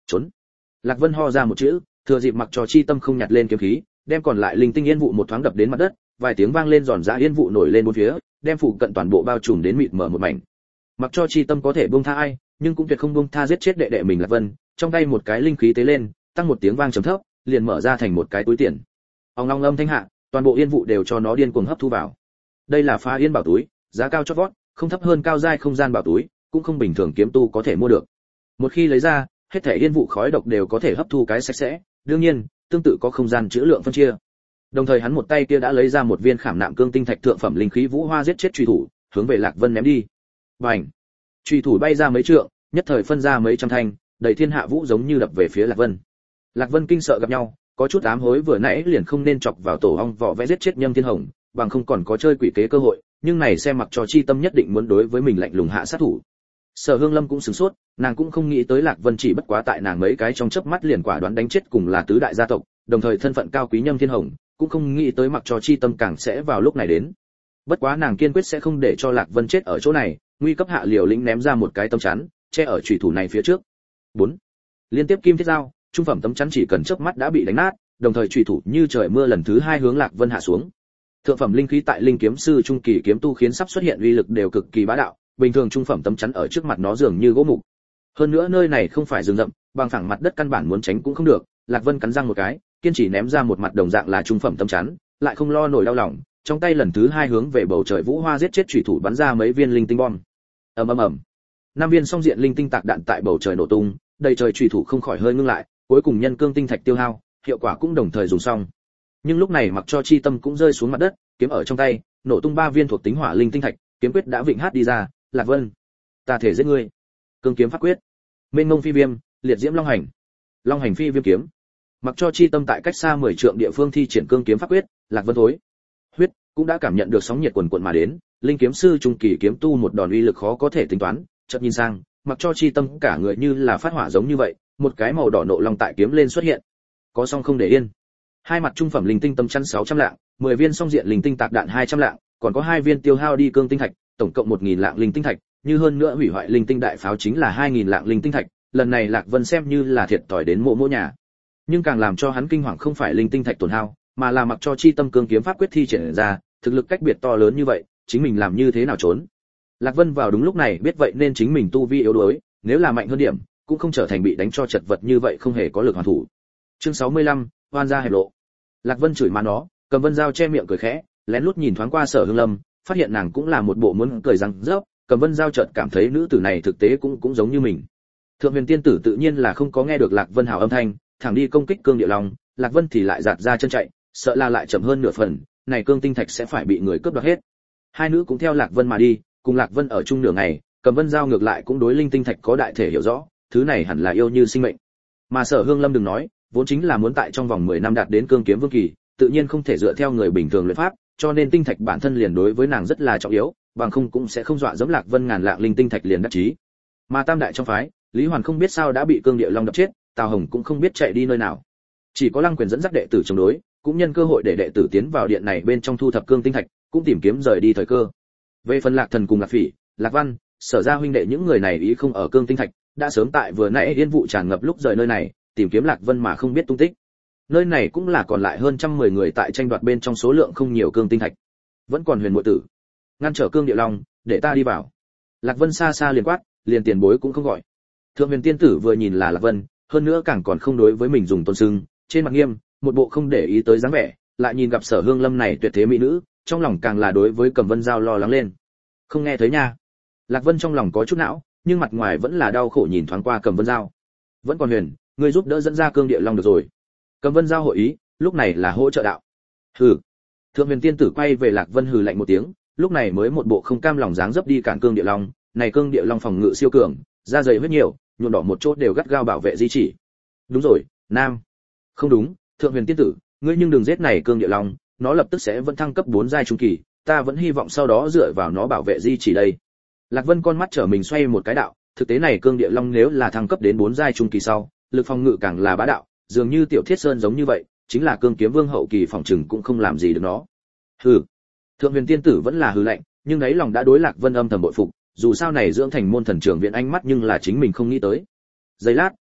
Trốn. Lạc Vân ho ra một chữ, thừa dịp mặc cho chi tâm không nhặt lên kiếm khí, đem còn lại linh tinh yên vụ một thoáng đập đến mặt đất, vài tiếng vang lên giòn giã yên vụ nổi lên bốn phía, đem phụ cận toàn bộ bao trùm đến mịt mờ một mảnh. Mặc cho chi tâm có thể buông tha ai, nhưng cũng tuyệt không buông tha giết chết đệ đệ mình Lạc Vân, trong tay một cái linh khí tế lên, tăng một tiếng vang trầm thấp, liền mở ra thành một cái túi tiền. Ong long âm thanh hạ, toàn bộ yên vụ đều cho nó điên cuồng hấp thu vào. Đây là phá yên bảo túi, giá cao chót vót, không thấp hơn cao giai không gian bảo túi, cũng không bình thường kiếm tu có thể mua được. Một khi lấy ra, hết thảy yên vụ khói độc đều có thể hấp thu cái sạch sẽ, đương nhiên, tương tự có không gian trữ lượng phân chia. Đồng thời hắn một tay kia đã lấy ra một viên khảm nạm cương tinh thạch thượng phẩm linh khí vũ hoa giết chết truy thủ, hướng về Lạc Vân ném đi. Bành! Truy thủ bay ra mấy trượng, nhất thời phân ra mấy trăm thanh, đầy thiên hạ vũ giống như đập về phía Lạc Vân. Lạc Vân kinh sợ gặp nhau, có chút ám hối vừa nãy liền không nên chọc vào tổ ong vỏ vẽ giết chết Nhâm Thiên Hồng, bằng không còn có chơi quỷ kế cơ hội, nhưng này xem mặc cho chi tâm nhất định muốn đối với mình lạnh lùng hạ sát thủ. Sở Hương Lâm cũng sửng sốt, nàng cũng không nghĩ tới Lạc Vân chỉ bất quá tại nàng mấy cái trong chớp mắt liền quả đoán đánh chết cùng là tứ đại gia tộc, đồng thời thân phận cao quý Nhâm Thiên Hồng, cũng không nghĩ tới mặc cho chi tâm càng sẽ vào lúc này đến. Bất quá nàng kiên quyết sẽ không để cho Lạc Vân chết ở chỗ này, nguy cấp hạ liều lĩnh ném ra một cái tấm chắn, che ở chủy thủ này phía trước. 4. Liên tiếp kim thiết dao, trung phẩm tấm chắn chỉ cần chớp mắt đã bị đánh nát, đồng thời chủy thủ như trời mưa lần thứ 2 hướng Lạc Vân hạ xuống. Thượng phẩm linh khí tại linh kiếm sư trung kỳ kiếm tu khiến sắp xuất hiện uy lực đều cực kỳ bá đạo, bình thường trung phẩm tấm chắn ở trước mặt nó dường như gỗ mục. Hơn nữa nơi này không phải rừng rậm, bằng phẳng mặt đất căn bản muốn tránh cũng không được, Lạc Vân cắn răng một cái, kiên trì ném ra một mặt đồng dạng là trung phẩm tấm chắn, lại không lo nổi đau lòng, trong tay lần thứ 2 hướng về bầu trời vũ hoa giết chết chủy thủ bắn ra mấy viên linh tinh bom. Ầm ầm ầm. 5 viên song diện linh tinh tạc đạn tại bầu trời nổ tung, đầy trời chủy thủ không khỏi hơi ngưng lại, cuối cùng nhân cương tinh thạch tiêu hao, hiệu quả cũng đồng thời dùng xong. Nhưng lúc này mặc cho chi tâm cũng rơi xuống mặt đất, kiếm ở trong tay, nổ tung 3 viên thuộc tính hỏa linh tinh thạch, kiếm quyết đã vịnh hát đi ra, Lạc Vân, ta thể giết ngươi. Cương kiếm pháp quyết. Mênh mông phi viêm, liệt diễm long hành. Long hành phi viêm kiếm. Mặc cho chi tâm tại cách xa 10 trượng địa phương thi triển cương kiếm pháp quyết, Lạc Vân thối huyết cũng đã cảm nhận được sóng nhiệt quần quần mà đến, linh kiếm sư trung kỳ kiếm tu một đòn uy lực khó có thể tính toán, chợt nhìn sang, mặc cho chi tâm cả người như là phát hỏa giống như vậy, một cái màu đỏ nộ long tại kiếm lên xuất hiện. Có song không để yên. Hai mặt trung phẩm linh tinh tâm chắn 600 lạng, 10 viên song diện linh tinh tạc đạn 200 lạng, còn có 2 viên tiêu hao đi cương tinh thạch, tổng cộng 1000 lạng linh tinh thạch, như hơn nữa hủy hoại linh tinh đại pháo chính là 2000 lạng linh tinh thạch, lần này Lạc Vân xem như là thiệt thòi đến mộ nhà. Nhưng càng làm cho hắn kinh hoàng không phải linh tinh thạch tổn hao, mà là mặc cho chi tâm cương kiếm pháp quyết thi triển ra, thực lực cách biệt to lớn như vậy, chính mình làm như thế nào trốn. Lạc Vân vào đúng lúc này biết vậy nên chính mình tu vi yếu đuối, nếu là mạnh hơn điểm, cũng không trở thành bị đánh cho chật vật như vậy không hề có lực hoàn thủ. Chương 65, oan gia hẹp lộ. Lạc Vân chửi má nó, cầm Vân Dao che miệng cười khẽ, lén lút nhìn thoáng qua Sở Hương Lâm, phát hiện nàng cũng là một bộ muốn cười răng rớp, cầm Vân Dao chợt cảm thấy nữ tử này thực tế cũng giống như mình. Thượng Huyền Tiên tử tự nhiên là không có nghe được Lạc Vân hào âm thanh, thẳng đi công kích cương địa long, Lạc Vân thì lại giạt ra chân chạy, sợ là lại chậm hơn nửa phần, này cương tinh thạch sẽ phải bị người cướp đoạt hết. Hai nữ cũng theo Lạc Vân mà đi, cùng Lạc Vân ở chung nửa ngày, cầm Vân Dao ngược lại cũng đối linh tinh thạch có đại thể hiểu rõ, thứ này hẳn là yêu như sinh mệnh. Mà Sở Hương Lâm đừng nói, vốn chính là muốn tại trong vòng 10 năm đạt đến cương kiếm vương kỳ, tự nhiên không thể dựa theo người bình thường luyện pháp, cho nên tinh thạch bản thân liền đối với nàng rất là trọng yếu, bằng không cũng sẽ không dọa dẫm Lạc Vân ngàn lạng linh tinh thạch liền đắc chí. Mà tam đại trong phái, Lý Hoàn không biết sao đã bị cương địa long đập chết, Tào Hồng cũng không biết chạy đi nơi nào. Chỉ có Lăng Quyền dẫn dắt đệ tử chống đối, cũng nhân cơ hội để đệ tử tiến vào điện này bên trong thu thập cương tinh thạch, cũng tìm kiếm rời đi thời cơ. Về phần Lạc Thần cùng Lạc Phỉ, Lạc Văn, Sở gia huynh đệ những người này ý không ở cương tinh thạch, đã sớm tại vừa nãy yên vụ tràn ngập lúc rời nơi này, tìm kiếm Lạc Vân mà không biết tung tích. Nơi này cũng là còn lại hơn 110 người tại tranh đoạt bên trong số lượng không nhiều cương tinh thạch. Vẫn còn Huyền muội tử, ngăn trở cương địa long, để ta đi vào. Lạc Vân xa xa liền quát, liền tiền bối cũng không gọi. Thượng Huyền Tiên tử vừa nhìn là Lạc Vân, hơn nữa càng còn không đối với mình dùng tôn sưng, trên mặt nghiêm, một bộ không để ý tới dáng vẻ, lại nhìn gặp Sở Hương Lâm này tuyệt thế mỹ nữ, trong lòng càng là đối với Cầm Vân Dao lo lắng lên. Không nghe thấy nha. Lạc Vân trong lòng có chút não, nhưng mặt ngoài vẫn là đau khổ nhìn thoáng qua Cầm Vân Dao. Vẫn còn Huyền, ngươi giúp đỡ dẫn ra cương địa long được rồi. Cầm Vân Dao hội ý, lúc này là hỗ trợ đạo. Hừ. Thượng Huyền Tiên tử quay về Lạc Vân hừ lạnh một tiếng, lúc này mới một bộ không cam lòng dáng dấp đi cản cương địa long, này cương địa long phòng ngự siêu cường, da dày huyết nhiều, nhuộm đỏ một chốt đều gắt gao bảo vệ di chỉ. Đúng rồi, nam. Không đúng, Thượng Huyền Tiên tử, ngươi nhưng đừng giết này cương địa long, nó lập tức sẽ vẫn thăng cấp 4 giai trung kỳ, ta vẫn hy vọng sau đó dựa vào nó bảo vệ di chỉ đây. Lạc Vân con mắt trở mình xoay một cái đạo, thực tế này cương địa long nếu là thăng cấp đến 4 giai trung kỳ sau, lực phòng ngự càng là bá đạo, dường như tiểu thiết sơn giống như vậy, chính là cương kiếm vương hậu kỳ phòng trừng cũng không làm gì được nó. Hừ. Thượng Huyền Tiên tử vẫn là hừ lạnh, nhưng ấy lòng đã đối Lạc Vân âm thầm bội phục, dù sao này dưỡng thành môn thần trưởng viện ánh mắt nhưng là chính mình không nghĩ tới. Giây lát,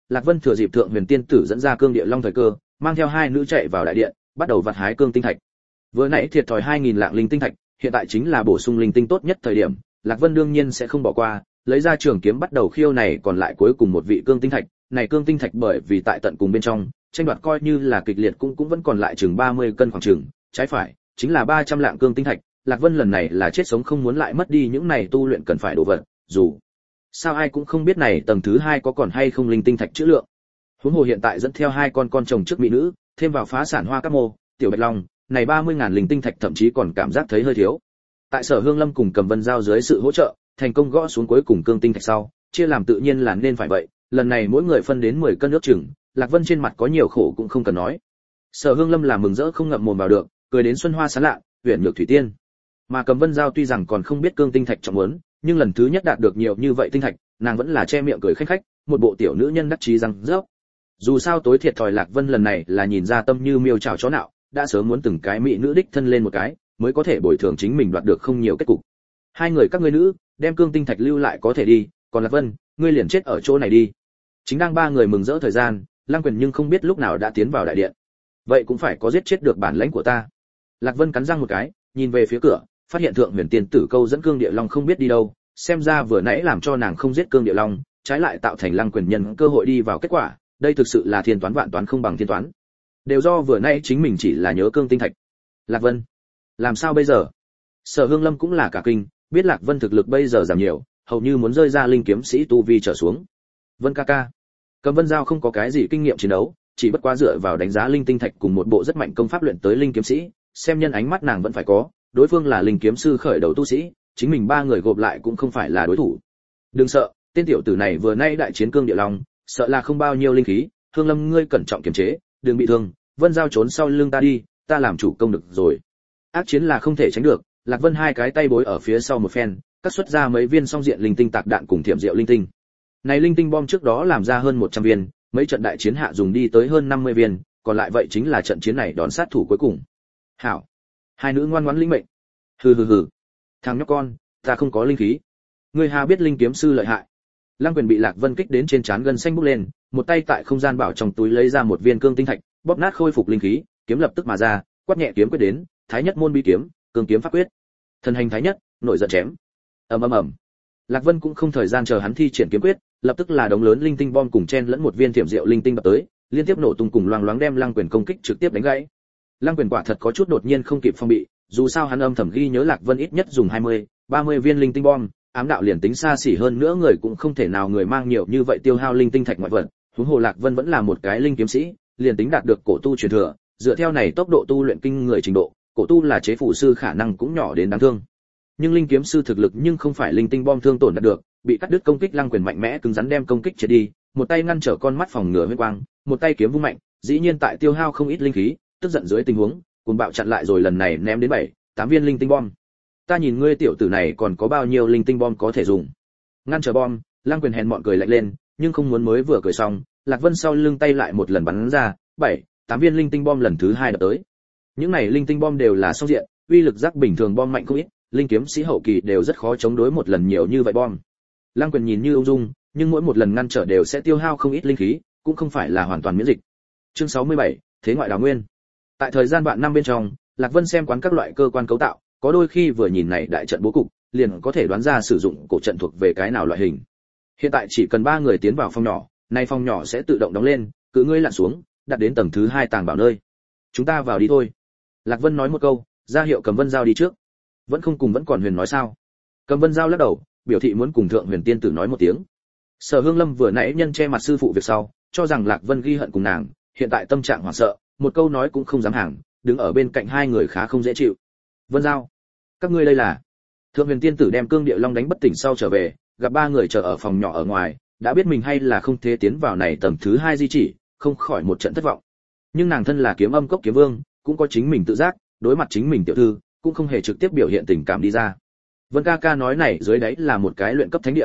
Lạc Vân thừa dịp Thượng Huyền Tiên tử dẫn ra cương địa long thời cơ, mang theo hai nữ chạy vào đại điện, bắt đầu vặt hái cương tinh thạch. Vừa nãy thiệt thòi 2000 lạng linh tinh thạch, hiện tại chính là bổ sung linh tinh tốt nhất thời điểm, Lạc Vân đương nhiên sẽ không bỏ qua, lấy ra trường kiếm bắt đầu khiêu này còn lại cuối cùng một vị cương tinh thạch, này cương tinh thạch bởi vì tại tận cùng bên trong, tranh đoạt coi như là kịch liệt cũng vẫn còn lại chừng 30 cân khoảng chừng, trái phải, chính là 300 lạng cương tinh thạch, Lạc Vân lần này là chết sống không muốn lại mất đi những này tu luyện cần phải đồ vật, dù sao ai cũng không biết này tầng thứ 2 có còn hay không linh tinh thạch chữ lượng. Huống hồ hiện tại dẫn theo hai con chồng trước mỹ nữ, thêm vào phá sản hoa các mô, tiểu bạch long, này 30.000 linh tinh thạch thậm chí còn cảm giác thấy hơi thiếu. Tại Sở Hương Lâm cùng Cầm Vân Giao dưới sự hỗ trợ, thành công gõ xuống cuối cùng cương tinh thạch sau, chia làm tự nhiên là nên phải vậy, lần này mỗi người phân đến 10 cân nước chừng, Lạc Vân trên mặt có nhiều khổ cũng không cần nói. Sở Hương Lâm là mừng rỡ không ngậm mồm vào được, cười đến xuân hoa sáng lạ, huyền nhược thủy tiên. Mà Cầm Vân Giao tuy rằng còn không biết cương tinh thạch trọng muốn, nhưng lần thứ nhất đạt được nhiều như vậy tinh thạch, nàng vẫn là che miệng cười khách khách, một bộ tiểu nữ nhân đắc chí răng rớp. Dù sao tối thiệt thòi Lạc Vân lần này là nhìn ra tâm như miêu chảo chó nạo, đã sớm muốn từng cái mỹ nữ đích thân lên một cái, mới có thể bồi thường chính mình đoạt được không nhiều kết cục. Hai người các ngươi nữ, đem cương tinh thạch lưu lại có thể đi, còn Lạc Vân, ngươi liền chết ở chỗ này đi. Chính đang ba người mừng rỡ thời gian, Lăng Quyền nhưng không biết lúc nào đã tiến vào đại điện. Vậy cũng phải có giết chết được bản lãnh của ta. Lạc Vân cắn răng một cái, nhìn về phía cửa, phát hiện Thượng Huyền Tiên tử câu dẫn cương địa long không biết đi đâu, xem ra vừa nãy làm cho nàng không giết cương địa long, trái lại tạo thành Lăng Quyền nhân cơ hội đi vào kết quả, đây thực sự là thiên toán vạn toán không bằng thiên toán. Đều do vừa nãy chính mình chỉ là nhớ cương tinh thạch. Lạc Vân, làm sao bây giờ? Sở Hương Lâm cũng là cả kinh, biết Lạc Vân thực lực bây giờ giảm nhiều, hầu như muốn rơi ra linh kiếm sĩ tu vi trở xuống. Vân ca ca, Cầm Vân Giao không có cái gì kinh nghiệm chiến đấu, chỉ bất quá dựa vào đánh giá linh tinh thạch cùng một bộ rất mạnh công pháp luyện tới linh kiếm sĩ, xem nhân ánh mắt nàng vẫn phải có, đối phương là linh kiếm sư khởi đầu tu sĩ, chính mình ba người gộp lại cũng không phải là đối thủ. Đừng sợ, tên tiểu tử này vừa nay đại chiến cương địa long, sợ là không bao nhiêu linh khí, Hương Lâm ngươi cẩn trọng kiềm chế, đừng bị thương, Vân Giao trốn sau lưng ta đi, ta làm chủ công được rồi. Ác chiến là không thể tránh được, Lạc Vân hai cái tay bối ở phía sau một phen, cắt xuất ra mấy viên song diện linh tinh tạc đạn cùng thiểm diệu linh tinh. Này linh tinh bom trước đó làm ra hơn 100 viên, mấy trận đại chiến hạ dùng đi tới hơn 50 viên, còn lại vậy chính là trận chiến này đón sát thủ cuối cùng. Hảo, hai nữ ngoan ngoãn lĩnh mệnh. Hừ, thằng nhóc con, ta không có linh khí. Ngươi hà biết linh kiếm sư lợi hại. Lăng Quyền bị Lạc Vân kích đến trên trán gân xanh bốc lên, một tay tại không gian bảo trong túi lấy ra một viên cương tinh thạch, bóp nát khôi phục linh khí, kiếm lập tức mà ra, quát nhẹ kiếm quyết đến, Thái Nhất môn bí kiếm, cương kiếm pháp quyết. Thần hành Thái Nhất, nội giận chém. Ầm. Lạc Vân cũng không thời gian chờ hắn thi triển kiếm quyết, lập tức là đống lớn linh tinh bom cùng chen lẫn một viên thiểm diệu linh tinh đập tới, liên tiếp nổ tung cùng loang loáng đem Lăng Quyền công kích trực tiếp đánh gãy. Lăng Quyền quả thật có chút đột nhiên không kịp phòng bị, dù sao hắn âm thầm ghi nhớ Lạc Vân ít nhất dùng 20, 30 viên linh tinh bom, ám đạo liền tính xa xỉ hơn nữa người cũng không thể nào người mang nhiều như vậy tiêu hao linh tinh thạch ngoại vật, huống hồ Lạc Vân vẫn là một cái linh kiếm sĩ, liền tính đạt được cổ tu truyền thừa, dựa theo này tốc độ tu luyện kinh người trình độ, cổ tu là chế phủ sư khả năng cũng nhỏ đến đáng thương. Nhưng linh kiếm sư thực lực nhưng không phải linh tinh bom thương tổn đạt được, bị cắt đứt công kích Lăng Quyền mạnh mẽ cứng rắn đem công kích triệt đi, một tay ngăn trở con mắt phòng ngừa huyết quang, một tay kiếm vung mạnh, dĩ nhiên tại tiêu hao không ít linh khí, tức giận dưới tình huống, cuồng bạo chặn lại rồi lần này ném đến 7, 8 viên linh tinh bom. Ta nhìn ngươi tiểu tử này còn có bao nhiêu linh tinh bom có thể dùng. Ngăn trở bom, Lăng Quyền hèn mọn cười lạnh lên, nhưng không muốn mới vừa cười xong, Lạc Vân sau lưng tay lại một lần bắn ra, 7, 8 viên linh tinh bom lần thứ 2 đập tới. Những này linh tinh bom đều là song diện, uy lực rắc bình thường bom mạnh không ít, linh kiếm sĩ hậu kỳ đều rất khó chống đối một lần nhiều như vậy bom. Lăng Quyền nhìn như ung dung, nhưng mỗi một lần ngăn trở đều sẽ tiêu hao không ít linh khí, cũng không phải là hoàn toàn miễn dịch. Chương 67, thế ngoại đào nguyên. Tại thời gian vạn năm bên trong, Lạc Vân xem quán các loại cơ quan cấu tạo, có đôi khi vừa nhìn này đại trận bố cục, liền có thể đoán ra sử dụng cổ trận thuộc về cái nào loại hình. Hiện tại chỉ cần 3 người tiến vào phòng nhỏ, nay phòng nhỏ sẽ tự động đóng lên, cứ ngươi lặn xuống, đặt đến tầng thứ 2 tàng bảo nơi. Chúng ta vào đi thôi. Lạc Vân nói một câu, ra hiệu Cầm Vân Giao đi trước. Vẫn còn Huyền nói sao? Cầm Vân Giao lắc đầu, biểu thị muốn cùng Thượng Huyền Tiên tử nói một tiếng. Sở Hương Lâm vừa nãy nhân che mặt sư phụ việc sau, cho rằng Lạc Vân ghi hận cùng nàng, hiện tại tâm trạng hoảng sợ, một câu nói cũng không dám hàng, đứng ở bên cạnh hai người khá không dễ chịu. Vân Giao, các ngươi đây là? Thượng Huyền Tiên tử đem cương địa long đánh bất tỉnh sau trở về, gặp 3 người chờ ở phòng nhỏ ở ngoài, đã biết mình hay là không thể tiến vào này tầng thứ 2 di chỉ, không khỏi một trận thất vọng. Nhưng nàng thân là kiếm âm cốc kiếm vương, cũng có chính mình tự giác, đối mặt chính mình tiểu thư, cũng không hề trực tiếp biểu hiện tình cảm đi ra. Vân ca ca nói này dưới đáy là một cái luyện cấp thánh địa,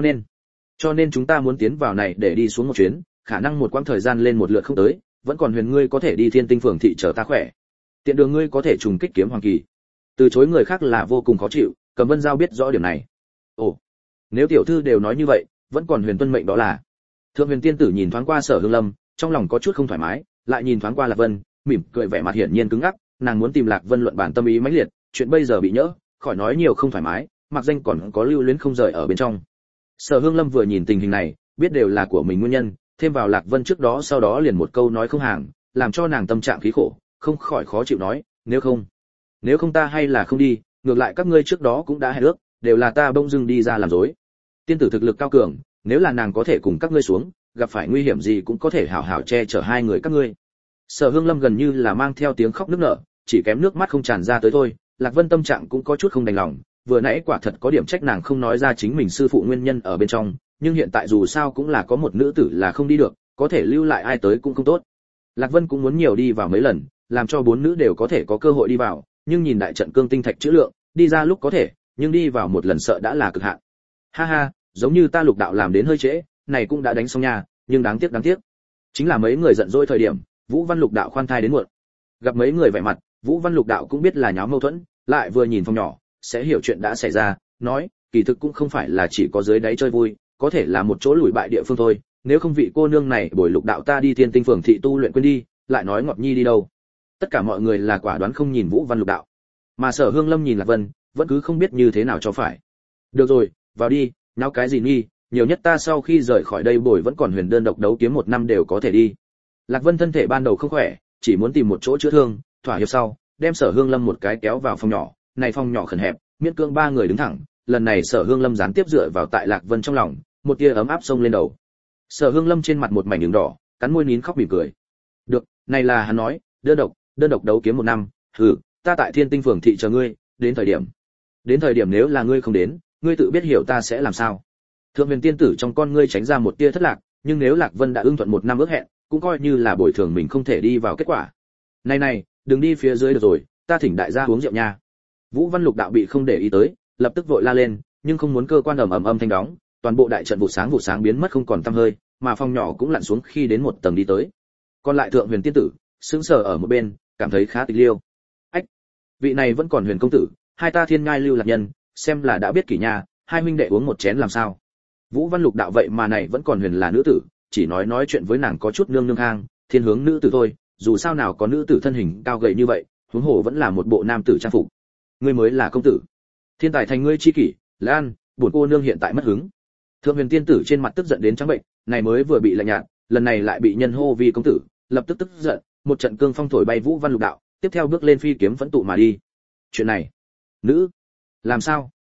cho nên chúng ta muốn tiến vào này để đi xuống một chuyến, khả năng một quãng thời gian lên một lượt không tới, vẫn còn Huyền ngươi có thể đi Thiên Tinh phường thị chờ ta khỏe. Tiện đường ngươi có thể trùng kích kiếm hoàng kỳ. Từ chối người khác là vô cùng khó chịu, Cầm Vân Giao biết rõ điểm này. Ồ, nếu tiểu thư đều nói như vậy, vẫn còn Huyền tuân mệnh đó là. Thượng Huyền tiên tử nhìn thoáng qua Sở Hương Lâm, trong lòng có chút không thoải mái, lại nhìn thoáng qua Lạc Vân, mỉm cười, vẻ mặt hiển nhiên cứng ngắc, nàng muốn tìm Lạc Vân luận bản tâm ý mãnh liệt, chuyện bây giờ bị nhỡ, khỏi nói nhiều không thoải mái, mặc danh còn có lưu luyến không rời ở bên trong. Sở Hương Lâm vừa nhìn tình hình này, biết đều là của mình nguyên nhân, thêm vào Lạc Vân trước đó sau đó liền một câu nói không hàng, làm cho nàng tâm trạng khí khổ, không khỏi khó chịu nói, nếu không ta hay là không đi, ngược lại các ngươi trước đó cũng đã hẹn ước, đều là ta bỗng dưng đi ra làm dối. Tiên tử thực lực cao cường, nếu là nàng có thể cùng các ngươi xuống, gặp phải nguy hiểm gì cũng có thể hảo hảo che chở hai người các ngươi. Sở Hương Lâm gần như là mang theo tiếng khóc nức nở, chỉ kém nước mắt không tràn ra tới thôi. Lạc Vân tâm trạng cũng có chút không đành lòng, vừa nãy quả thật có điểm trách nàng không nói ra chính mình sư phụ nguyên nhân ở bên trong, nhưng hiện tại dù sao cũng là có một nữ tử là không đi được, có thể lưu lại ai tới cũng không tốt. Lạc Vân cũng muốn nhiều đi vào mấy lần, làm cho bốn nữ đều có thể có cơ hội đi vào, nhưng nhìn đại trận cương tinh thạch chữ lượng, đi ra lúc có thể, nhưng đi vào một lần sợ đã là cực hạn. Ha ha, giống như ta Lục đạo làm đến hơi trễ, này cũng đã đánh xong nha, nhưng đáng tiếc. Chính là mấy người giận dỗi thời điểm, Vũ Văn Lục đạo khoan thai đến muộn. Gặp mấy người vẻ mặt, Vũ Văn Lục đạo cũng biết là nháo mâu thuẫn, lại vừa nhìn Phong nhỏ, sẽ hiểu chuyện đã xảy ra, nói, kỳ thực cũng không phải là chỉ có dưới đáy chơi vui, có thể là một chỗ lùi bại địa phương thôi, nếu không vị cô nương này bồi Lục đạo ta đi Thiên Tinh phường thị tu luyện quên đi, lại nói Ngọc Nhi đi đâu. Tất cả mọi người là quả đoán không nhìn Vũ Văn Lục đạo, mà Sở Hương Lâm nhìn Lạc Vân, vẫn cứ không biết như thế nào cho phải. Được rồi, vào đi, nháo cái gì nghi, nhiều nhất ta sau khi rời khỏi đây bồi vẫn còn huyền đơn độc đấu kiếm 1 năm đều có thể đi. Lạc Vân thân thể ban đầu không khỏe, chỉ muốn tìm một chỗ chữa thương, thỏa hiệp sau, đem Sở Hương Lâm một cái kéo vào phòng nhỏ, này phòng nhỏ khẩn hẹp, miễn cưỡng 3 người đứng thẳng, lần này Sở Hương Lâm gián tiếp dựa vào tại Lạc Vân trong lòng, một tia ấm áp xông lên đầu. Sở Hương Lâm trên mặt một mảnh ửng đỏ, cắn môi nín khóc mỉm cười. Được, này là hắn nói, đơn độc đấu kiếm 1 năm, ta tại Thiên Tinh phường thị chờ ngươi, đến thời điểm nếu là ngươi không đến, ngươi tự biết hiểu ta sẽ làm sao. Thượng Huyền tiên tử trong con ngươi tránh ra một tia thất lạc, nhưng nếu Lạc Vân đã ưng thuận 1 năm ước hẹn, cũng coi như là bồi thường mình không thể đi vào kết quả. Này, đừng đi phía dưới được rồi, ta thỉnh đại gia uống rượu nha. Vũ Văn Lục đạo bị không để ý tới, lập tức vội la lên, nhưng không muốn cơ quan ầm thanh đóng, toàn bộ đại trận vụ sáng biến mất không còn tăm hơi, mà phòng nhỏ cũng lặn xuống khi đến một tầng đi tới. Còn lại Thượng Huyền tiên tử sững sờ ở một bên, cảm thấy khá tịch liêu. Ách, vị này vẫn còn Huyền công tử, hai ta Thiên Ngai Lưu Lạc Nhân, xem là đã biết kỷ nha, hai huynh đệ uống một chén làm sao? Vũ Văn Lục đạo vậy mà này vẫn còn Huyền là nữ tử, chỉ nói chuyện với nàng có chút nương hang, thiên hướng nữ tử thôi, dù sao nào có nữ tử thân hình cao gầy như vậy, huống hồ vẫn là một bộ nam tử trang phục. Ngươi mới là công tử. Thiên tài thành ngươi chi kỷ, Lan, bổn cô nương hiện tại mất hứng. Thượng Huyền tiên tử trên mặt tức giận đến trắng bệnh, này mới vừa bị lạnh nhạt, lần này lại bị nhân hô vì công tử, lập tức tức giận, một trận cương phong thổi bay Vũ Văn Lục đạo, tiếp theo bước lên phi kiếm phẫn tụ mà đi. Chuyện này, nữ, làm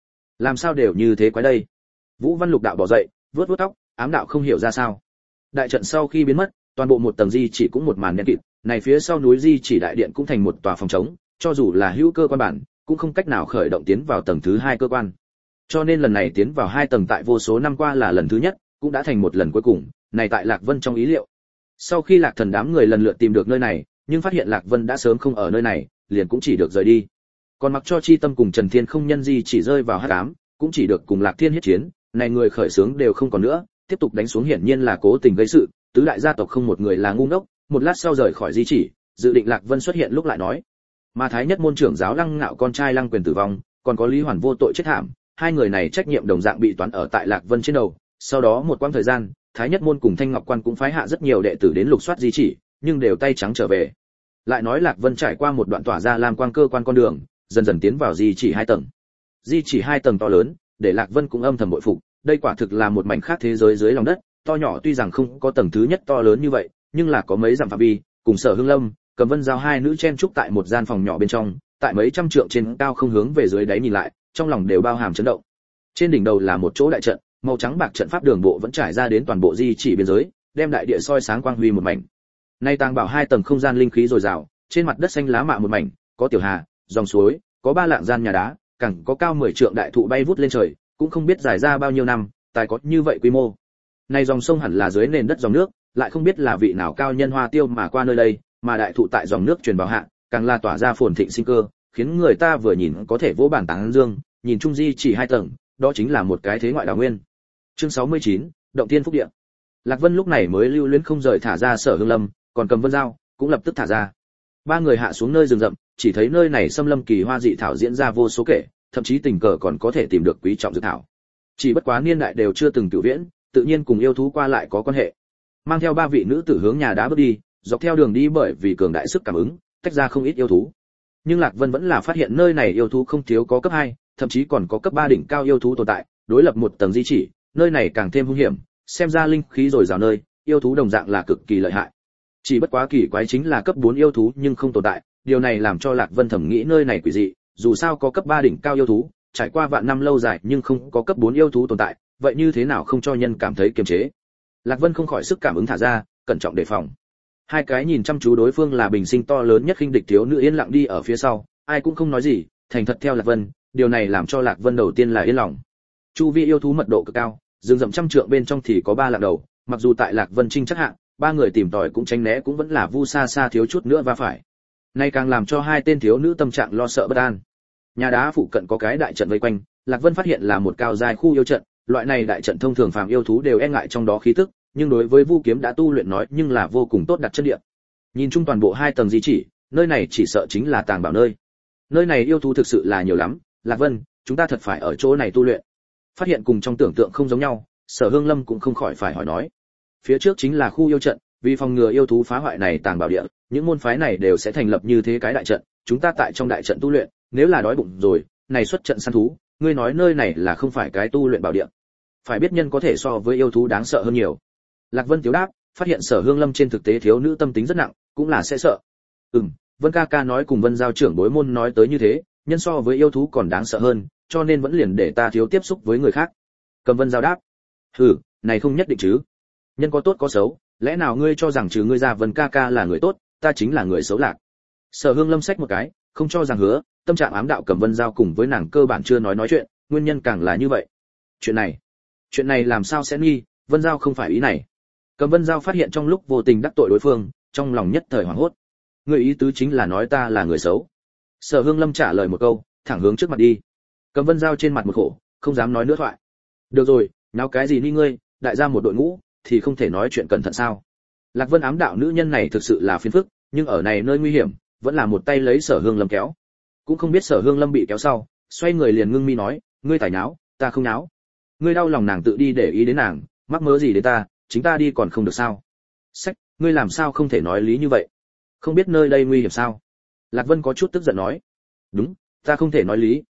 sao đều như thế quái đây. Vũ Văn Lục đạo bỏ dậy, vuốt tóc, ám đạo không hiểu ra sao. Đại trận sau khi biến mất, toàn bộ một tầng di chỉ cũng một màn đen kịt, này phía sau núi di chỉ đại điện cũng thành một tòa phòng trống, cho dù là hữu cơ quan bản, cũng không cách nào khởi động tiến vào tầng thứ 2 cơ quan. Cho nên lần này tiến vào 2 tầng tại vô số năm qua là lần thứ nhất, cũng đã thành một lần cuối cùng, này tại Lạc Vân trong ý liệu. Sau khi Lạc Thần đám người lần lượt tìm được nơi này, nhưng phát hiện Lạc Vân đã sớm không ở nơi này, liền cũng chỉ được rời đi. Còn mặc cho Chi Tâm cùng Trần Thiên không nhân di chỉ rơi vào hắc ám, cũng chỉ được cùng Lạc Thiên hiết chiến, này người khởi xướng đều không còn nữa, tiếp tục đánh xuống hiển nhiên là cố tình gây sự, tứ đại gia tộc không một người là ngu ngốc, một lát sau rời khỏi di chỉ, dự định Lạc Vân xuất hiện lúc lại nói. Mà Thái Nhất môn trưởng giáo Lăng Ngạo con trai Lăng Quyền tử vong, còn có Lý Hoàn vô tội chết thảm, hai người này trách nhiệm đồng dạng bị toán ở tại Lạc Vân trên đầu. Sau đó một quãng thời gian, Thái Nhất môn cùng Thanh Ngọc quan cũng phái hạ rất nhiều đệ tử đến lục soát di chỉ, nhưng đều tay trắng trở về. Lại nói Lạc Vân trải qua một đoạn tỏa ra lam quang cơ quan con đường, dần dần tiến vào di chỉ 2 tầng. Di chỉ 2 tầng to lớn, để Lạc Vân cũng âm thầm bội phục, đây quả thực là một mảnh khác thế giới dưới lòng đất, to nhỏ tuy rằng không có tầng thứ nhất to lớn như vậy, nhưng là có mấy dặm phạm vi, cùng Sở Hương Lâm, Cầm Vân Giao hai nữ chen trúc tại một gian phòng nhỏ bên trong, tại mấy trăm trượng trên cao không hướng về dưới đáy nhìn lại, trong lòng đều bao hàm chấn động. Trên đỉnh đầu là một chỗ đại trận, màu trắng bạc trận pháp đường bộ vẫn trải ra đến toàn bộ di chỉ biên giới, đem đại địa soi sáng quang huy một mảnh. Nay tàng bảo 2 tầng không gian linh khí dồi dào, trên mặt đất xanh lá mạ một mảnh, có tiểu hà, dòng suối, có 3 lạng gian nhà đá, càng có cao 10 trượng đại thụ bay vút lên trời, cũng không biết dài ra bao nhiêu năm, tài có như vậy quy mô. Này dòng sông hẳn là dưới nền đất dòng nước, lại không biết là vị nào cao nhân hoa tiêu mà qua nơi đây, mà đại thụ tại dòng nước truyền vào hạ, càng là tỏa ra phồn thịnh sinh cơ, khiến người ta vừa nhìn có thể vỗ bàn tán dương, nhìn chung di chỉ 2 tầng, đó chính là một cái thế ngoại đào nguyên. Chương 69, Động Thiên Phúc Địa. Lạc Vân lúc này mới lưu luyến không rời thả ra Sở Hương Lâm, còn Cầm Vân Giao cũng lập tức thả ra. 3 người hạ xuống nơi rừng rậm, chỉ thấy nơi này xâm lâm kỳ hoa dị thảo diễn ra vô số kể, thậm chí tình cờ còn có thể tìm được quý trọng dược thảo. Chỉ bất quá niên đại đều chưa từng cửu viễn, tự nhiên cùng yêu thú qua lại có quan hệ, mang theo 3 vị nữ tử hướng nhà đá bước đi, dọc theo đường đi bởi vì cường đại sức cảm ứng, tách ra không ít yêu thú. Nhưng Lạc Vân vẫn là phát hiện nơi này yêu thú không thiếu có cấp 2, thậm chí còn có cấp 3 đỉnh cao yêu thú tồn tại, đối lập một tầng di chỉ, nơi này càng thêm hung hiểm, xem ra linh khí rồi rào nơi, yêu thú đồng dạng là cực kỳ lợi hại. Chỉ bất quá kỳ quái chính là cấp 4 yêu thú nhưng không tồn tại, điều này làm cho Lạc Vân thầm nghĩ nơi này quỷ dị, dù sao có cấp 3 đỉnh cao yêu thú, trải qua vạn năm lâu dài nhưng không có cấp 4 yêu thú tồn tại, vậy như thế nào không cho nhân cảm thấy kiềm chế. Lạc Vân không khỏi sức cảm ứng thả ra, cẩn trọng đề phòng. Hai cái nhìn chăm chú đối phương là bình sinh to lớn nhất khinh địch thiếu nữ yên lặng đi ở phía sau, ai cũng không nói gì, thành thật theo Lạc Vân, điều này làm cho Lạc Vân đầu tiên là yên lòng. Chu vi yêu thú mật độ cực cao, rừng rậm trăm trượng bên trong thì có 3 lạc đầu, mặc dù tại Lạc Vân Trinh chắc hạng, 3 người tìm tòi cũng tránh né cũng vẫn là vu xa xa thiếu chút nữa va phải. Nay càng làm cho hai tên thiếu nữ tâm trạng lo sợ bất an. Nhà đá phụ cận có cái đại trận vây quanh, Lạc Vân phát hiện là một cao dài khu yêu trận, loại này đại trận thông thường phàm yêu thú đều e ngại trong đó khí tức, nhưng đối với Vu Kiếm đã tu luyện nói nhưng là vô cùng tốt đặt chân địa. Nhìn chung toàn bộ 2 tầng di chỉ, nơi này chỉ sợ chính là tàng bảo nơi. Nơi này yêu thú thực sự là nhiều lắm, Lạc Vân, chúng ta thật phải ở chỗ này tu luyện. Phát hiện cùng trong tưởng tượng không giống nhau, Sở Hương Lâm cũng không khỏi phải hỏi nói. Phía trước chính là khu yêu trận, vì phòng ngừa yêu thú phá hoại này tàng bảo địa, những môn phái này đều sẽ thành lập như thế cái đại trận, chúng ta tại trong đại trận tu luyện, nếu là đói bụng rồi, này xuất trận săn thú, ngươi nói nơi này là không phải cái tu luyện bảo địa. Phải biết nhân có thể so với yêu thú đáng sợ hơn nhiều. Lạc Vân tiếu đáp, phát hiện Sở Hương Lâm trên thực tế thiếu nữ tâm tính rất nặng, cũng là sẽ sợ. Vân ca ca nói cùng Vân giao trưởng bối môn nói tới như thế, nhân so với yêu thú còn đáng sợ hơn, cho nên vẫn liền để ta thiếu tiếp xúc với người khác. Cầm Vân giao đáp, này không nhất định chứ. Nhân có tốt có xấu, lẽ nào ngươi cho rằng trừ ngươi ra Vân ca ca là người tốt, ta chính là người xấu lạc. Sở Hương Lâm xách một cái, không cho rằng hứa, tâm trạng ám đạo Cầm Vân giao cùng với nàng cơ bản chưa nói chuyện, nguyên nhân càng là như vậy. Chuyện này làm sao sẽ nghi, Vân giao không phải ý này. Cầm Vân giao phát hiện trong lúc vô tình đắc tội đối phương, trong lòng nhất thời hoảng hốt. Người ý tứ chính là nói ta là người xấu. Sở Hương Lâm trả lời một câu, thẳng hướng trước mặt đi. Cầm Vân giao trên mặt một khổ, không dám nói nữa thoại. Được rồi, náo cái gì ni ngươi, đại gia một đội ngũ thì không thể nói chuyện cẩn thận sao? Lạc Vân ám đạo nữ nhân này thực sự là phiền phức, nhưng ở này nơi nguy hiểm, vẫn là một tay lấy Sở Hương Lâm kéo. Cũng không biết Sở Hương Lâm bị kéo sau, xoay người liền ngưng mi nói, ngươi tải náo, ta không náo. Ngươi đau lòng nàng tự đi để ý đến nàng, mắc mớ gì đến ta, chính ta đi còn không được sao? Sách, ngươi làm sao không thể nói lý như vậy? Không biết nơi đây nguy hiểm sao? Lạc Vân có chút tức giận nói. Đúng, ta không thể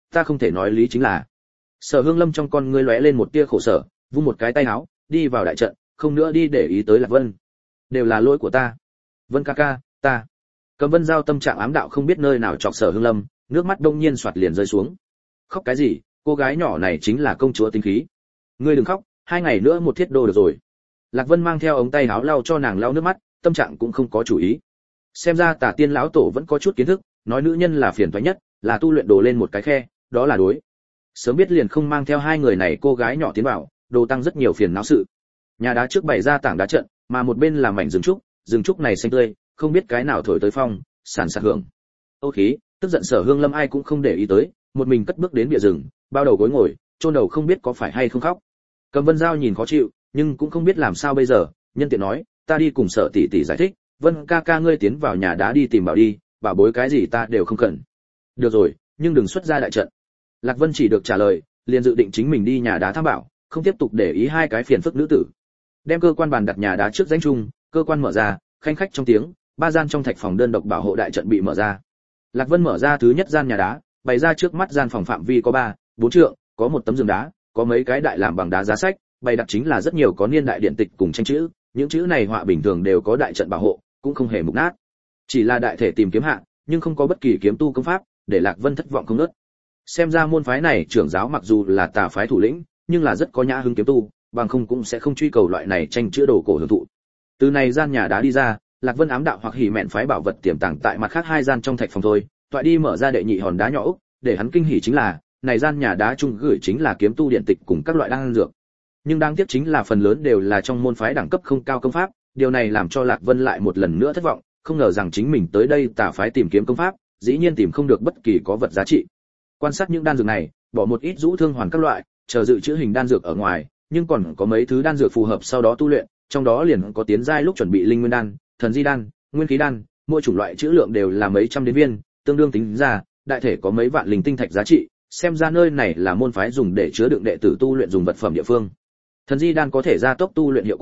nói lý chính là. Sở Hương Lâm trong con ngươi lóe lên một tia khổ sở, vung một cái tay áo, đi vào đại trận, không nữa đi để ý tới Lạc Vân. Đều là lỗi của ta. Vân ca ca, ta. Cầm Vân giao tâm trạng ám đạo không biết nơi nào chọc Sở Hương Lâm, nước mắt đông nhiên xoạt liền rơi xuống. Khóc cái gì, cô gái nhỏ này chính là công chúa tinh khí. Ngươi đừng khóc, 2 ngày nữa một thiết đô được rồi. Lạc Vân mang theo ống tay áo lau cho nàng lau nước mắt, tâm trạng cũng không có chủ ý. Xem ra Tả Tiên lão tổ vẫn có chút kiến thức, nói nữ nhân là phiền toái nhất, là tu luyện đồ lên một cái khe, đó là đối. Sớm biết liền không mang theo 2 người này cô gái nhỏ tiến vào, đồ tăng rất nhiều phiền não sự. Nhà đá trước bày ra tảng đá trận, mà một bên là mảnh rừng trúc này xanh tươi, không biết cái nào thổi tới phong, sản sạt hưởng. Ô khí, tức giận Sở Hương Lâm ai cũng không để ý tới, một mình cất bước đến bìa rừng, bao đầu gối ngồi, chôn đầu không biết có phải hay không khóc. Cầm Vân giao nhìn khó chịu, nhưng cũng không biết làm sao bây giờ, nhân tiện nói, ta đi cùng Sở tỷ tỷ giải thích, Vân ca ca ngươi tiến vào nhà đá đi tìm bảo đi, bảo bối cái gì ta đều không cần. Được rồi, nhưng đừng xuất ra đại trận. Lạc Vân chỉ được trả lời, liền dự định chính mình đi nhà đá tham bảo, không tiếp tục để ý 2 cái phiền phức nữ tử. Đem cơ quan bàn đặt nhà đá trước danh chung, cơ quan mở ra, khanh khách trong tiếng, 3 gian trong thạch phòng đơn độc bảo hộ đại trận bị mở ra. Lạc Vân mở ra thứ nhất gian nhà đá, bày ra trước mắt gian phòng phạm vi có 3-4 trượng, có một tấm giường đá, có mấy cái đại làm bằng đá giá sách, bày đặt chính là rất nhiều có niên đại điện tịch cùng tranh chữ, những chữ này họa bình thường đều có đại trận bảo hộ, cũng không hề mục nát. Chỉ là đại thể tìm kiếm hạ, nhưng không có bất kỳ kiếm tu công pháp, để Lạc Vân thất vọng không ngớt. Xem ra môn phái này trưởng giáo mặc dù là tà phái thủ lĩnh, nhưng là rất có nhã hứng kiếm tu, bằng không cũng sẽ không truy cầu loại này tranh chữa đồ cổ hưởng thụ. Từ này gian nhà đá đi ra, Lạc Vân ám đạo hoặc hỉ mẹn phái bảo vật tiềm tàng tại mặt khác 2 gian trong thạch phòng thôi, toại đi mở ra đệ nhị hòn đá nhỏ ốc, để hắn kinh hỉ chính là, này gian nhà đá chung gửi chính là kiếm tu điện tịch cùng các loại đan dược. Nhưng đáng tiếc chính là phần lớn đều là trong môn phái đẳng cấp không cao công pháp, điều này làm cho Lạc Vân lại một lần nữa thất vọng, không ngờ rằng chính mình tới đây tà phái tìm kiếm công pháp, dĩ nhiên tìm không được bất kỳ có vật giá trị. Quan sát những đan dược này, bỏ một ít rũ thương hoàn các loại, chờ dự trữ hình đan dược ở ngoài, nhưng còn có mấy thứ đan dược phù hợp sau đó tu luyện, trong đó liền có tiến giai lúc chuẩn bị linh nguyên đan, thần di đan, nguyên khí đan, mỗi chủng loại trữ lượng đều là mấy trăm đến viên, tương đương tính ra, đại thể có mấy vạn linh tinh thạch giá trị, xem ra nơi này là môn phái dùng để chứa đựng đệ tử tu luyện dùng vật phẩm địa phương. Thần di đan có thể gia tốc tu luyện hiệu quả,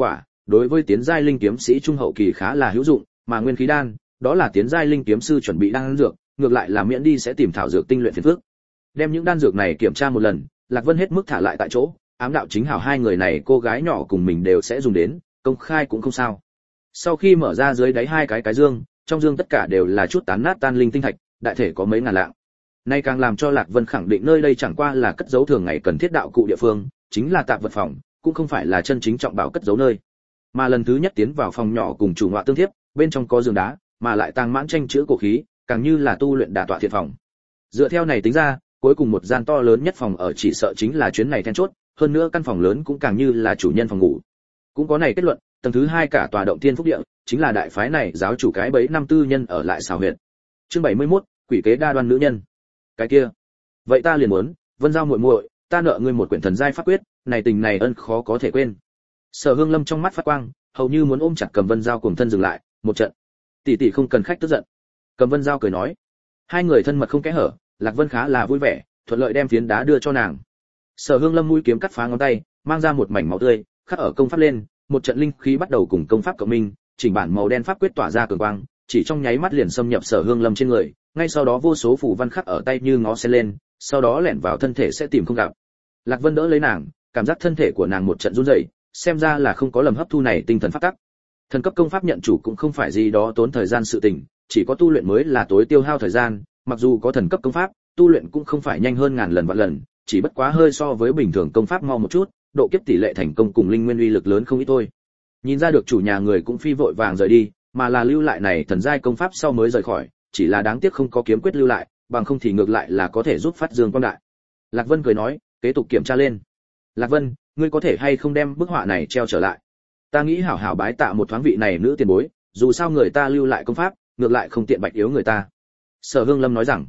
đối với tiến giai linh kiếm sĩ trung hậu kỳ khá là hữu dụng, mà nguyên khí đan, đó là tiến giai linh kiếm sư chuẩn bị đan dược, ngược lại là miễn đi sẽ tìm thảo dược tinh luyện phiền phức. Đem những đan dược này kiểm tra một lần, Lạc Vân hết mức thả lại tại chỗ, ám đạo chính hảo hai người này cô gái nhỏ cùng mình đều sẽ dùng đến, công khai cũng không sao. Sau khi mở ra dưới đáy hai cái dương, trong dương tất cả đều là chút tán nát tan linh tinh thạch, đại thể có mấy ngàn lạng. Nay càng làm cho Lạc Vân khẳng định nơi đây chẳng qua là cất giấu thường ngày cần thiết đạo cụ địa phương, chính là tạp vật phòng, cũng không phải là chân chính trọng bảo cất giấu nơi. Mà lần thứ nhất tiến vào phòng nhỏ cùng chủ ngọa tương tiếp, bên trong có giường đá, mà lại tàng mãn tranh chữ cổ khí, càng như là tu luyện đả tọa thiện phòng. Dựa theo này tính ra, cuối cùng một gian to lớn nhất phòng ở chỉ sợ chính là chuyến này then chốt, hơn nữa căn phòng lớn cũng càng như là chủ nhân phòng ngủ. Cũng có này kết luận, tầng thứ hai cả tòa động thiên phúc địa, chính là đại phái này giáo chủ cái bấy năm tư nhân ở lại xào huyệt. Chương 71, quỷ kế đa đoan nữ nhân. Cái kia, vậy ta liền muốn, Vân Giao muội muội, ta nợ ngươi một quyển thần giai pháp quyết, này tình này ân khó có thể quên. Sở Hương Lâm trong mắt phát quang, hầu như muốn ôm chặt Cầm Vân Giao cùng thân dừng lại, một trận. Tỷ tỷ không cần khách tức giận. Cầm Vân Giao cười nói. Hai người thân mật không kẽ hở, Lạc Vân khá là vui vẻ, thuận lợi đem phiến đá đưa cho nàng. Sở Hương Lâm mũi kiếm cắt phá ngón tay, mang ra một mảnh máu tươi, khắc ở công pháp lên, một trận linh khí bắt đầu cùng công pháp cộng minh, chỉnh bản màu đen pháp quyết tỏa ra cường quang, chỉ trong nháy mắt liền xâm nhập Sở Hương Lâm trên người, ngay sau đó vô số phù văn khắc ở tay như ngó sen lên, sau đó lẻn vào thân thể sẽ tìm không gặp. Lạc Vân đỡ lấy nàng, cảm giác thân thể của nàng một trận run rẩy, xem ra là không có lầm hấp thu này tinh thần pháp tắc. Thần cấp công pháp nhận chủ cũng không phải gì đó tốn thời gian sự tình, chỉ có tu luyện mới là tối tiêu hao thời gian, mặc dù có thần cấp công pháp, tu luyện cũng không phải nhanh hơn ngàn lần vạn lần, chỉ bất quá hơi so với bình thường công pháp mau một chút, độ kiếp tỷ lệ thành công cùng linh nguyên uy lực lớn không ít thôi. Nhìn ra được chủ nhà người cũng phi vội vàng rời đi, mà là lưu lại này thần giai công pháp sau mới rời khỏi, chỉ là đáng tiếc không có kiếm quyết lưu lại, bằng không thì ngược lại là có thể giúp phát dương quang đại. Lạc Vân cười nói, kế tục kiểm tra lên. Lạc Vân, ngươi có thể hay không đem bức họa này treo trở lại? Ta nghĩ hảo hảo bái tạ một thoáng vị này nữ tiền bối, dù sao người ta lưu lại công pháp, ngược lại không tiện bạch yếu người ta. Sở Hương Lâm nói rằng,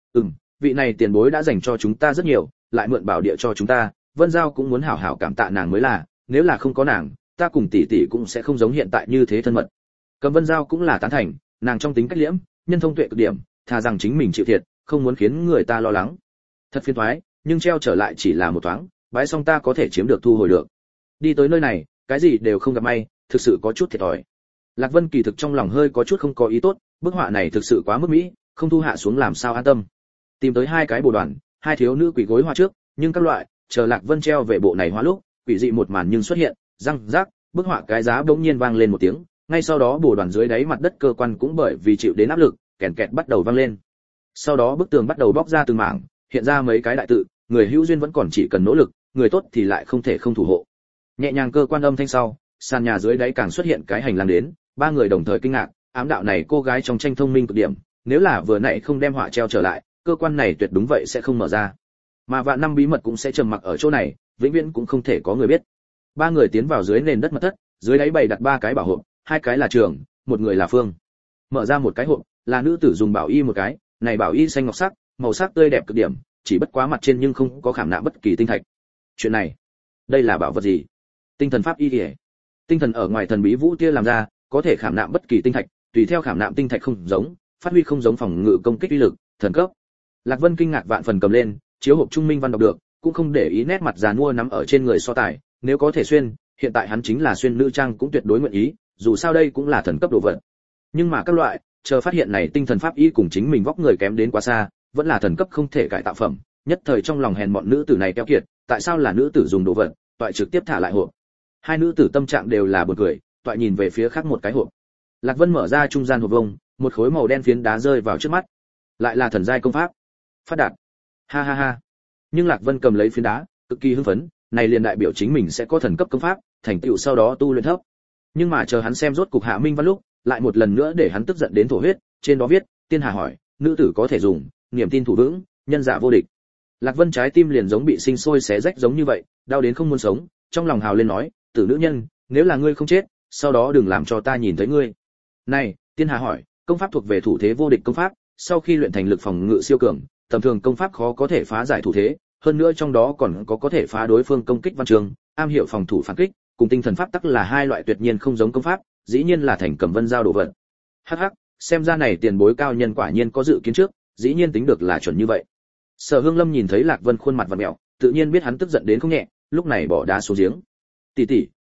vị này tiền bối đã dành cho chúng ta rất nhiều, lại mượn bảo địa cho chúng ta, Vân Giao cũng muốn hảo hảo cảm tạ nàng mới là, nếu là không có nàng, ta cùng tỷ tỷ cũng sẽ không giống hiện tại như thế thân mật. Cầm Vân Giao cũng là tán thành, nàng trong tính cách liễm, nhân thông tuệ cực điểm, thà rằng chính mình chịu thiệt, không muốn khiến người ta lo lắng. Thật phiền toái, nhưng treo trở lại chỉ là một thoáng, bái xong ta có thể chiếm được thu hồi được. Đi tới nơi này, cái gì đều không gặp may, thực sự có chút thiệt thòi. Lạc Vân kỳ thực trong lòng hơi có chút không có ý tốt, bức họa này thực sự quá mức mỹ, không thu hạ xuống làm sao an tâm. Tìm tới hai cái bồ đoàn, hai thiếu nữ quỷ gối hoa trước, nhưng các loại, chờ Lạc Vân treo về bộ này hoa lúc, quỷ dị một màn nhưng xuất hiện, răng rác, bức họa cái giá bỗng nhiên vang lên một tiếng, ngay sau đó bồ đoàn dưới đáy mặt đất cơ quan cũng bởi vì chịu đến áp lực, kèn kẹt bắt đầu vang lên. Sau đó bức tường bắt đầu bóc ra từng mảng, hiện ra mấy cái đại tự, người hữu duyên vẫn còn chỉ cần nỗ lực, người tốt thì lại không thể không thủ hộ. Nhẹ nhàng cơ quan âm thanh sau, sàn nhà dưới đáy càng xuất hiện cái hành lang đến, ba người đồng thời kinh ngạc, ám đạo này cô gái trong tranh thông minh cực điểm, nếu là vừa nãy không đem họa treo trở lại, cơ quan này tuyệt đúng vậy sẽ không mở ra. Mà vạn năm bí mật cũng sẽ trầm mặc ở chỗ này, vĩnh viễn cũng không thể có người biết. Ba người tiến vào dưới nền đất mật thất, dưới đáy bày đặt ba cái bảo hộp, hai cái là trường, một người là phương. Mở ra một cái hộp, là nữ tử dùng bảo y một cái, này bảo y xanh ngọc sắc, màu sắc tươi đẹp cực điểm, chỉ bất quá mặt trên nhưng không có khảm nạm bất kỳ tinh thạch. Chuyện này, đây là bảo vật gì? Tinh thần pháp y liễu. Tinh thần ở ngoài thần bí vũ tia làm ra, có thể khảm nạm bất kỳ tinh thạch, tùy theo khảm nạm tinh thạch không giống, phát huy không giống phòng ngự công kích uy lực, thần cấp. Lạc Vân kinh ngạc vạn phần cầm lên, chiếu hộp trung minh văn đọc được, cũng không để ý nét mặt già nua nắm ở trên người so tài, nếu có thể xuyên, hiện tại hắn chính là xuyên nữ trang cũng tuyệt đối nguyện ý, dù sao đây cũng là thần cấp đồ vật. Nhưng mà các loại, chờ phát hiện này tinh thần pháp y cùng chính mình vóc người kém đến quá xa, vẫn là thần cấp không thể cải tạo phẩm, nhất thời trong lòng hèn mọn nữ tử này keo kiệt, tại sao là nữ tử dùng đồ vật, toại trực tiếp thả lại hộp. Hai nữ tử tâm trạng đều là buồn cười, toại nhìn về phía khác một cái hộp. Lạc Vân mở ra trung gian hộp vông, một khối màu đen phiến đá rơi vào trước mắt. Lại là thần giai công pháp. Phát đạt. Ha ha ha. Nhưng Lạc Vân cầm lấy phiến đá, cực kỳ hưng phấn, này liền đại biểu chính mình sẽ có thần cấp công pháp, thành tựu sau đó tu luyện thấp. Nhưng mà chờ hắn xem rốt cục hạ minh văn lúc, lại một lần nữa để hắn tức giận đến thổ huyết, trên đó viết, Tiên Hà hỏi, nữ tử có thể dùng, niềm tin thủ vững, nhân giả vô địch. Lạc Vân trái tim liền giống bị sinh sôi xé rách giống như vậy, đau đến không muốn sống, trong lòng hào lên nói, tử nữ nhân, nếu là ngươi không chết, sau đó đừng làm cho ta nhìn thấy ngươi. Này, Tiên Hà hỏi, công pháp thuộc về thủ thế vô địch công pháp, sau khi luyện thành lực phòng ngự siêu cường, tầm thường công pháp khó có thể phá giải thủ thế, hơn nữa trong đó còn có thể phá đối phương công kích văn trường, am hiểu phòng thủ phản kích, cùng tinh thần pháp tắc là hai loại tuyệt nhiên không giống công pháp, dĩ nhiên là thành Cẩm Vân Giao đồ vật. Hắc hắc, xem ra này tiền bối cao nhân quả nhiên có dự kiến trước, dĩ nhiên tính được là chuẩn như vậy. Sở Hương Lâm nhìn thấy Lạc Vân khuôn mặt vặn mèo, tự nhiên biết hắn tức giận đến không nhẹ, lúc này bỏ đá xuống giếng. Tỷ tỷ,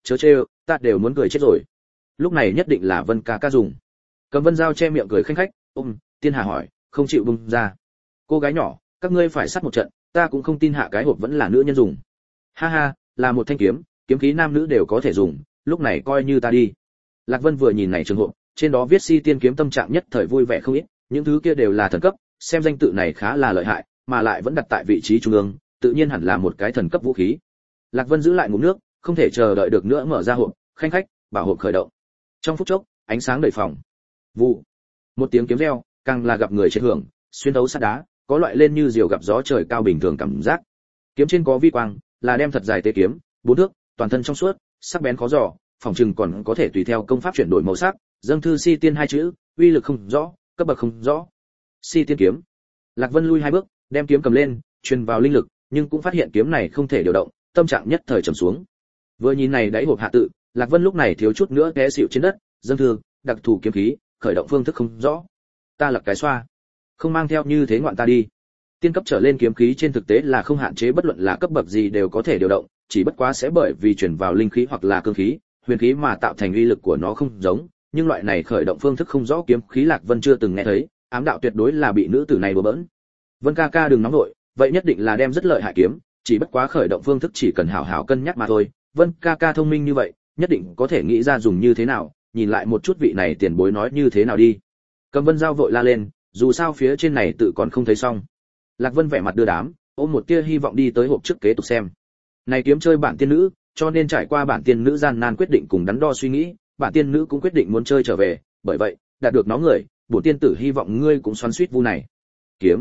chớ trêu, ta đều muốn cười chết rồi. Lúc này nhất định là Vân ca ca dùng. Cầm Vân Giao che miệng cười khanh khách, Tiên Hà hỏi, không chịu bung ra. Cô gái nhỏ, các ngươi phải sát một trận, ta cũng không tin hạ cái hộp vẫn là nữ nhân dùng. Ha ha, là một thanh kiếm, kiếm khí nam nữ đều có thể dùng, lúc này coi như ta đi. Lạc Vân vừa nhìn này trường hộp, trên đó viết Si Tiên kiếm tâm trạng nhất thời vui vẻ không ít, những thứ kia đều là thần cấp, xem danh tự này khá là lợi hại, mà lại vẫn đặt tại vị trí trung ương, tự nhiên hẳn là một cái thần cấp vũ khí. Lạc Vân giữ lại ngụm nước, không thể chờ đợi được nữa mở ra hộp, khanh khách, bảo hộp khởi động. Trong phút chốc, ánh sáng đầy phòng. Vụ. Một tiếng kiếm reo, càng là gặp người chết hưởng, xuyên thấu sắt đá, có loại lên như diều gặp gió trời cao bình thường cảm giác. Kiếm trên có vi quang, là đem thật dài tế kiếm, 4 thước, toàn thân trong suốt, sắc bén khó dò, phòng trừng còn có thể tùy theo công pháp chuyển đổi màu sắc, dâng thư Si Tiên hai chữ, uy lực không rõ, cấp bậc không rõ. Si Tiên kiếm. Lạc Vân lui 2 bước, đem kiếm cầm lên, truyền vào linh lực, nhưng cũng phát hiện kiếm này không thể điều động, tâm trạng nhất thời trầm xuống. Vừa nhìn này đáy hộp hạ tự, Lạc Vân lúc này thiếu chút nữa té xỉu trên đất, dâng thư, đặc thù kiếm khí, khởi động phương thức không rõ. Ta là cái xoa, không mang theo như thế ngoạn ta đi. Tiên cấp trở lên kiếm khí trên thực tế là không hạn chế bất luận là cấp bậc gì đều có thể điều động, chỉ bất quá sẽ bởi vì chuyển vào linh khí hoặc là cương khí, huyền khí mà tạo thành uy lực của nó không giống, nhưng loại này khởi động phương thức không rõ kiếm khí Lạc Vân chưa từng nghe thấy, ám đạo tuyệt đối là bị nữ tử này đùa bỡn. Vân ca ca đừng nóng nội, vậy nhất định là đem rất lợi hại kiếm, chỉ bất quá khởi động phương thức chỉ cần hảo hảo cân nhắc mà thôi. Vân ca ca thông minh như vậy, nhất định có thể nghĩ ra dùng như thế nào, nhìn lại một chút vị này tiền bối nói như thế nào đi. Cầm Vân Giao vội la lên, dù sao phía trên này tự còn không thấy xong. Lạc Vân vẻ mặt đưa đám, ôm một tia hy vọng đi tới hộp trước kế tục xem. Này kiếm chơi bản tiên nữ, cho nên trải qua bản tiên nữ gian nan quyết định cùng đắn đo suy nghĩ, bản tiên nữ cũng quyết định muốn chơi trở về, bởi vậy, đạt được nó người, bổn tiên tử hy vọng ngươi cũng xoắn xuýt vu này. Kiếm.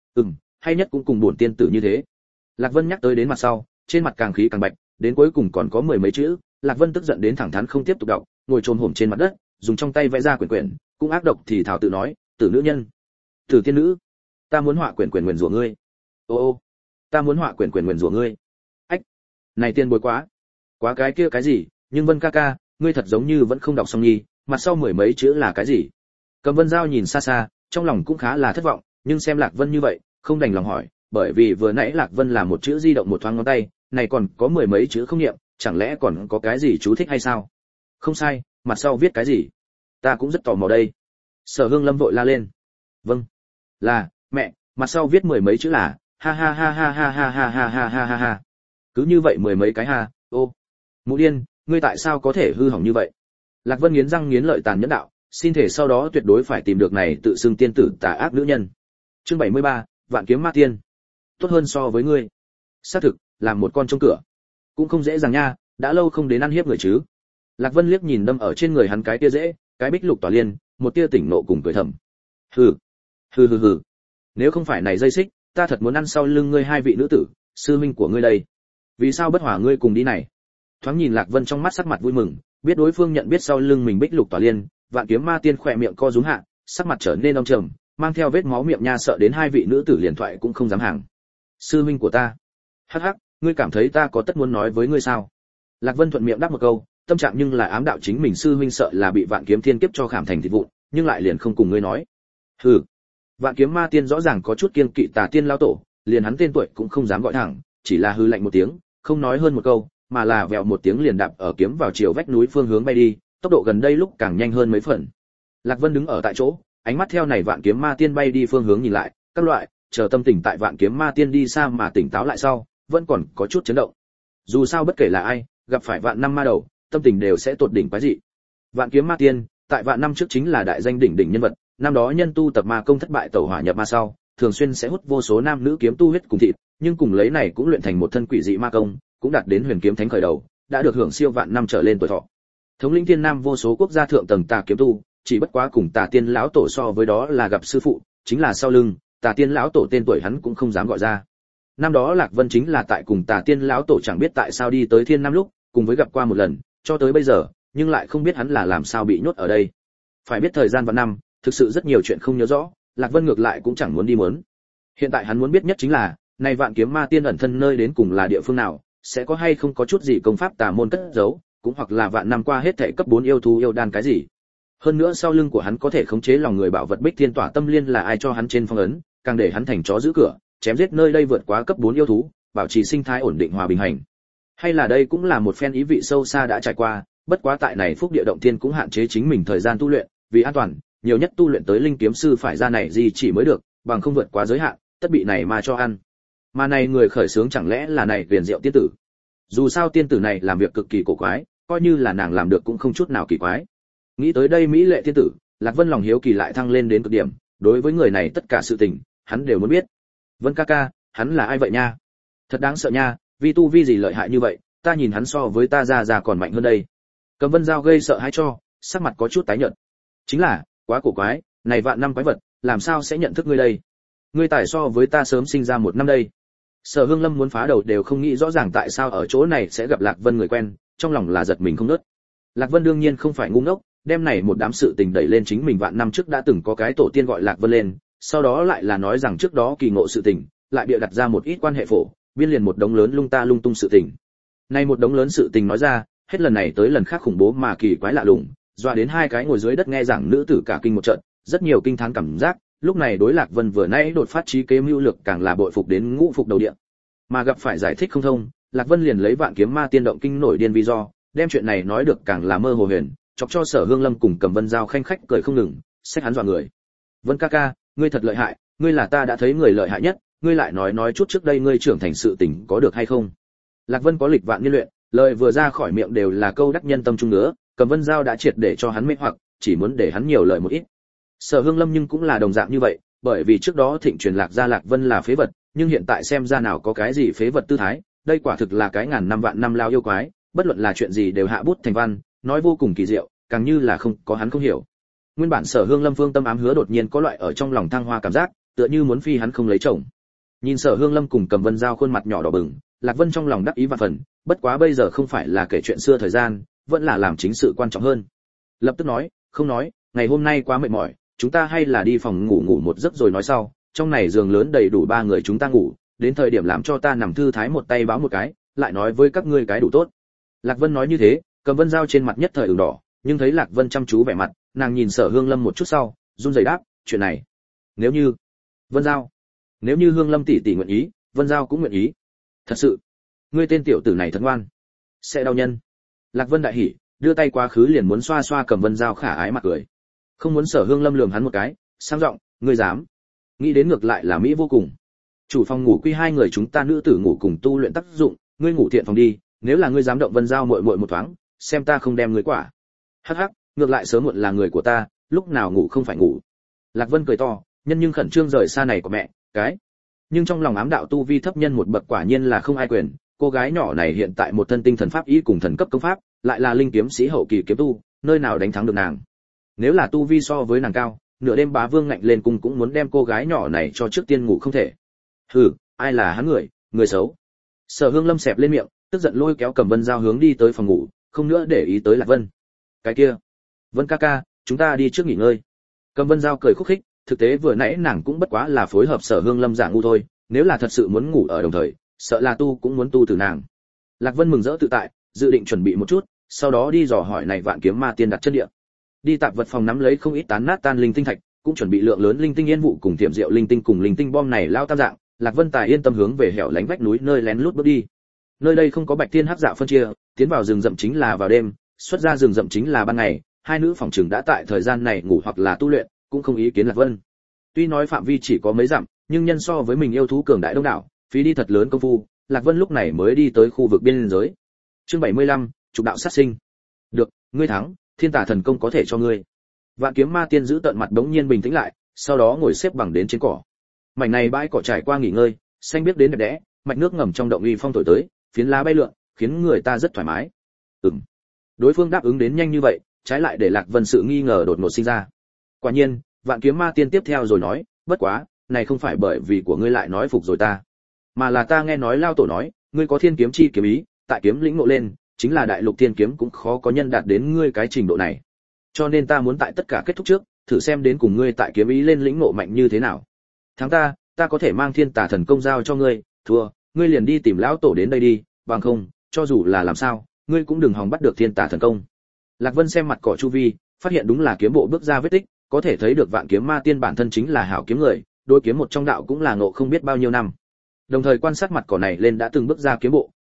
Hay nhất cũng cùng bổn tiên tử như thế. Lạc Vân nhắc tới đến mặt sau, trên mặt càng khí càng bạch, đến cuối cùng còn có mười mấy chữ, Lạc Vân tức giận đến thẳng thắn không tiếp tục đọc, ngồi chồm hổm trên mặt đất, dùng trong tay vẽ ra quyển quyển, cũng ác độc thì thảo tự nói, tử nữ nhân, tử tiên nữ, ta muốn họa quyển quyển nguyền rủa ngươi. Ô, ta muốn họa quyển quyển nguyền rủa ngươi. Ách, này tiên bối quá, quá cái kia cái gì, nhưng Vân ca ca, ngươi thật giống như vẫn không đọc xong nhỉ, mặt sau mười mấy chữ là cái gì? Cầm Vân Giao nhìn xa xa, trong lòng cũng khá là thất vọng, nhưng xem Lạc Vân như vậy, không đành lòng hỏi, bởi vì vừa nãy Lạc Vân làm một chữ di động một thoáng ngón tay, này còn có mười mấy chữ không niệm, chẳng lẽ còn có cái gì chú thích hay sao? Không sai, mặt sau viết cái gì? Ta cũng rất tò mò đây. Sở Hương Lâm vội la lên. Vâng, là, mẹ, mặt sau viết mười mấy chữ là, ha ha ha ha ha ha ha ha ha ha ha ha. Cứ như vậy mười mấy cái ha, ô. Mụ điên, ngươi tại sao có thể hư hỏng như vậy? Lạc Vân nghiến răng nghiến lợi tàn nhẫn đạo, xin thể sau đó tuyệt đối phải tìm được này tự xưng tiên tử tà ác nữ nhân. Chương 73, Vạn kiếm ma tiên. Tốt hơn so với ngươi. Xác thực, làm một con trông cửa. Cũng không dễ dàng nha, đã lâu không đến ăn hiếp người chứ. Lạc Vân liếc nhìn đâm ở trên người hắn cái tia dễ, cái bích lục tỏa liên, một tia tỉnh nộ cùng cười thầm. Hừ, hừ hừ hừ. Nếu không phải này dây xích, ta thật muốn ăn sau lưng ngươi hai vị nữ tử, sư huynh của ngươi đây. Vì sao bất hòa ngươi cùng đi này? Thoáng nhìn Lạc Vân trong mắt sắc mặt vui mừng, biết đối phương nhận biết sau lưng mình bích lục tỏa liên, Vạn kiếm ma tiên khỏe miệng co rúm hạ, sắc mặt trở nên âm trầm, mang theo vết máu miệng nha sợ đến hai vị nữ tử liền thoại cũng không dám hàng. Sư huynh của ta. Hắc hắc, ngươi cảm thấy ta có tất muốn nói với ngươi sao? Lạc Vân thuận miệng đáp một câu, tâm trạng nhưng là ám đạo chính mình sư huynh sợ là bị Vạn kiếm thiên kiếp cho khảm thành thịt vụn, nhưng lại liền không cùng ngươi nói. Hừ. Vạn kiếm ma tiên rõ ràng có chút kiêng kỵ Tà Tiên lão tổ, liền hắn tên tuổi cũng không dám gọi thẳng, chỉ là hư lạnh một tiếng, không nói hơn một câu, mà là vèo một tiếng liền đạp ở kiếm vào chiều vách núi phương hướng bay đi, tốc độ gần đây lúc càng nhanh hơn mấy phần. Lạc Vân đứng ở tại chỗ, ánh mắt theo này Vạn kiếm ma tiên bay đi phương hướng nhìn lại, các loại, chờ tâm tình tại Vạn kiếm ma tiên đi xa mà tỉnh táo lại sau, vẫn còn có chút chấn động. Dù sao bất kể là ai, gặp phải vạn năm ma đầu, tâm tình đều sẽ tột đỉnh quái dị. Vạn kiếm ma tiên, tại vạn năm trước chính là đại danh đỉnh đỉnh nhân vật, năm đó nhân tu tập ma công thất bại tẩu hỏa nhập ma sau, thường xuyên sẽ hút vô số nam nữ kiếm tu huyết cùng thịt, nhưng cùng lấy này cũng luyện thành một thân quỷ dị ma công, cũng đạt đến huyền kiếm thánh khởi đầu, đã được hưởng siêu vạn năm trở lên tuổi thọ. Thống lĩnh thiên nam vô số quốc gia thượng tầng tà kiếm tu, chỉ bất quá cùng Tà Tiên lão tổ so với đó là gặp sư phụ, chính là sau lưng, Tà Tiên lão tổ tên tuổi hắn cũng không dám gọi ra. Năm đó Lạc Vân chính là tại cùng Tà Tiên lão tổ chẳng biết tại sao đi tới Thiên Nam lúc, cùng với gặp qua một lần, cho tới bây giờ, nhưng lại không biết hắn là làm sao bị nhốt ở đây. Phải biết thời gian vạn năm, thực sự rất nhiều chuyện không nhớ rõ, Lạc Vân ngược lại cũng chẳng muốn đi muốn. Hiện tại hắn muốn biết nhất chính là, này Vạn kiếm ma tiên ẩn thân nơi đến cùng là địa phương nào, sẽ có hay không có chút gì công pháp tà môn cất giấu, cũng hoặc là vạn năm qua hết thảy cấp 4 yêu thú yêu đan cái gì. Hơn nữa sau lưng của hắn có thể khống chế lòng người bảo vật Bích Thiên Tỏa Tâm Liên là ai cho hắn trên phong ấn, càng để hắn thành chó giữ cửa, chém giết nơi đây vượt quá cấp 4 yêu thú, bảo trì sinh thái ổn định hòa bình hành. Hay là đây cũng là một phen ý vị sâu xa đã trải qua, bất quá tại này phúc địa động thiên cũng hạn chế chính mình thời gian tu luyện, vì an toàn, nhiều nhất tu luyện tới linh kiếm sư phải ra này gì chỉ mới được, bằng không vượt quá giới hạn, tất bị này mà cho ăn. Mà này người khởi sướng chẳng lẽ là này Viền Diệu tiên tử? Dù sao tiên tử này làm việc cực kỳ cổ quái, coi như là nàng làm được cũng không chút nào kỳ quái. Nghĩ tới đây mỹ lệ tiên tử, Lạc Vân lòng hiếu kỳ lại thăng lên đến cực điểm, đối với người này tất cả sự tình, hắn đều muốn biết. Vân ca ca, hắn là ai vậy nha? Thật đáng sợ nha, vì tu vi gì lợi hại như vậy, ta nhìn hắn so với ta già còn mạnh hơn đây. Cầm Vân Giao gây sợ hãi cho, sắc mặt có chút tái nhợt. Chính là, quá cổ quái, này vạn năm quái vật, làm sao sẽ nhận thức ngươi đây? Ngươi tài so với ta sớm sinh ra 1 năm đây. Sở Hương Lâm muốn phá đầu đều không nghĩ rõ ràng tại sao ở chỗ này sẽ gặp Lạc Vân người quen, trong lòng là giật mình không ngớt. Lạc Vân đương nhiên không phải ngu ngốc, đem này một đám sự tình đẩy lên chính mình vạn năm trước đã từng có cái tổ tiên gọi Lạc Vân lên, sau đó lại là nói rằng trước đó kỳ ngộ sự tình, lại bịa đặt ra một ít quan hệ phổ, biên liền một đống lớn lung ta lung tung sự tình. Này một đống lớn sự tình nói ra, hết lần này tới lần khác khủng bố mà kỳ quái lạ lùng, dọa đến hai cái ngồi dưới đất nghe giảng nữ tử cả kinh một trận, rất nhiều kinh thán cảm giác, lúc này đối Lạc Vân vừa nãy đột phát trí kế mưu lược càng là bội phục đến ngũ phục đầu địa. Mà gặp phải giải thích không thông, Lạc Vân liền lấy Vạn Kiếm Ma Tiên động kinh nổi điên vì do, đem chuyện này nói được càng là mơ hồ huyền, chọc cho Sở Hương Lâm cùng Cầm Vân Giao khanh khách cười không ngừng, xách hắn dọa người. Vân ca ca, ngươi thật lợi hại, ngươi là ta đã thấy người lợi hại nhất, ngươi lại nói chút trước đây ngươi trưởng thành sự tình có được hay không? Lạc Vân có lịch vạn niên luyện, lời vừa ra khỏi miệng đều là câu đắc nhân tâm trung nữa, Cầm Vân Giao đã triệt để cho hắn mê hoặc, chỉ muốn để hắn nhiều lời một ít. Sở Hương Lâm nhưng cũng là đồng dạng như vậy, bởi vì trước đó thịnh truyền Lạc gia Lạc Vân là phế vật, nhưng hiện tại xem ra nào có cái gì phế vật tư thái, đây quả thực là cái ngàn năm vạn năm lao yêu quái, bất luận là chuyện gì đều hạ bút thành văn, nói vô cùng kỳ diệu, càng như là không có hắn không hiểu. Nguyên bản Sở Hương Lâm phương tâm ám hứa đột nhiên có loại ở trong lòng thăng hoa cảm giác, tựa như muốn phi hắn không lấy chồng. Nhìn Sở Hương Lâm cùng Cầm Vân Giao khuôn mặt nhỏ đỏ bừng, Lạc Vân trong lòng đắc ý vạn phần, bất quá bây giờ không phải là kể chuyện xưa thời gian, vẫn là làm chính sự quan trọng hơn. Lập tức nói, không nói, ngày hôm nay quá mệt mỏi, chúng ta hay là đi phòng ngủ ngủ một giấc rồi nói sau, trong này giường lớn đầy đủ 3 người chúng ta ngủ, đến thời điểm làm cho ta nằm thư thái một tay báo một cái, lại nói với các ngươi cái đủ tốt. Lạc Vân nói như thế, Cầm Vân Giao trên mặt nhất thời ửng đỏ, nhưng thấy Lạc Vân chăm chú vẻ mặt, nàng nhìn Sở Hương Lâm một chút sau, run rẩy đáp, chuyện này, nếu như Vân Giao, nếu như Hương Lâm tỷ tỷ nguyện ý, Vân Giao cũng nguyện ý. Thật sự, ngươi tên tiểu tử này thật ngoan, sẽ đau nhân. Lạc Vân đại hỉ, đưa tay quá khứ liền muốn xoa xoa Cầm Vân Giao khả ái mặt cười. Không muốn Sở Hương Lâm lườm hắn một cái, sang giọng, ngươi dám? Nghĩ đến ngược lại là mỹ vô cùng. Chủ phòng ngủ quy 2 người chúng ta nữ tử ngủ cùng tu luyện tác dụng, ngươi ngủ thiện phòng đi, nếu là ngươi dám động Vân Giao muội muội một thoáng, xem ta không đem ngươi quả. Hắc hắc, ngược lại sớm muộn là người của ta, lúc nào ngủ không phải ngủ. Lạc Vân cười to, nhân nhưng khẩn trương rời xa này của mẹ, cái. Nhưng trong lòng ám đạo tu vi thấp nhân một bậc quả nhiên là không ai quyền, cô gái nhỏ này hiện tại một thân tinh thần pháp ý cùng thần cấp công pháp, lại là linh kiếm sĩ hậu kỳ kiếm tu, nơi nào đánh thắng được nàng. Nếu là tu vi so với nàng cao, nửa đêm bá vương ngạnh lên cung cũng muốn đem cô gái nhỏ này cho trước tiên ngủ không thể. Hừ, ai là hắn người xấu. Sở Hương Lâm xẹp lên miệng, tức giận lôi kéo Cầm Vân Giao hướng đi tới phòng ngủ, không nữa để ý tới Lạc Vân. Cái kia, Vân ca ca, chúng ta đi trước nghỉ ngơi. Cầm Vân Giao cười khúc khích, thực tế vừa nãy nàng cũng bất quá là phối hợp Sở Hương Lâm giả ngu thôi, nếu là thật sự muốn ngủ ở đồng thời, sợ là tu cũng muốn tu từ nàng. Lạc Vân mừng rỡ tự tại, dự định chuẩn bị một chút, sau đó đi dò hỏi này Vạn Kiếm Ma Tiên đặt chân địa. Đi tạp vật phòng nắm lấy không ít tán nát tan linh tinh thạch, cũng chuẩn bị lượng lớn linh tinh yên vụ cùng tiềm diệu linh tinh cùng linh tinh bom này lao tam dạng, Lạc Vân Tài yên tâm hướng về hẻo lánh vách núi nơi lén lút bước đi. Nơi đây không có bạch thiên hắc dạ phân chia, tiến vào rừng rậm chính là vào đêm, xuất ra rừng rậm chính là ban ngày, hai nữ phòng trường đã tại thời gian này ngủ hoặc là tu luyện, cũng không ý kiến Lạc Vân. Tuy nói phạm vi chỉ có mấy dặm, nhưng nhân so với mình yêu thú cường đại đông đảo, phí đi thật lớn công phu, Lạc Vân lúc này mới đi tới khu vực biên giới. Chương 75, trục đạo sát sinh. Được, ngươi thắng, thiên tả thần công có thể cho ngươi. Vạn Kiếm Ma Tiên giữ tận mặt đống nhiên bình tĩnh lại, sau đó ngồi xếp bằng đến trên cỏ. Mảnh này bãi cỏ trải qua nghỉ ngơi, xanh biếc đến đẹp đẽ, mạch nước ngầm trong động uy phong thổi tới, phiến lá bay lượn, khiến người ta rất thoải mái. Đối phương đáp ứng đến nhanh như vậy, trái lại để Lạc Vân sự nghi ngờ đột ngột sinh ra. Quả nhiên, Vạn Kiếm Ma Tiên tiếp theo rồi nói, bất quá, này không phải bởi vì của ngươi lại nói phục rồi ta, mà là ta nghe nói lao tổ nói, ngươi có thiên kiếm chi kiếm ý, tại kiếm lĩnh ngộ lên, chính là đại lục thiên kiếm cũng khó có nhân đạt đến ngươi cái trình độ này. Cho nên ta muốn tại tất cả kết thúc trước, thử xem đến cùng ngươi tại kiếm ý lên lĩnh ngộ mạnh như thế nào. Thắng ta có thể mang thiên tả thần công giao cho ngươi, thua, ngươi liền đi tìm lão tổ đến đây đi, bằng không, cho dù là làm sao, ngươi cũng đừng hòng bắt được thiên tả thần công. Lạc Vân xem mặt cỏ chu vi, phát hiện đúng là kiếm bộ bước ra vết tích, có thể thấy được Vạn Kiếm Ma Tiên bản thân chính là hảo kiếm người, đôi kiếm một trong đạo cũng là ngộ không biết bao nhiêu năm. Đồng thời quan sát mặt cỏ này lên đã từng bước ra kiếm bộ,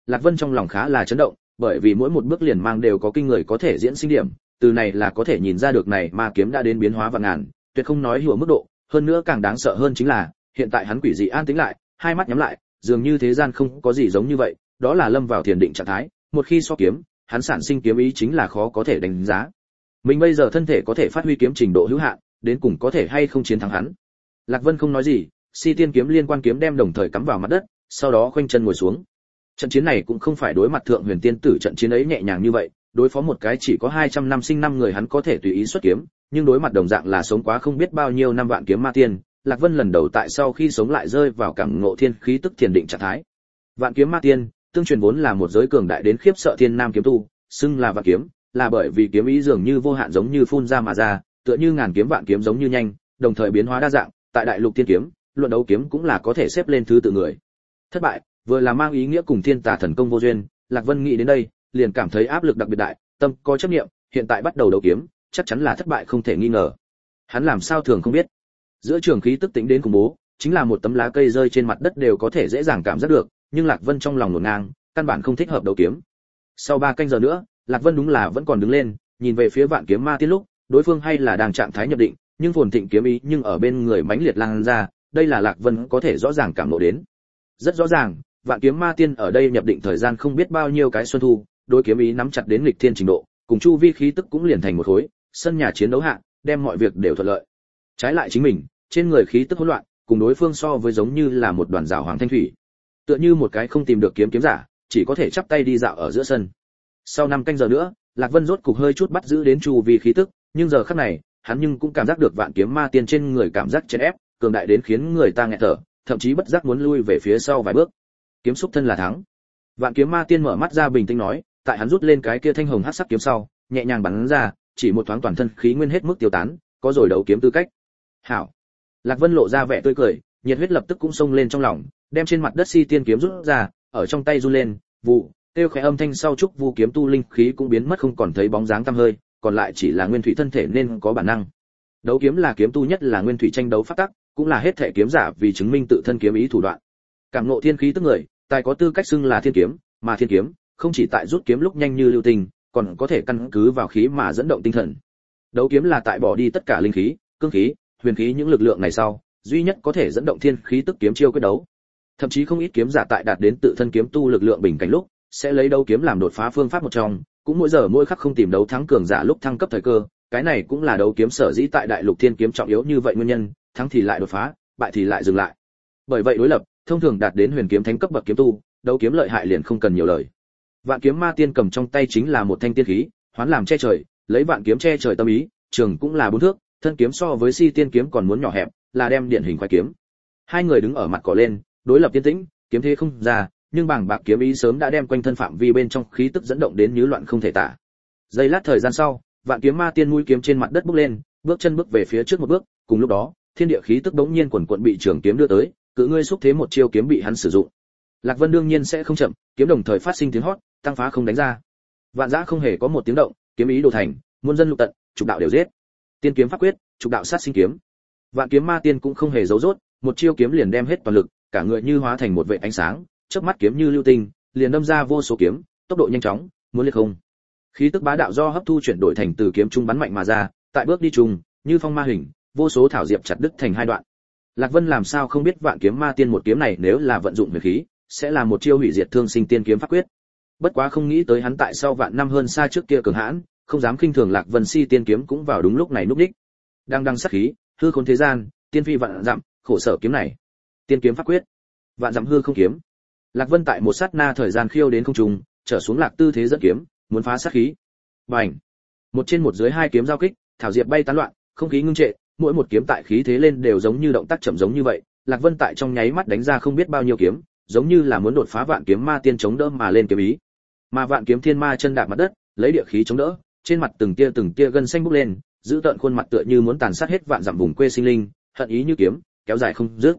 Lạc Vân trong lòng khá là chấn động, bởi vì mỗi một bước liền mang đều có kinh người có thể diễn sinh điểm, từ này là có thể nhìn ra được này ma kiếm đã đến biến hóa vạn ngàn, tuyệt không nói hùa mức độ, hơn nữa càng đáng sợ hơn chính là, hiện tại hắn quỷ dị an tĩnh lại, hai mắt nhắm lại, dường như thế gian không có gì giống như vậy, đó là lâm vào thiền định trạng thái, một khi so kiếm, hắn sản sinh kiếm ý chính là khó có thể đánh giá. Mình bây giờ thân thể có thể phát huy kiếm trình độ hữu hạn, đến cùng có thể hay không chiến thắng hắn. Lạc Vân không nói gì, Si Tiên kiếm liên quan kiếm đem đồng thời cắm vào mặt đất, sau đó khoanh chân ngồi xuống. Trận chiến này cũng không phải đối mặt Thượng Huyền Tiên tử trận chiến ấy nhẹ nhàng như vậy, đối phó một cái chỉ có 200 năm sinh năm người hắn có thể tùy ý xuất kiếm, nhưng đối mặt đồng dạng là sống quá không biết bao nhiêu năm vạn kiếm ma tiên, Lạc Vân lần đầu tại sau khi sống lại rơi vào cảm ngộ thiên khí tức thiền định trạng thái. Vạn kiếm ma tiên, tương truyền vốn là một giới cường đại đến khiếp sợ thiên nam kiếm tu, xưng là vạn kiếm, là bởi vì kiếm ý dường như vô hạn giống như phun ra mà ra, tựa như ngàn kiếm vạn kiếm giống như nhanh, đồng thời biến hóa đa dạng, tại đại lục thiên kiếm, luận đấu kiếm cũng là có thể xếp lên thứ tự người. Thất bại, vừa là mang ý nghĩa cùng thiên tà thần công vô duyên, Lạc Vân nghĩ đến đây, liền cảm thấy áp lực đặc biệt đại, tâm có chấp niệm, hiện tại bắt đầu đấu kiếm, chắc chắn là thất bại không thể nghi ngờ. Hắn làm sao thường không biết, giữa trường khí tức tính đến khủng bố, chính là một tấm lá cây rơi trên mặt đất đều có thể dễ dàng cảm giác được, nhưng Lạc Vân trong lòng hỗn ngang, căn bản không thích hợp đấu kiếm. Sau 3 canh giờ nữa, Lạc Vân đúng là vẫn còn đứng lên, nhìn về phía Vạn Kiếm Ma Tiên lúc, đối phương hay là đang trạng thái nhập định, nhưng phồn thịnh kiếm ý nhưng ở bên người mãnh liệt lan ra, đây là Lạc Vân có thể rõ ràng cảm ngộ đến. Rất rõ ràng, Vạn Kiếm Ma Tiên ở đây nhập định thời gian không biết bao nhiêu cái xuân thu, đối kiếm ý nắm chặt đến nghịch thiên trình độ, cùng chu vi khí tức cũng liền thành một khối, sân nhà chiến đấu hạ, đem mọi việc đều thuận lợi. Trái lại chính mình, trên người khí tức hỗn loạn, cùng đối phương so với giống như là một đoàn rào hoàng thanh thủy, tựa như một cái không tìm được kiếm giả, chỉ có thể chắp tay đi dạo ở giữa sân. Sau 5 canh giờ nữa, Lạc Vân rốt cục hơi chút bắt giữ đến chu vi khí tức, nhưng giờ khắc này, hắn nhưng cũng cảm giác được Vạn Kiếm Ma Tiên trên người cảm giác chèn ép, cường đại đến khiến người ta nghẹt thở, thậm chí bất giác muốn lui về phía sau vài bước. Kiếm xúc thân là thắng. Vạn Kiếm Ma Tiên mở mắt ra bình tĩnh nói, tại hắn rút lên cái kia thanh hồng hắc sắc kiếm sau, nhẹ nhàng bắn ra, chỉ một thoáng toàn thân khí nguyên hết mức tiêu tán, có rồi đấu kiếm tư cách. Hảo. Lạc Vân lộ ra vẻ tươi cười, nhiệt huyết lập tức cũng xông lên trong lòng, đem trên mặt đất Si Tiên kiếm rút ra, ở trong tay run lên, vụ, tiêu khẽ âm thanh sau trúc vu kiếm tu linh khí cũng biến mất không còn thấy bóng dáng tăm hơi, còn lại chỉ là nguyên thủy thân thể nên có bản năng. Đấu kiếm là kiếm tu nhất là nguyên thủy tranh đấu pháp tắc, cũng là hết thể kiếm giả vì chứng minh tự thân kiếm ý thủ đoạn. Cảm ngộ thiên khí tức người, tài có tư cách xưng là thiên kiếm, mà thiên kiếm không chỉ tại rút kiếm lúc nhanh như lưu tình, còn có thể căn cứ vào khí mà dẫn động tinh thần. Đấu kiếm là tại bỏ đi tất cả linh khí, cương khí, huyền khí những lực lượng này sau, duy nhất có thể dẫn động thiên khí tức kiếm chiêu quyết đấu. Thậm chí không ít kiếm giả tại đạt đến tự thân kiếm tu lực lượng bình cảnh lúc, sẽ lấy đấu kiếm làm đột phá phương pháp một trong, cũng mỗi giờ mỗi khắc không tìm đấu thắng cường giả lúc thăng cấp thời cơ, cái này cũng là đấu kiếm sở dĩ tại đại lục thiên kiếm trọng yếu như vậy nguyên nhân, thắng thì lại đột phá, bại thì lại dừng lại. Bởi vậy đối lập, thông thường đạt đến huyền kiếm thánh cấp bậc kiếm tu, đấu kiếm lợi hại liền không cần nhiều lời. Vạn Kiếm Ma Tiên cầm trong tay chính là một thanh tiên khí, hoán làm che trời, lấy vạn kiếm che trời tâm ý, trường cũng là 4 thước, thân kiếm so với Si Tiên kiếm còn muốn nhỏ hẹp, là đem điển hình khoái kiếm. Hai người đứng ở mặt cỏ lên, đối lập tiên tĩnh, kiếm thế không ra, nhưng bảng bạc kiếm ý sớm đã đem quanh thân phạm vi bên trong khí tức dẫn động đến như loạn không thể tả. Giây lát thời gian sau, Vạn Kiếm Ma Tiên mũi kiếm trên mặt đất bước lên, bước chân bước về phía trước một bước, cùng lúc đó, thiên địa khí tức bỗng nhiên quần quần bị trường kiếm đưa tới, cự ngươi xúc thế một chiêu kiếm bị hắn sử dụng. Lạc Vân đương nhiên sẽ không chậm, kiếm đồng thời phát sinh tiếng hót, tăng phá không đánh ra. Vạn Dã không hề có một tiếng động, kiếm ý đồ thành, muôn dân lục tận, trục đạo đều giết. Tiên kiếm pháp quyết, trục đạo sát sinh kiếm. Vạn Kiếm Ma Tiên cũng không hề giấu rốt, một chiêu kiếm liền đem hết toàn lực, cả người như hóa thành một vệt ánh sáng, chớp mắt kiếm như lưu tinh, liền đâm ra vô số kiếm, tốc độ nhanh chóng, muốn liệt không. Khí tức bá đạo do hấp thu chuyển đổi thành từ kiếm trung bắn mạnh mà ra, tại bước đi trùng, như phong ma hình, vô số thảo diệp chặt đứt thành hai đoạn. Lạc Vân làm sao không biết Vạn Kiếm Ma Tiên một kiếm này nếu là vận dụng huyền khí, sẽ là một chiêu hủy diệt thương sinh tiên kiếm pháp quyết. Bất quá không nghĩ tới hắn tại sau vạn năm hơn xa trước kia cường hãn, không dám khinh thường Lạc Vân Si tiên kiếm cũng vào đúng lúc này núp đích. Đang sát khí, hư khốn thế gian, tiên phi vạn dặm, khổ sở kiếm này. Tiên kiếm pháp quyết, vạn dặm hư không kiếm. Lạc Vân tại một sát na thời gian khiêu đến không trung, trở xuống lạc tư thế dẫn kiếm, muốn phá sát khí. Bành! Một trên một dưới hai kiếm giao kích, thảo diệp bay tán loạn, không khí ngưng trệ, mỗi một kiếm tại khí thế lên đều giống như động tác chậm giống như vậy. Lạc Vân tại trong nháy mắt đánh ra không biết bao nhiêu kiếm, giống như là muốn đột phá Vạn Kiếm Ma Tiên chống đỡ mà lên kiếm ý. Mà Vạn Kiếm Thiên Ma chân đạp mặt đất, lấy địa khí chống đỡ, trên mặt từng tia gân xanh bốc lên, giữ tợn khuôn mặt tựa như muốn tàn sát hết vạn dặm vùng quê sinh linh, hận ý như kiếm, kéo dài không dứt.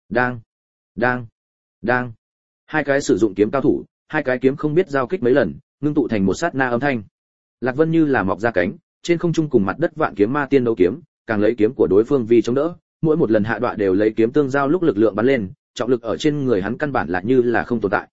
Đang. Hai cái sử dụng kiếm cao thủ, hai cái kiếm không biết giao kích mấy lần, ngưng tụ thành một sát na âm thanh. Lạc Vân như là mọc ra cánh, trên không trung cùng mặt đất Vạn Kiếm Ma Tiên đấu kiếm, càng lấy kiếm của đối phương vì chống đỡ, mỗi một lần hạ đoạn đều lấy kiếm tương giao lúc lực lượng bắn lên, trọng lực ở trên người hắn căn bản là như là không tồn tại.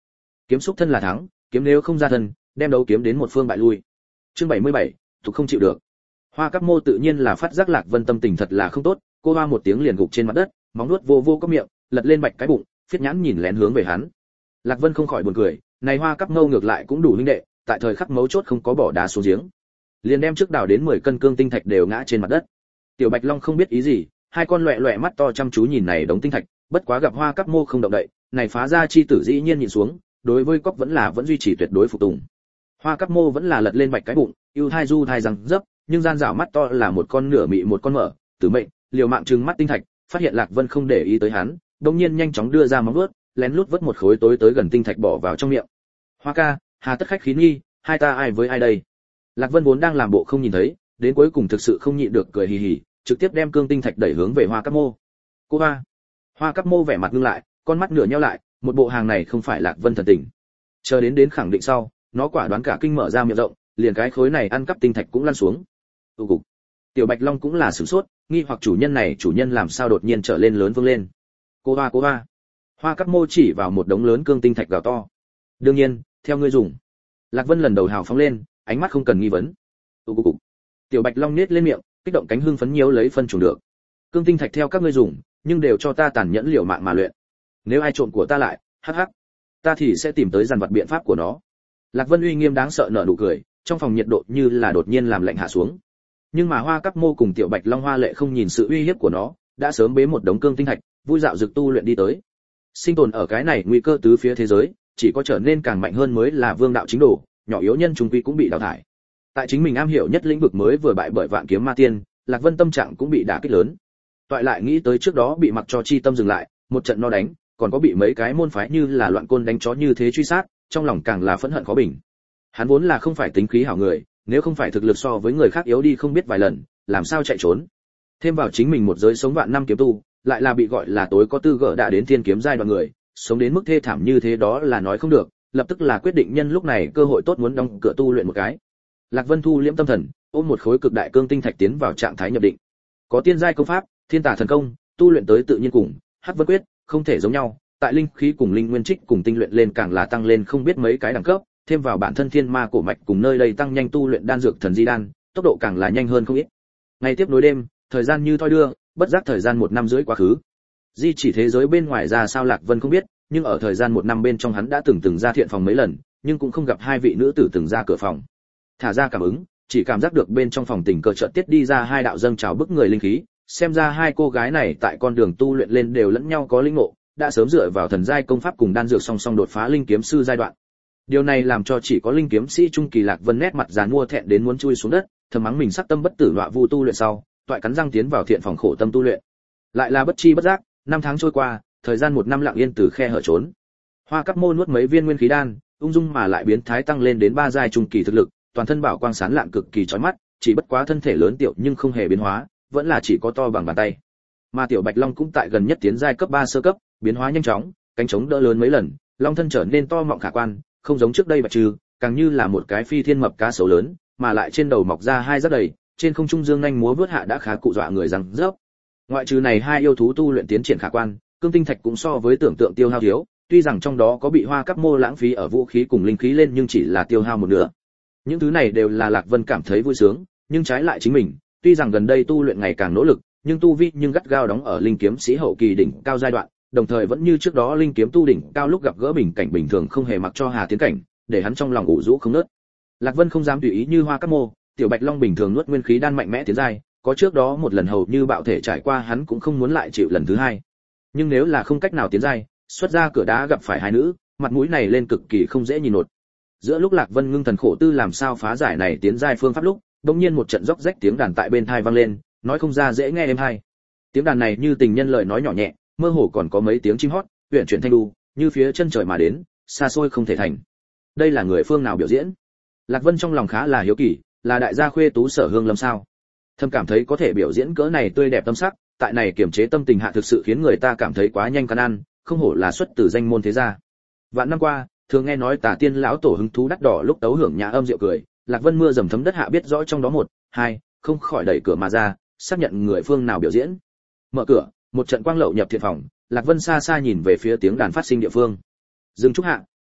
Kiếm xúc thân là thắng, kiếm nếu không ra thân, đem đấu kiếm đến một phương bại lui. Chương 77, thuộc không chịu được. Hoa Cáp Mô tự nhiên là phát giác Lạc Vân tâm tình thật là không tốt, cô hoa một tiếng liền gục trên mặt đất, móng nuốt vô vô có miệng, lật lên bạch cái bụng, phiết nhãn nhìn lén hướng về hắn. Lạc Vân không khỏi buồn cười, này Hoa Cáp Mô ngược lại cũng đủ huynh đệ, tại thời khắc mấu chốt không có bỏ đá xuống giếng, liền đem trước đào đến 10 cân cương tinh thạch đều ngã trên mặt đất. Tiểu Bạch Long không biết ý gì, hai con loẹt loẹt mắt to chăm chú nhìn này đống tinh thạch, bất quá gặp Hoa Cáp Mô không động đậy, này phá ra chi tử dĩ nhiên nhìn xuống, đối với cóc vẫn duy trì tuyệt đối phục tùng. Hoa Cáp Mô vẫn là lật lên bạch cái bụng, ưu thai du thai răng dấp, nhưng gian dảo mắt to là một con nửa mị một con mở, tử mệnh, liều mạng trừng mắt tinh thạch, phát hiện Lạc Vân không để ý tới hắn, đột nhiên nhanh chóng đưa ra móng vuốt, lén lút vớt một khối tối tới gần tinh thạch bỏ vào trong miệng. Hoa ca, hà tất khách khí nghi, hai ta ai với ai đây? Lạc Vân vốn đang làm bộ không nhìn thấy, đến cuối cùng thực sự không nhịn được cười hì hì, trực tiếp đem cương tinh thạch đẩy hướng về Hoa Cáp Mô. Cô Hoa. Hoa Cáp Mô vẻ mặt ngưng lại, con mắt nửa nheo lại, một bộ hàng này không phải Lạc Vân thần tình. Chờ đến khẳng định sau, nó quả đoán cả kinh mở ra miệng rộng, liền cái khối này ăn cắp tinh thạch cũng lăn xuống. Cục. Tiểu Bạch Long cũng là sửng sốt, nghi hoặc chủ nhân làm sao đột nhiên trở lên lớn vương lên. Cô Hoa. Hoa Cáp Mô chỉ vào một đống lớn cương tinh thạch gào to. Đương nhiên, theo ngươi dùng. Lạc Vân lần đầu hào phóng lên, ánh mắt không cần nghi vấn. Cục. Tiểu Bạch Long nhếch lên miệng, kích động cánh hưng phấn nhiễu lấy phân trùng được. Cương tinh thạch theo các ngươi dùng, nhưng đều cho ta tàn nhẫn liều mạng mà luyện. Nếu ai trộm của ta lại, hắc hắc, ta thì sẽ tìm tới dàn vật biện pháp của nó. Lạc Vân uy nghiêm đáng sợ nở nụ cười, trong phòng nhiệt độ như là đột nhiên làm lạnh hạ xuống. Nhưng mà Hoa Cáp Mô cùng Tiểu Bạch Long Hoa Lệ không nhìn sự uy hiếp của nó, đã sớm bế một đống cương tinh thạch, vui dạo dược tu luyện đi tới. Sinh tồn ở cái này nguy cơ tứ phía thế giới, chỉ có trở nên càng mạnh hơn mới là vương đạo chính đồ, nhỏ yếu nhân chúng quy cũng bị đào thải. Tại chính mình am hiểu nhất lĩnh vực mới vừa bại bởi Vạn Kiếm Ma Tiên, Lạc Vân tâm trạng cũng bị đả kích lớn. Toại lại nghĩ tới trước đó bị mặc cho chi tâm dừng lại, một trận no đánh, còn có bị mấy cái môn phái như là loạn côn đánh chó như thế truy sát, trong lòng càng là phẫn hận khó bình. Hắn vốn là không phải tính khí hảo người, nếu không phải thực lực so với người khác yếu đi không biết vài lần, làm sao chạy trốn. Thêm vào chính mình một giới sống vạn năm kiếm tu, lại là bị gọi là tối có tư gỡ đã đến thiên kiếm giai đoạn người, sống đến mức thê thảm như thế đó là nói không được, lập tức là quyết định nhân lúc này cơ hội tốt muốn đóng cửa tu luyện một cái. Lạc Vân thu liễm tâm thần, ôm một khối cực đại cương tinh thạch tiến vào trạng thái nhập định. Có tiên giai công pháp, thiên tà thần công, tu luyện tới tự nhiên cùng hắc vân quyết, không thể giống nhau, tại linh khí cùng linh nguyên trích cùng tinh luyện lên càng là tăng lên không biết mấy cái đẳng cấp, thêm vào bản thân thiên ma cổ mạch cùng nơi đây tăng nhanh tu luyện đan dược thần di đan, tốc độ càng là nhanh hơn không ít. Ngày tiếp nối đêm, thời gian như thoi đưa, bất giác thời gian 1 năm rưỡi quá khứ. Di chỉ thế giới bên ngoài ra sao Lạc Vân không biết, nhưng ở thời gian 1 năm bên trong hắn đã từng ra thiện phòng mấy lần, nhưng cũng không gặp hai vị nữ tử từng ra cửa phòng. Thả ra cảm ứng, chỉ cảm giác được bên trong phòng tình cờ chợt tiết đi ra hai đạo dâng trào bức người linh khí, xem ra hai cô gái này tại con đường tu luyện lên đều lẫn nhau có linh ngộ, đã sớm dựa vào thần giai công pháp cùng đan dược song song đột phá linh kiếm sư giai đoạn. Điều này làm cho chỉ có linh kiếm sĩ trung kỳ Lạc Vân nét mặt giàn mua thẹn đến muốn chui xuống đất, thầm mắng mình sắc tâm bất tử nọa vu tu luyện sau, toại cắn răng tiến vào thiện phòng khổ tâm tu luyện. Lại là bất chi bất giác, 5 tháng trôi qua, thời gian 1 năm lặng yên từ khe hở trốn. Hoa Cáp Mô nuốt mấy viên nguyên khí đan, ung dung mà lại biến thái tăng lên đến 3 giai trung kỳ thực lực, toàn thân bảo quang sáng lạn cực kỳ chói mắt, chỉ bất quá thân thể lớn tiểu nhưng không hề biến hóa, vẫn là chỉ có to bằng bàn tay. Mà Tiểu Bạch Long cũng tại gần nhất tiến giai cấp 3 sơ cấp, biến hóa nhanh chóng, cánh chống đỡ lớn mấy lần, long thân trở nên to mọng khả quan, không giống trước đây Bạch Trừ, càng như là một cái phi thiên mập cá sấu lớn, mà lại trên đầu mọc ra 2 rắc đầy, trên không trung dương nhanh múa vút hạ đã khá cụ dọa người rằng rớp. Ngoại trừ này hai yêu thú tu luyện tiến triển khả quan, cương tinh thạch cũng so với tưởng tượng tiêu hao thiếu, tuy rằng trong đó có bị Hoa Cáp Mô lãng phí ở vũ khí cùng linh khí lên nhưng chỉ là tiêu hao một nửa. Những thứ này đều là Lạc Vân cảm thấy vui sướng, nhưng trái lại chính mình, tuy rằng gần đây tu luyện ngày càng nỗ lực, nhưng tu vi nhưng gắt gao đóng ở linh kiếm sĩ hậu kỳ đỉnh cao giai đoạn, đồng thời vẫn như trước đó linh kiếm tu đỉnh cao lúc gặp gỡ bình cảnh bình thường không hề mặc cho hà tiến cảnh, để hắn trong lòng ủ rũ không nớt. Lạc Vân không dám tùy ý như Hoa Cáp Mô, Tiểu Bạch Long bình thường nuốt nguyên khí đan mạnh mẽ tiến giai, có trước đó một lần hầu như bạo thể trải qua hắn cũng không muốn lại chịu lần thứ hai. Nhưng nếu là không cách nào tiến giai, xuất ra cửa đá gặp phải hai nữ, mặt mũi này lên cực kỳ không dễ nhìn nột. Giữa lúc Lạc Vân ngưng thần khổ tư làm sao phá giải này tiến giai phương pháp lúc, đột nhiên một trận róc rách tiếng đàn tại bên tai vang lên, nói không ra dễ nghe êm hay. Tiếng đàn này như tình nhân lời nói nhỏ nhẹ, mơ hồ còn có mấy tiếng chim hót, huyền chuyển thanh lưu, như phía chân trời mà đến, xa xôi không thể thành. Đây là người phương nào biểu diễn? Lạc Vân trong lòng khá là hiếu kỳ, là đại gia khuê tú Sở Hương Lâm sao? Thâm cảm thấy có thể biểu diễn cỡ này tươi đẹp tâm sắc, tại này kiềm chế tâm tình hạ thực sự khiến người ta cảm thấy quá nhanh cắn ăn, không hổ là xuất từ danh môn thế gia. Vạn năm qua, thường nghe nói Tà Tiên lão tổ hứng thú đắt đỏ lúc tấu hưởng nhã âm rượu cười, Lạc Vân mưa dầm thấm đất hạ biết rõ trong đó một, hai, không khỏi đẩy cửa mà ra, xác nhận người phương nào biểu diễn. Mở cửa, một trận quang lậu nhập thiện phòng, Lạc Vân xa xa nhìn về phía tiếng đàn phát sinh địa phương. Dừng chút hạ,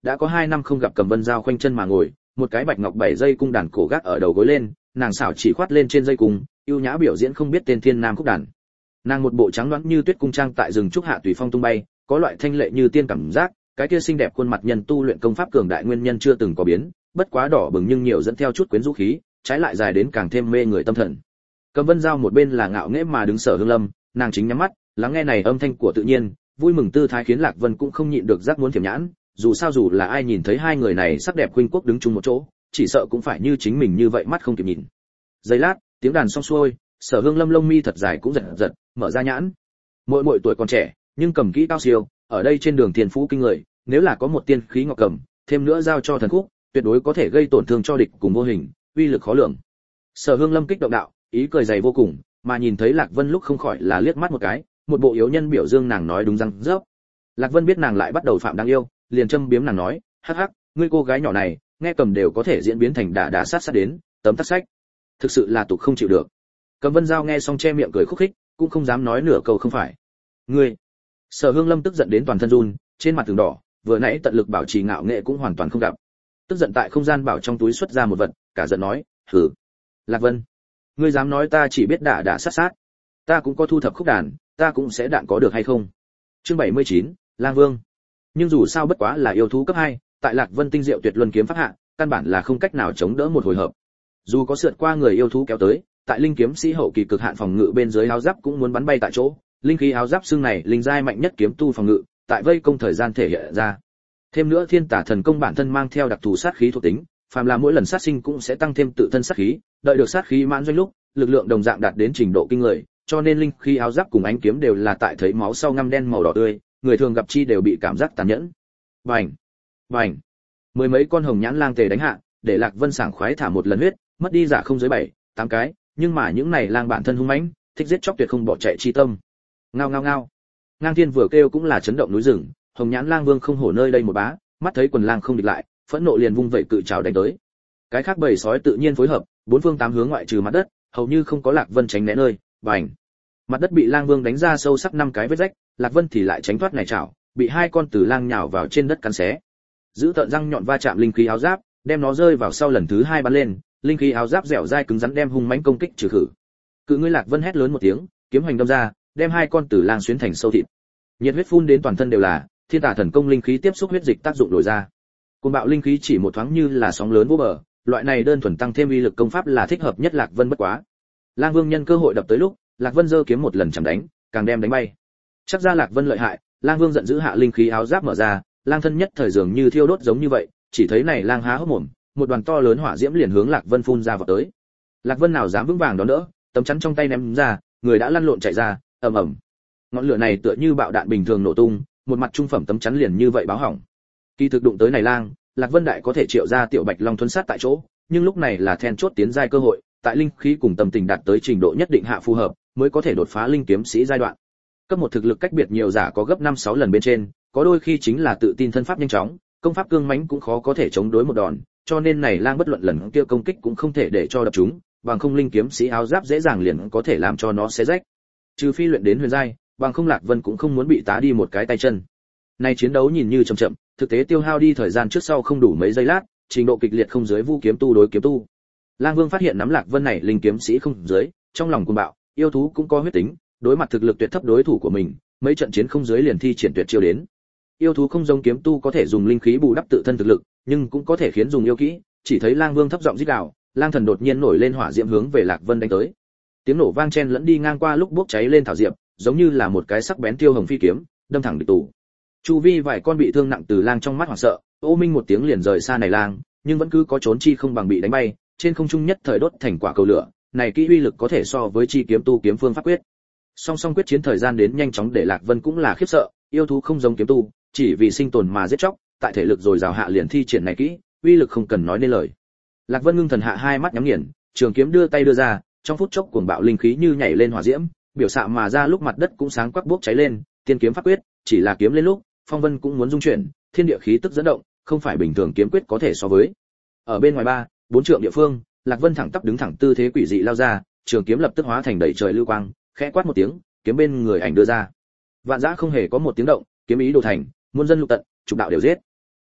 đã có 2 năm không gặp Cầm Vân Giao khoanh chân mà ngồi, một cái bạch ngọc 7 dây cung đàn cổ gác ở đầu gối lên, nàng xảo chỉ khoát lên trên dây cung, ưu nhã biểu diễn không biết tên thiên nam khúc đàn. Nàng một bộ trắng loãng như tuyết cung trang tại rừng trúc hạ tùy phong tung bay, có loại thanh lệ như tiên cảm giác, cái kia xinh đẹp khuôn mặt nhân tu luyện công pháp cường đại nguyên nhân chưa từng có biến, bất quá đỏ bừng nhưng nhiều dẫn theo chút quyến rũ khí, trái lại dài đến càng thêm mê người tâm thần. Cầm Vân Giao một bên là ngạo nghễ mà đứng Sở Hương Lâm, nàng chính nhắm mắt, lắng nghe này âm thanh của tự nhiên, vui mừng tư thái khiến Lạc Vân cũng không nhịn được giác muốn thiểm nhãn, dù sao dù là ai nhìn thấy hai người này sắc đẹp huynh quốc đứng chung một chỗ, chỉ sợ cũng phải như chính mình như vậy mắt không kịp nhìn. Giây lát, tiếng đàn xong xuôi, Sở Hương Lâm lông mi thật dài cũng giật giật, mở ra nhãn. Mỗi tuổi còn trẻ, nhưng cầm kỹ cao siêu, ở đây trên đường thiên phú kinh người, nếu là có một tiên khí ngọc cầm, thêm nữa giao cho thần khúc, tuyệt đối có thể gây tổn thương cho địch cùng vô hình, uy lực khó lường. Sở Hương Lâm kích động đạo, ý cười dày vô cùng, mà nhìn thấy Lạc Vân lúc không khỏi là liếc mắt một cái, một bộ yếu nhân biểu dương nàng nói đúng răng rớp. Lạc Vân biết nàng lại bắt đầu phạm đáng yêu, liền châm biếm nàng nói, hắc hắc, ngươi cô gái nhỏ này, nghe cầm đều có thể diễn biến thành đả sát đến, tấm tắc sách. Thực sự là tục không chịu được. Cầm Vân Giao nghe xong che miệng cười khúc khích, cũng không dám nói nửa câu không phải. Ngươi. Sở Hương Lâm tức giận đến toàn thân run, trên mặt tường đỏ, vừa nãy tận lực bảo trì ngạo nghệ cũng hoàn toàn không gặp. Tức giận tại không gian bảo trong túi xuất ra một vật, cả giận nói, hừ. Lạc Vân, ngươi dám nói ta chỉ biết đả sát, ta cũng có thu thập khúc đàn, ta cũng sẽ đạn có được hay không? Chương 79, Lang Vương. Nhưng dù sao bất quá là yêu thú cấp 2, tại Lạc Vân tinh diệu tuyệt luân kiếm pháp hạ, căn bản là không cách nào chống đỡ một hồi hợp. Dù có sượt qua người yêu thú kéo tới, tại linh kiếm sĩ hậu kỳ cực hạn phòng ngự bên dưới áo giáp cũng muốn bắn bay tại chỗ, linh khí áo giáp xương này linh giai mạnh nhất kiếm tu phòng ngự, tại vây công thời gian thể hiện ra. Thêm nữa Thiên Tả thần công bản thân mang theo đặc thù sát khí thuộc tính, phàm là mỗi lần sát sinh cũng sẽ tăng thêm tự thân sát khí, đợi được sát khí mãn doanh lúc, lực lượng đồng dạng đạt đến trình độ kinh người, cho nên linh khí áo giáp cùng ánh kiếm đều là tại thấy máu sau ngăm đen màu đỏ tươi, người thường gặp chi đều bị cảm giác tàn nhẫn. Bành, bành. Mười mấy con hồng nhãn lang tề đánh hạ, để Lạc Vân sảng khoái thả một lần huyết, mất đi giả không dưới 7, 8 cái, nhưng mà những này lang bản thân hung mãnh, thích giết chóc tuyệt không bỏ chạy chi tâm. Ngao ngao ngao. Ngang Thiên vừa kêu cũng là chấn động núi rừng, hồng nhãn lang vương không hổ nơi đây một bá, mắt thấy quần lang không địch lại, phẫn nộ liền vung vẩy cự trảo đánh tới. Cái khác bầy sói tự nhiên phối hợp, bốn phương tám hướng ngoại trừ mặt đất, hầu như không có Lạc Vân tránh né nơi. Bành. Mặt đất bị lang vương đánh ra sâu sắc 5 cái vết rách, Lạc Vân thì lại tránh thoát này chảo, bị 2 con tử lang nhào vào trên đất cắn xé. Giữ tợn răng nhọn va chạm linh khí áo giáp, đem nó rơi vào sau lần thứ 2 bắn lên, linh khí áo giáp dẻo dai cứng rắn đem hung mãnh công kích trừ khử. Cự ngươi Lạc Vân hét lớn một tiếng, kiếm hoành đâm ra, đem 2 con tử lang xuyến thành sâu thịt. Nhiệt huyết phun đến toàn thân đều là, Thiên Tả thần công linh khí tiếp xúc huyết dịch tác dụng đổi ra. Cuồng bạo linh khí chỉ một thoáng như là sóng lớn vô bờ, loại này đơn thuần tăng thêm uy lực công pháp là thích hợp nhất Lạc Vân bất quá. Lang Vương nhân cơ hội đập tới lúc, Lạc Vân giơ kiếm một lần chằm đánh, càng đem đánh bay. Chắc ra Lạc Vân lợi hại, Lang Vương giận dữ hạ linh khí áo giáp mở ra, lang thân nhất thời dường như thiêu đốt giống như vậy, chỉ thấy này lang há hốc mồm, một đoàn to lớn hỏa diễm liền hướng Lạc Vân phun ra vào tới. Lạc Vân nào dám vững vàng đón đỡ, tấm chắn trong tay ném ra, người đã lăn lộn chạy ra, ầm ầm. Ngọn lửa này tựa như bạo đạn bình thường nổ tung, một mặt trung phẩm tấm chắn liền như vậy báo hỏng. Kỳ thực đụng tới này lang, Lạc Vân đại có thể triệu ra tiểu Bạch Long thuần sát tại chỗ, nhưng lúc này là then chốt tiến giai cơ hội, tại linh khí cùng tâm tình đạt tới trình độ nhất định hạ phù hợp, mới có thể đột phá linh kiếm sĩ giai đoạn. Cấp một thực lực cách biệt nhiều giả có gấp 5-6 lần bên trên, có đôi khi chính là tự tin thân pháp nhanh chóng, công pháp cương mãnh cũng khó có thể chống đối một đòn, cho nên này lang bất luận lần kia công kích cũng không thể để cho đập chúng, bằng không linh kiếm sĩ áo giáp dễ dàng liền có thể làm cho nó xé rách. Trừ phi luyện đến huyền giai, bằng không Lạc Vân cũng không muốn bị tá đi một cái tay chân. Này chiến đấu nhìn như chậm chậm, thực tế tiêu hao đi thời gian trước sau không đủ mấy giây lát, trình độ kịch liệt không dưới Vu kiếm tu đối kiếm tu. Lang Vương phát hiện nắm Lạc Vân này linh kiếm sĩ không dưới, trong lòng cuồng bạo, yêu thú cũng có huyết tính, đối mặt thực lực tuyệt thấp đối thủ của mình, mấy trận chiến không dưới liền thi triển tuyệt chiêu đến. Yêu thú không giống kiếm tu có thể dùng linh khí bù đắp tự thân thực lực, nhưng cũng có thể khiến dùng yêu kỹ, chỉ thấy Lang Vương thấp giọng rít gào, lang thần đột nhiên nổi lên hỏa diễm hướng về Lạc Vân đánh tới. Tiếng nổ vang chen lẫn đi ngang qua lúc bốc cháy lên thảo diệp, giống như là một cái sắc bén tiêu hồng phi kiếm, đâm thẳng địch tù. Chu vi vài con bị thương nặng từ lang trong mắt hoảng sợ, ô minh một tiếng liền rời xa này lang, nhưng vẫn cứ có trốn chi không bằng bị đánh bay, trên không trung nhất thời đốt thành quả cầu lửa, này kỹ uy lực có thể so với chi kiếm tu kiếm phương pháp quyết. Song song quyết chiến thời gian đến nhanh chóng để Lạc Vân cũng là khiếp sợ, yêu thú không giống kiếm tu, chỉ vì sinh tồn mà giết chóc, tại thể lực rồi rào hạ liền thi triển này kỹ, uy lực không cần nói nên lời. Lạc Vân ngưng thần hạ hai mắt nhắm nghiền, trường kiếm đưa tay đưa ra, trong phút chốc cuồng bạo linh khí như nhảy lên hỏa diễm, biểu xạ mà ra lúc mặt đất cũng sáng quắc bốc cháy lên, tiên kiếm pháp quyết, chỉ là kiếm lên lúc, phong vân cũng muốn rung chuyển, thiên địa khí tức dẫn động, không phải bình thường kiếm quyết có thể so với. Ở bên ngoài 3-4 trượng địa phương, Lạc Vân thẳng tắp đứng thẳng tư thế quỷ dị lao ra, trường kiếm lập tức hóa thành đầy trời lưu quang, khẽ quát một tiếng, kiếm bên người ảnh đưa ra. Vạn Dã không hề có một tiếng động, kiếm ý đồ thành, muôn dân lục tận, trục đạo đều giết.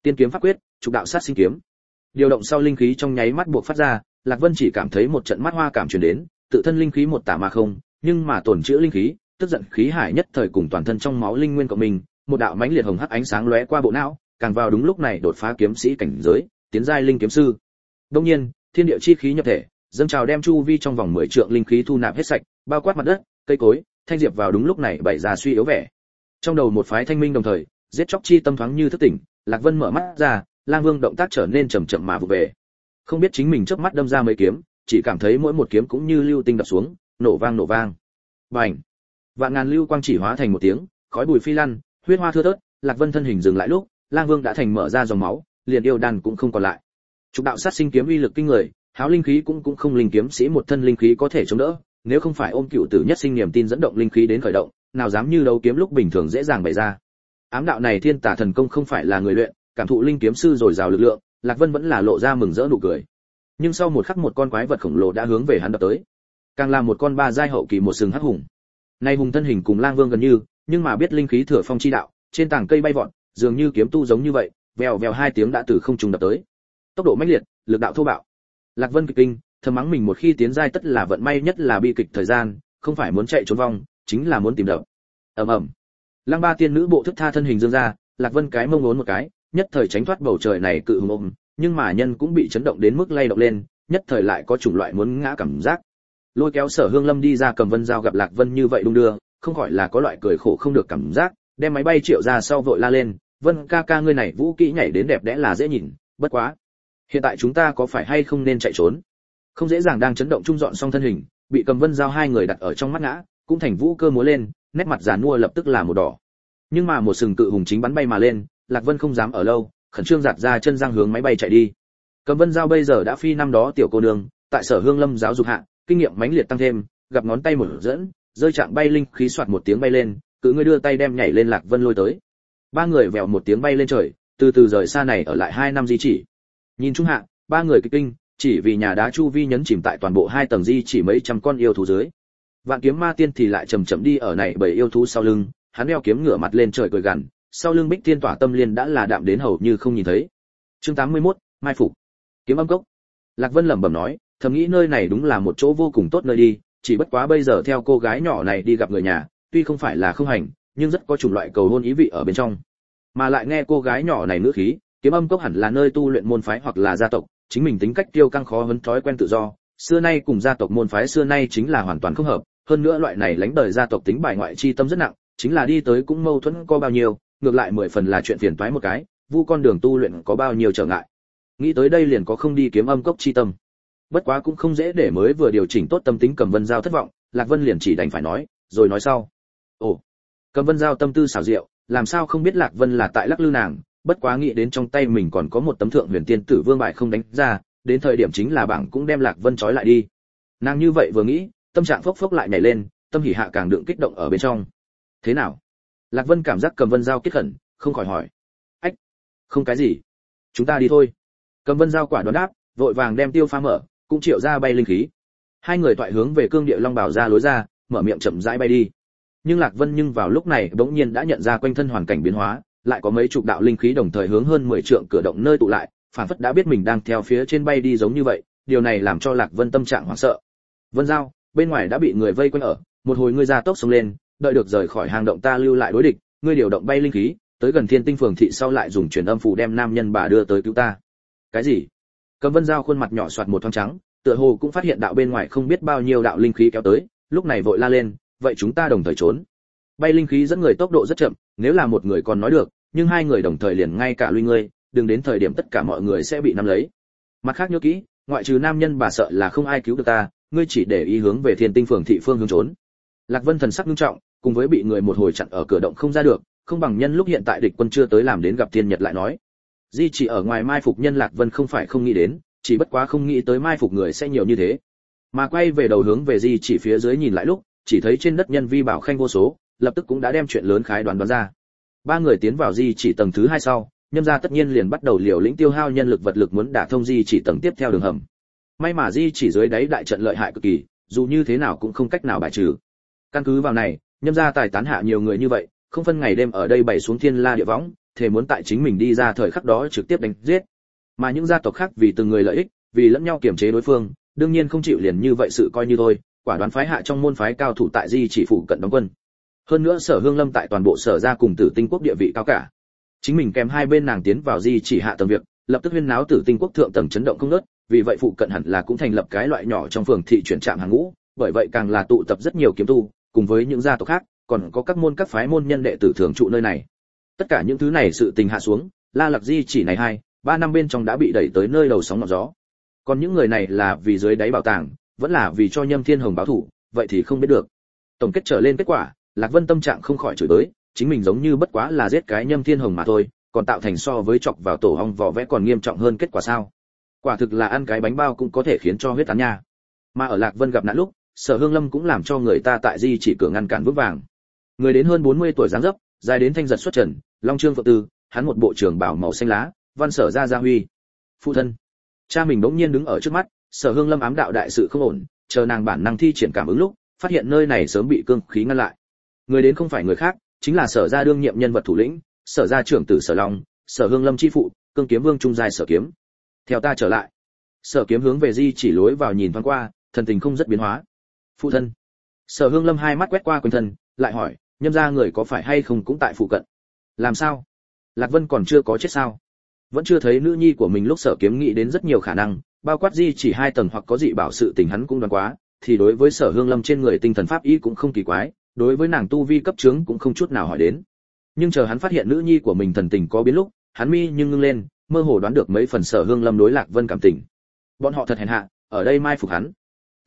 Tiên kiếm pháp quyết, trục đạo sát sinh kiếm. Điều động sau linh khí trong nháy mắt buộc phát ra, Lạc Vân chỉ cảm thấy một trận mắt hoa cảm truyền đến, tự thân linh khí một tả mà không, nhưng mà tổn trữ linh khí, tức giận khí hải nhất thời cùng toàn thân trong máu linh nguyên của mình, một đạo mãnh liệt hồng hắc ánh sáng lóe qua bộ não, càng vào đúng lúc này đột phá kiếm sĩ cảnh giới, tiến giai linh kiếm sư. Đương nhiên, thiên địa chi khí nhập thể, dâng trào đem chu vi trong vòng 10 trượng linh khí thu nạp hết sạch, bao quát mặt đất, cây cối, thanh diệp vào đúng lúc này bày ra suy yếu vẻ. Trong đầu một phái thanh minh đồng thời, giết chóc chi tâm thoáng như thức tỉnh, Lạc Vân mở mắt ra, Lang Vương động tác trở nên chậm chậm mà vụ về. Không biết chính mình chớp mắt đâm ra mấy kiếm, chỉ cảm thấy mỗi một kiếm cũng như lưu tinh đập xuống, nổ vang nổ vang. Bành! Vạn ngàn lưu quang chỉ hóa thành một tiếng, khói bụi phi lăn, huyết hoa thưa thớt, Lạc Vân thân hình dừng lại lúc, Lang Vương đã thành mở ra dòng máu, liền yêu đàn cũng không còn lại. Trục đạo sát sinh kiếm uy lực kinh người, háo linh khí cũng không linh kiếm sĩ một thân linh khí có thể chống đỡ, nếu không phải ôm cựu tử nhất sinh niềm tin dẫn động linh khí đến khởi động, nào dám như đấu kiếm lúc bình thường dễ dàng bày ra. Ám đạo này thiên tà thần công không phải là người luyện, cảm thụ linh kiếm sư rồi rào lực lượng, Lạc Vân vẫn là lộ ra mừng rỡ nụ cười. Nhưng sau một khắc một con quái vật khổng lồ đã hướng về hắn đập tới. Càng là một con ba giai hậu kỳ một sừng hắc hùng. Nay hùng thân hình cùng Lang Vương gần như, nhưng mà biết linh khí thừa phong chi đạo, trên tảng cây bay vọt, dường như kiếm tu giống như vậy, vèo vèo hai tiếng đã từ không trung đập tới. Tốc độ mãnh liệt, lực đạo thô bạo. Lạc Vân kịch kinh, thầm mắng mình một khi tiến giai tất là vận may nhất là bi kịch thời gian, không phải muốn chạy trốn vong, chính là muốn tìm đập. Ầm ầm. Lăng Ba tiên nữ bộ thức tha thân hình dương ra, Lạc Vân cái mông uốn một cái, nhất thời tránh thoát bầu trời này cự hùng ôm, nhưng mà nhân cũng bị chấn động đến mức lay động lên, nhất thời lại có chủng loại muốn ngã cảm giác. Lôi kéo Sở Hương Lâm đi ra cầm Vân Dao gặp Lạc Vân như vậy đung đưa, không khỏi là có loại cười khổ không được cảm giác, đem máy bay triệu ra sau vội la lên, "Vân ca ca ngươi này vũ kỹ nhảy đến đẹp đẽ là dễ nhìn, bất quá, hiện tại chúng ta có phải hay không nên chạy trốn?" Không dễ dàng đang chấn động trung dọn xong thân hình, bị cầm Vân Dao hai người đặt ở trong mắt ngã, cũng thành vũ cơ múa lên, nét mặt già nua lập tức là một đỏ. Nhưng mà một sừng cự hùng chính bắn bay mà lên, Lạc Vân không dám ở lâu, khẩn trương giạt ra chân răng hướng máy bay chạy đi. Cầm Vân Dao bây giờ đã phi năm đó tiểu cô nương, tại Sở Hương Lâm giáo dục hạ, kinh nghiệm mãnh liệt tăng thêm, gặp ngón tay một dẫn, rơi trạng bay linh khí xoạt một tiếng bay lên, cứ ngươi đưa tay đem nhảy lên Lạc Vân lôi tới. Ba người vèo một tiếng bay lên trời, từ từ rời xa này ở lại 2 năm di chỉ. Nhìn trung hạ, ba người kịch kinh, chỉ vì nhà đá chu vi nhấn chìm tại toàn bộ 2 tầng di chỉ mấy trăm con yêu thú dưới. Vạn Kiếm Ma Tiên thì lại chậm chậm đi ở này bảy yêu thú sau lưng, hắn đeo kiếm ngửa mặt lên trời cười gằn, sau lưng Bích Tiên Tỏa Tâm Liên đã là đạm đến hầu như không nhìn thấy. Chương 81, Mai phục. Kiếm Âm Cốc. Lạc Vân lẩm bẩm nói, thầm nghĩ nơi này đúng là một chỗ vô cùng tốt nơi đi, chỉ bất quá bây giờ theo cô gái nhỏ này đi gặp người nhà, tuy không phải là không hành, nhưng rất có chủng loại cầu hôn ý vị ở bên trong. Mà lại nghe cô gái nhỏ này ngữ khí, Kiếm Âm Cốc hẳn là nơi tu luyện môn phái hoặc là gia tộc, chính mình tính cách tiêu căng khó hấn thói quen tự do, xưa nay cùng gia tộc môn phái xưa nay chính là hoàn toàn không hợp, hơn nữa loại này lãnh đời gia tộc tính bài ngoại chi tâm rất nặng, chính là đi tới cũng mâu thuẫn có bao nhiêu, ngược lại 10 phần là chuyện phiền toái một cái, vu con đường tu luyện có bao nhiêu trở ngại. Nghĩ tới đây liền có không đi Kiếm Âm Cốc chi tâm. Bất quá cũng không dễ để mới vừa điều chỉnh tốt tâm tính Cầm Vân Giao thất vọng, Lạc Vân liền chỉ đành phải nói, rồi nói sau. Ồ, Cầm Vân Giao tâm tư xảo diệu, làm sao không biết Lạc Vân là tại lắc lư nàng, bất quá nghĩ đến trong tay mình còn có một tấm thượng huyền tiên tử vương bài không đánh ra, đến thời điểm chính là bảng cũng đem Lạc Vân trói lại đi. Nàng như vậy vừa nghĩ, tâm trạng phốc phốc lại nhảy lên, tâm hỉ hạ càng đựng kích động ở bên trong. Thế nào? Lạc Vân cảm giác Cầm Vân Giao kết khẩn, không khỏi hỏi. Ách, không cái gì, chúng ta đi thôi. Cầm Vân Giao quả đoán đáp, vội vàng đem tiêu pha mở, cũng triệu ra bay linh khí. Hai người toại hướng về cương địa long bảo ra lối ra, mở miệng chậm rãi bay đi. Nhưng Lạc Vân nhưng vào lúc này bỗng nhiên đã nhận ra quanh thân hoàn cảnh biến hóa, lại có mấy chục đạo linh khí đồng thời hướng hơn 10 trượng cửa động nơi tụ lại, phản phất đã biết mình đang theo phía trên bay đi giống như vậy, điều này làm cho Lạc Vân tâm trạng hoảng sợ. Vân Giao, bên ngoài đã bị người vây quanh ở, một hồi ngươi ra tốc xông lên, đợi được rời khỏi hang động ta lưu lại đối địch, ngươi điều động bay linh khí, tới gần Thiên Tinh phường thị sau lại dùng truyền âm phù đem nam nhân bà đưa tới cứu ta. Cái gì? Cầm Vân Giao khuôn mặt nhỏ xoạt một thoáng trắng, tựa hồ cũng phát hiện đạo bên ngoài không biết bao nhiêu đạo linh khí kéo tới, lúc này vội la lên, vậy chúng ta đồng thời trốn. Bay linh khí dẫn người tốc độ rất chậm, nếu là một người còn nói được, nhưng hai người đồng thời liền ngay cả lui ngươi, đừng đến thời điểm tất cả mọi người sẽ bị nắm lấy. Mặt khác nhớ kỹ, ngoại trừ nam nhân bà sợ là không ai cứu được ta, ngươi chỉ để ý hướng về Thiên Tinh phường thị phương hướng trốn. Lạc Vân thần sắc nghiêm trọng, cùng với bị người một hồi chặn ở cửa động không ra được, không bằng nhân lúc hiện tại địch quân chưa tới làm đến gặp Thiên Nhật lại nói. Di chỉ ở ngoài mai phục nhân Lạc Vân không phải không nghĩ đến, chỉ bất quá không nghĩ tới mai phục người sẽ nhiều như thế. Mà quay về đầu hướng về di chỉ phía dưới nhìn lại lúc, chỉ thấy trên đất nhân vi bảo khanh vô số, lập tức cũng đã đem chuyện lớn khái đoán ra. Ba người tiến vào di chỉ tầng thứ 2 sau, Nhâm gia tất nhiên liền bắt đầu liều lĩnh tiêu hao nhân lực vật lực muốn đả thông di chỉ tầng tiếp theo đường hầm. May mà di chỉ dưới đáy đại trận lợi hại cực kỳ, dù như thế nào cũng không cách nào bài trừ. Căn cứ vào này, Nhâm gia tài tán hạ nhiều người như vậy, không phân ngày đêm ở đây bày xuống thiên la địa võng, thề muốn tại chính mình đi ra thời khắc đó trực tiếp đánh giết. Mà những gia tộc khác vì từng người lợi ích, vì lẫn nhau kiềm chế đối phương, đương nhiên không chịu liền như vậy sự coi như thôi, quả đoán phái hạ trong môn phái cao thủ tại Di chỉ phụ cận đóng quân. Hơn nữa Sở Hương Lâm tại toàn bộ Sở gia cùng Tử Tinh quốc địa vị cao cả. Chính mình kèm hai bên nàng tiến vào Di chỉ hạ tầng việc, lập tức huyên náo Tử Tinh quốc thượng tầng chấn động không ngớt, vì vậy phụ cận hẳn là cũng thành lập cái loại nhỏ trong phường thị chuyển trạm hàng ngũ, bởi vậy càng là tụ tập rất nhiều kiếm tu, cùng với những gia tộc khác, còn có các môn các phái môn nhân đệ tử thường trụ nơi này. Tất cả những thứ này sự tình hạ xuống, La Lạc Di chỉ này 2-3 năm bên trong đã bị đẩy tới nơi đầu sóng ngọn gió. Còn những người này là vì dưới đáy bảo tàng, vẫn là vì cho Nhâm Thiên Hồng báo thù, vậy thì không biết được. Tổng kết trở lên kết quả, Lạc Vân tâm trạng không khỏi chửi tới, chính mình giống như bất quá là giết cái Nhâm Thiên Hồng mà thôi, còn tạo thành so với chọc vào tổ ong vỏ vẽ còn nghiêm trọng hơn kết quả sao? Quả thực là ăn cái bánh bao cũng có thể khiến cho huyết tán nha. Mà ở Lạc Vân gặp nạn lúc, Sở Hương Lâm cũng làm cho người ta tại Di chỉ cửa ngăn cản vững vàng. Người đến hơn 40 tuổi dáng dấp, dài đến thanh giật xuất trần, long trương phượng tư, hắn một bộ trường bào màu xanh lá, văn Sở gia huy. Phụ thân, cha mình bỗng nhiên đứng ở trước mắt, Sở Hương Lâm ám đạo đại sự không ổn, chờ nàng bản năng thi triển cảm ứng lúc, phát hiện nơi này sớm bị cương khí ngăn lại. Người đến không phải người khác, chính là Sở gia đương nhiệm nhân vật thủ lĩnh, Sở gia trưởng tử Sở Long, Sở Hương Lâm chi phụ, Cương Kiếm Vương trung giai Sở Kiếm. Theo ta trở lại. Sở Kiếm hướng về Di chỉ lối vào nhìn thoáng qua, thần tình không rất biến hóa. Phụ thân. Sở Hương Lâm hai mắt quét qua quanh thân, lại hỏi, Nhâm gia người có phải hay không cũng tại phụ cận? Làm sao? Lạc Vân còn chưa có chết sao? Vẫn chưa thấy nữ nhi của mình lúc Sở Kiếm nghĩ đến rất nhiều khả năng, bao quát Di chỉ 2 tầng hoặc có dị bảo sự tình hắn cũng đoán quá, thì đối với Sở Hương Lâm trên người tinh thần pháp ý cũng không kỳ quái, đối với nàng tu vi cấp chứng cũng không chút nào hỏi đến. Nhưng chờ hắn phát hiện nữ nhi của mình thần tình có biến lúc, hắn mi nhưng ngưng lên, mơ hồ đoán được mấy phần Sở Hương Lâm đối Lạc Vân cảm tình. Bọn họ thật hèn hạ, ở đây mai phục hắn.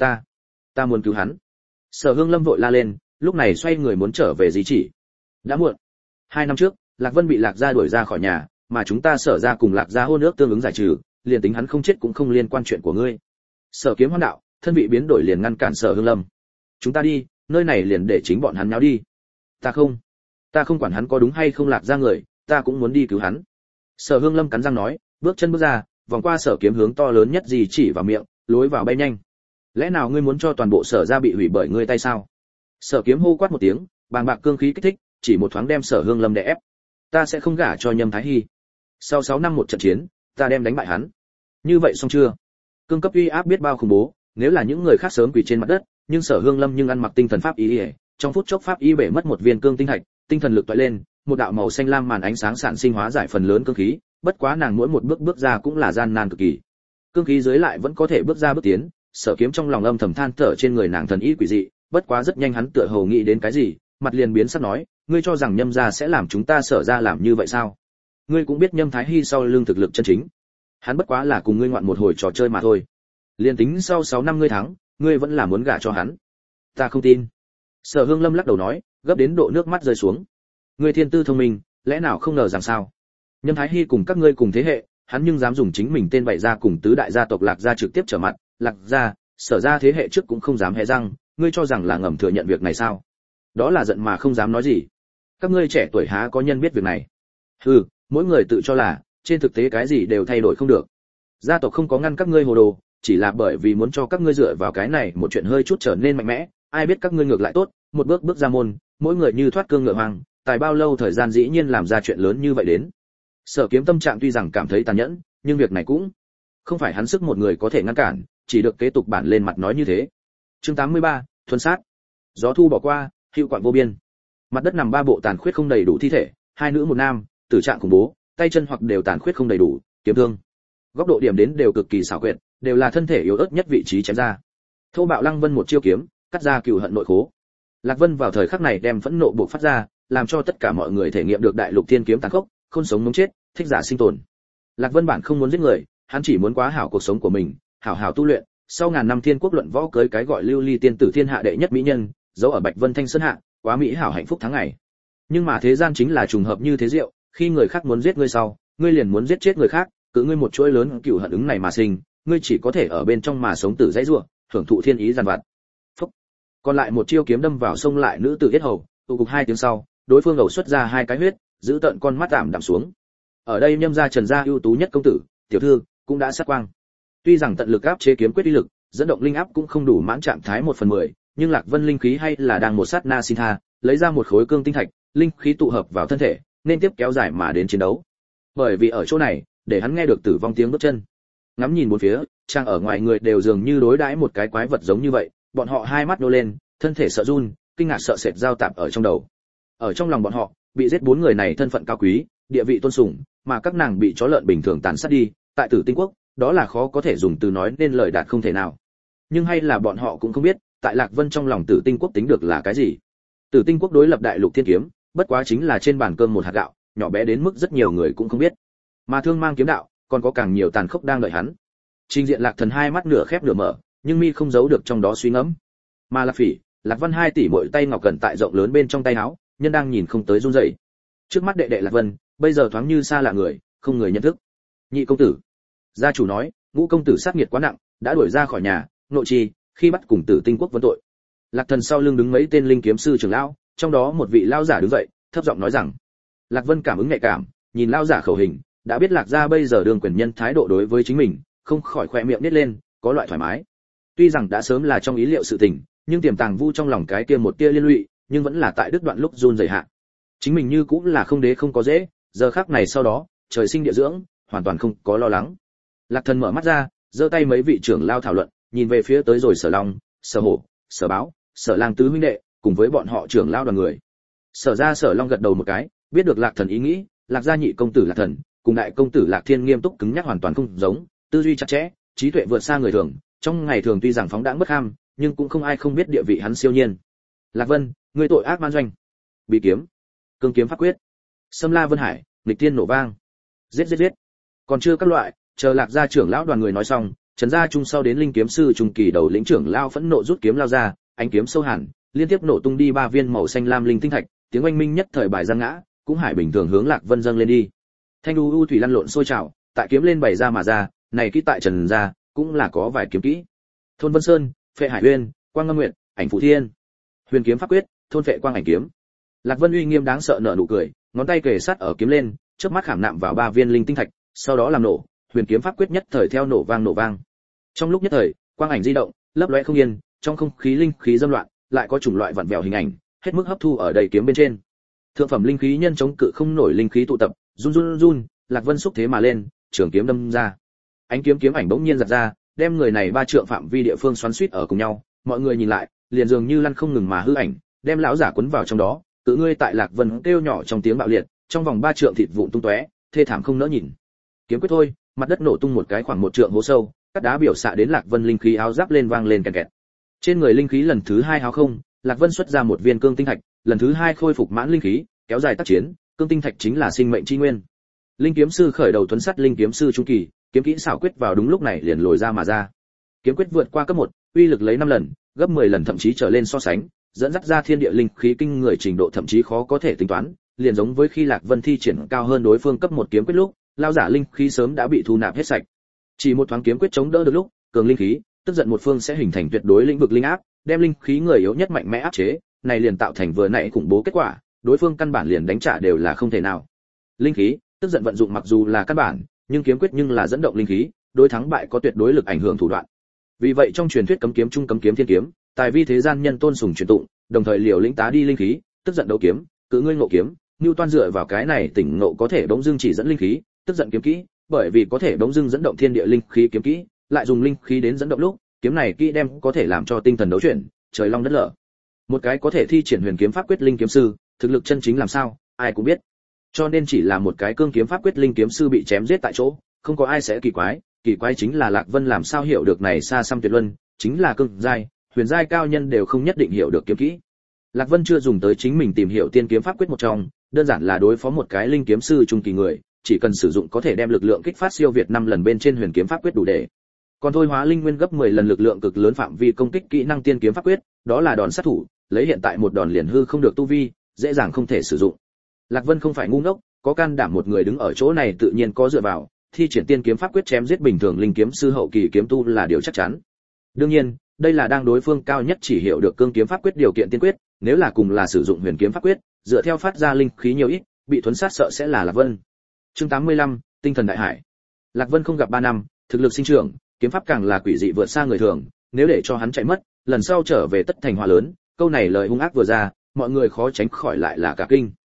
Ta muốn cứu hắn. Sở Hương Lâm vội la lên, lúc này xoay người muốn trở về Di chỉ. Đã muộn. 2 năm trước, Lạc Vân bị Lạc gia đuổi ra khỏi nhà, mà chúng ta Sở gia cùng Lạc gia hôn ước tương ứng giải trừ, liền tính hắn không chết cũng không liên quan chuyện của ngươi. Sở Kiếm hoan đạo, thân vị biến đổi liền ngăn cản Sở Hương Lâm. Chúng ta đi, nơi này liền để chính bọn hắn nháo đi. Ta không quản hắn có đúng hay không Lạc gia người, ta cũng muốn đi cứu hắn. Sở Hương Lâm cắn răng nói, bước chân bước ra, vòng qua Sở Kiếm hướng to lớn nhất Di chỉ vào miệng, lối vào bay nhanh. Lẽ nào ngươi muốn cho toàn bộ Sở gia bị hủy bởi ngươi tay sao? Sở Kiếm hô quát một tiếng, bàng bạc cương khí kích thích, chỉ một thoáng đem Sở Hương Lâm đè ép. Ta sẽ không gả cho Nhâm Thái Hy. Sau 6 năm một trận chiến, ta đem đánh bại hắn. Như vậy xong chưa? Cương cấp uy áp biết bao khủng bố, nếu là những người khác sớm quỳ trên mặt đất, nhưng Sở Hương Lâm nhưng ăn mặc tinh thần pháp ý, trong phút chốc pháp ý bể mất một viên cương tinh thạch, tinh thần lực toại lên, một đạo màu xanh lam màn ánh sáng sản sinh hóa giải phần lớn cương khí, bất quá nàng mỗi một bước bước ra cũng là gian nan cực kỳ. Cương khí dưới lại vẫn có thể bước ra bước tiến, Sở Kiếm trong lòng âm thầm than thở trên người nàng thần ý quỷ dị, bất quá rất nhanh hắn tựa hồ nghĩ đến cái gì, mặt liền biến sắc nói, ngươi cho rằng Nhâm gia sẽ làm chúng ta Sở gia làm như vậy sao? Ngươi cũng biết Nhâm Thái Hy sau lưng thực lực chân chính, hắn bất quá là cùng ngươi ngoạn một hồi trò chơi mà thôi. Liên tính sau 6 năm ngươi thắng, ngươi vẫn là muốn gả cho hắn. Ta không tin. Sở Hương Lâm lắc đầu nói, gấp đến độ nước mắt rơi xuống. Ngươi thiên tư thông minh, lẽ nào không ngờ rằng sao? Nhâm Thái Hy cùng các ngươi cùng thế hệ, hắn nhưng dám dùng chính mình tên bày ra cùng tứ đại gia tộc Lạc gia trực tiếp trở mặt, Lạc gia, Sở gia thế hệ trước cũng không dám hé răng, ngươi cho rằng là ngầm thừa nhận việc này sao? Đó là giận mà không dám nói gì. Các ngươi trẻ tuổi há có nhân biết việc này? Hừ, mỗi người tự cho là, trên thực tế cái gì đều thay đổi không được. Gia tộc không có ngăn các ngươi hồ đồ, chỉ là bởi vì muốn cho các ngươi dựa vào cái này một chuyện hơi chút trở nên mạnh mẽ, ai biết các ngươi ngược lại tốt, một bước bước ra môn, mỗi người như thoát cương ngựa hoang, tài bao lâu thời gian dĩ nhiên làm ra chuyện lớn như vậy đến. Sở Kiếm tâm trạng tuy rằng cảm thấy tàn nhẫn, nhưng việc này cũng không phải hắn sức một người có thể ngăn cản, chỉ được kế tục bản lên mặt nói như thế. Chương 83, thuần sát. Gió thu bỏ qua, hữu quạng vô biên. Mặt đất nằm 3 bộ tàn khuyết không đầy đủ thi thể, 2 nữ 1 nam, tử trạng khủng bố, tay chân hoặc đều tàn khuyết không đầy đủ, kiếm thương. Góc độ điểm đến đều cực kỳ xảo quyệt, đều là thân thể yếu ớt nhất vị trí chém ra. Thô bạo Lăng Vân một chiêu kiếm, cắt ra cừu hận nội khố. Lạc Vân vào thời khắc này đem phẫn nộ bộc phát ra, làm cho tất cả mọi người thể nghiệm được đại lục thiên kiếm tàn khốc, khôn sống muốn chết, thích giả sinh tồn. Lạc Vân bản không muốn giết người, hắn chỉ muốn quá hảo cuộc sống của mình, hảo hảo tu luyện, sau ngàn năm thiên quốc luận võ cưới cái gọi Lưu Ly tiên tử thiên hạ đệ nhất mỹ nhân, giấu ở Bạch Vân Thanh Sơn hạ, quá mỹ hảo hạnh phúc tháng ngày. Nhưng mà thế gian chính là trùng hợp như thế diệu, khi người khác muốn giết ngươi sau, ngươi liền muốn giết chết người khác, cứ ngươi một chuỗi lớn cừu hận ứng này mà sinh, ngươi chỉ có thể ở bên trong mà sống tử dãy rủa, hưởng thụ thiên ý giàn vặt. Phúc. Còn lại một chiêu kiếm đâm vào sông lại nữ tử yết hầu, tụ cục 2 tiếng sau, đối phương gầu xuất ra 2 cái huyết, giữ tận con mắt tạm đạm xuống. Ở đây Nhâm gia Trần gia ưu tú nhất công tử, tiểu thư cũng đã sát quang. Tuy rằng tận lực áp chế kiếm quyết uy lực, dẫn động linh áp cũng không đủ mãn trạng thái 1/10, nhưng Lạc Vân linh khí hay là đang một sát na xin tha, lấy ra một khối cương tinh thạch, linh khí tụ hợp vào thân thể, nên tiếp kéo dài mà đến chiến đấu. Bởi vì ở chỗ này, để hắn nghe được tử vong tiếng bước chân. Ngắm nhìn bốn phía, trang ở ngoài người đều dường như đối đãi một cái quái vật giống như vậy, bọn họ hai mắt nô lên, thân thể sợ run, kinh ngạc sợ sệt giao tạp ở trong đầu. Ở trong lòng bọn họ, bị giết bốn người này thân phận cao quý, địa vị tôn sùng, mà các nàng bị chó lợn bình thường tàn sát đi, tại Tử Tinh Quốc, đó là khó có thể dùng từ nói nên lời đạt không thể nào. Nhưng hay là bọn họ cũng không biết, tại Lạc Vân trong lòng Tử Tinh Quốc tính được là cái gì. Tử Tinh Quốc đối lập đại lục thiên kiếm, bất quá chính là trên bàn cơm một hạt gạo, nhỏ bé đến mức rất nhiều người cũng không biết. Mà Thương Mang kiếm đạo, còn có càng nhiều tàn khốc đang đợi hắn. Trình Diện Lạc Thần hai mắt nửa khép nửa mở, nhưng mi không giấu được trong đó suy ngẫm. Mà Lạc Phỉ, Lạc Vân hai tỷ muội tay ngọc cẩn tại rộng lớn bên trong tay áo, nhân đang nhìn không tới run rẩy. Trước mắt đệ đệ Lạc Vân, bây giờ thoáng như xa lạ người, không người nhận thức. Nhị công tử, gia chủ nói, Ngũ công tử sát nghiệt quá nặng, đã đuổi ra khỏi nhà, nội trì, khi bắt cùng Tử Tinh Quốc vấn tội. Lạc Thần sau lưng đứng mấy tên linh kiếm sư trưởng lão, trong đó một vị lão giả đứng dậy, thấp giọng nói rằng. Lạc Vân cảm ứng nhạy cảm, nhìn lão giả khẩu hình, đã biết Lạc gia bây giờ đương quyền nhân thái độ đối với chính mình, không khỏi khóe miệng nít lên, có loại thoải mái. Tuy rằng đã sớm là trong ý liệu sự tình, nhưng tiềm tàng vu trong lòng cái kia một tia liên lụy, nhưng vẫn là tại đứt đoạn lúc run rẩy hạ. Chính mình như cũng là không đế không có dễ, giờ khắc này sau đó, trời sinh địa dưỡng, hoàn toàn không có lo lắng. Lạc Thần mở mắt ra, giơ tay mấy vị trưởng lao thảo luận, nhìn về phía tới rồi Sở Long, Sở Hổ, Sở Báo, Sở Lang tứ huynh đệ, cùng với bọn họ trưởng lao đoàn người. Sở ra Sở Long gật đầu một cái, biết được Lạc Thần ý nghĩ, Lạc gia nhị công tử Lạc Thần, cùng đại công tử Lạc Thiên nghiêm túc cứng nhắc hoàn toàn không giống, tư duy chặt chẽ, trí tuệ vượt xa người thường, trong ngày thường tuy rằng phóng đãng bất ham, nhưng cũng không ai không biết địa vị hắn siêu nhiên. Lạc Vân, ngươi tội ác man doanh. Bị kiếm, cương kiếm pháp quyết, Sâm La Vân Hải, nghịch thiên nổ vang. Giết giết giết. Còn chưa các loại, chờ Lạc gia trưởng lão đoàn người nói xong, Trấn gia trung sau đến linh kiếm sư trung kỳ đầu lĩnh trưởng lao phẫn nộ rút kiếm lao ra, ánh kiếm sâu hẳn, liên tiếp nổ tung đi ba viên màu xanh lam linh tinh thạch, tiếng oanh minh nhất thời bài giang ngã, cũng hải bình thường hướng Lạc Vân dâng lên đi. Thanh u thủy lăn lộn sôi trào, tại kiếm lên bày ra mà ra, này kỹ tại Trần gia cũng là có vài kiếm kỹ. Thôn Vân Sơn, Phệ Hải Uyên, Quang Ngâm Nguyệt, Ảnh Phụ Thiên. Huyền kiếm pháp quyết, thôn phệ quang ảnh kiếm. Lạc Vân uy nghiêm đáng sợ nở nụ cười, ngón tay kề sát ở kiếm lên, chớp mắt khảm nạm vào ba viên linh tinh thạch, sau đó làm nổ, huyền kiếm pháp quyết nhất thời theo nổ vang. Trong lúc nhất thời, quang ảnh di động, lấp lóe không yên, trong không khí linh khí dâm loạn, lại có chủng loại vặn vẹo hình ảnh, hết mức hấp thu ở đầy kiếm bên trên. Thượng phẩm linh khí nhân chống cự không nổi linh khí tụ tập, run, Lạc Vân xúc thế mà lên, trường kiếm đâm ra. Ánh kiếm kiếm ảnh bỗng nhiên giật ra, đem người này ba trượng phạm vi địa phương xoắn xuýt ở cùng nhau, mọi người nhìn lại, liền dường như lăn không ngừng mà hư ảnh, đem lão giả quấn vào trong đó, tự ngươi tại Lạc Vân kêu nhỏ trong tiếng bạo liệt, trong vòng ba trượng thịt vụn tung tóe, thê thảm không nỡ nhìn. Kiếm quyết thôi, mặt đất nổ tung một cái khoảng một trượng hố sâu, cắt đá biểu xạ đến Lạc Vân linh khí áo giáp lên vang lên kẹt kẹt. Trên người linh khí lần thứ hai háo không, Lạc Vân xuất ra một viên cương tinh thạch, lần thứ hai khôi phục mãn linh khí, kéo dài tác chiến, cương tinh thạch chính là sinh mệnh chi nguyên. Linh kiếm sư khởi đầu tuấn sắt linh kiếm sư trung kỳ, kiếm kỹ xảo quyết vào đúng lúc này liền lồi ra mà ra. Kiếm quyết vượt qua cấp 1, uy lực lấy 5 lần, gấp 10 lần thậm chí trở lên so sánh, dẫn dắt ra thiên địa linh khí kinh người trình độ thậm chí khó có thể tính toán, liền giống với khi Lạc Vân thi triển cao hơn đối phương cấp 1 kiếm quyết lúc, lao giả linh khí sớm đã bị thu nạp hết sạch. Chỉ một thoáng kiếm quyết chống đỡ được lúc, cường linh khí, tức giận một phương sẽ hình thành tuyệt đối lĩnh vực linh áp, đem linh khí người yếu nhất mạnh mẽ áp chế, này liền tạo thành vừa nãy khủng bố kết quả, đối phương căn bản liền đánh trả đều là không thể nào. Linh khí, tức giận vận dụng mặc dù là căn bản, nhưng kiếm quyết nhưng là dẫn động linh khí, đối thắng bại có tuyệt đối lực ảnh hưởng thủ đoạn. Vì vậy trong truyền thuyết cấm kiếm trung cấm kiếm thiên kiếm, tài vi thế gian nhân tôn sùng truyền tụng, đồng thời liều lĩnh tá đi linh khí, tức giận đấu kiếm, cự ngươi ngộ kiếm, Newton dựa vào cái này tỉnh ngộ có thể bỗng dưng chỉ dẫn linh khí, tức giận kiếm kỹ, bởi vì có thể bỗng dưng dẫn động thiên địa linh khí kiếm kỹ, lại dùng linh khí đến dẫn động lúc, kiếm này kỹ đem có thể làm cho tinh thần đấu chuyển, trời long đất lở. Một cái có thể thi triển huyền kiếm pháp quyết linh kiếm sư, thực lực chân chính làm sao, ai cũng biết. Cho nên chỉ là một cái cương kiếm pháp quyết linh kiếm sư bị chém giết tại chỗ, không có ai sẽ kỳ quái chính là Lạc Vân làm sao hiểu được này xa xăm tuyệt luân, chính là cương giai, huyền giai cao nhân đều không nhất định hiểu được kiếm kỹ. Lạc Vân chưa dùng tới chính mình tìm hiểu tiên kiếm pháp quyết một trong, đơn giản là đối phó một cái linh kiếm sư trung kỳ người, chỉ cần sử dụng có thể đem lực lượng kích phát siêu việt 5 lần bên trên huyền kiếm pháp quyết đủ để. Còn thôi hóa linh nguyên gấp 10 lần lực lượng cực lớn phạm vi công kích kỹ năng tiên kiếm pháp quyết, đó là đòn sát thủ, lấy hiện tại một đòn liền hư không được tu vi, dễ dàng không thể sử dụng. Lạc Vân không phải ngu ngốc, có can đảm một người đứng ở chỗ này tự nhiên có dựa vào, thi triển tiên kiếm pháp quyết chém giết bình thường linh kiếm sư hậu kỳ kiếm tu là điều chắc chắn. Đương nhiên, đây là đang đối phương cao nhất chỉ hiểu được cương kiếm pháp quyết điều kiện tiên quyết, nếu là cùng là sử dụng huyền kiếm pháp quyết, dựa theo phát ra linh khí nhiều ít, bị thuấn sát sợ sẽ là Lạc Vân. Chương 85, tinh thần đại hải. Lạc Vân không gặp 3 năm, thực lực sinh trưởng, kiếm pháp càng là quỷ dị vượt xa người thường, nếu để cho hắn chạy mất, lần sau trở về tất thành hòa lớn, câu này lời hung ác vừa ra, mọi người khó tránh khỏi lại là cả kinh.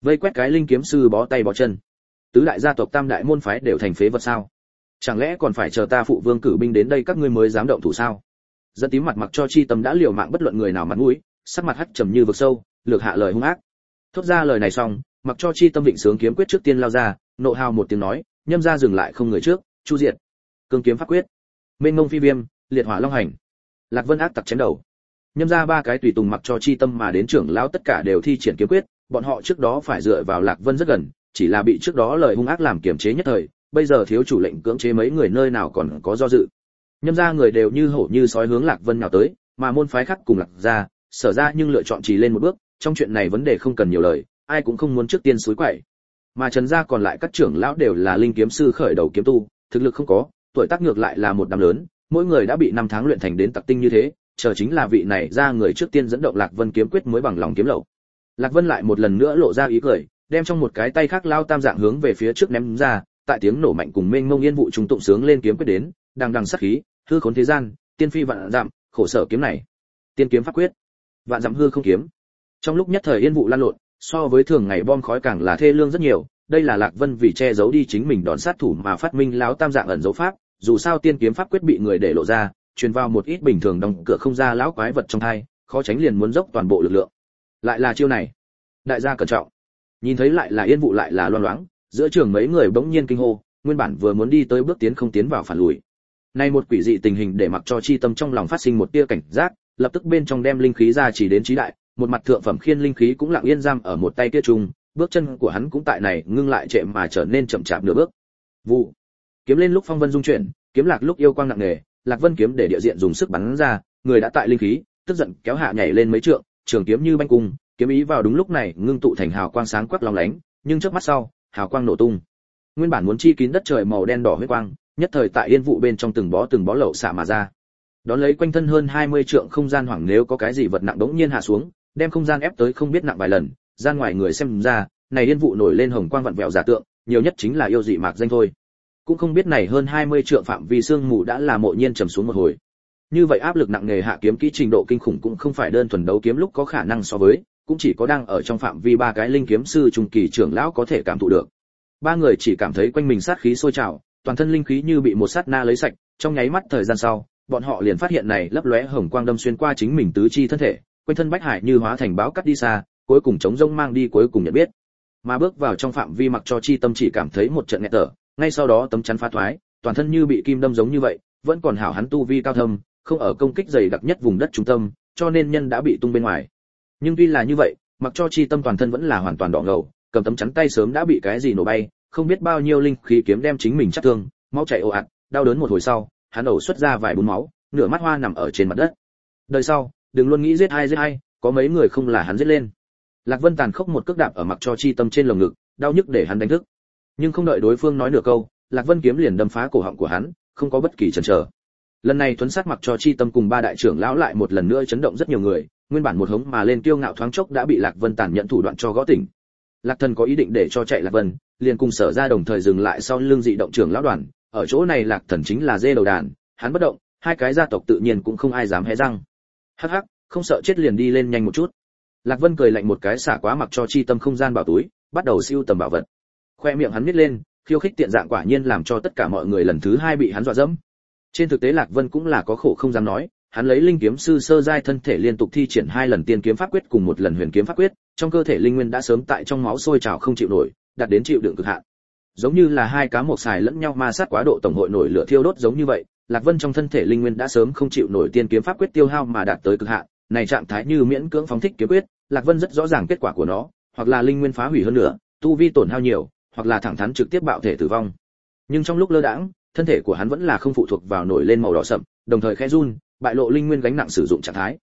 Vây quét cái linh kiếm sư bó tay bó chân. Tứ đại gia tộc tam đại môn phái đều thành phế vật sao? Chẳng lẽ còn phải chờ ta phụ vương cử binh đến đây các ngươi mới dám động thủ sao? Dẫn tím mặt mặc cho chi tâm đã liều mạng bất luận người nào mặt mũi, sắc mặt hắt trầm như vực sâu, lược hạ lời hung ác. Thốt ra lời này xong, mặc cho chi tâm vịnh sướng kiếm quyết trước tiên lao ra, nộ hào một tiếng nói, nhâm ra dừng lại không người trước, chu diệt. Cương kiếm pháp quyết, mênh mông phi viêm, liệt hỏa long hành. Lạc Vân ác tặc chém đầu. Nhâm ra ba cái tùy tùng mặc cho chi tâm mà đến trưởng lão tất cả đều thi triển kiếm quyết, bọn họ trước đó phải dựa vào Lạc Vân rất gần, chỉ là bị trước đó lời hung ác làm kiềm chế nhất thời, bây giờ thiếu chủ lệnh cưỡng chế mấy người nơi nào còn có do dự. Nhâm ra người đều như hổ như sói hướng Lạc Vân nào tới, mà môn phái khác cùng Lạc ra, Sở ra nhưng lựa chọn chỉ lên một bước, trong chuyện này vấn đề không cần nhiều lời, ai cũng không muốn trước tiên suối quậy. Mà Trần gia còn lại các trưởng lão đều là linh kiếm sư khởi đầu kiếm tu, thực lực không có, tuổi tác ngược lại là một đám lớn, mỗi người đã bị 5 tháng luyện thành đến tặc tinh như thế, chờ chính là vị này ra người trước tiên dẫn động Lạc Vân kiếm quyết mới bằng lòng kiếm lậu. Lạc Vân lại một lần nữa lộ ra ý cười, đem trong một cái tay khác lao tam dạng hướng về phía trước ném ra, tại tiếng nổ mạnh cùng mênh mông yên vụ trùng tụng sướng lên kiếm quyết đến, đằng đằng sát khí, hư khốn thế gian, tiên phi vạn dặm, khổ sở kiếm này. Tiên kiếm pháp quyết, vạn dặm hư không kiếm. Trong lúc nhất thời yên vụ lan lộn, so với thường ngày bom khói càng là thê lương rất nhiều, đây là Lạc Vân vì che giấu đi chính mình đòn sát thủ mà phát minh lão tam dạng ẩn dấu pháp, dù sao tiên kiếm pháp quyết bị người để lộ ra, truyền vào một ít bình thường đóng cửa không ra lão quái vật trong thai, khó tránh liền muốn dốc toàn bộ lực lượng. Lại là chiêu này. Đại gia cẩn trọng. Nhìn thấy lại là yên vụ lại là loang loáng, giữa trường mấy người bỗng nhiên kinh hô, nguyên bản vừa muốn đi tới bước tiến không tiến vào phản lùi. Nay một quỷ dị tình hình để mặc cho chi tâm trong lòng phát sinh một tia cảnh giác, lập tức bên trong đem linh khí ra chỉ đến chí đại, một mặt thượng phẩm khiên linh khí cũng lặng yên giam ở một tay kia trùng, bước chân của hắn cũng tại này ngưng lại trệ mà trở nên chậm chạp nửa bước. Vụ. Kiếm lên lúc phong vân dung chuyển, kiếm lạc lúc yêu quang nặng nề, Lạc Vân kiếm để địa diện dùng sức bắn ra, người đã tại linh khí, tức giận kéo hạ nhảy lên mấy trượng, trường kiếm như banh cung, kiếm ý vào đúng lúc này ngưng tụ thành hào quang sáng quắc long lánh, nhưng chớp mắt sau, hào quang nổ tung. Nguyên bản muốn chi kín đất trời màu đen đỏ huyết quang, nhất thời tại yên vụ bên trong từng bó lậu xạ mà ra. Đón lấy quanh thân hơn 20 trượng không gian hoảng nếu có cái gì vật nặng đống nhiên hạ xuống, đem không gian ép tới không biết nặng vài lần, gian ngoài người xem ra, này yên vụ nổi lên hồng quang vặn vẹo giả tượng, nhiều nhất chính là yêu dị mạc danh thôi. Cũng không biết này hơn 20 trượng phạm vi sương mù đã là mộ nhiên trầm xuống một hồi. Như vậy áp lực nặng nề hạ kiếm kỹ trình độ kinh khủng cũng không phải đơn thuần đấu kiếm lúc có khả năng so với, cũng chỉ có đang ở trong phạm vi ba cái linh kiếm sư trung kỳ trưởng lão có thể cảm thụ được. Ba người chỉ cảm thấy quanh mình sát khí sôi trào, toàn thân linh khí như bị một sát na lấy sạch, trong nháy mắt thời gian sau, bọn họ liền phát hiện này lấp lóe hồng quang đâm xuyên qua chính mình tứ chi thân thể, quanh thân bách hải như hóa thành báo cắt đi xa, cuối cùng chống rông mang đi cuối cùng nhận biết. Mà bước vào trong phạm vi mặc cho chi tâm chỉ cảm thấy một trận nghẹt thở, ngay sau đó tấm chắn phá thoái, toàn thân như bị kim đâm giống như vậy, vẫn còn hảo hắn tu vi cao thâm, không ở công kích dày đặc nhất vùng đất trung tâm, cho nên nhân đã bị tung bên ngoài. Nhưng tuy là như vậy, mặc cho chi tâm toàn thân vẫn là hoàn toàn đỏ ngầu, cầm tấm chắn tay sớm đã bị cái gì nổ bay, không biết bao nhiêu linh khí kiếm đem chính mình chắt thương, máu chảy ồ ạt, đau đớn một hồi sau, hắn ẩu xuất ra vài bún máu, nửa mắt hoa nằm ở trên mặt đất. Đời sau, đừng luôn nghĩ giết ai, có mấy người không là hắn giết lên. Lạc Vân tàn khốc một cước đạp ở mặc cho chi tâm trên lồng ngực, đau nhức để hắn đánh thức. Nhưng không đợi đối phương nói nửa câu, Lạc Vân kiếm liền đâm phá cổ họng của hắn, không có bất kỳ chần chờ. Lần này thuấn sát mặc cho chi tâm cùng ba đại trưởng lão lại một lần nữa chấn động rất nhiều người, nguyên bản một hống mà lên kiêu ngạo thoáng chốc đã bị Lạc Vân tàn nhẫn thủ đoạn cho gõ tỉnh. Lạc Thần có ý định để cho chạy Lạc Vân, liền cùng Sở ra đồng thời dừng lại sau lưng dị động trưởng lão đoàn, ở chỗ này Lạc Thần chính là dê đầu đàn, hắn bất động, hai cái gia tộc tự nhiên cũng không ai dám hé răng. Hắc hắc, không sợ chết liền đi lên nhanh một chút. Lạc Vân cười lạnh một cái xả quá mặc cho chi tâm không gian bảo túi, bắt đầu siêu tầm bảo vật. Khoe miệng hắn nhếch lên, khiêu khích tiện dạng quả nhiên làm cho tất cả mọi người lần thứ hai bị hắn dọa dẫm. Trên thực tế Lạc Vân cũng là có khổ không dám nói, hắn lấy linh kiếm sư sơ giai thân thể liên tục thi triển 2 lần tiên kiếm pháp quyết cùng 1 lần huyền kiếm pháp quyết, trong cơ thể linh nguyên đã sớm tại trong máu sôi trào không chịu nổi, đạt đến chịu đựng cực hạn. Giống như là hai cá một xài lẫn nhau ma sát quá độ tổng hội nổi lửa thiêu đốt giống như vậy, Lạc Vân trong thân thể linh nguyên đã sớm không chịu nổi tiên kiếm pháp quyết tiêu hao mà đạt tới cực hạn, này trạng thái như miễn cưỡng phóng thích kiếm quyết, Lạc Vân rất rõ ràng kết quả của nó, hoặc là linh nguyên phá hủy hơn nữa, tu vi tổn hao nhiều, hoặc là thẳng thắn trực tiếp bạo thể tử vong. Nhưng trong lúc lơ đãng, thân thể của hắn vẫn là không phụ thuộc vào nổi lên màu đỏ sậm, đồng thời khẽ run, bại lộ linh nguyên gánh nặng sử dụng trạng thái.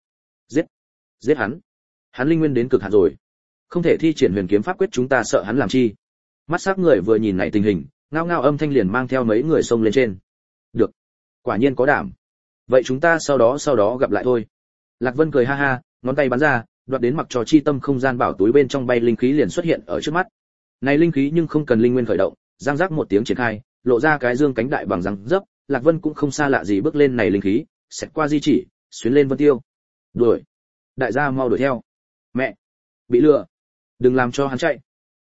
Giết hắn. Hắn linh nguyên đến cực hạn rồi. Không thể thi triển huyền kiếm pháp quyết, chúng ta sợ hắn làm chi? Mắt sắc người vừa nhìn này tình hình, ngao ngao âm thanh liền mang theo mấy người xông lên trên. Được, quả nhiên có đảm. Vậy chúng ta sau đó gặp lại thôi. Lạc Vân cười ha ha, ngón tay bắn ra, đoạt đến mặc cho chi tâm không gian bảo túi bên trong bay linh khí liền xuất hiện ở trước mắt. Này linh khí nhưng không cần linh nguyên khởi động, giang giác một tiếng triển khai, lộ ra cái dương cánh đại bằng răng dấp, Lạc Vân cũng không xa lạ gì bước lên này linh khí, xẹt qua di chỉ, xuyến lên vân tiêu. Đuổi. Đại gia mau đuổi theo. Mẹ, bị lừa. Đừng làm cho hắn chạy.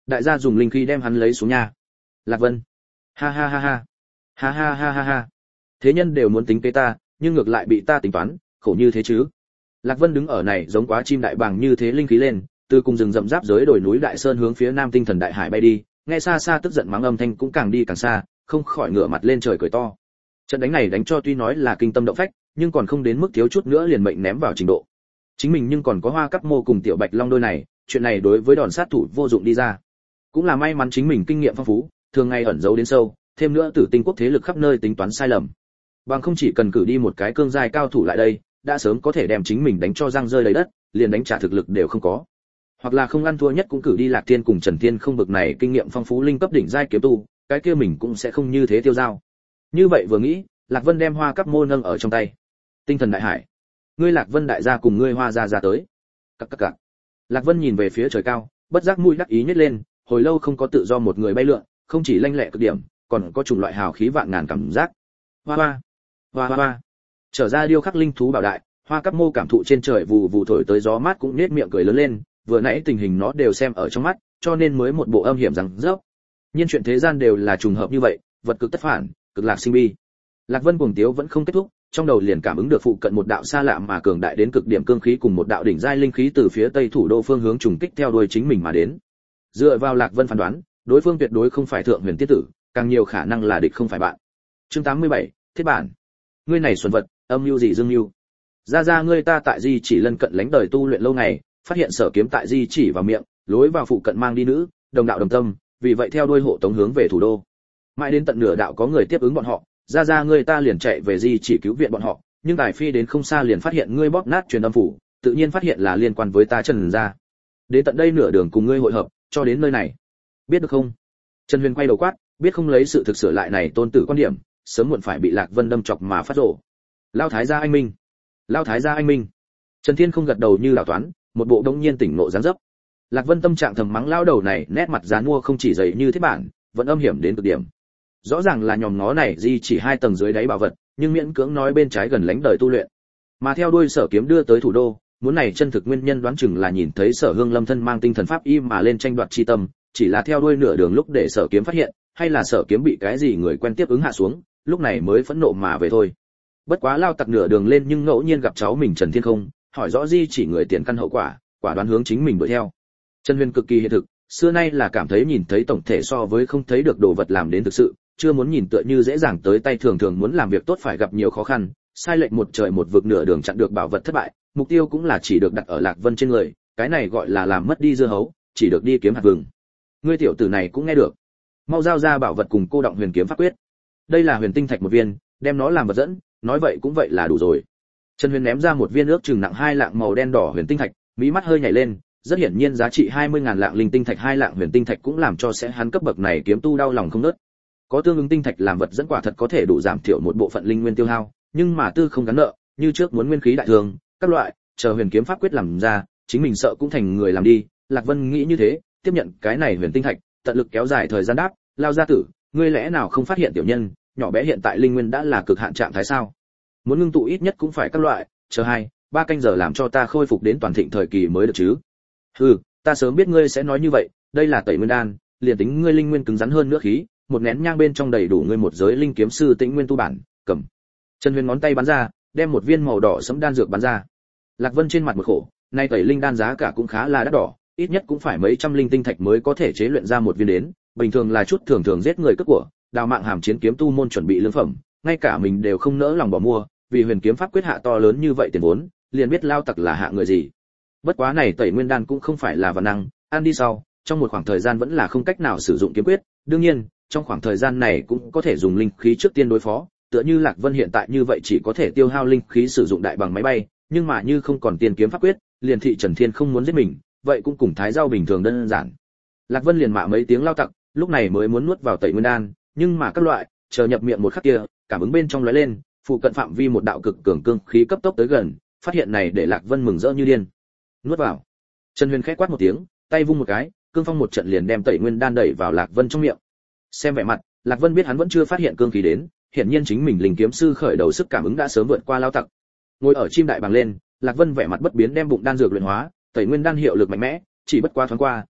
Đại gia dùng linh khí đem hắn lấy xuống nha. Lạc Vân. Ha ha ha ha. Ha ha ha ha ha. Thế nhân đều muốn tính kế ta, nhưng ngược lại bị ta tính toán, khổ như thế chứ. Lạc Vân đứng ở này giống quá chim đại bàng như thế linh khí lên, từ cùng rừng rậm giáp giới đồi núi đại sơn hướng phía nam tinh thần đại hải bay đi, nghe xa xa tức giận mắng âm thanh cũng càng đi càng xa, không khỏi ngửa mặt lên trời cười to. Trận đánh này đánh cho tuy nói là kinh tâm động phách, nhưng còn không đến mức thiếu chút nữa liền mệnh ném vào trình độ. Chính mình nhưng còn có Hoa Cắp Mô cùng Tiểu Bạch Long đôi này, chuyện này đối với đòn sát thủ vô dụng đi ra. Cũng là may mắn chính mình kinh nghiệm phong phú, thường ngày ẩn giấu đến sâu, thêm nữa Tử Tinh quốc thế lực khắp nơi tính toán sai lầm. Bằng không chỉ cần cử đi một cái cương giai cao thủ lại đây, đã sớm có thể đem chính mình đánh cho răng rơi đầy đất, liền đánh trả thực lực đều không có. Hoặc là không ăn thua nhất cũng cử đi Lạc Thiên cùng Trần Thiên không bực này kinh nghiệm phong phú linh cấp đỉnh giai kiếm tu, cái kia mình cũng sẽ không như thế tiêu dao. Như vậy vừa nghĩ, Lạc Vân đem Hoa Cắp Mô nâng ở trong tay. Tinh thần đại hải, ngươi Lạc Vân đại gia cùng ngươi Hoa gia ra tới. Cặc cặc cặc. Lạc Vân nhìn về phía trời cao, bất giác mũi đắc ý nhếch lên, hồi lâu không có tự do một người bay lượn, không chỉ lanh lẹ cực điểm, còn có chủng loại hào khí vạn ngàn cảm giác. Hoa hoa, hoa hoa hoa. Trở ra điêu khắc linh thú bảo đại, Hoa Cắp Mô cảm thụ trên trời vù vù thổi tới gió mát cũng nhếch miệng cười lớn lên, vừa nãy tình hình nó đều xem ở trong mắt, cho nên mới một bộ âm hiểm rằng rớp. Nhưng chuyện thế gian đều là trùng hợp như vậy, vật cực tất phản, cực lạc sinh bi. Lạc Vân cuồng tiếu vẫn không kết thúc, trong đầu liền cảm ứng được phụ cận một đạo xa lạ mà cường đại đến cực điểm cương khí cùng một đạo đỉnh giai linh khí từ phía tây thủ đô phương hướng trùng kích theo đuôi chính mình mà đến. Dựa vào Lạc Vân phán đoán, đối phương tuyệt đối không phải thượng huyền tiết tử, càng nhiều khả năng là địch không phải bạn. Chương 87, thiết bản. Ngươi này xuẩn vật, âm mưu gì dương mưu? Ra ngươi ta tại Di Chỉ lân cận lánh đời tu luyện lâu ngày, phát hiện Sở Kiếm tại Di Chỉ vào miệng, lối vào phụ cận mang đi nữ, đồng đạo đồng tâm, vì vậy theo đuôi hộ tống hướng về thủ đô. Mãi đến tận nửa đạo có người tiếp ứng bọn họ, ra ngươi ta liền chạy về Di Chỉ cứu viện bọn họ, nhưng tài phi đến không xa liền phát hiện ngươi bóp nát truyền âm phủ, tự nhiên phát hiện là liên quan với ta Trần gia. Đến tận đây nửa đường cùng ngươi hội hợp, cho đến nơi này. Biết được không? Trần Huyền quay đầu quát, biết không lấy sự thực sửa lại này tôn tử quan điểm, sớm muộn phải bị Lạc Vân đâm chọc mà phát rồ. Lao thái gia anh minh. Lao thái gia anh minh. Trần Thiên không gật đầu như đảo toán, một bộ đống nhiên tỉnh nộ dáng dấp. Lạc Vân tâm trạng thầm mắng lao đầu này, nét mặt dán mua không chỉ dày như thế bản, vẫn âm hiểm đến cực điểm. Rõ ràng là nhòm ngó này Di Chỉ 2 tầng dưới đáy bảo vật, nhưng miễn cưỡng nói bên trái gần lánh đời tu luyện. Mà theo đuôi Sở Kiếm đưa tới thủ đô, muốn này chân thực nguyên nhân đoán chừng là nhìn thấy Sở Hương Lâm thân mang tinh thần pháp y mà lên tranh đoạt chi tâm, chỉ là theo đuôi nửa đường lúc để Sở Kiếm phát hiện, hay là Sở Kiếm bị cái gì người quen tiếp ứng hạ xuống, lúc này mới phẫn nộ mà về thôi. Bất quá lao tặc nửa đường lên nhưng ngẫu nhiên gặp cháu mình Trần Thiên không, hỏi rõ Di Chỉ người tiền căn hậu quả, quả đoán hướng chính mình đuổi theo. Trần Huyền cực kỳ hiện thực, xưa nay là cảm thấy nhìn thấy tổng thể so với không thấy được đồ vật làm đến thực sự, chưa muốn nhìn tựa như dễ dàng tới tay, thường thường muốn làm việc tốt phải gặp nhiều khó khăn, sai lệch một trời một vực nửa đường chặn được bảo vật thất bại, mục tiêu cũng là chỉ được đặt ở Lạc Vân trên người, cái này gọi là làm mất đi dưa hấu, chỉ được đi kiếm hạt vừng. Ngươi tiểu tử này cũng nghe được, mau giao ra bảo vật cùng cô động huyền kiếm pháp quyết. Đây là huyền tinh thạch một viên, đem nó làm vật dẫn, nói vậy cũng vậy là đủ rồi. Trần Huyền ném ra một viên ước chừng nặng 2 lạng màu đen đỏ huyền tinh thạch, mí mắt hơi nhảy lên, rất hiển nhiên giá trị 20.000 lạng linh tinh thạch 2 lạng huyền tinh thạch cũng làm cho sẽ hắn cấp bậc này kiếm tu đau lòng không ngớt. Có tương ứng tinh thạch làm vật dẫn quả thật có thể đủ giảm thiểu một bộ phận linh nguyên tiêu hao, nhưng mà tư không gắn nợ, như trước muốn nguyên khí đại thường, các loại, chờ huyền kiếm pháp quyết làm ra, chính mình sợ cũng thành người làm đi. Lạc Vân nghĩ như thế, tiếp nhận cái này huyền tinh thạch, tận lực kéo dài thời gian đáp, lao gia tử, ngươi lẽ nào không phát hiện tiểu nhân, nhỏ bé hiện tại linh nguyên đã là cực hạn trạng thái sao? Muốn ngưng tụ ít nhất cũng phải các loại, chờ 2-3 canh giờ làm cho ta khôi phục đến toàn thịnh thời kỳ mới được chứ. Hừ, ta sớm biết ngươi sẽ nói như vậy, đây là tẩy nguyên đan, liền tính ngươi linh nguyên cứng rắn hơn nữa khí, một nén nhang bên trong đầy đủ ngươi một giới linh kiếm sư tĩnh nguyên tu bản, cầm. Trần Huyền ngón tay bắn ra, đem một viên màu đỏ sẫm đan dược bắn ra. Lạc Vân trên mặt một khổ, nay tẩy linh đan giá cả cũng khá là đắt đỏ, ít nhất cũng phải mấy trăm linh tinh thạch mới có thể chế luyện ra một viên đến, bình thường là chút thường thường giết người cướp của, đào mạng hàm chiến kiếm tu môn chuẩn bị lương phẩm, ngay cả mình đều không nỡ lòng bỏ mua, vì huyền kiếm pháp quyết hạ to lớn như vậy tiền vốn, liền biết lao tặc là hạ người gì. Bất quá này tẩy nguyên đan cũng không phải là văn năng, ăn đi sau, trong một khoảng thời gian vẫn là không cách nào sử dụng kiếm quyết, đương nhiên, trong khoảng thời gian này cũng có thể dùng linh khí trước tiên đối phó, tựa như Lạc Vân hiện tại như vậy chỉ có thể tiêu hao linh khí sử dụng đại bằng máy bay, nhưng mà như không còn tiền kiếm pháp quyết, liền thị Trần Thiên không muốn giết mình, vậy cũng cùng thái rau bình thường đơn giản. Lạc Vân liền mạ mấy tiếng lao tặc, lúc này mới muốn nuốt vào tẩy nguyên đan, nhưng mà các loại, chờ nhập miệng một khắc kia, cảm ứng bên trong lóe lên, phụ cận phạm vi một đạo cực cường cương khí cấp tốc tới gần, phát hiện này để Lạc Vân mừng rỡ như điên. Nuốt vào. Trần Huyền khẽ quát một tiếng, tay vung một cái, cương phong một trận liền đem tẩy nguyên đan đẩy vào Lạc Vân trong miệng. Xem vẻ mặt, Lạc Vân biết hắn vẫn chưa phát hiện cương khí đến, hiển nhiên chính mình linh kiếm sư khởi đầu sức cảm ứng đã sớm vượt qua lao tặc. Ngồi ở chim đại bàng lên, Lạc Vân vẻ mặt bất biến đem bụng đan dược luyện hóa, tẩy nguyên đan hiệu lực mạnh mẽ, chỉ bất quá thoáng qua,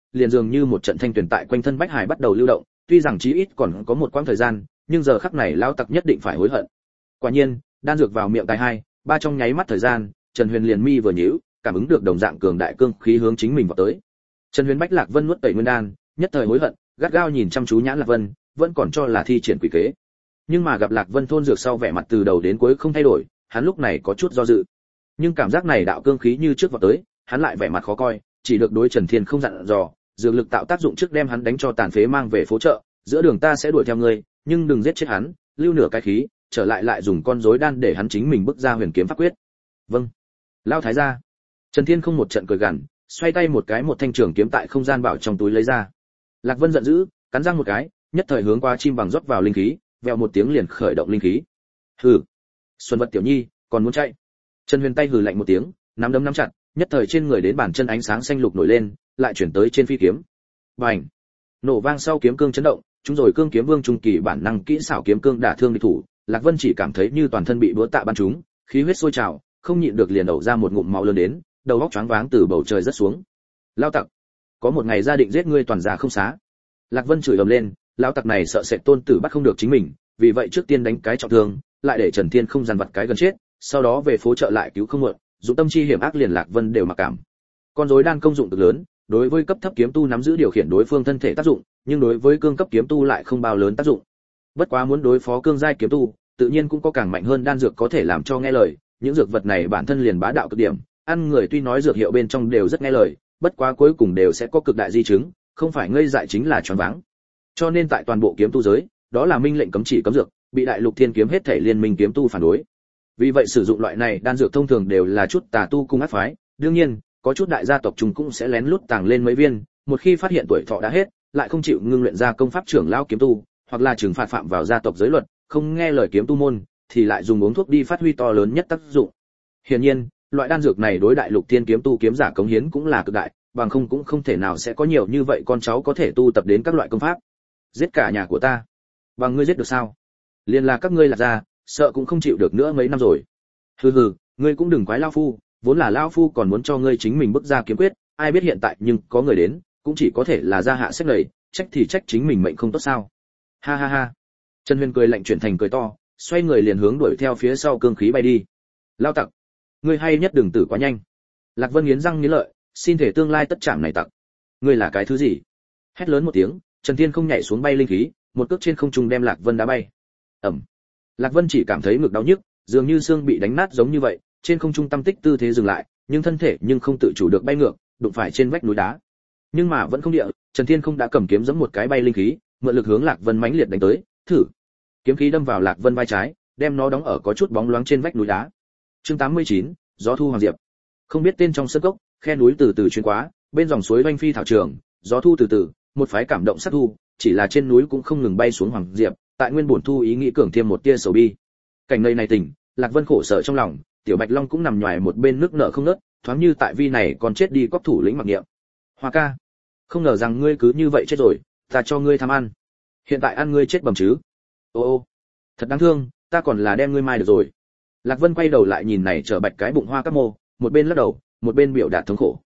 liền dường như một trận thanh tuyển tại quanh thân Bách Hải bắt đầu lưu động, tuy rằng chí ít còn có một quãng thời gian, nhưng giờ khắc này lão tặc nhất định phải hối hận. Quả nhiên, đan dược vào miệng tài hai, ba trong nháy mắt thời gian, Trần Huyền liền mi vừa nhíu, cảm ứng được đồng dạng cường đại cương khí hướng chính mình vào tới. Trần Huyền Bách Lạc Vân nuốt tẩy nguyên đan, nhất thời hối hận, gắt gao nhìn chăm chú Nhãn Lạc Vân, vẫn còn cho là thi triển quỷ kế. Nhưng mà gặp Lạc Vân thôn dược sau vẻ mặt từ đầu đến cuối không thay đổi, hắn lúc này có chút do dự. Nhưng cảm giác này đạo cương khí như trước vào tới, hắn lại vẻ mặt khó coi, chỉ được đối Trần Thiên không dặn dò, dược lực tạo tác dụng trước đem hắn đánh cho tàn phế mang về phố chợ, giữa đường ta sẽ đuổi theo ngươi, nhưng đừng giết chết hắn, lưu nửa cái khí, trở lại dùng con rối đan để hắn chính mình bức ra huyền kiếm pháp quyết. Vâng. Lao thái gia. Trần Thiên không một trận cười gằn, xoay tay một cái một thanh trường kiếm tại không gian bảo trong túi lấy ra. Lạc Vân giận dữ, cắn răng một cái, nhất thời hướng qua chim bằng rót vào linh khí, vèo một tiếng liền khởi động linh khí. Hừ. Xuân vật tiểu nhi, còn muốn chạy. Trần Huyền tay hừ lạnh một tiếng, nắm đấm nắm chặt, nhất thời trên người đến bàn chân ánh sáng xanh lục nổi lên, lại chuyển tới trên phi kiếm. Bành! Nổ vang sau kiếm cương chấn động, chúng rồi cương kiếm vương trung kỳ bản năng kỹ xảo kiếm cương đả thương địch thủ, Lạc Vân chỉ cảm thấy như toàn thân bị búa tạ bắn trúng, khí huyết sôi trào, không nhịn được liền đổ ra một ngụm máu lớn đến, đầu óc choáng váng từ bầu trời rất xuống. Lao tặc, có một ngày gia định giết ngươi toàn gia không xá. Lạc Vân chửi ầm lên, lão tặc này sợ sệt tôn tử bắt không được chính mình, vì vậy trước tiên đánh cái trọng thương, lại để Trần Thiên không dằn vặt cái gần chết, sau đó về phố chợ lại cứu không muộn, dụng tâm chi hiểm ác liền Lạc Vân đều mặc cảm. Con rối đan công dụng cực lớn, đối với cấp thấp kiếm tu nắm giữ điều khiển đối phương thân thể tác dụng, nhưng đối với cương cấp kiếm tu lại không bao lớn tác dụng. Bất quá muốn đối phó cương giai kiếm tu, tự nhiên cũng có càng mạnh hơn đan dược có thể làm cho nghe lời, những dược vật này bản thân liền bá đạo cực điểm, ăn người tuy nói dược hiệu bên trong đều rất nghe lời, bất quá cuối cùng đều sẽ có cực đại di chứng, không phải ngây dại chính là choáng váng. Cho nên tại toàn bộ kiếm tu giới, đó là minh lệnh cấm chỉ cấm dược, bị đại lục thiên kiếm hết thể liên minh kiếm tu phản đối. Vì vậy sử dụng loại này đan dược thông thường đều là chút tà tu cung ác phái, đương nhiên, có chút đại gia tộc chúng cũng sẽ lén lút tàng lên mấy viên, một khi phát hiện tuổi thọ đã hết, lại không chịu ngưng luyện ra công pháp trưởng lão kiếm tu, hoặc là trừng phạt phạm vào gia tộc giới luật, không nghe lời kiếm tu môn, thì lại dùng uống thuốc đi phát huy to lớn nhất tác dụng. Hiển nhiên, loại đan dược này đối đại lục thiên kiếm tu kiếm giả cống hiến cũng là cực đại, bằng không cũng không thể nào sẽ có nhiều như vậy con cháu có thể tu tập đến các loại công pháp. Giết cả nhà của ta, bằng ngươi giết được sao? Liên là các ngươi là ra, sợ cũng không chịu được nữa mấy năm rồi. Hừ hừ, ngươi cũng đừng quái lão phu, vốn là lão phu còn muốn cho ngươi chính mình bức ra kiếm quyết, ai biết hiện tại nhưng có người đến, cũng chỉ có thể là ra hạ sách lầy, trách thì trách chính mình mệnh không tốt sao? Ha ha ha. Trần Huyền cười lạnh chuyển thành cười to, xoay người liền hướng đuổi theo phía sau cương khí bay đi. Lao tặc, ngươi hay nhất đừng tử quá nhanh. Lạc Vân nghiến răng nghiến lợi, xin thể tương lai tất chạm này tặc. Ngươi là cái thứ gì? Hét lớn một tiếng, Trần Thiên không nhảy xuống bay linh khí, một cước trên không trung đem Lạc Vân đá bay. Ầm. Lạc Vân chỉ cảm thấy ngực đau nhức, dường như xương bị đánh nát giống như vậy, trên không trung tâm tích tư thế dừng lại, nhưng thân thể nhưng không tự chủ được bay ngược, đụng phải trên vách núi đá. Nhưng mà vẫn không địa, Trần Thiên không đã cầm kiếm giẫm một cái bay linh khí, mượn lực hướng Lạc Vân mãnh liệt đánh tới, thử. Kiếm khí đâm vào Lạc Vân vai trái, đem nó đóng ở có chút bóng loáng trên vách núi đá. Chương 89, gió thu hoàng diệp. Không biết tên trong sân cốc, khe núi từ từ xuyên qua, bên dòng suối vanh phi thảo trường, gió thu từ từ, một phái cảm động sắc thu, chỉ là trên núi cũng không ngừng bay xuống hoàng diệp, tại nguyên bổn thu ý nghĩ cường thêm một tia sầu bi. Cảnh nơi này tỉnh, Lạc Vân khổ sở trong lòng, Tiểu Bạch Long cũng nằm nhòi một bên nước nở không ngớt, thoáng như tại vi này còn chết đi cóc thủ lĩnh mặc niệm. Hoa ca, không ngờ rằng ngươi cứ như vậy chết rồi, ta cho ngươi tham ăn. Hiện tại ăn ngươi chết bầm chứ? Ô, thật đáng thương, ta còn là đem ngươi mai được rồi. Lạc Vân quay đầu lại nhìn này trở bạch cái bụng hoa các mô, một bên lắc đầu, một bên biểu đạt thống khổ.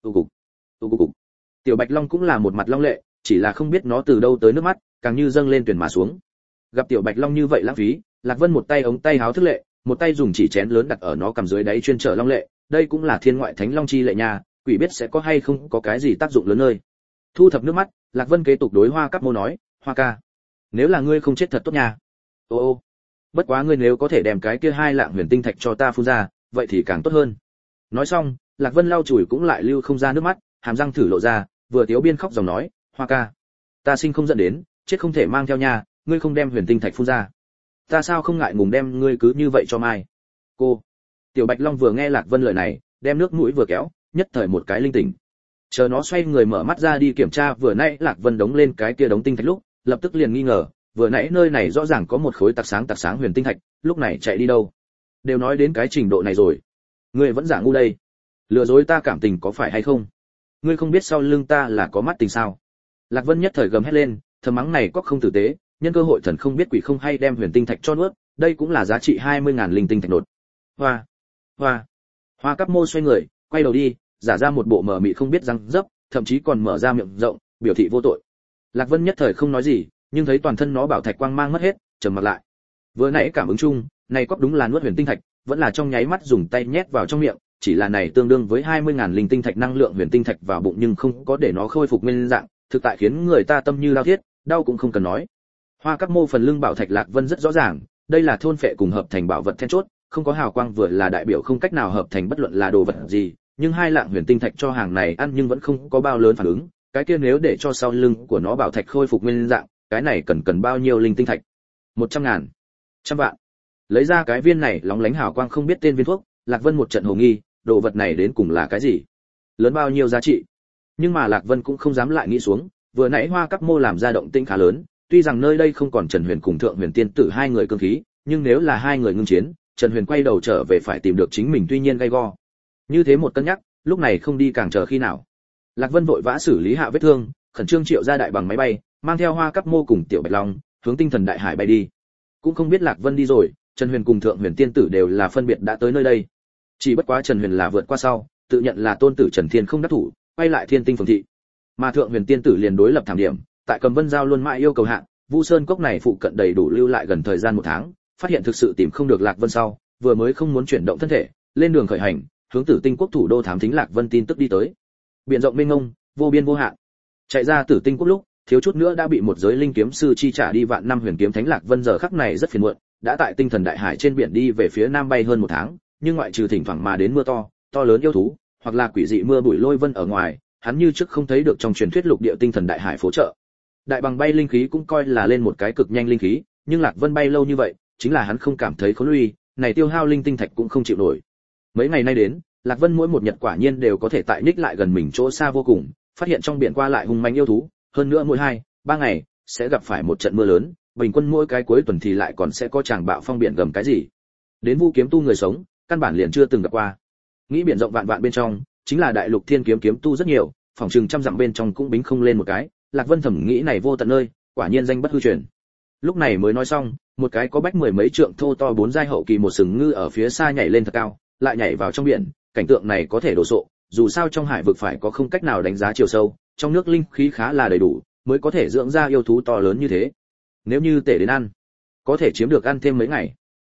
Tu cục. Tiểu Bạch Long cũng là một mặt long lệ, chỉ là không biết nó từ đâu tới nước mắt, càng như dâng lên tuyển mà xuống. Gặp Tiểu Bạch Long như vậy lãng phí, Lạc Vân một tay ống tay háo thức lệ, một tay dùng chỉ chén lớn đặt ở nó cầm dưới đáy chuyên trở long lệ, đây cũng là thiên ngoại thánh long chi lệ nha, quỷ biết sẽ có hay không có cái gì tác dụng lớn nơi. Thu thập nước mắt, Lạc Vân kế tục đối Hoa Cáp Mô nói, Hoa ca, nếu là ngươi không chết thật tốt nha. Ô, bất quá ngươi nếu có thể đem cái kia 2 lạng huyền tinh thạch cho ta phun ra, vậy thì càng tốt hơn. Nói xong, Lạc Vân lau chùi cũng lại lưu không ra nước mắt, hàm răng thử lộ ra, vừa tiếu biên khóc dòng nói, Hoa ca, ta sinh không dẫn đến, chết không thể mang theo nha, ngươi không đem huyền tinh thạch phun ra, ta sao không ngại ngùng đem ngươi cứ như vậy cho mai. Cô. Tiểu Bạch Long vừa nghe Lạc Vân lời này, đem nước mũi vừa kéo, nhất thời một cái linh tỉnh. Chờ nó xoay người mở mắt ra đi kiểm tra vừa nãy Lạc Vân đống lên cái kia đống tinh thạch lúc, lập tức liền nghi ngờ, vừa nãy nơi này rõ ràng có một khối tạc sáng huyền tinh thạch, lúc này chạy đi đâu? Đều nói đến cái trình độ này rồi, ngươi vẫn giả ngu đây. Lừa dối ta cảm tình có phải hay không? Ngươi không biết sau lưng ta là có mắt tình sao? Lạc Vân nhất thời gầm hét lên, thầm mắng này có không tử tế, nhân cơ hội thần không biết quỷ không hay đem huyền tinh thạch cho nuốt, đây cũng là giá trị 20.000 linh tinh thạch nột. Hoa Cáp Mô xoay người, quay đầu đi, giả ra một bộ mờ mịt không biết răng dấp, thậm chí còn mở ra miệng rộng, biểu thị vô tội. Lạc Vân nhất thời không nói gì, nhưng thấy toàn thân nó bảo thạch quang mang mất hết, trầm mặt lại. Vừa nãy cảm ứng chung, này cóc đúng là nuốt huyền tinh thạch, vẫn là trong nháy mắt dùng tay nhét vào trong miệng, chỉ là này tương đương với 20.000 linh tinh thạch năng lượng huyền tinh thạch vào bụng nhưng không có để nó khôi phục nguyên dạng, thực tại khiến người ta tâm như lao thiết, đau cũng không cần nói. Hoa Các Mô phần lưng bảo thạch Lạc Vân rất rõ ràng, đây là thôn phệ cùng hợp thành bảo vật then chốt, không có hào quang vừa là đại biểu không cách nào hợp thành bất luận là đồ vật gì, nhưng hai lạng huyền tinh thạch cho hàng này ăn nhưng vẫn không có bao lớn phản ứng, cái kia nếu để cho sau lưng của nó bảo thạch khôi phục nguyên dạng, cái này cần bao nhiêu linh tinh thạch? 100.000, 100 vạn. Lấy ra cái viên này lóng lánh hào quang không biết tên viên thuốc, Lạc Vân một trận hồ nghi, đồ vật này đến cùng là cái gì? Lớn bao nhiêu giá trị? Nhưng mà Lạc Vân cũng không dám lại nghĩ xuống, vừa nãy Hoa Các Mô làm ra động tĩnh khá lớn, tuy rằng nơi đây không còn Trần Huyền cùng Thượng Huyền Tiên Tử hai người cương khí, nhưng nếu là hai người ngưng chiến, Trần Huyền quay đầu trở về phải tìm được chính mình tuy nhiên gay go. Như thế một cân nhắc, lúc này không đi càng chờ khi nào. Lạc Vân vội vã xử lý hạ vết thương, khẩn trương triệu ra đại bằng máy bay, mang theo Hoa Các Mô cùng Tiểu Bạch Long, hướng Tinh Thần Đại Hải bay đi. Cũng không biết Lạc Vân đi rồi, Trần Huyền cùng Thượng Huyền Tiên Tử đều là phân biệt đã tới nơi đây. Chỉ bất quá Trần Huyền là vượt qua sau, tự nhận là tôn tử Trần Thiên không đắc thủ, quay lại Thiên Tinh Phường thị. Mà Thượng Huyền Tiên Tử liền đối lập thảm điểm, tại Cầm Vân Giao luôn mãi yêu cầu hạn, Vu Sơn cốc này phụ cận đầy đủ lưu lại gần thời gian 1 tháng, phát hiện thực sự tìm không được Lạc Vân sau, vừa mới không muốn chuyển động thân thể, lên đường khởi hành, hướng Tử Tinh quốc thủ đô thám thính Lạc Vân tin tức đi tới. Biển rộng mênh mông, vô biên vô hạn. Chạy ra Tử Tinh quốc lúc, thiếu chút nữa đã bị một giới linh kiếm sư chi trả đi vạn năm huyền kiếm thánh Lạc Vân giờ khắc này rất phiền muộn, đã tại Tinh Thần Đại Hải trên biển đi về phía nam bay hơn 1 tháng, nhưng ngoại trừ thỉnh thoảng mà đến mưa to lớn yêu thú, hoặc là quỷ dị mưa bụi lôi vân ở ngoài, hắn như trước không thấy được trong truyền thuyết lục địa Tinh Thần Đại Hải phố trợ. Đại bằng bay linh khí cũng coi là lên một cái cực nhanh linh khí, nhưng Lạc Vân bay lâu như vậy, chính là hắn không cảm thấy khốn uy, này tiêu hao linh tinh thạch cũng không chịu nổi. Mấy ngày nay đến, Lạc Vân mỗi một nhật quả nhiên đều có thể tại ních lại gần mình chỗ xa vô cùng, phát hiện trong biển qua lại hung manh yêu thú, hơn nữa mỗi 2-3 ngày sẽ gặp phải một trận mưa lớn, bình quân mỗi cái cuối tuần thì lại còn sẽ có tràng bạo phong biển gầm cái gì. Đến Vu Kiếm Tu người sống, căn bản liền chưa từng gặp qua. Nghĩ biển rộng vạn vạn bên trong, chính là đại lục thiên kiếm kiếm tu rất nhiều, phòng chừng trăm dặm bên trong cũng bính không lên một cái, Lạc Vân thẩm nghĩ này vô tận nơi, quả nhiên danh bất hư truyền. Lúc này mới nói xong, một cái có bách mười mấy trượng thô to 4 giai hậu kỳ một sừng ngư ở phía xa nhảy lên thật cao, lại nhảy vào trong biển, cảnh tượng này có thể đồ sộ, dù sao trong hải vực phải có không cách nào đánh giá chiều sâu, trong nước linh khí khá là đầy đủ, mới có thể dưỡng ra yêu thú to lớn như thế. Nếu như tể đến ăn, có thể chiếm được ăn thêm mấy ngày.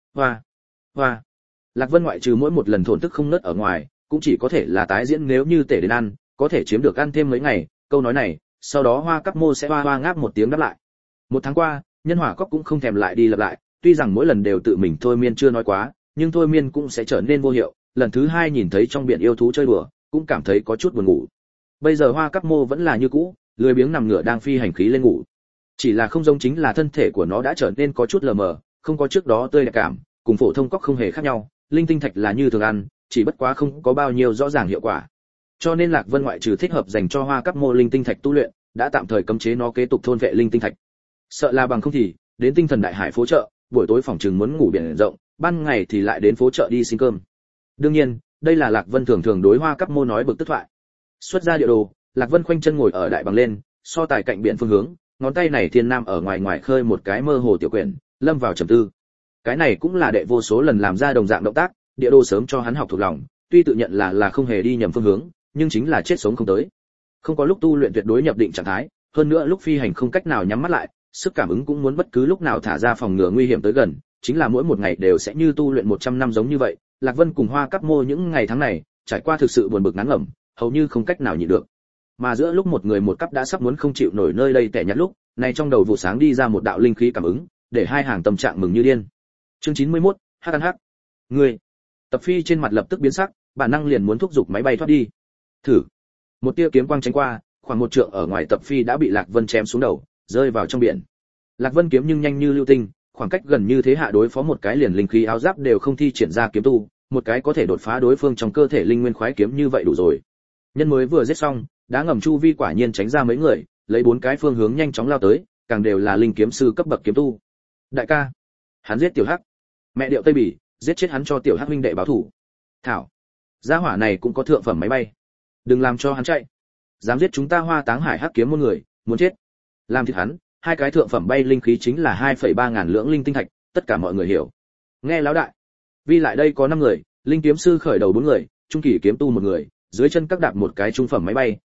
Hoa. Lạc Vân ngoại trừ mỗi một lần thổn thức không nớt ở ngoài, cũng chỉ có thể là tái diễn nếu như tể đến ăn, có thể chiếm được ăn thêm mấy ngày, câu nói này, sau đó Hoa Các Mô sẽ hoa ngáp một tiếng đáp lại. 1 tháng qua, Nhân Hỏa Cốc cũng không thèm lại đi lặp lại, tuy rằng mỗi lần đều tự mình thôi miên chưa nói quá, nhưng thôi miên cũng sẽ trở nên vô hiệu, lần thứ 2 nhìn thấy trong biển yêu thú chơi đùa, cũng cảm thấy có chút buồn ngủ. Bây giờ Hoa Các Mô vẫn là như cũ, lười biếng nằm ngửa đang phi hành khí lên ngủ. Chỉ là không giống chính là thân thể của nó đã trở nên có chút lờ mờ, không có trước đó tươi đẹp cảm, cùng phổ thông cóc không hề khác nhau, linh tinh thạch là như thường ăn, chỉ bất quá không có bao nhiêu rõ ràng hiệu quả. Cho nên Lạc Vân ngoại trừ thích hợp dành cho Hoa Các Mô linh tinh thạch tu luyện, đã tạm thời cấm chế nó kế tục thôn vệ linh tinh thạch. Sợ là bằng không thì, đến Tinh Thần Đại Hải phố chợ, buổi tối phòng trừng muốn ngủ biển rộng, ban ngày thì lại đến phố chợ đi xin cơm. Đương nhiên, đây là Lạc Vân thường đối Hoa Các Mô nói bực tức thoại. Xuất ra địa đồ, Lạc Vân khoanh chân ngồi ở đại bằng lên, so tài cạnh biển phương hướng, ngón tay này thiên nam ở ngoài khơi một cái mơ hồ tiểu quyển, lâm vào trầm tư. Cái này cũng là đệ vô số lần làm ra đồng dạng động tác, địa đồ sớm cho hắn học thuộc lòng, tuy tự nhận là không hề đi nhầm phương hướng, nhưng chính là chết sống không tới. Không có lúc tu luyện tuyệt đối nhập định trạng thái, hơn nữa lúc phi hành không cách nào nhắm mắt lại, sức cảm ứng cũng muốn bất cứ lúc nào thả ra phòng ngừa nguy hiểm tới gần, chính là mỗi một ngày đều sẽ như tu luyện 100 năm giống như vậy. Lạc Vân cùng Hoa Các Mô những ngày tháng này, trải qua thực sự buồn bực ngán ngẩm, hầu như không cách nào nhịn được. Mà giữa lúc một người một cắp đã sắp muốn không chịu nổi nơi đây tẻ nhạt lúc, này trong đầu vụ sáng đi ra một đạo linh khí cảm ứng, để hai hàng tâm trạng mừng như điên. Chương 91, hắc. Ngươi. Tập Phi trên mặt lập tức biến sắc, bản năng liền muốn thúc giục máy bay thoát đi. Thử. Một tia kiếm quang tránh qua, khoảng 1 trượng ở ngoài Tập Phi đã bị Lạc Vân chém xuống đầu, rơi vào trong biển. Lạc Vân kiếm nhưng nhanh như lưu tinh, khoảng cách gần như thế hạ đối phó một cái liền linh khí áo giáp đều không thi triển ra kiếm tu, một cái có thể đột phá đối phương trong cơ thể linh nguyên khoái kiếm như vậy đủ rồi. Nhân mới vừa giết xong, đá ngầm chu vi quả nhiên tránh ra mấy người, lấy 4 cái phương hướng nhanh chóng lao tới, càng đều là linh kiếm sư cấp bậc kiếm tu. Đại ca, hắn giết tiểu hắc. Mẹ điệu Tây Bỉ, giết chết hắn cho tiểu hắc huynh đệ báo thủ. Thảo, gia hỏa này cũng có thượng phẩm máy bay. Đừng làm cho hắn chạy. Dám giết chúng ta Hoa Táng Hải hắc kiếm môn người, muốn chết. Làm thịt hắn, 2 cái thượng phẩm bay linh khí chính là 2,3 ngàn lưỡng linh tinh thạch, tất cả mọi người hiểu. Nghe lão đại, vì lại đây có 5 người, linh kiếm sư khởi đầu 4 người, trung kỳ kiếm tu 1 người, dưới chân các đạp một cái trung phẩm máy bay,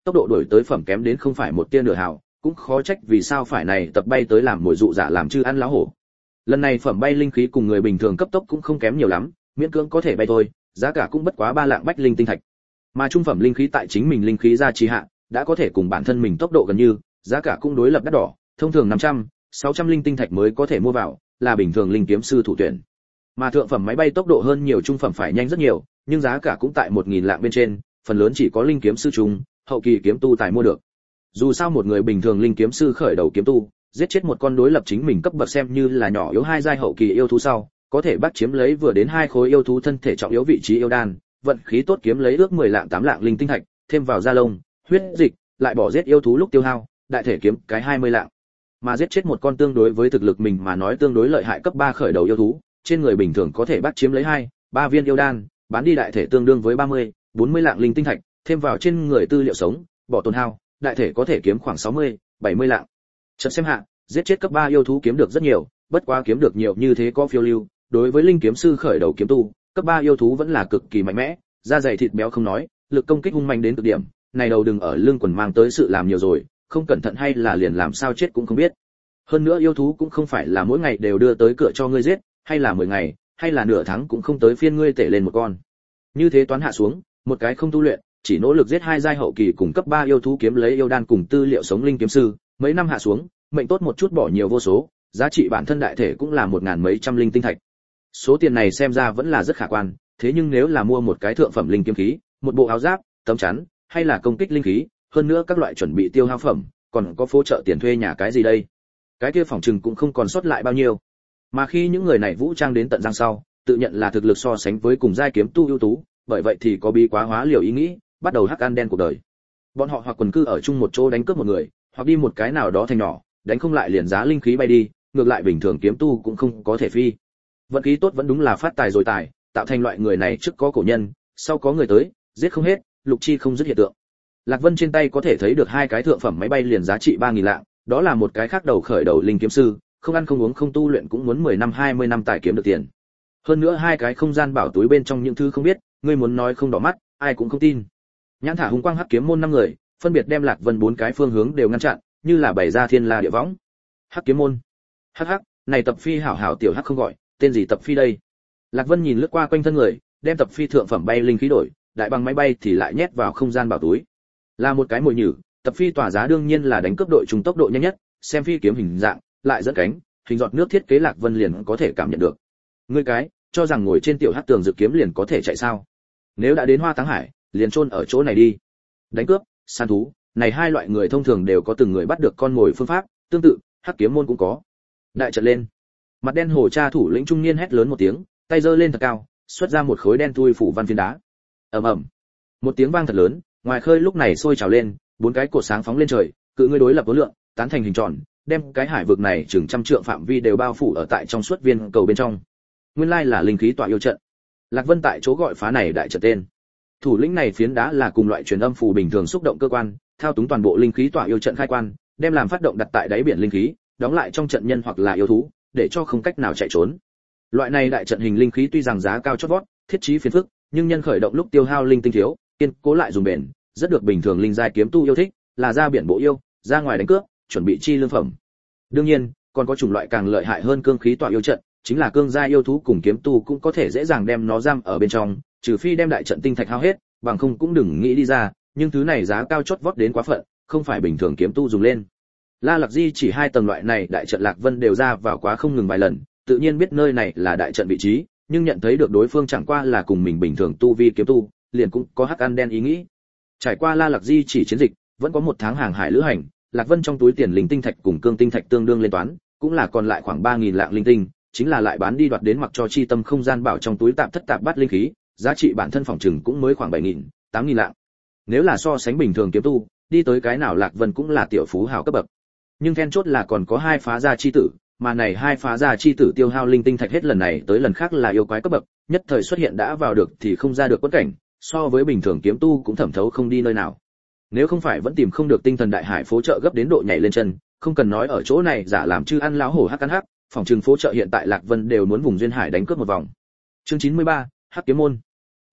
tốc độ đuổi tới phẩm kém đến không phải một tia nửa hào, cũng khó trách vì sao phải này tập bay tới làm mồi dụ giả làm chư ăn lá hổ. Lần này phẩm bay linh khí cùng người bình thường cấp tốc cũng không kém nhiều lắm, miễn cưỡng có thể bay thôi, giá cả cũng bất quá 3 lạng bách linh tinh thạch. Mà trung phẩm linh khí tại chính mình linh khí gia trì hạ, đã có thể cùng bản thân mình tốc độ gần như, giá cả cũng đối lập đắt đỏ, thông thường 500, 600 linh tinh thạch mới có thể mua vào, là bình thường linh kiếm sư thủ tuyển. Mà thượng phẩm máy bay tốc độ hơn nhiều trung phẩm phải nhanh rất nhiều, nhưng giá cả cũng tại 1000 lạng bên trên, phần lớn chỉ có linh kiếm sư trung, hậu kỳ kiếm tu tài mua được. Dù sao một người bình thường linh kiếm sư khởi đầu kiếm tu, giết chết một con đối lập chính mình cấp bậc xem như là nhỏ yếu hai giai hậu kỳ yêu thú sau, có thể bắt chiếm lấy vừa đến 2 khối yêu thú thân thể trọng yếu vị trí yêu đan, vận khí tốt kiếm lấy ước 10 lạng 8 lạng linh tinh thạch, thêm vào da lông, huyết dịch, lại bỏ giết yêu thú lúc tiêu hao, đại thể kiếm cái 20 lạng. Mà giết chết một con tương đối với thực lực mình mà nói tương đối lợi hại cấp 3 khởi đầu yêu thú, trên người bình thường có thể bắt chiếm lấy 2-3 viên yêu đan, bán đi đại thể tương đương với 30-40 lạng linh tinh thạch, thêm vào trên người tư liệu sống, bỏ tổn hao, đại thể có thể kiếm khoảng 60-70 lạng. Chợt xem hạ, giết chết cấp 3 yêu thú kiếm được rất nhiều, bất quá kiếm được nhiều như thế có phiêu lưu, đối với linh kiếm sư khởi đầu kiếm tu, cấp 3 yêu thú vẫn là cực kỳ mạnh mẽ, da dày thịt béo không nói, lực công kích hung mạnh đến cực điểm, này đầu đừng ở lưng quần mang tới sự làm nhiều rồi, không cẩn thận hay là liền làm sao chết cũng không biết. Hơn nữa yêu thú cũng không phải là mỗi ngày đều đưa tới cửa cho ngươi giết, hay là 10 ngày, hay là nửa tháng cũng không tới phiên ngươi tể lên một con. Như thế toán hạ xuống, một cái không tu luyện, chỉ nỗ lực giết 2 giai hậu kỳ cùng cấp 3 yêu thú kiếm lấy yêu đan cùng tư liệu sống linh kiếm sư, mấy năm hạ xuống, mệnh tốt một chút bỏ nhiều vô số, giá trị bản thân đại thể cũng là 1000 mấy trăm linh tinh thạch. Số tiền này xem ra vẫn là rất khả quan, thế nhưng nếu là mua một cái thượng phẩm linh kiếm khí, một bộ áo giáp, tấm chắn, hay là công kích linh khí, hơn nữa các loại chuẩn bị tiêu hao phẩm, còn có phố chợ tiền thuê nhà cái gì đây? Cái kia phòng trừng cũng không còn sót lại bao nhiêu. Mà khi những người này vũ trang đến tận răng sau, tự nhận là thực lực so sánh với cùng giai kiếm tu ưu tú, bởi vậy thì có bí quá hóa liều ý nghĩ, bắt đầu hắc ăn đen cuộc đời. Bọn họ hoặc quần cư ở chung một chỗ đánh cướp một người, hoặc đi một cái nào đó thành nhỏ, đánh không lại liền giá linh khí bay đi, ngược lại bình thường kiếm tu cũng không có thể phi. Vận khí tốt vẫn đúng là phát tài rồi tài, tạo thành loại người này trước có cổ nhân, sau có người tới, giết không hết, lục chi không dứt hiện tượng. Lạc Vân trên tay có thể thấy được 2 cái thượng phẩm máy bay liền giá trị 3000 lạng, đó là một cái khác đầu khởi đầu linh kiếm sư, không ăn không uống không tu luyện cũng muốn 10 năm 20 năm tài kiếm được tiền. Hơn nữa 2 cái không gian bảo túi bên trong những thứ không biết, ngươi muốn nói không đỏ mắt, ai cũng không tin. Nhãn thả hùng quang hắc kiếm môn 5 người, phân biệt đem Lạc Vân 4 cái phương hướng đều ngăn chặn, như là bày ra thiên la địa võng. Hắc kiếm môn. Hắc hắc, này tập phi hảo hảo tiểu hắc không gọi, tên gì tập phi đây? Lạc Vân nhìn lướt qua quanh thân người, đem tập phi thượng phẩm bay linh khí đổi, đại bằng máy bay thì lại nhét vào không gian bảo túi. Là một cái mồi nhử, tập phi tỏa giá đương nhiên là đánh cướp đội trùng tốc độ nhanh nhất, xem phi kiếm hình dạng, lại dẫn cánh, hình giọt nước thiết kế Lạc Vân liền có thể cảm nhận được. Ngươi cái, cho rằng ngồi trên tiểu hắc tường dự kiếm liền có thể chạy sao? Nếu đã đến Hoa Táng Hải, liền chôn ở chỗ này đi. Đánh cướp, săn thú, này 2 loại người thông thường đều có từng người bắt được con mồi phương pháp, tương tự, hắc kiếm môn cũng có. Đại trận lên. Mặt đen hổ cha thủ lĩnh trung niên hét lớn một tiếng, tay giơ lên thật cao, xuất ra một khối đen thui phủ văn phiến đá. Ầm ầm. Một tiếng vang thật lớn, ngoài khơi lúc này sôi trào lên, 4 cái cột sáng phóng lên trời, cự ngươi đối lập vô lượng, tán thành hình tròn, đem cái hải vực này chừng trăm trượng phạm vi đều bao phủ ở tại trong suốt viên cầu bên trong. Nguyên lai là linh khí tọa yêu trận. Lạc Vân tại chỗ gọi phá này đại trận tên. Thủ lĩnh này phiến đá là cùng loại truyền âm phù bình thường xúc động cơ quan, thao túng toàn bộ linh khí tọa yêu trận khai quan, đem làm phát động đặt tại đáy biển linh khí, đóng lại trong trận nhân hoặc là yêu thú, để cho không cách nào chạy trốn. Loại này đại trận hình linh khí tuy rằng giá cao chót vót, thiết trí phiền phức, nhưng nhân khởi động lúc tiêu hao linh tinh thiếu, kiên cố lại dùng bền, rất được bình thường linh giai kiếm tu yêu thích, là ra biển bộ yêu, ra ngoài đánh cướp, chuẩn bị chi lương phẩm. Đương nhiên, còn có chủng loại càng lợi hại hơn cương khí tọa yêu trận, chính là cương giai yêu thú cùng kiếm tu cũng có thể dễ dàng đem nó giam ở bên trong, trừ phi đem đại trận tinh thạch hao hết, bằng không cũng đừng nghĩ đi ra, nhưng thứ này giá cao chót vót đến quá phận, không phải bình thường kiếm tu dùng lên. La Lạc Di chỉ 2 tầng loại này đại trận Lạc Vân đều ra vào quá không ngừng vài lần, tự nhiên biết nơi này là đại trận vị trí, nhưng nhận thấy được đối phương chẳng qua là cùng mình bình thường tu vi kiếm tu, liền cũng có hắc ăn đen ý nghĩ. Trải qua La Lạc Di chỉ chiến dịch, vẫn có 1 tháng hàng hải lữ hành, Lạc Vân trong túi tiền linh tinh thạch cùng cương tinh thạch tương đương lên toán, cũng là còn lại khoảng 3000 lạng linh tinh, chính là lại bán đi đoạt đến mặc cho chi tâm không gian bảo trong túi tạm thất tạp bát linh khí, giá trị bản thân phòng trừng cũng mới khoảng 7000, 8000 lạng. Nếu là so sánh bình thường kiếm tu, đi tới cái nào Lạc Vân cũng là tiểu phú hào cấp bậc. Nhưng then chốt là còn có 2 phá gia chi tử, mà này 2 phá gia chi tử tiêu hao linh tinh thạch hết lần này tới lần khác là yêu quái cấp bậc, nhất thời xuất hiện đã vào được thì không ra được quẫn cảnh, so với bình thường kiếm tu cũng thẩm thấu không đi nơi nào. Nếu không phải vẫn tìm không được tinh thần đại hải phố chợ gấp đến độ nhảy lên chân, không cần nói ở chỗ này giả làm chư ăn láo hổ hắc ăn hắc, phòng trừng phố chợ hiện tại Lạc Vân đều muốn vùng duyên hải đánh cướp một vòng. Chương 93, Hắc kiếm môn.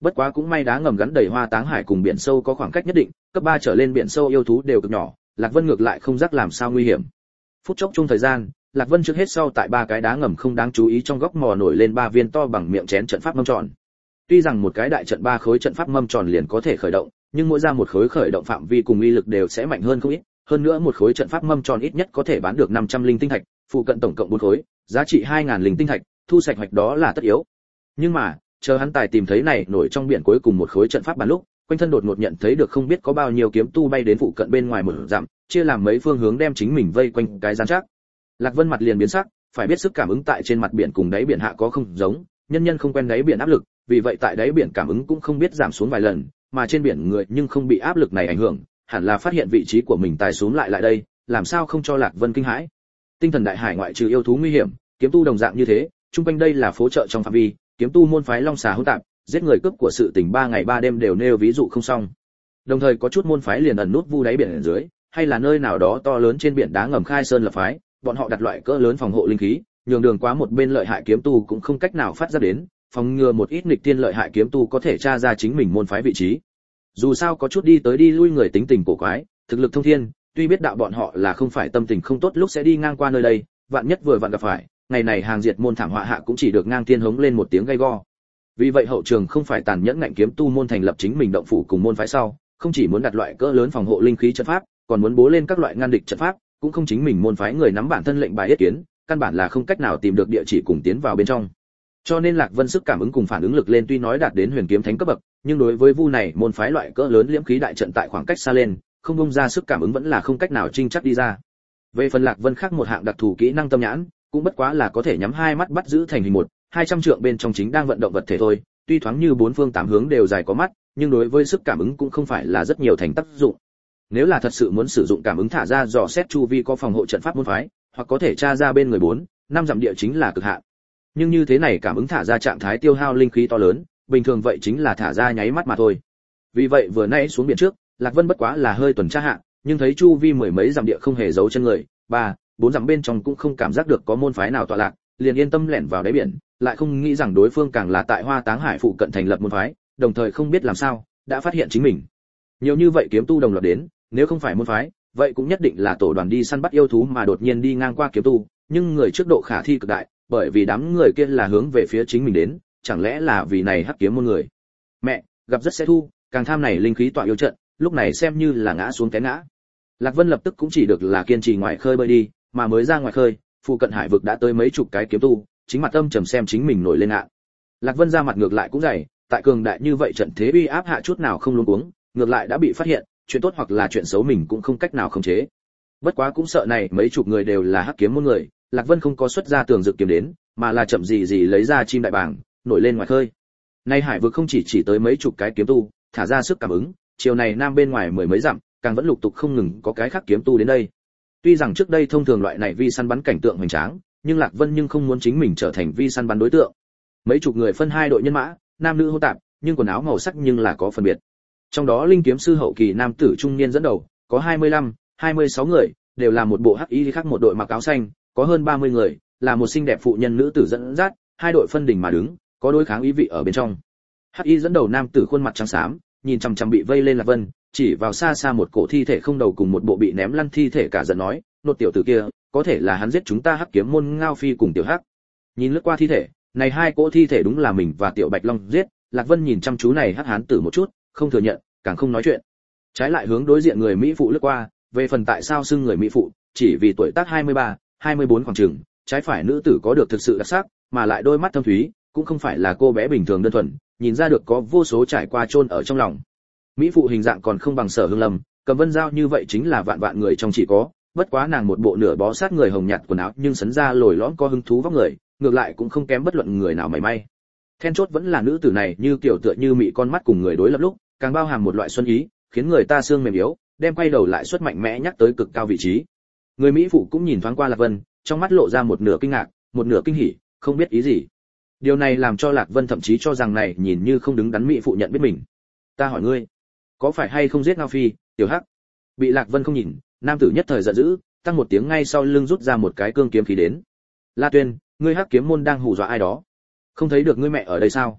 Bất quá cũng may đá ngầm gắn đầy Hoa Táng Hải cùng biển sâu có khoảng cách nhất định, cấp 3 trở lên biển sâu yêu thú đều cực nhỏ, Lạc Vân ngược lại không rắc làm sao nguy hiểm. Phút chốc chung thời gian, Lạc Vân trước hết sau tại 3 cái đá ngầm không đáng chú ý trong góc mò nổi lên 3 viên to bằng miệng chén trận pháp mâm tròn. Tuy rằng một cái đại trận 3 khối trận pháp mâm tròn liền có thể khởi động, nhưng mỗi ra một khối khởi động phạm vi cùng uy lực đều sẽ mạnh hơn không ít, hơn nữa một khối trận pháp mâm tròn ít nhất có thể bán được 500 linh tinh thạch, phụ cận tổng cộng 4 khối, giá trị 2000 linh tinh thạch, thu sạch hoạch đó là tất yếu. Nhưng mà, chờ hắn tài tìm thấy này nổi trong biển cuối cùng một khối trận pháp bàn lúc, quanh thân đột ngột nhận thấy được không biết có bao nhiêu kiếm tu bay đến phụ cận bên ngoài một dặm, chia làm mấy phương hướng đem chính mình vây quanh cái gián chắc. Lạc Vân mặt liền biến sắc, phải biết sức cảm ứng tại trên mặt biển cùng đáy biển hạ có không giống, nhân không quen đáy biển áp lực, vì vậy tại đáy biển cảm ứng cũng không biết giảm xuống vài lần, mà trên biển người nhưng không bị áp lực này ảnh hưởng, hẳn là phát hiện vị trí của mình tài xuống lại đây, làm sao không cho Lạc Vân kinh hãi. Tinh thần đại hải ngoại trừ yêu thú nguy hiểm, kiếm tu đồng dạng như thế, trung quanh đây là phố chợ trong phạm vi, kiếm tu môn phái long xà hỗn tạp, giết người cướp của sự tình 3 ngày 3 đêm đều nêu ví dụ không xong. Đồng thời có chút môn phái liền ẩn nút vu đáy biển ở dưới, hay là nơi nào đó to lớn trên biển đá ngầm khai sơn lập phái, bọn họ đặt loại cỡ lớn phòng hộ linh khí, nhường đường quá một bên lợi hại kiếm tu cũng không cách nào phát ra đến, phòng ngừa một ít nghịch tiên lợi hại kiếm tu có thể tra ra chính mình môn phái vị trí. Dù sao có chút đi tới đi lui người tính tình cổ quái, thực lực thông thiên, tuy biết đạo bọn họ là không phải tâm tình không tốt lúc sẽ đi ngang qua nơi đây, vạn nhất vừa vặn gặp phải, ngày này hàng diệt môn thảm họa hạ cũng chỉ được ngang tiên hống lên một tiếng gay go. Vì vậy hậu trường không phải tàn nhẫn ngạnh kiếm tu môn thành lập chính mình động phủ cùng môn phái sau, không chỉ muốn đặt loại cỡ lớn phòng hộ linh khí trận pháp, còn muốn bố lên các loại ngăn địch trận pháp, cũng không chính mình môn phái người nắm bản thân lệnh bài yết kiến, căn bản là không cách nào tìm được địa chỉ cùng tiến vào bên trong. Cho nên Lạc Vân sức cảm ứng cùng phản ứng lực lên tuy nói đạt đến huyền kiếm thánh cấp bậc, nhưng đối với vu này môn phái loại cỡ lớn liễm khí đại trận tại khoảng cách xa lên, không bung ra sức cảm ứng vẫn là không cách nào trinh chắc đi ra. Về phần Lạc Vân khác một hạng đặc thù kỹ năng tâm nhãn, cũng bất quá là có thể nhắm hai mắt bắt giữ thành hình một, 200 trượng bên trong chính đang vận động vật thể thôi, tuy thoáng như bốn phương tám hướng đều dài có mắt, nhưng đối với sức cảm ứng cũng không phải là rất nhiều thành tác dụng. Nếu là thật sự muốn sử dụng cảm ứng thả ra dò xét chu vi có phòng hộ trận pháp môn phái, hoặc có thể tra ra bên người 4, 5 dặm địa chính là cực hạn. Nhưng như thế này cảm ứng thả ra trạng thái tiêu hao linh khí to lớn, bình thường vậy chính là thả ra nháy mắt mà thôi. Vì vậy vừa nãy xuống biển trước, Lạc Vân bất quá là hơi tuần tra hạ, nhưng thấy chu vi mười mấy dặm địa không hề giấu chân người, 3, 4 dặm bên trong cũng không cảm giác được có môn phái nào tọa lạc, liền yên tâm lẻn vào đáy biển, lại không nghĩ rằng đối phương càng là tại Hoa Táng Hải phụ cận thành lập môn phái, đồng thời không biết làm sao đã phát hiện chính mình. Nhiều như vậy kiếm tu đồng loạt đến, nếu không phải môn phái, vậy cũng nhất định là tổ đoàn đi săn bắt yêu thú mà đột nhiên đi ngang qua kiếm tu, nhưng người trước độ khả thi cực đại, bởi vì đám người kia là hướng về phía chính mình đến, chẳng lẽ là vì này hắc kiếm môn người. Mẹ, gặp rất sẽ thu, càng tham này linh khí tọa yêu trận, lúc này xem như là ngã xuống té ngã. Lạc Vân lập tức cũng chỉ được là kiên trì ngoài khơi bơi đi, mà mới ra ngoài khơi, phụ cận hải vực đã tới mấy chục cái kiếm tu, chính mặt âm trầm xem chính mình nổi lên ngạn. Lạc Vân ra mặt ngược lại cũng dày, tại cường đại như vậy trận thế uy áp hạ chút nào không luống cuống, ngược lại đã bị phát hiện, chuyện tốt hoặc là chuyện xấu mình cũng không cách nào khống chế. Bất quá cũng sợ này mấy chục người đều là hắc kiếm môn người, Lạc Vân không có xuất ra tường dược kiếm đến, mà là chậm gì gì lấy ra chim đại bảng, nổi lên ngoài khơi. Nay hải vực không chỉ tới mấy chục cái kiếm tu, thả ra sức cảm ứng, chiều này nam bên ngoài mười mấy dặm, càng vẫn lục tục không ngừng có cái khác kiếm tu đến đây. Tuy rằng trước đây thông thường loại này vi săn bắn cảnh tượng hoành tráng, nhưng Lạc Vân nhưng không muốn chính mình trở thành vi săn bắn đối tượng. Mấy chục người phân hai đội nhân mã, nam nữ hỗn tạp, nhưng quần áo màu sắc nhưng là có phân biệt. Trong đó linh kiếm sư hậu kỳ nam tử trung niên dẫn đầu, có 25, 26 người, đều là một bộ hắc y khác một đội mặc áo xanh, có hơn 30 người, là một xinh đẹp phụ nhân nữ tử dẫn dắt, hai đội phân đỉnh mà đứng, có đối kháng ý vị ở bên trong. Hắc y dẫn đầu nam tử khuôn mặt trắng xám, nhìn chằm chằm bị vây lên Lạc Vân, chỉ vào xa xa một cổ thi thể không đầu cùng một bộ bị ném lăn thi thể cả giận nói, nốt tiểu tử kia, có thể là hắn giết chúng ta hắc kiếm môn Ngao Phi cùng tiểu hắc. Nhìn lướt qua thi thể, này hai cỗ thi thể đúng là mình và tiểu Bạch Long giết, Lạc Vân nhìn chăm chú này hắc hán tử một chút, không thừa nhận, càng không nói chuyện. Trái lại hướng đối diện người mỹ phụ lướt qua, về phần tại sao xưng người mỹ phụ, chỉ vì tuổi tác 23, 24 khoảng chừng, trái phải nữ tử có được thực sự đặc sắc, mà lại đôi mắt thâm thúy, cũng không phải là cô bé bình thường đơn thuần, nhìn ra được có vô số trải qua chôn ở trong lòng. Mỹ phụ hình dạng còn không bằng Sở Hương Lâm, cầm vân dao như vậy chính là vạn vạn người trong chỉ có, bất quá nàng một bộ nửa bó sát người hồng nhạt quần áo nhưng sấn ra lồi lõm có hứng thú vóc người, ngược lại cũng không kém bất luận người nào mảy may. Then chốt vẫn là nữ tử này như kiểu tựa như mị con mắt cùng người đối lập lúc, càng bao hàm một loại xuân ý, khiến người ta xương mềm yếu, đem quay đầu lại xuất mạnh mẽ nhắc tới cực cao vị trí. Người mỹ phụ cũng nhìn thoáng qua Lạc Vân, trong mắt lộ ra một nửa kinh ngạc, một nửa kinh hỉ, không biết ý gì. Điều này làm cho Lạc Vân thậm chí cho rằng này nhìn như không đứng đắn mỹ phụ nhận biết mình. Ta hỏi ngươi, có phải hay không giết Ngao Phi, tiểu hắc? Bị Lạc Vân không nhìn, nam tử nhất thời giận dữ, tăng một tiếng ngay sau lưng rút ra một cái cương kiếm khí đến. La Tuyên, ngươi hắc kiếm môn đang hù dọa ai đó? Không thấy được ngươi mẹ ở đây sao?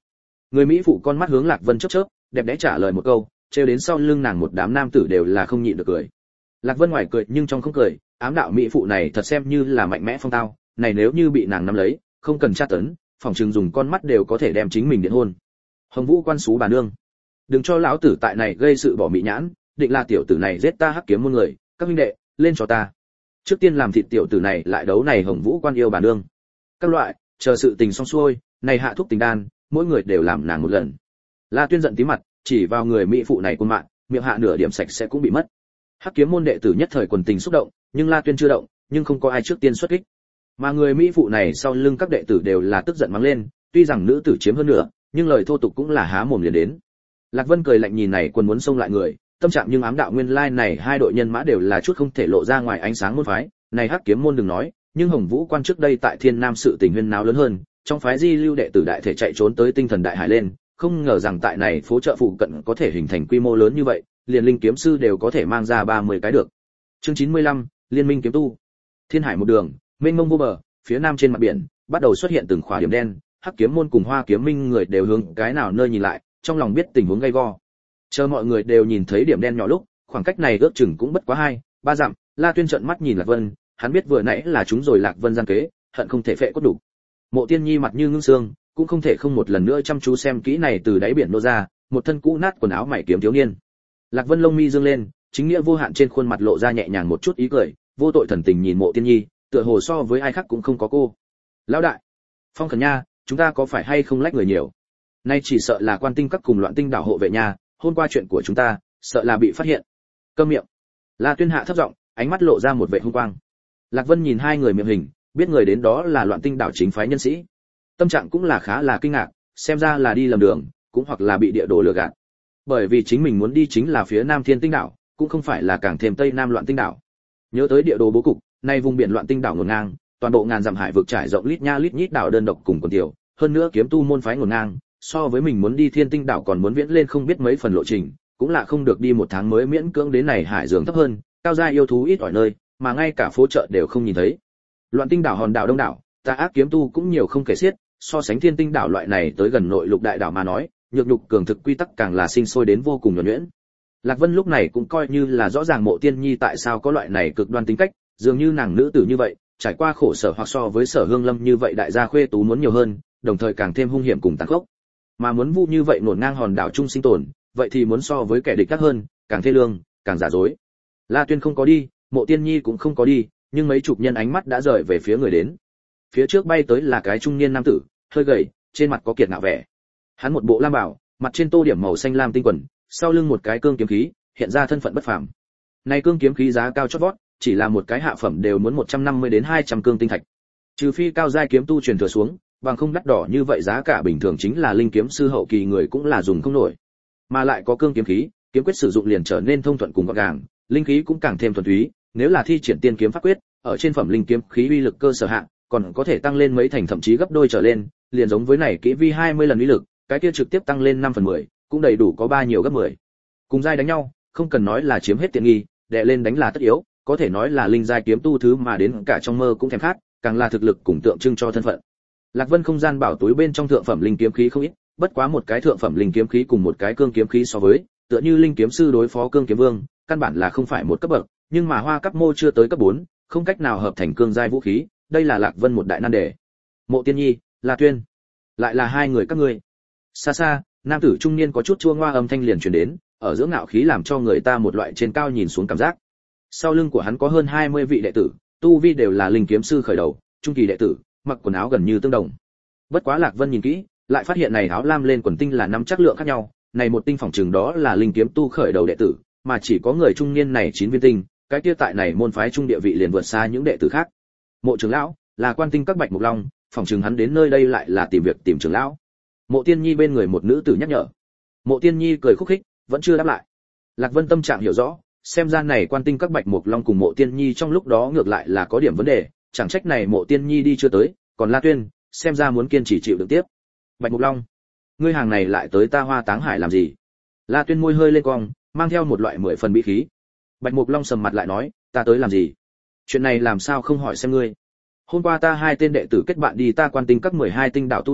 Người mỹ phụ con mắt hướng Lạc Vân chớp chớp, đẹp đẽ trả lời một câu, trêu đến sau lưng nàng một đám nam tử đều là không nhịn được cười. Lạc Vân ngoài cười nhưng trong không cười, ám đạo mỹ phụ này thật xem như là mạnh mẽ phong tao, này nếu như bị nàng nắm lấy, không cần tra tấn, phòng trường dùng con mắt đều có thể đem chính mình điện hôn. Hồng Vũ quan xú bà nương, đừng cho lão tử tại này gây sự bỏ mị nhãn, định là tiểu tử này giết ta Hắc Kiếm môn người, các huynh đệ, lên cho ta. Trước tiên làm thịt tiểu tử này lại đấu này Hồng Vũ quan yêu bà nương. Các loại, chờ sự tình xong xuôi, này hạ thuốc tình đan, mỗi người đều làm nàng một lần. La Tuyên giận tí mặt, chỉ vào người mỹ phụ này côn mạng, miệng hạ nửa điểm sạch sẽ cũng bị mất. Hắc Kiếm môn đệ tử nhất thời quần tình xúc động, nhưng La Tuyên chưa động, nhưng không có ai trước tiên xuất kích. Mà người mỹ phụ này sau lưng các đệ tử đều là tức giận mắng lên, tuy rằng nữ tử chiếm hơn nữa, nhưng lời thô tục cũng là há mồm liền đến. Lạc Vân cười lạnh nhìn này quân muốn xông lại người, tâm trạng nhưng ám đạo nguyên lai này hai đội nhân mã đều là chút không thể lộ ra ngoài ánh sáng môn phái, này Hắc Kiếm môn đừng nói, nhưng Hồng Vũ quan trước đây tại Thiên Nam sự tình huyên náo lớn hơn, trong phái Di Lưu đệ tử đại thể chạy trốn tới Tinh Thần Đại Hải lên, không ngờ rằng tại này phố chợ phụ cận có thể hình thành quy mô lớn như vậy, liền linh kiếm sư đều có thể mang ra 30 cái được. Chương 95, Liên minh kiếm tu. Thiên Hải một đường, mênh mông vô bờ, phía nam trên mặt biển bắt đầu xuất hiện từng khỏa điểm đen, Hắc Kiếm môn cùng Hoa Kiếm minh người đều hướng cái nào nơi nhìn lại, trong lòng biết tình huống gay go. Chờ mọi người đều nhìn thấy điểm đen nhỏ lúc, khoảng cách này ước chừng cũng bất quá 2-3 dặm, La Tuyên trợn mắt nhìn Lạc Vân, hắn biết vừa nãy là chúng rồi Lạc Vân gian kế, hận không thể phệ cốt đủ. Mộ Tiên Nhi mặt như ngưng xương, cũng không thể không một lần nữa chăm chú xem kỹ này từ đáy biển nô ra, một thân cũ nát quần áo mảy kiếm thiếu niên. Lạc Vân lông mi dương lên, chính nghĩa vô hạn trên khuôn mặt lộ ra nhẹ nhàng một chút ý cười, vô tội thần tình nhìn Mộ Tiên Nhi, tựa hồ so với ai khác cũng không có cô. Lão đại, Phong Khẩn nha, chúng ta có phải hay không lách người nhiều? Nay chỉ sợ là Quan Tinh các cùng Loạn Tinh đảo hộ vệ nha, hôm qua chuyện của chúng ta, sợ là bị phát hiện. Câm miệng. La Tuyên hạ thấp giọng, ánh mắt lộ ra một vẻ hung quang. Lạc Vân nhìn hai người miệng hình, biết người đến đó là Loạn Tinh đảo chính phái nhân sĩ. Tâm trạng cũng là khá là kinh ngạc, xem ra là đi lầm đường, cũng hoặc là bị địa đồ lừa gạt. Bởi vì chính mình muốn đi chính là phía Nam Thiên Tinh đảo, cũng không phải là càng thêm Tây Nam Loạn Tinh đảo. Nhớ tới địa đồ bố cục, nay vùng biển Loạn Tinh đảo ngổn ngang, toàn bộ ngàn dặm hải vực trải rộng lít nha lít nhít đảo đơn độc cùng quần tiểu, hơn nữa kiếm tu môn phái ngổn ngang, so với mình muốn đi Thiên Tinh đảo còn muốn viễn lên không biết mấy phần lộ trình, cũng là không được đi một tháng mới miễn cưỡng đến này hải dương thấp hơn, cao gia yêu thú ít ỏi nơi, mà ngay cả phố chợ đều không nhìn thấy. Loạn Tinh đảo hòn đảo đông đảo, tà ác kiếm tu cũng nhiều không kể xiết, so sánh Thiên Tinh đảo loại này tới gần nội lục đại đảo mà nói, nhược nhục cường thực quy tắc càng là sinh sôi đến vô cùng nhuần nhuyễn. Lạc Vân lúc này cũng coi như là rõ ràng Mộ Tiên Nhi tại sao có loại này cực đoan tính cách, dường như nàng nữ tử như vậy, trải qua khổ sở hoặc so với Sở Hương Lâm như vậy đại gia khuê tú muốn nhiều hơn, đồng thời càng thêm hung hiểm cùng tàn khốc. Mà muốn vu như vậy nổn ngang hòn đảo chung sinh tồn, vậy thì muốn so với kẻ địch khác hơn, càng thê lương, càng giả dối. La Tuyên không có đi, Mộ Tiên Nhi cũng không có đi, nhưng mấy chục nhân ánh mắt đã rời về phía người đến. Phía trước bay tới là cái trung niên nam tử, hơi gầy, trên mặt có kiệt ngạo vẻ. Hắn một bộ lam bảo, mặt trên tô điểm màu xanh lam tinh quần, sau lưng một cái cương kiếm khí, hiện ra thân phận bất phàm. Này cương kiếm khí giá cao chót vót, chỉ là một cái hạ phẩm đều muốn 150 đến 200 cương tinh thạch. Trừ phi cao giai kiếm tu truyền thừa xuống, bằng không đắt đỏ như vậy giá cả bình thường chính là linh kiếm sư hậu kỳ người cũng là dùng không nổi. Mà lại có cương kiếm khí, kiếm quyết sử dụng liền trở nên thông thuận cùng gọn gàng, linh khí cũng càng thêm thuần túy, nếu là thi triển tiên kiếm pháp quyết, ở trên phẩm linh kiếm khí uy lực cơ sở hạng, còn có thể tăng lên mấy thành thậm chí gấp đôi trở lên, liền giống với này kỹ vi 20 lần uy lực, cái kia trực tiếp tăng lên 5/10, cũng đầy đủ có 3 nhiều gấp 10. Cùng giai đánh nhau, không cần nói là chiếm hết tiện nghi, đè lên đánh là tất yếu, có thể nói là linh giai kiếm tu thứ mà đến cả trong mơ cũng thèm khát, càng là thực lực cùng tượng trưng cho thân phận. Lạc Vân không gian bảo túi bên trong thượng phẩm linh kiếm khí không ít, bất quá một cái thượng phẩm linh kiếm khí cùng một cái cương kiếm khí so với, tựa như linh kiếm sư đối phó cương kiếm vương, căn bản là không phải một cấp bậc, nhưng mà Hoa Cấp mô chưa tới cấp 4, không cách nào hợp thành cương giai vũ khí, đây là Lạc Vân một đại nan đề. Mộ Tiên Nhi, La Tuyên, lại là hai người các ngươi. Xa xa, nam tử trung niên có chút chua ngoa âm thanh liền truyền đến, ở giữa ngạo khí làm cho người ta một loại trên cao nhìn xuống cảm giác. Sau lưng của hắn có hơn 20 vị đệ tử, tu vi đều là linh kiếm sư khởi đầu, trung kỳ đệ tử, mặc quần áo gần như tương đồng. Bất quá Lạc Vân nhìn kỹ, lại phát hiện này áo lam lên quần tinh là năm chất lượng khác nhau, này một tinh phỏng chừng đó là linh kiếm tu khởi đầu đệ tử, mà chỉ có người trung niên này 9 viên tinh, cái kia tại này môn phái trung địa vị liền vượt xa những đệ tử khác. Mộ trưởng lão là Quan Tinh các Bạch Mục Long, phỏng chừng hắn đến nơi đây lại là tìm việc tìm trưởng lão. Mộ Tiên Nhi bên người một nữ tử nhắc nhở. Mộ Tiên Nhi cười khúc khích, vẫn chưa đáp lại. Lạc Vân tâm trạng hiểu rõ, xem ra này Quan Tinh các Bạch Mục Long cùng Mộ Tiên Nhi trong lúc đó ngược lại là có điểm vấn đề, chẳng trách này Mộ Tiên Nhi đi chưa tới, còn La Tuyên, xem ra muốn kiên trì chịu đựng tiếp. Bạch Mục Long, ngươi hàng này lại tới ta Hoa Táng Hải làm gì? La Tuyên môi hơi lên cong, mang theo một loại 10 phần bí khí. Bạch Mục Long sầm mặt lại nói, ta tới làm gì? Chuyện này làm sao không hỏi xem ngươi? Hôm qua ta hai tên đệ tử kết bạn đi ta Quan Tinh các 12 tinh đạo tu luyện,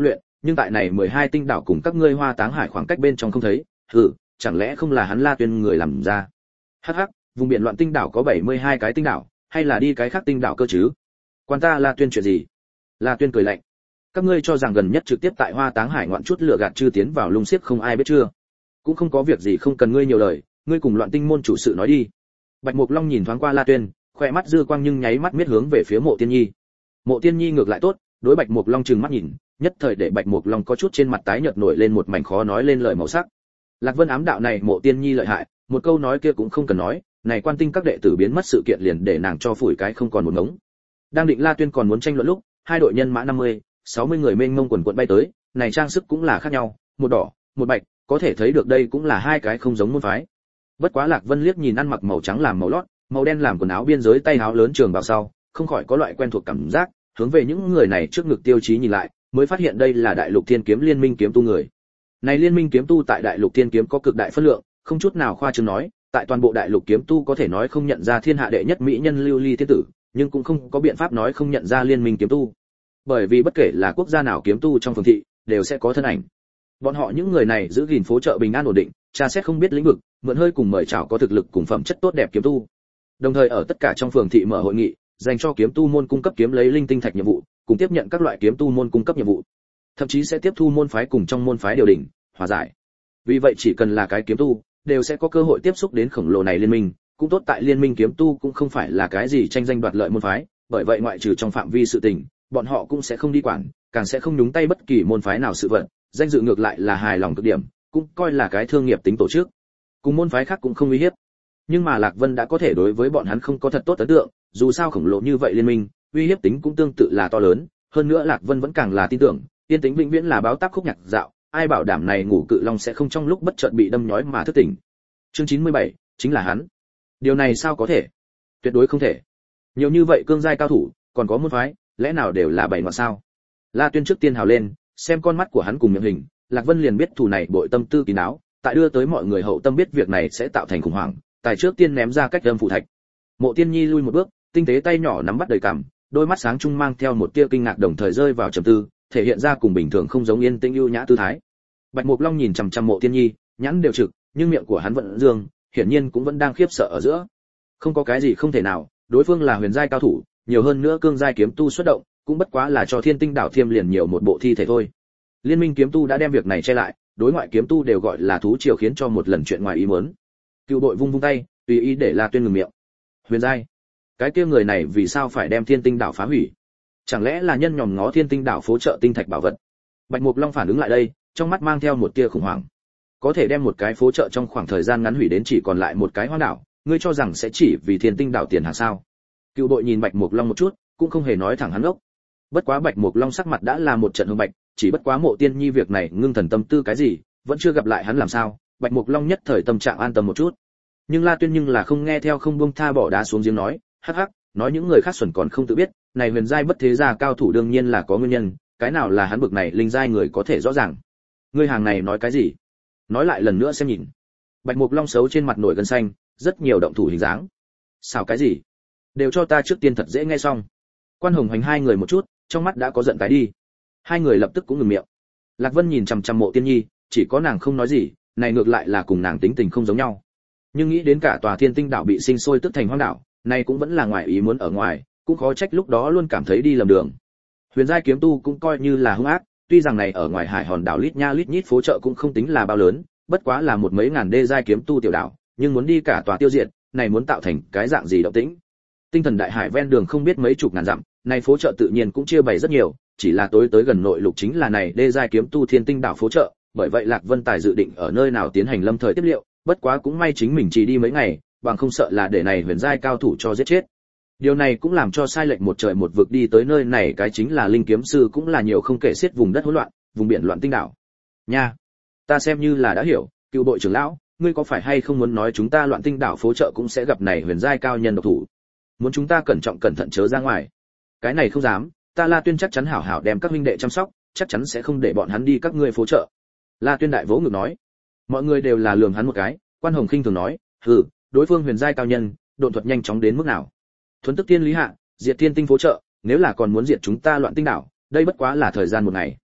nhưng tại này 12 tinh đảo cùng các ngươi Hoa Táng Hải khoảng cách bên trong không thấy, chẳng lẽ không là hắn La Tuyên người làm ra? Hắc hắc, vùng biển loạn tinh đảo có 72 cái tinh đảo, hay là đi cái khác tinh đảo cơ chứ? Quan ta La Tuyên chuyện gì? La Tuyên cười lạnh. Các ngươi cho rằng gần nhất trực tiếp tại Hoa Táng Hải ngoạn chút lửa gạt chư tiến vào lung xiếc không ai biết chưa? Cũng không có việc gì không cần ngươi nhiều lời, ngươi cùng Loạn Tinh môn chủ sự nói đi. Bạch Mục Long nhìn thoáng qua La Tuyên, khỏe mắt dư quang nhưng nháy mắt miết hướng về phía Mộ Tiên Nhi. Mộ Tiên Nhi ngược lại tốt, đối Bạch Mục Long trừng mắt nhìn, nhất thời để Bạch Mục Long có chút trên mặt tái nhợt nổi lên một mảnh khó nói lên lời màu sắc. Lạc Vân ám đạo này Mộ Tiên Nhi lợi hại, một câu nói kia cũng không cần nói, này Quan Tinh các đệ tử biến mất sự kiện liền để nàng cho phủi cái không còn một ngống. Đang định La Tuyên còn muốn tranh luận lúc, hai đội nhân mã 50, 60 người mênh mông quần quần bay tới, này trang sức cũng là khác nhau, một đỏ, một bạch, có thể thấy được đây cũng là hai cái không giống môn phái. Bất quá Lạc Vân liếc nhìn ăn mặc màu trắng làm màu lót, màu đen làm quần áo biên giới tay áo lớn trường bào sau, không khỏi có loại quen thuộc cảm giác, hướng về những người này trước ngực tiêu chí nhìn lại, mới phát hiện đây là Đại Lục Thiên Kiếm Liên minh kiếm tu người. Này liên minh kiếm tu tại Đại Lục Thiên Kiếm có cực đại phân lượng, không chút nào khoa trương nói, tại toàn bộ Đại Lục kiếm tu có thể nói không nhận ra thiên hạ đệ nhất mỹ nhân Lưu Ly thiên tử, nhưng cũng không có biện pháp nói không nhận ra liên minh kiếm tu. Bởi vì bất kể là quốc gia nào kiếm tu trong phường thị, đều sẽ có thân ảnh. Bọn họ những người này giữ gìn phố chợ bình an ổn định, tra xét không biết lĩnh vực, mượn hơi cùng mời chào có thực lực cùng phẩm chất tốt đẹp kiếm tu. Đồng thời ở tất cả trong phường thị mở hội nghị, dành cho kiếm tu môn cung cấp kiếm lấy linh tinh thạch nhiệm vụ, cùng tiếp nhận các loại kiếm tu môn cung cấp nhiệm vụ. Thậm chí sẽ tiếp thu môn phái cùng trong môn phái điều đình, hòa giải. Vì vậy chỉ cần là cái kiếm tu, đều sẽ có cơ hội tiếp xúc đến khổng lồ này liên minh, cũng tốt tại liên minh kiếm tu cũng không phải là cái gì tranh danh đoạt lợi môn phái, bởi vậy ngoại trừ trong phạm vi sự tình, bọn họ cũng sẽ không đi quản, càng sẽ không nhúng tay bất kỳ môn phái nào sự vật, danh dự ngược lại là hài lòng cực điểm, cũng coi là cái thương nghiệp tính tổ chức. Cùng môn phái khác cũng không uy hiếp. Nhưng mà Lạc Vân đã có thể đối với bọn hắn không có thật tốt ấn tượng, dù sao khổng lồ như vậy liên minh, uy hiếp tính cũng tương tự là to lớn, hơn nữa Lạc Vân vẫn càng là tin tưởng, tiên tính vĩnh viễn là báo táp khúc nhạc dạo, ai bảo đảm này ngủ cự long sẽ không trong lúc bất chợt bị đâm nhói mà thức tỉnh. Chương 97, chính là hắn. Điều này sao có thể? Tuyệt đối không thể. Nhiều như vậy cương giai cao thủ, còn có môn phái, lẽ nào đều là bảy mà sao? La Tuyên trước tiên hào lên, xem con mắt của hắn cùng miệng hình, Lạc Vân liền biết thủ này bội tâm tư kín đáo, tại đưa tới mọi người hậu tâm biết việc này sẽ tạo thành khủng hoảng, tài trước tiên ném ra cách âm phụ thạch. Mộ Tiên Nhi lui một bước, tinh tế tay nhỏ nắm bắt đầy cằm, đôi mắt sáng trung mang theo một tia kinh ngạc đồng thời rơi vào trầm tư, thể hiện ra cùng bình thường không giống yên tĩnh ưu nhã tư thái. Bạch Mục Long nhìn chằm chằm Mộ Tiên Nhi, nhãn đều trực, nhưng miệng của hắn vẫn dương, hiển nhiên cũng vẫn đang khiếp sợ ở giữa. Không có cái gì không thể nào, đối phương là huyền giai cao thủ, nhiều hơn nữa cương giai kiếm tu xuất động, cũng bất quá là cho Thiên Tinh đảo Thiêm liền nhiều một bộ thi thể thôi. Liên minh kiếm tu đã đem việc này che lại, đối ngoại kiếm tu đều gọi là thú triều khiến cho một lần chuyện ngoài ý muốn. Cựu đội vung vung tay, tùy ý để La Tuyên ngừng miệng. Huyền giai, cái kia người này vì sao phải đem Thiên Tinh đảo phá hủy? Chẳng lẽ là nhân nhòm ngó Thiên Tinh đảo phố chợ tinh thạch bảo vật? Bạch Mục Long phản ứng lại đây, trong mắt mang theo một tia khủng hoảng. Có thể đem một cái phố chợ trong khoảng thời gian ngắn hủy đến chỉ còn lại một cái hoang đảo, ngươi cho rằng sẽ chỉ vì Thiên Tinh đảo tiền hàng sao? Cựu đội nhìn Bạch Mục Long một chút, cũng không hề nói thẳng hắn ốc. Bất quá Bạch Mục Long sắc mặt đã là một trận hung bạch, chỉ bất quá Mộ Tiên Nhi việc này ngưng thần tâm tư cái gì, vẫn chưa gặp lại hắn làm sao, Bạch Mục Long nhất thời tâm trạng an tâm một chút. Nhưng La Tuyên nhưng là không nghe theo không buông tha bỏ đá xuống giếng nói, hắc hắc, nói những người khác xuẩn còn không tự biết, này huyền giai bất thế gia cao thủ đương nhiên là có nguyên nhân, cái nào là hắn bực này linh giai người có thể rõ ràng. Ngươi hàng này nói cái gì? Nói lại lần nữa xem nhìn. Bạch Mục Long xấu trên mặt nổi gân xanh, rất nhiều động thủ hình dáng. Xảo cái gì? Đều cho ta trước tiên thật dễ nghe xong. Quan Hồng Hoành hai người một chút, trong mắt đã có giận tái đi. Hai người lập tức cũng ngừng miệng. Lạc Vân nhìn chằm chằm Mộ Tiên Nhi, chỉ có nàng không nói gì, này ngược lại là cùng nàng tính tình không giống nhau. Nhưng nghĩ đến cả tòa Thiên Tinh đảo bị sinh sôi tức thành hoang đảo, này cũng vẫn là ngoài ý muốn ở ngoài, cũng khó trách lúc đó luôn cảm thấy đi lầm đường. Huyền giai kiếm tu cũng coi như là hung ác, tuy rằng này ở ngoài Hải Hòn đảo lít nha lít nhít phố chợ cũng không tính là bao lớn, bất quá là một mấy ngàn đê giai kiếm tu tiểu đảo, nhưng muốn đi cả tòa tiêu diệt, này muốn tạo thành cái dạng gì động tĩnh. Tinh Thần đại hải ven đường không biết mấy chục ngàn dặm, này phố chợ tự nhiên cũng chia bày rất nhiều, chỉ là tối tới gần nội lục chính là này đê giai kiếm tu Thiên Tinh đảo phố chợ, bởi vậy Lạc Vân Tài dự định ở nơi nào tiến hành lâm thời tiếp liệu, bất quá cũng may chính mình chỉ đi mấy ngày, bằng không sợ là để này huyền giai cao thủ cho giết chết. Điều này cũng làm cho sai lệch một trời một vực đi tới nơi này, cái chính là linh kiếm sư cũng là nhiều không kể xiết vùng đất hỗn loạn, vùng biển loạn tinh đảo. Nha, ta xem như là đã hiểu, Cựu đội trưởng lão, ngươi có phải hay không muốn nói chúng ta loạn tinh đảo phố chợ cũng sẽ gặp này huyền giai cao nhân độc thủ? Muốn chúng ta cẩn trọng cẩn thận chớ ra ngoài. Cái này không dám, ta La Tuyên chắc chắn hảo hảo đem các huynh đệ chăm sóc, chắc chắn sẽ không để bọn hắn đi các ngươi phố chợ. La Tuyên đại vỗ ngực nói. Mọi người đều là lườm hắn một cái, Quan Hồng khinh thường nói, hừ, đối phương huyền giai cao nhân, độn thuật nhanh chóng đến mức nào? Thuấn tức tiên lý hạ, diệt thiên tinh phố chợ, nếu là còn muốn diệt chúng ta loạn tinh đảo, đây bất quá là thời gian một ngày.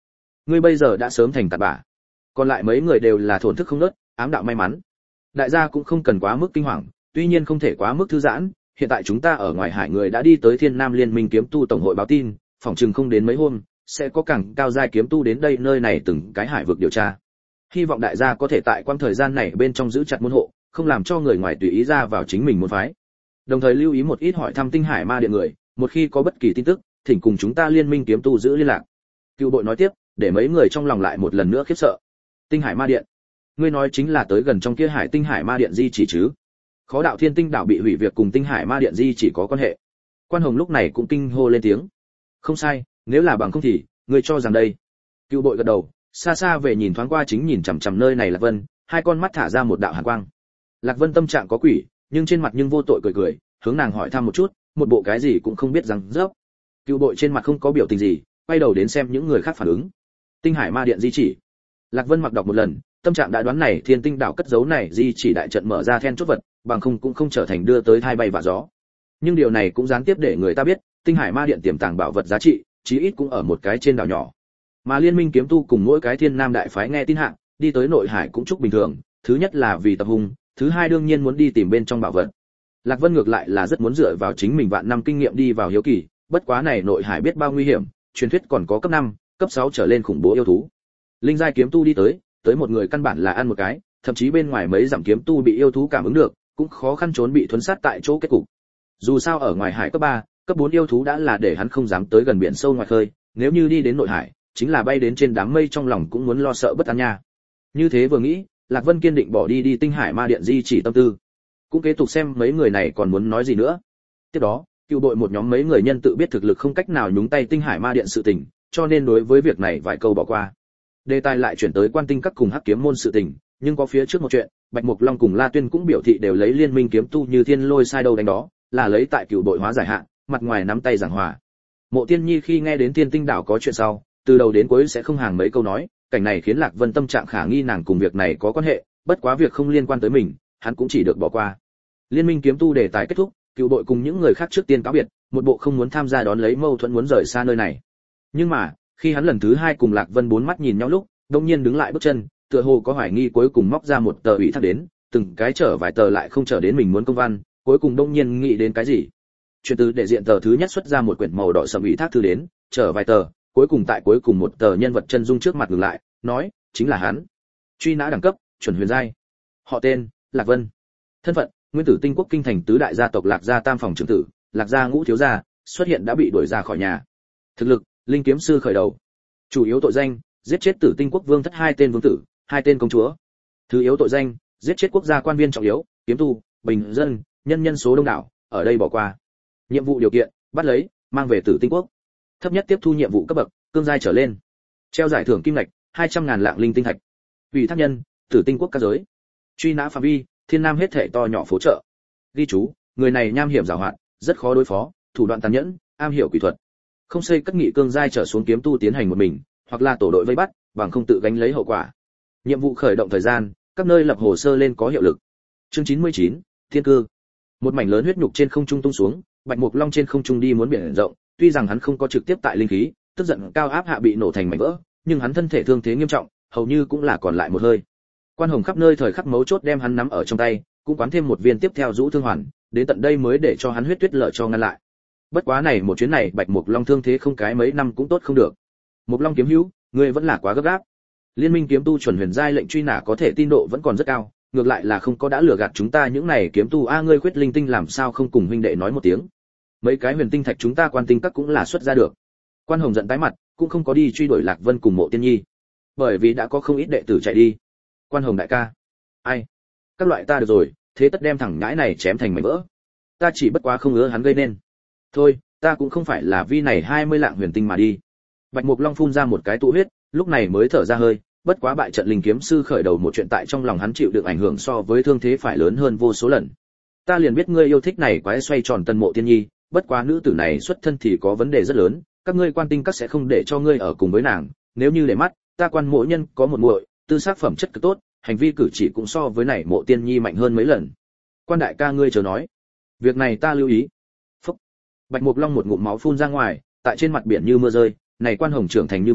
ngươi bây giờ đã sớm thành tạt bã. Còn lại mấy người đều là thổn thức không ngớt, ám đạo may mắn. Đại gia cũng không cần quá mức kinh hoàng, tuy nhiên không thể quá mức thư giãn, hiện tại chúng ta ở ngoài hải người đã đi tới Thiên Nam Liên Minh kiếm tu tổng hội báo tin, phòng chừng không đến mấy hôm sẽ có càng cao giai kiếm tu đến đây nơi này từng cái hải vực điều tra. Hy vọng đại gia có thể tại quãng thời gian này bên trong giữ chặt môn hộ, không làm cho người ngoài tùy ý ra vào chính mình môn phái. Đồng thời lưu ý một ít hỏi thăm Tinh Hải Ma Điện người, một khi có bất kỳ tin tức, thỉnh cùng chúng ta Liên Minh kiếm tu giữ liên lạc. Cựu Bội nói tiếp, để mấy người trong lòng lại một lần nữa khiếp sợ. Tinh Hải Ma Điện? Ngươi nói chính là tới gần trong kia Hải Tinh Hải Ma Điện di chỉ chứ? Khó đạo Thiên Tinh đảo bị hủy việc cùng Tinh Hải Ma Điện di chỉ có quan hệ. Quan Hồng lúc này cũng kinh hô lên tiếng. Không sai, nếu là bằng không thì, ngươi cho rằng đây. Cựu Bội gật đầu, xa xa về nhìn thoáng qua chính nhìn chằm chằm nơi này Lạc Vân, hai con mắt thả ra một đạo hàn quang. Lạc Vân tâm trạng có quỷ, nhưng trên mặt nhưng vô tội cười cười, hướng nàng hỏi thăm một chút, một bộ cái gì cũng không biết rằng rớp. Cựu Bội trên mặt không có biểu tình gì, quay đầu đến xem những người khác phản ứng. Tinh Hải Ma Điện di chỉ. Lạc Vân mặc đọc một lần, tâm trạng đã đoán này Thiên Tinh đảo cất giấu này di chỉ đại trận mở ra then chốt vật, bằng không cũng không trở thành đưa tới thai bay vạ gió. Nhưng điều này cũng gián tiếp để người ta biết, Tinh Hải Ma Điện tiềm tàng bảo vật giá trị, chí ít cũng ở một cái trên đảo nhỏ. Mà Liên Minh kiếm tu cùng mỗi cái Thiên Nam đại phái nghe tin hạng, đi tới nội hải cũng chúc bình thường, thứ nhất là vì tập hung, thứ hai đương nhiên muốn đi tìm bên trong bảo vật. Lạc Vân ngược lại là rất muốn dựa vào chính mình vạn năm kinh nghiệm đi vào hiếu kỳ, bất quá này nội hải biết bao nguy hiểm, truyền thuyết còn có cấp 5, cấp 6 trở lên khủng bố yêu thú. Linh giai kiếm tu đi tới một người căn bản là ăn một cái, thậm chí bên ngoài mấy dặm kiếm tu bị yêu thú cảm ứng được, cũng khó khăn trốn bị thuấn sát tại chỗ kết cục. Dù sao ở ngoài hải cấp 3, cấp 4 yêu thú đã là để hắn không dám tới gần biển sâu ngoài khơi, nếu như đi đến nội hải, chính là bay đến trên đám mây trong lòng cũng muốn lo sợ bất an nha. Như thế vừa nghĩ, Lạc Vân kiên định bỏ đi Tinh Hải Ma Điện di chỉ tâm tư. Cũng kế tục xem mấy người này còn muốn nói gì nữa. Tiếp đó, Cựu Đội một nhóm mấy người nhân tự biết thực lực không cách nào nhúng tay Tinh Hải Ma Điện sự tình, cho nên đối với việc này vài câu bỏ qua. Đề tài lại chuyển tới Quan Tinh các cùng Hắc Kiếm môn sự tình, nhưng có phía trước một chuyện, Bạch Mục Long cùng La Tuyên cũng biểu thị đều lấy Liên Minh kiếm tu như thiên lôi sai đâu đánh đó, là lấy tại Cựu Đội hóa giải hạn, mặt ngoài nắm tay giảng hòa. Mộ Tiên Nhi khi nghe đến Thiên Tinh đảo có chuyện sau, từ đầu đến cuối sẽ không hàng mấy câu nói, cảnh này khiến Lạc Vân tâm trạng khả nghi nàng cùng việc này có quan hệ, bất quá việc không liên quan tới mình, hắn cũng chỉ được bỏ qua. Liên Minh kiếm tu đề tài kết thúc, Cựu Đội cùng những người khác trước tiên cáo biệt, một bộ không muốn tham gia đón lấy mâu thuẫn muốn rời xa nơi này. Nhưng mà, khi hắn lần thứ hai cùng Lạc Vân bốn mắt nhìn nhau lúc, đột nhiên đứng lại bước chân, tựa hồ có hoài nghi, cuối cùng móc ra một tờ ủy thác đến, từng cái trở vài tờ lại không trở đến mình muốn công văn, cuối cùng đột nhiên nghĩ đến cái gì. Chuyển từ để diện tờ thứ nhất xuất ra một quyển màu đỏ sẫm ủy thác thư đến, trở vài tờ, cuối cùng tại cuối cùng một tờ nhân vật chân dung trước mặt ngừng lại, nói, chính là hắn. Truy nã đẳng cấp, chuẩn huyền giai. Họ tên, Lạc Vân. Thân phận, Nguyên Tử Tinh Quốc kinh thành tứ đại gia tộc Lạc gia tam phòng trưởng tử, Lạc gia ngũ thiếu gia, xuất hiện đã bị đuổi ra khỏi nhà. Thực lực, linh kiếm sư khởi đầu. Chủ yếu tội danh, giết chết Tử Tinh Quốc vương thất 2 tên vương tử, 2 tên công chúa. Thứ yếu tội danh, giết chết quốc gia quan viên trọng yếu, kiếm tu, bình dân, nhân số đông đảo, ở đây bỏ qua. Nhiệm vụ điều kiện, bắt lấy, mang về Tử Tinh Quốc. Thấp nhất tiếp thu nhiệm vụ cấp bậc, cương giai trở lên. Treo giải thưởng kim ngạch, 200.000 lạng linh tinh thạch. Ủy thác nhân, Tử Tinh Quốc các giới. Truy nã phạm vi, Thiên Nam hết thảy to nhỏ phố chợ. Ghi chú, người này nham hiểm giàu hạn, rất khó đối phó, thủ đoạn tàn nhẫn, am hiểu quỷ thuật. Không xây cất nghị cương giai trở xuống kiếm tu tiến hành một mình, hoặc là tổ đội vây bắt, bằng không tự gánh lấy hậu quả. Nhiệm vụ khởi động thời gian, các nơi lập hồ sơ lên có hiệu lực. Chương 99, Thiên cư. Một mảnh lớn huyết nhục trên không trung tung xuống, Bạch Mục Long trên không trung đi muốn biển rộng, tuy rằng hắn không có trực tiếp tại linh khí, tức giận cao áp hạ bị nổ thành mảnh vỡ, nhưng hắn thân thể thương thế nghiêm trọng, hầu như cũng là còn lại một hơi. Quan Hồng khắp nơi thời khắc mấu chốt đem hắn nắm ở trong tay, cũng quán thêm một viên tiếp theo rũ thương hoàn, đến tận đây mới để cho hắn huyết tuyết lở cho ngăn lại. Bất quá này một chuyến này Bạch Mục Long thương thế không cái mấy năm cũng tốt không được. Mục Long kiếm hữu, ngươi vẫn là quá gấp gáp. Liên Minh kiếm tu chuẩn huyền giai lệnh truy nã có thể tin độ vẫn còn rất cao, ngược lại là không có đã lừa gạt chúng ta những này kiếm tu a, ngươi khuyết linh tinh làm sao không cùng huynh đệ nói một tiếng. Mấy cái huyền tinh thạch chúng ta Quan Tinh các cũng là xuất ra được. Quan Hồng giận tái mặt, cũng không có đi truy đuổi Lạc Vân cùng Mộ Tiên Nhi, bởi vì đã có không ít đệ tử chạy đi. Quan Hồng đại ca, ai? Các loại ta được rồi, thế tất đem thằng ngãi này chém thành mảnh vỡ. Ta chỉ bất quá không ngứa hắn gây nên. Thôi, ta cũng không phải là vi này 20 lạng huyền tinh mà đi. Bạch Mục Long phun ra một cái tụ huyết, lúc này mới thở ra hơi, bất quá bại trận linh kiếm sư khởi đầu một chuyện tại trong lòng hắn chịu được ảnh hưởng so với thương thế phải lớn hơn vô số lần. Ta liền biết ngươi yêu thích này quái xoay tròn Tân Mộ Tiên Nhi, bất quá nữ tử này xuất thân thì có vấn đề rất lớn, các ngươi Quan Tinh các sẽ không để cho ngươi ở cùng với nàng, nếu như để mắt, ta Quan Mộ nhân có một muội, tư sắc phẩm chất cực tốt, hành vi cử chỉ cũng so với này Mộ Tiên Nhi mạnh hơn mấy lần. Quan đại ca ngươi chờ nói, việc này ta lưu ý. Phúc. Bạch Mục Long một ngụm máu phun ra ngoài, tại trên mặt biển như mưa rơi, này Quan Hồng trưởng thành như vậy,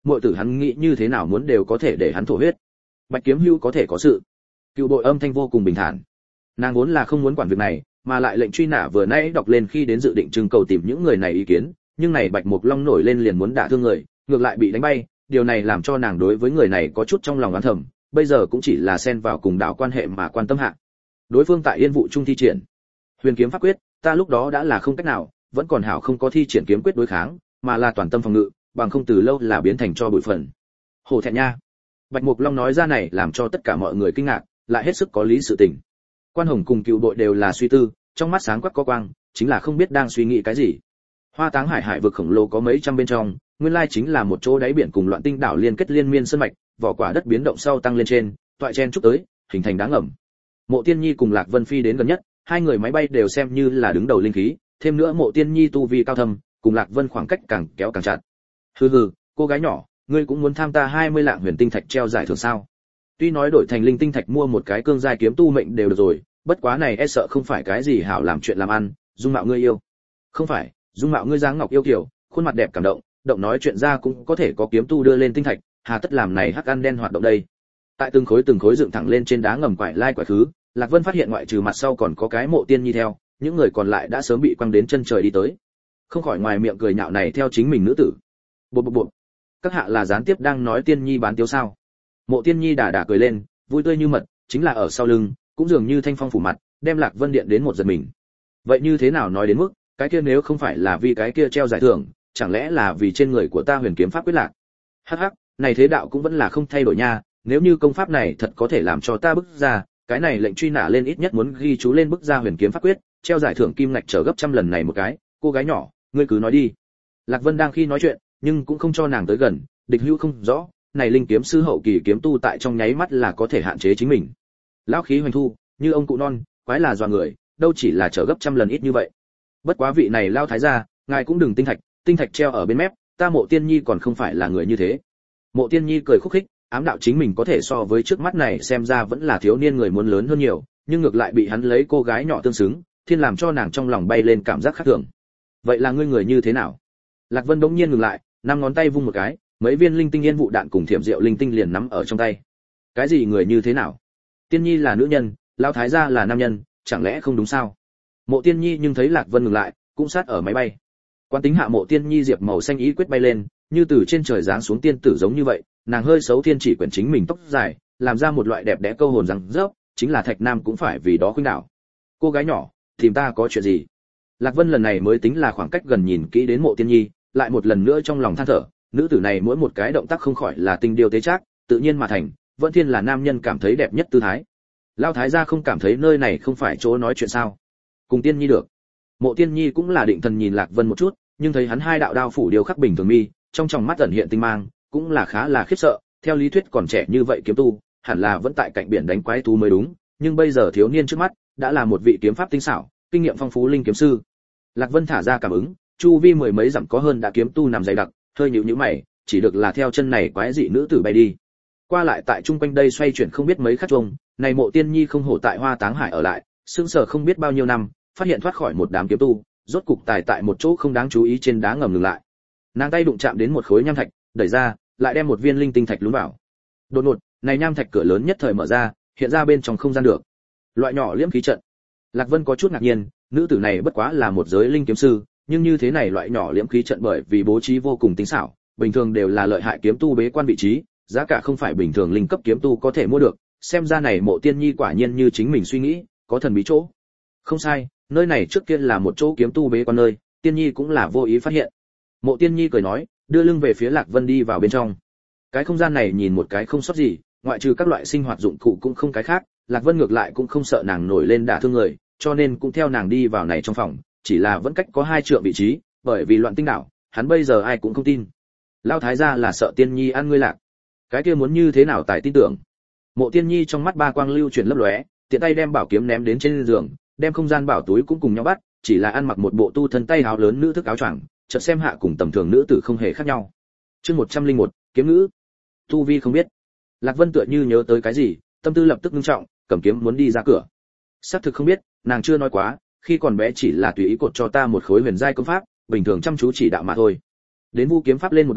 muội tử hắn nghĩ như thế nào muốn đều có thể để hắn thổ huyết. Bạch Kiếm Hưu có thể có sự. Cựu Bội âm thanh vô cùng bình thản. Nàng vốn là không muốn quản việc này, mà lại lệnh truy nã vừa nãy đọc lên khi đến dự định trưng cầu tìm những người này ý kiến, nhưng này Bạch Mục Long nổi lên liền muốn đả thương người, ngược lại bị đánh bay, điều này làm cho nàng đối với người này có chút trong lòng oán thầm, bây giờ cũng chỉ là xen vào cùng đạo quan hệ mà quan tâm hạ. Đối phương tại Yên vụ trung thi triển Huyền kiếm pháp quyết, ta lúc đó đã là không cách nào, vẫn còn hảo không có thi triển kiếm quyết đối kháng, mà là toàn tâm phòng ngự, bằng không từ lâu là biến thành cho bụi phần. Hổ thẹn nha. Bạch Mục Long nói ra này làm cho tất cả mọi người kinh ngạc, lại hết sức có lý sự tình. Quan Hồng cùng Cựu Bội đều là suy tư, trong mắt sáng quắc có quang, chính là không biết đang suy nghĩ cái gì. Hoa Táng Hải hải vực khổng lồ có mấy trăm bên trong, nguyên lai chính là một chỗ đáy biển cùng loạn tinh đảo liên kết liên miên sơn mạch, vỏ quả đất biến động sau tăng lên trên, toại chen trúc tới, hình thành đá ngầm. Mộ Tiên Nhi cùng Lạc Vân Phi đến gần nhất, hai người máy bay đều xem như là đứng đầu linh khí, thêm nữa Mộ Tiên Nhi tu vi cao thâm, cùng Lạc Vân khoảng cách càng kéo càng chặt. Hừ hừ, cô gái nhỏ, ngươi cũng muốn tham ta 20 lạng huyền tinh thạch treo giải thưởng sao? Tuy nói đổi thành linh tinh thạch mua một cái cương giai kiếm tu mệnh đều được rồi, bất quá này e sợ không phải cái gì hảo làm chuyện làm ăn, dung mạo ngươi yêu. Không phải, dung mạo ngươi dáng ngọc yêu kiều, khuôn mặt đẹp cảm động, động nói chuyện ra cũng có thể có kiếm tu đưa lên tinh thạch, hà tất làm này hắc ăn đen hoạt động đây. Tại từng khối dựng thẳng lên trên đá ngầm quải lai quải khứ, Lạc Vân phát hiện ngoại trừ mặt sau còn có cái Mộ Tiên Nhi theo, những người còn lại đã sớm bị quăng đến chân trời đi tới. Không khỏi ngoài miệng cười nhạo này theo chính mình nữ tử. Bộp. Các hạ là gián tiếp đang nói Tiên Nhi bán tiếu sao? Mộ Tiên Nhi đà cười lên, vui tươi như mật, chính là ở sau lưng, cũng dường như thanh phong phủ mặt, đem Lạc Vân điện đến một giật mình. Vậy như thế nào nói đến mức, cái kia nếu không phải là vì cái kia treo giải thưởng, chẳng lẽ là vì trên người của ta huyền kiếm pháp quyết lạc? Hắc hắc, này thế đạo cũng vẫn là không thay đổi nha, nếu như công pháp này thật có thể làm cho ta bức ra, cái này lệnh truy nã lên ít nhất muốn ghi chú lên bức ra huyền kiếm pháp quyết, treo giải thưởng kim ngạch trở gấp trăm lần này một cái, cô gái nhỏ, ngươi cứ nói đi. Lạc Vân đang khi nói chuyện, nhưng cũng không cho nàng tới gần, địch hữu không rõ, này linh kiếm sư hậu kỳ kiếm tu tại trong nháy mắt là có thể hạn chế chính mình. Lão khí hoành thu, như ông cụ non, quái là dọa người, đâu chỉ là trở gấp trăm lần ít như vậy. Bất quá vị này lao thái gia, ngài cũng đừng tinh thạch treo ở bên mép, ta Mộ Tiên Nhi còn không phải là người như thế. Mộ Tiên Nhi cười khúc khích, ám đạo chính mình có thể so với trước mắt này xem ra vẫn là thiếu niên người muốn lớn hơn nhiều, nhưng ngược lại bị hắn lấy cô gái nhỏ tương xứng, thiên làm cho nàng trong lòng bay lên cảm giác khác thường. Vậy là ngươi người như thế nào? Lạc Vân bỗng nhiên ngừng lại, năm ngón tay vung một cái, mấy viên linh tinh yên vụ đạn cùng thiểm diệu linh tinh liền nắm ở trong tay. Cái gì người như thế nào? Tiên Nhi là nữ nhân, lão thái gia là nam nhân, chẳng lẽ không đúng sao? Mộ Tiên Nhi nhưng thấy Lạc Vân ngừng lại, cũng sát ở máy bay. Quan tính hạ Mộ Tiên Nhi diệp màu xanh ý quyết bay lên, như từ trên trời giáng xuống tiên tử giống như vậy, nàng hơi xấu thiên chỉ quyển chính mình tóc dài, làm ra một loại đẹp đẽ câu hồn rằng rớp, chính là Thạch Nam cũng phải vì đó khuynh đảo. Cô gái nhỏ, tìm ta có chuyện gì? Lạc Vân lần này mới tính là khoảng cách gần nhìn kỹ đến Mộ Tiên Nhi, lại một lần nữa trong lòng than thở, nữ tử này mỗi một cái động tác không khỏi là tinh điều tế trác, tự nhiên mà thành, vẫn thiên là nam nhân cảm thấy đẹp nhất tư thái. Lão thái gia không cảm thấy nơi này không phải chỗ nói chuyện sao? Cùng Tiên Nhi được. Mộ Tiên Nhi cũng là định thần nhìn Lạc Vân một chút, nhưng thấy hắn hai đạo đao phủ điều khắc bình thường mi, trong tròng mắt ẩn hiện tinh mang, cũng là khá là khiếp sợ, theo lý thuyết còn trẻ như vậy kiếm tu, hẳn là vẫn tại cạnh biển đánh quái thú mới đúng, nhưng bây giờ thiếu niên trước mắt, đã là một vị kiếm pháp tinh xảo, kinh nghiệm phong phú linh kiếm sư. Lạc Vân thả ra cảm ứng, chu vi mười mấy dặm có hơn đã kiếm tu nằm dày đặc, hơi nhíu mày, chỉ được là theo chân này quái dị nữ tử bay đi. Qua lại tại trung quanh đây xoay chuyển không biết mấy khắc chuông, này Mộ Tiên Nhi không hổ tại Hoa Táng Hải ở lại, sững sờ không biết bao nhiêu năm, phát hiện thoát khỏi một đám kiếm tu, rốt cục tài tại một chỗ không đáng chú ý trên đá ngầm ngừng lại. Nàng tay đụng chạm đến một khối nham thạch, đẩy ra, lại đem một viên linh tinh thạch lún vào. Đột ngột, này nham thạch cửa lớn nhất thời mở ra, hiện ra bên trong không gian được. Loại nhỏ liễm khí trận. Lạc Vân có chút ngạc nhiên, nữ tử này bất quá là một giới linh kiếm sư, nhưng như thế này loại nhỏ liễm khí trận bởi vì bố trí vô cùng tinh xảo, bình thường đều là lợi hại kiếm tu bế quan vị trí, giá cả không phải bình thường linh cấp kiếm tu có thể mua được, xem ra này Mộ Tiên Nhi quả nhiên như chính mình suy nghĩ, có thần bí chỗ. Không sai, nơi này trước kia là một chỗ kiếm tu bế quan nơi, Tiên Nhi cũng là vô ý phát hiện. Mộ Tiên Nhi cười nói, đưa lưng về phía Lạc Vân đi vào bên trong. Cái không gian này nhìn một cái không sót gì, ngoại trừ các loại sinh hoạt dụng cụ cũng không cái khác, Lạc Vân ngược lại cũng không sợ nàng nổi lên đả thương người, cho nên cũng theo nàng đi vào này trong phòng, chỉ là vẫn cách có 2 trượng vị trí, bởi vì loạn tinh đảo, hắn bây giờ ai cũng không tin. Lão thái gia là sợ Tiên Nhi ăn ngươi Lạc. Cái kia muốn như thế nào tài tin tưởng. Mộ Tiên Nhi trong mắt ba quang lưu chuyển lấp lóe, tiện tay đem bảo kiếm ném đến trên giường, đem không gian bảo túi cũng cùng nhau bắt, chỉ là ăn mặc một bộ tu thân tay áo lớn nữ thức áo choàng, chợt xem hạ cùng tầm thường nữ tử không hề khác nhau. Chương 101, kiếm ngữ. Tu vi không biết. Lạc Vân tựa như nhớ tới cái gì, tâm tư lập tức ngưng trọng, cầm kiếm muốn đi ra cửa. Xác thực không biết, nàng chưa nói quá, khi còn bé chỉ là tùy ý cột cho ta một khối huyền giai công pháp, bình thường chăm chú chỉ đạo mà thôi. Đến Vu kiếm pháp lên một đường,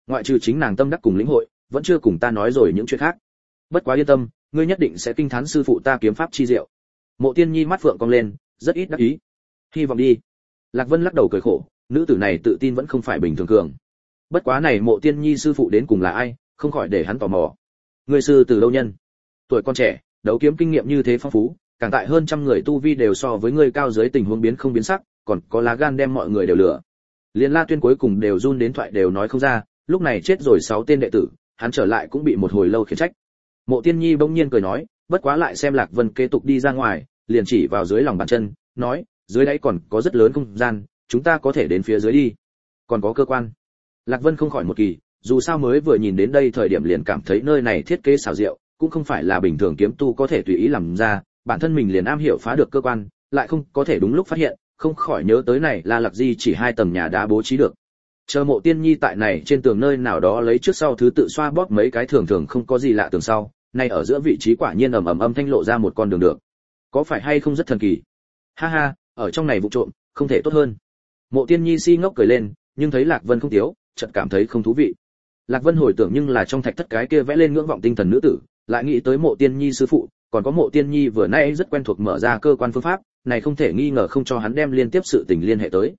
ngoại trừ chính nàng tâm đắc cùng lĩnh hội, vẫn chưa cùng ta nói rồi những chuyện khác. Bất quá yên tâm, ngươi nhất định sẽ kinh thán sư phụ ta kiếm pháp chi diệu. Mộ Tiên Nhi mắt phượng cong lên, rất ít đắc ý. Hy vọng đi. Lạc Vân lắc đầu cười khổ, nữ tử này tự tin vẫn không phải bình thường cường. Bất quá này Mộ Tiên Nhi sư phụ đến cùng là ai, không khỏi để hắn tò mò. Người sư từ đâu nhân? Tuổi con trẻ, đấu kiếm kinh nghiệm như thế phong phú, càng tại hơn trăm người tu vi đều so với ngươi cao dưới tình huống biến không biến sắc, còn có lá gan đem mọi người đều lừa. Liên La Tuyên cuối cùng đều run đến thoại đều nói không ra, lúc này chết rồi 6 tên đệ tử, hắn trở lại cũng bị một hồi lâu khiển trách. Mộ Tiên Nhi bỗng nhiên cười nói, bất quá lại xem Lạc Vân kế tục đi ra ngoài, liền chỉ vào dưới lòng bàn chân, nói, dưới đáy còn có rất lớn không gian, chúng ta có thể đến phía dưới đi. Còn có cơ quan. Lạc Vân không khỏi một kỳ, dù sao mới vừa nhìn đến đây thời điểm liền cảm thấy nơi này thiết kế xảo diệu, cũng không phải là bình thường kiếm tu có thể tùy ý làm ra, bản thân mình liền am hiểu phá được cơ quan, lại không có thể đúng lúc phát hiện, không khỏi nhớ tới này là Lạc Di chỉ 2 tầng nhà đá bố trí được. Chờ Mộ Tiên Nhi tại này trên tường nơi nào đó lấy trước sau thứ tự xoa bóp mấy cái thường thường không có gì lạ tường sau, nay ở giữa vị trí quả nhiên ầm thanh lộ ra một con đường được. Có phải hay không rất thần kỳ? Ha ha, ở trong này vụ trộm, không thể tốt hơn. Mộ Tiên Nhi si ngốc cười lên, nhưng thấy Lạc Vân không thiếu, chợt cảm thấy không thú vị. Lạc Vân hồi tưởng nhưng là trong thạch thất cái kia vẽ lên ngưỡng vọng tinh thần nữ tử, lại nghĩ tới Mộ Tiên Nhi sư phụ, còn có Mộ Tiên Nhi vừa nãy rất quen thuộc mở ra cơ quan phương pháp, này không thể nghi ngờ không cho hắn đem liên tiếp sự tình liên hệ tới.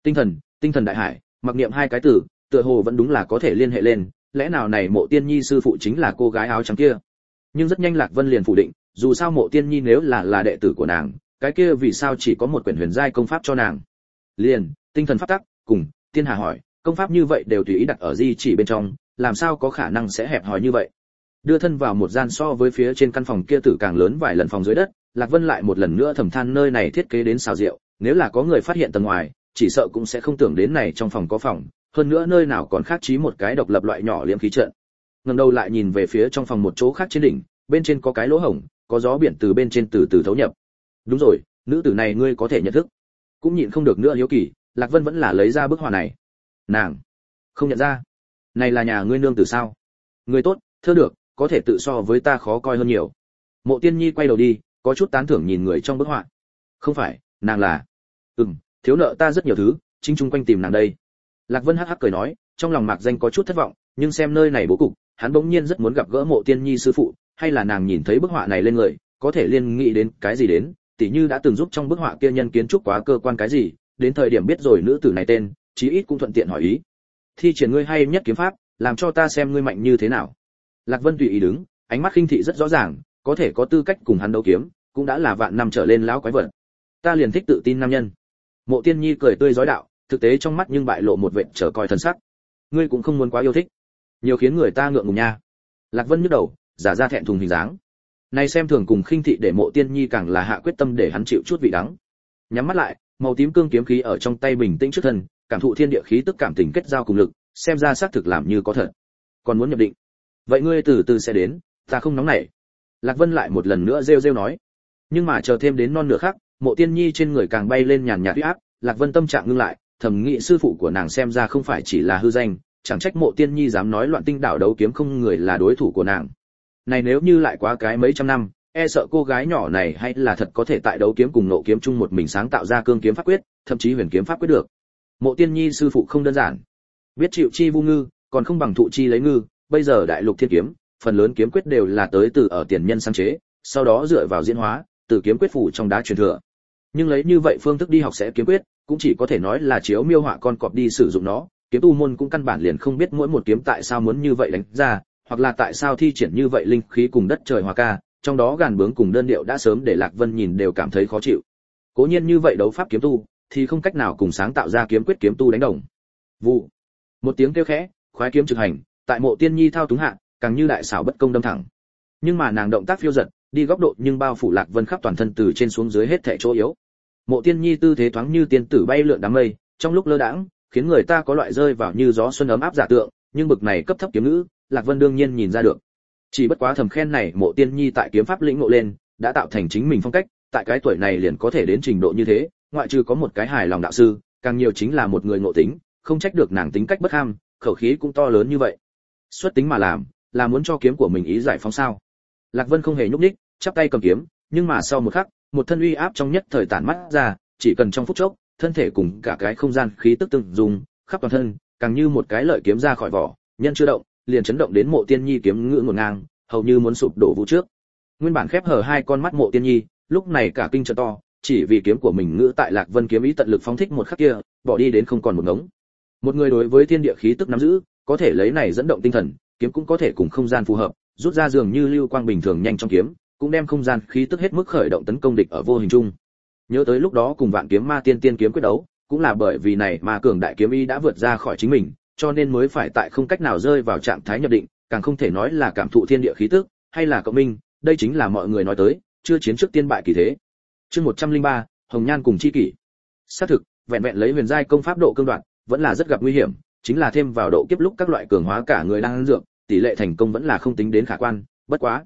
Tinh thần đại hải, mặc niệm 2 cái từ, tựa hồ vẫn đúng là có thể liên hệ lên, lẽ nào này Mộ Tiên Nhi sư phụ chính là cô gái áo trắng kia? Nhưng rất nhanh Lạc Vân liền phủ định, dù sao Mộ Tiên Nhi nếu là đệ tử của nàng, cái kia vì sao chỉ có một quyển huyền giai công pháp cho nàng? Liền, tinh thần pháp tắc, cùng Tiên Hà hỏi, công pháp như vậy đều tùy ý đặt ở di chỉ bên trong, làm sao có khả năng sẽ hẹp hòi như vậy? Đưa thân vào một gian so với phía trên căn phòng kia tử càng lớn vài lần phòng dưới đất, Lạc Vân lại một lần nữa thầm than nơi này thiết kế đến xào rượu, nếu là có người phát hiện tầng ngoài, chỉ sợ cũng sẽ không tưởng đến này trong phòng có phòng, hơn nữa nơi nào còn khác trí một cái độc lập loại nhỏ liễm khí trận. Ngẩng đầu lại nhìn về phía trong phòng một chỗ khác trên đỉnh, bên trên có cái lỗ hổng, có gió biển từ bên trên từ từ thấu nhập. Đúng rồi, nữ tử này ngươi có thể nhận thức. Cũng nhịn không được nữa hiếu kỳ, Lạc Vân vẫn là lấy ra bức họa này. Nàng không nhận ra. Này là nhà ngươi nương tử sao? Ngươi tốt, thưa được, có thể tự so với ta khó coi hơn nhiều. Mộ Tiên Nhi quay đầu đi, có chút tán thưởng nhìn người trong bức họa. Không phải, nàng là. Thiếu nợ ta rất nhiều thứ, chính chung quanh tìm nàng đây. Lạc Vân hắc hắc cười nói, trong lòng Mạc Danh có chút thất vọng, nhưng xem nơi này bố cục, hắn bỗng nhiên rất muốn gặp gỡ Mộ Tiên Nhi sư phụ, hay là nàng nhìn thấy bức họa này lên người, có thể liên nghĩ đến cái gì đến, tỉ như đã từng giúp trong bức họa kia nhân kiến trúc quá cơ quan cái gì, đến thời điểm biết rồi nữ tử này tên, chí ít cũng thuận tiện hỏi ý. Thi triển ngươi hay nhất kiếm pháp, làm cho ta xem ngươi mạnh như thế nào. Lạc Vân tùy ý đứng, ánh mắt khinh thị rất rõ ràng, có thể có tư cách cùng hắn đấu kiếm, cũng đã là vạn năm trở lên lão quái vật. Ta liền thích tự tin nam nhân. Mộ Tiên Nhi cười tươi rói đạo, thực tế trong mắt nhưng bại lộ một vệt trở coi thần sắc. Ngươi cũng không muốn quá yêu thích, nhiều khiến người ta ngượng ngùng nha. Lạc Vân nhức đầu, giả ra thẹn thùng hình dáng. Này xem thường cùng khinh thị để Mộ Tiên Nhi càng là hạ quyết tâm để hắn chịu chút vị đắng. Nhắm mắt lại, màu tím cương kiếm khí ở trong tay bình tĩnh trước thân, cảm thụ thiên địa khí tức cảm tình kết giao cùng lực, xem ra xác thực làm như có thật. Còn muốn nhập định, vậy ngươi từ từ sẽ đến, ta không nóng nảy. Lạc Vân lại một lần nữa rêu rêu nói. Nhưng mà chờ thêm đến non nửa khắc, Mộ Tiên Nhi trên người càng bay lên nhàn nhạt uy áp, Lạc Vân tâm trạng ngưng lại, thầm nghĩ sư phụ của nàng xem ra không phải chỉ là hư danh, chẳng trách Mộ Tiên Nhi dám nói loạn tinh đảo đấu kiếm không người là đối thủ của nàng. Này nếu như lại quá cái mấy trăm năm, e sợ cô gái nhỏ này hay là thật có thể tại đấu kiếm cùng nộ kiếm chung một mình sáng tạo ra cương kiếm pháp quyết, thậm chí huyền kiếm pháp quyết được. Mộ Tiên Nhi sư phụ không đơn giản, biết chịu chi vu ngư, còn không bằng thụ chi lấy ngư, bây giờ đại lục thiên kiếm, phần lớn kiếm quyết đều là tới từ ở tiền nhân sáng chế, sau đó dựa vào diễn hóa, từ kiếm quyết phủ trong đá truyền thừa. Nhưng lấy như vậy phương thức đi học sẽ kiếm quyết, cũng chỉ có thể nói là chiếu miêu họa con cọp đi sử dụng nó, kiếm tu môn cũng căn bản liền không biết mỗi một kiếm tại sao muốn như vậy đánh ra, hoặc là tại sao thi triển như vậy linh khí cùng đất trời hòa ca, trong đó gàn bướng cùng đơn điệu đã sớm để Lạc Vân nhìn đều cảm thấy khó chịu. Cố nhiên như vậy đấu pháp kiếm tu thì không cách nào cùng sáng tạo ra kiếm quyết kiếm tu đánh đồng. Vụ, một tiếng kêu khẽ, khoái kiếm trực hành, tại Mộ Tiên Nhi thao túng hạ, càng như đại xảo bất công đâm thẳng. Nhưng mà nàng động tác phiêu dật, đi góc độ nhưng bao phủ Lạc Vân khắp toàn thân từ trên xuống dưới hết thảy chỗ yếu. Mộ Tiên Nhi tư thế thoáng như tiên tử bay lượn đám mây, trong lúc lơ đãng, khiến người ta có loại rơi vào như gió xuân ấm áp giả tượng, nhưng bực này cấp thấp kiếm ngữ, Lạc Vân đương nhiên nhìn ra được. Chỉ bất quá thầm khen này Mộ Tiên Nhi tại kiếm pháp lĩnh ngộ lên, đã tạo thành chính mình phong cách, tại cái tuổi này liền có thể đến trình độ như thế, ngoại trừ có một cái hài lòng đạo sư, càng nhiều chính là một người ngộ tính, không trách được nàng tính cách bất ham, khẩu khí cũng to lớn như vậy. Xuất tính mà làm, là muốn cho kiếm của mình ý giải phóng sao? Lạc Vân không hề nhúc nhích, chắp tay cầm kiếm, nhưng mà sau một khắc, một thân uy áp trong nhất thời tản mắt ra, chỉ cần trong phút chốc, thân thể cùng cả cái không gian khí tức từng dùng, khắp toàn thân, càng như một cái lợi kiếm ra khỏi vỏ, nhân chưa động, liền chấn động đến Mộ Tiên Nhi kiếm ngữ ngổn ngang, hầu như muốn sụp đổ vũ trước. Nguyên bản khép hờ hai con mắt Mộ Tiên Nhi, lúc này cả kinh trợ to, chỉ vì kiếm của mình ngữ tại Lạc Vân kiếm ý tận lực phóng thích một khắc kia, bỏ đi đến không còn một ngống. Một người đối với thiên địa khí tức nắm giữ, có thể lấy này dẫn động tinh thần, kiếm cũng có thể cùng không gian phù hợp, rút ra dường như lưu quang bình thường nhanh trong kiếm, cũng đem không gian khí tức hết mức khởi động tấn công địch ở vô hình chung. Nhớ tới lúc đó cùng Vạn Kiếm Ma Tiên kiếm quyết đấu, cũng là bởi vì này mà cường đại kiếm ý đã vượt ra khỏi chính mình, cho nên mới phải tại không cách nào rơi vào trạng thái nhập định, càng không thể nói là cảm thụ thiên địa khí tức, hay là cộng minh, đây chính là mọi người nói tới, chưa chiến trước tiên bại kỳ thế. Chương 103, Hồng Nhan cùng chi kỷ. Xác thực, vẹn vẹn lấy huyền giai công pháp độ cương đoạn, vẫn là rất gặp nguy hiểm, chính là thêm vào độ kiếp lúc các loại cường hóa cả người đang ăn dược, tỷ lệ thành công vẫn là không tính đến khả quan, bất quá.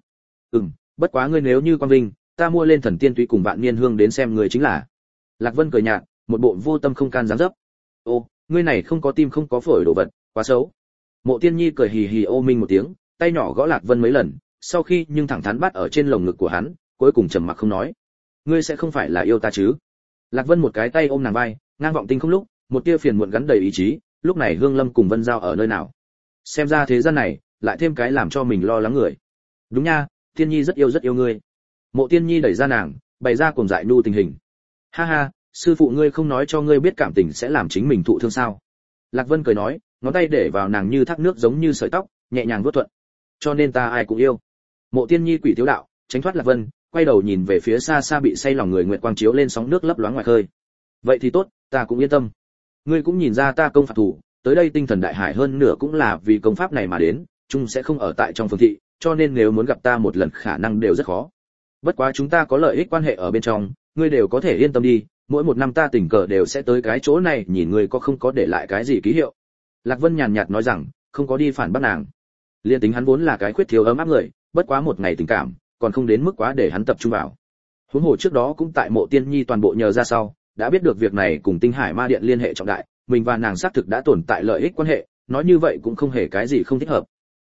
Bất quá ngươi nếu như Quang Vinh, ta mua lên Thần Tiên Túy cùng Vạn Niên Hương đến xem người chính là. Lạc Vân cười nhạt, một bộ vô tâm không can dáng dấp. Ô, ngươi này không có tim không có phổi đồ vật, quá xấu. Mộ Tiên Nhi cười hì hì ô minh một tiếng, tay nhỏ gõ Lạc Vân mấy lần, sau khi nhưng thẳng thắn bắt ở trên lồng ngực của hắn, cuối cùng trầm mặc không nói. Ngươi sẽ không phải là yêu ta chứ? Lạc Vân một cái tay ôm nàng vai, ngang vọng tinh không lúc, một tia phiền muộn gắn đầy ý chí, lúc này Hương Lâm cùng Vân Giao ở nơi nào? Xem ra thế gian này, lại thêm cái làm cho mình lo lắng người. Đúng nha, Tiên Nhi rất yêu ngươi. Mộ Tiên Nhi đẩy ra nàng, bày ra cuồng dại nu tình hình. Ha ha, sư phụ ngươi không nói cho ngươi biết cảm tình sẽ làm chính mình thụ thương sao? Lạc Vân cười nói, ngón tay để vào nàng như thác nước giống như sợi tóc, nhẹ nhàng vuốt thuận. Cho nên ta ai cũng yêu. Mộ Tiên Nhi quỷ thiếu đạo, tránh thoát Lạc Vân, quay đầu nhìn về phía xa xa bị say lòng người nguyệt quang chiếu lên sóng nước lấp loáng ngoài khơi. Vậy thì tốt, ta cũng yên tâm. Ngươi cũng nhìn ra ta công phạt thủ, tới đây tinh thần đại hải hơn nửa cũng là vì công pháp này mà đến, chúng sẽ không ở tại trong phường thị, cho nên nếu muốn gặp ta một lần khả năng đều rất khó. Bất quá chúng ta có lợi ích quan hệ ở bên trong, ngươi đều có thể yên tâm đi, mỗi một năm ta tình cờ đều sẽ tới cái chỗ này nhìn ngươi có không có để lại cái gì ký hiệu. Lạc Vân nhàn nhạt nói rằng, không có đi phản bác nàng. Liên tính hắn vốn là cái khuyết thiếu ấm áp người, bất quá một ngày tình cảm, còn không đến mức quá để hắn tập trung vào. Huống hồ trước đó cũng tại Mộ Tiên Nhi toàn bộ nhờ ra sau, đã biết được việc này cùng Tinh Hải Ma Điện liên hệ trọng đại, mình và nàng xác thực đã tồn tại lợi ích quan hệ, nói như vậy cũng không hề cái gì không thích hợp.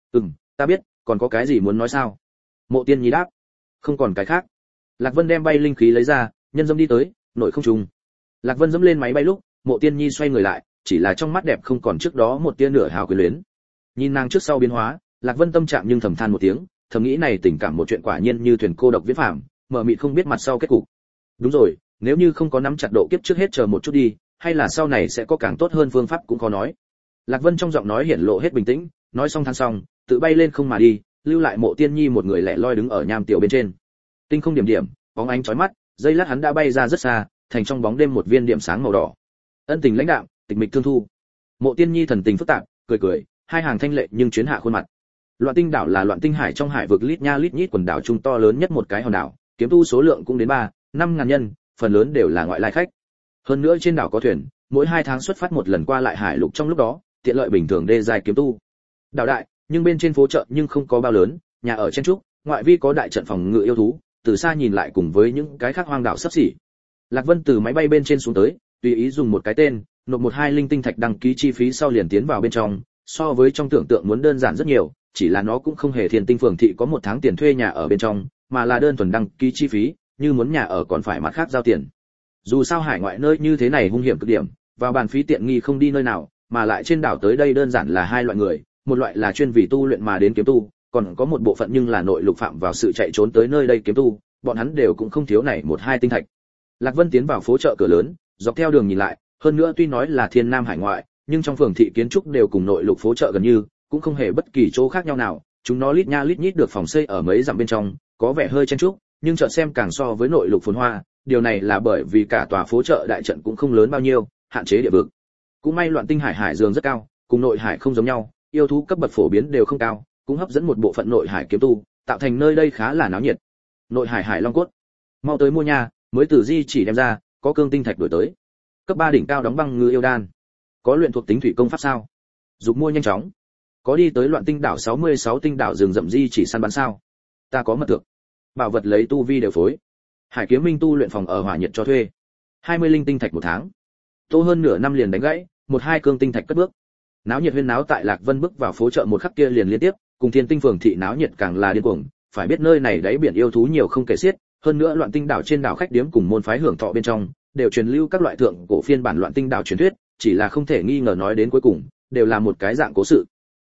Ta biết, còn có cái gì muốn nói sao? Mộ Tiên Nhi đáp. Không còn cái khác. Lạc Vân đem bay linh khí lấy ra, nhân dâm đi tới, nội không trùng. Lạc Vân dẫm lên máy bay lúc, Mộ Tiên Nhi xoay người lại, chỉ là trong mắt đẹp không còn trước đó một tia nửa hào quyến luyến. Nhìn nàng trước sau biến hóa, Lạc Vân tâm trạng nhưng thầm than một tiếng, thầm nghĩ này tình cảm một chuyện quả nhiên như thuyền cô độc viễn phàm, mở mịt không biết mặt sau kết cục. Đúng rồi, nếu như không có nắm chặt độ kiếp trước hết chờ một chút đi, hay là sau này sẽ có càng tốt hơn phương pháp cũng khó nói. Lạc Vân trong giọng nói hiển lộ hết bình tĩnh, nói xong than xong, tự bay lên không mà đi, lưu lại Mộ Tiên Nhi một người lẻ loi đứng ở nham tiểu bên trên. Tinh không điểm điểm, bóng ánh chói mắt, giây lát hắn đã bay ra rất xa, thành trong bóng đêm một viên điểm sáng màu đỏ. Ân tình lãnh đạm, tịch mịch thương thu. Mộ Tiên Nhi thần tình phức tạp, cười cười, hai hàng thanh lệ nhưng chuyến hạ khuôn mặt. Loạn Tinh đảo là Loạn Tinh hải trong hải vực lít nha lít nhít quần đảo trung to lớn nhất một cái hòn đảo, kiếm tu số lượng cũng đến 3-5 ngàn nhân, phần lớn đều là ngoại lai khách. Hơn nữa trên đảo có thuyền, mỗi 2 tháng xuất phát một lần qua lại hải lục trong lúc đó, tiện lợi bình thường đê dài kiếm tu. Đảo đại, nhưng bên trên phố chợ nhưng không có bao lớn, nhà ở chen trúc, ngoại vi có đại trận phòng ngự yêu thú, từ xa nhìn lại cùng với những cái khác hoang đảo sắp xỉ. Lạc Vân từ máy bay bên trên xuống tới, tùy ý dùng một cái tên, nộp 1-2 linh tinh thạch đăng ký chi phí sau liền tiến vào bên trong, so với trong tưởng tượng muốn đơn giản rất nhiều, chỉ là nó cũng không hề Thiên Tinh phường thị có 1 tháng tiền thuê nhà ở bên trong, mà là đơn thuần đăng ký chi phí, như muốn nhà ở còn phải mặt khác giao tiền. Dù sao hải ngoại nơi như thế này hung hiểm cực điểm, vào bàn phí tiện nghi không đi nơi nào, mà lại trên đảo tới đây đơn giản là hai loại người, một loại là chuyên vì tu luyện mà đến kiếm tu, còn có một bộ phận nhưng là nội lục phạm vào sự chạy trốn tới nơi đây kiếm tu, bọn hắn đều cũng không thiếu này 1-2 tinh thạch. Lạc Vân tiến vào phố chợ cửa lớn, dọc theo đường nhìn lại, hơn nữa tuy nói là thiên nam hải ngoại, nhưng trong phường thị kiến trúc đều cùng nội lục phố chợ gần như, cũng không hề bất kỳ chỗ khác nhau nào, chúng nó lít nha lít nhít được phòng xây ở mấy dặm bên trong, có vẻ hơi chen chúc, nhưng chợ xem càng so với nội lục phồn hoa, điều này là bởi vì cả tòa phố chợ đại trận cũng không lớn bao nhiêu, hạn chế địa vực. Cũng may Loạn Tinh hải hải dương rất cao, cùng nội hải không giống nhau, yêu thú cấp bậc phổ biến đều không cao, cũng hấp dẫn một bộ phận nội hải kiếm tu, tạo thành nơi đây khá là náo nhiệt. Nội hải hải long cốt, mau tới mua nha, mới từ di chỉ đem ra, có cương tinh thạch đổi tới. Cấp 3 đỉnh cao đóng băng ngư yêu đan. Có luyện thuộc tính thủy công pháp sao? Dục mua nhanh chóng. Có đi tới Loạn Tinh đảo 66 tinh đảo rừng rậm di chỉ săn bắn sao? Ta có mật thực. Bảo vật lấy tu vi đều phối. Hải Kiếm Minh tu luyện phòng ở hỏa nhiệt cho thuê. 20 linh tinh thạch 1 tháng. Tô hơn nửa năm liền đánh gãy, 1-2 cương tinh thạch cất bước. Náo nhiệt huyên náo tại Lạc Vân bước vào phố chợ một khắc kia liền liên tiếp, cùng Thiên Tinh phường thị náo nhiệt càng là điên cuồng, phải biết nơi này đáy biển yêu thú nhiều không kể xiết, hơn nữa Loạn Tinh đảo trên đảo khách điếm cùng môn phái hưởng thọ bên trong, đều truyền lưu các loại thượng cổ phiên bản Loạn Tinh đảo truyền thuyết, chỉ là không thể nghi ngờ nói đến cuối cùng, đều là một cái dạng cố sự.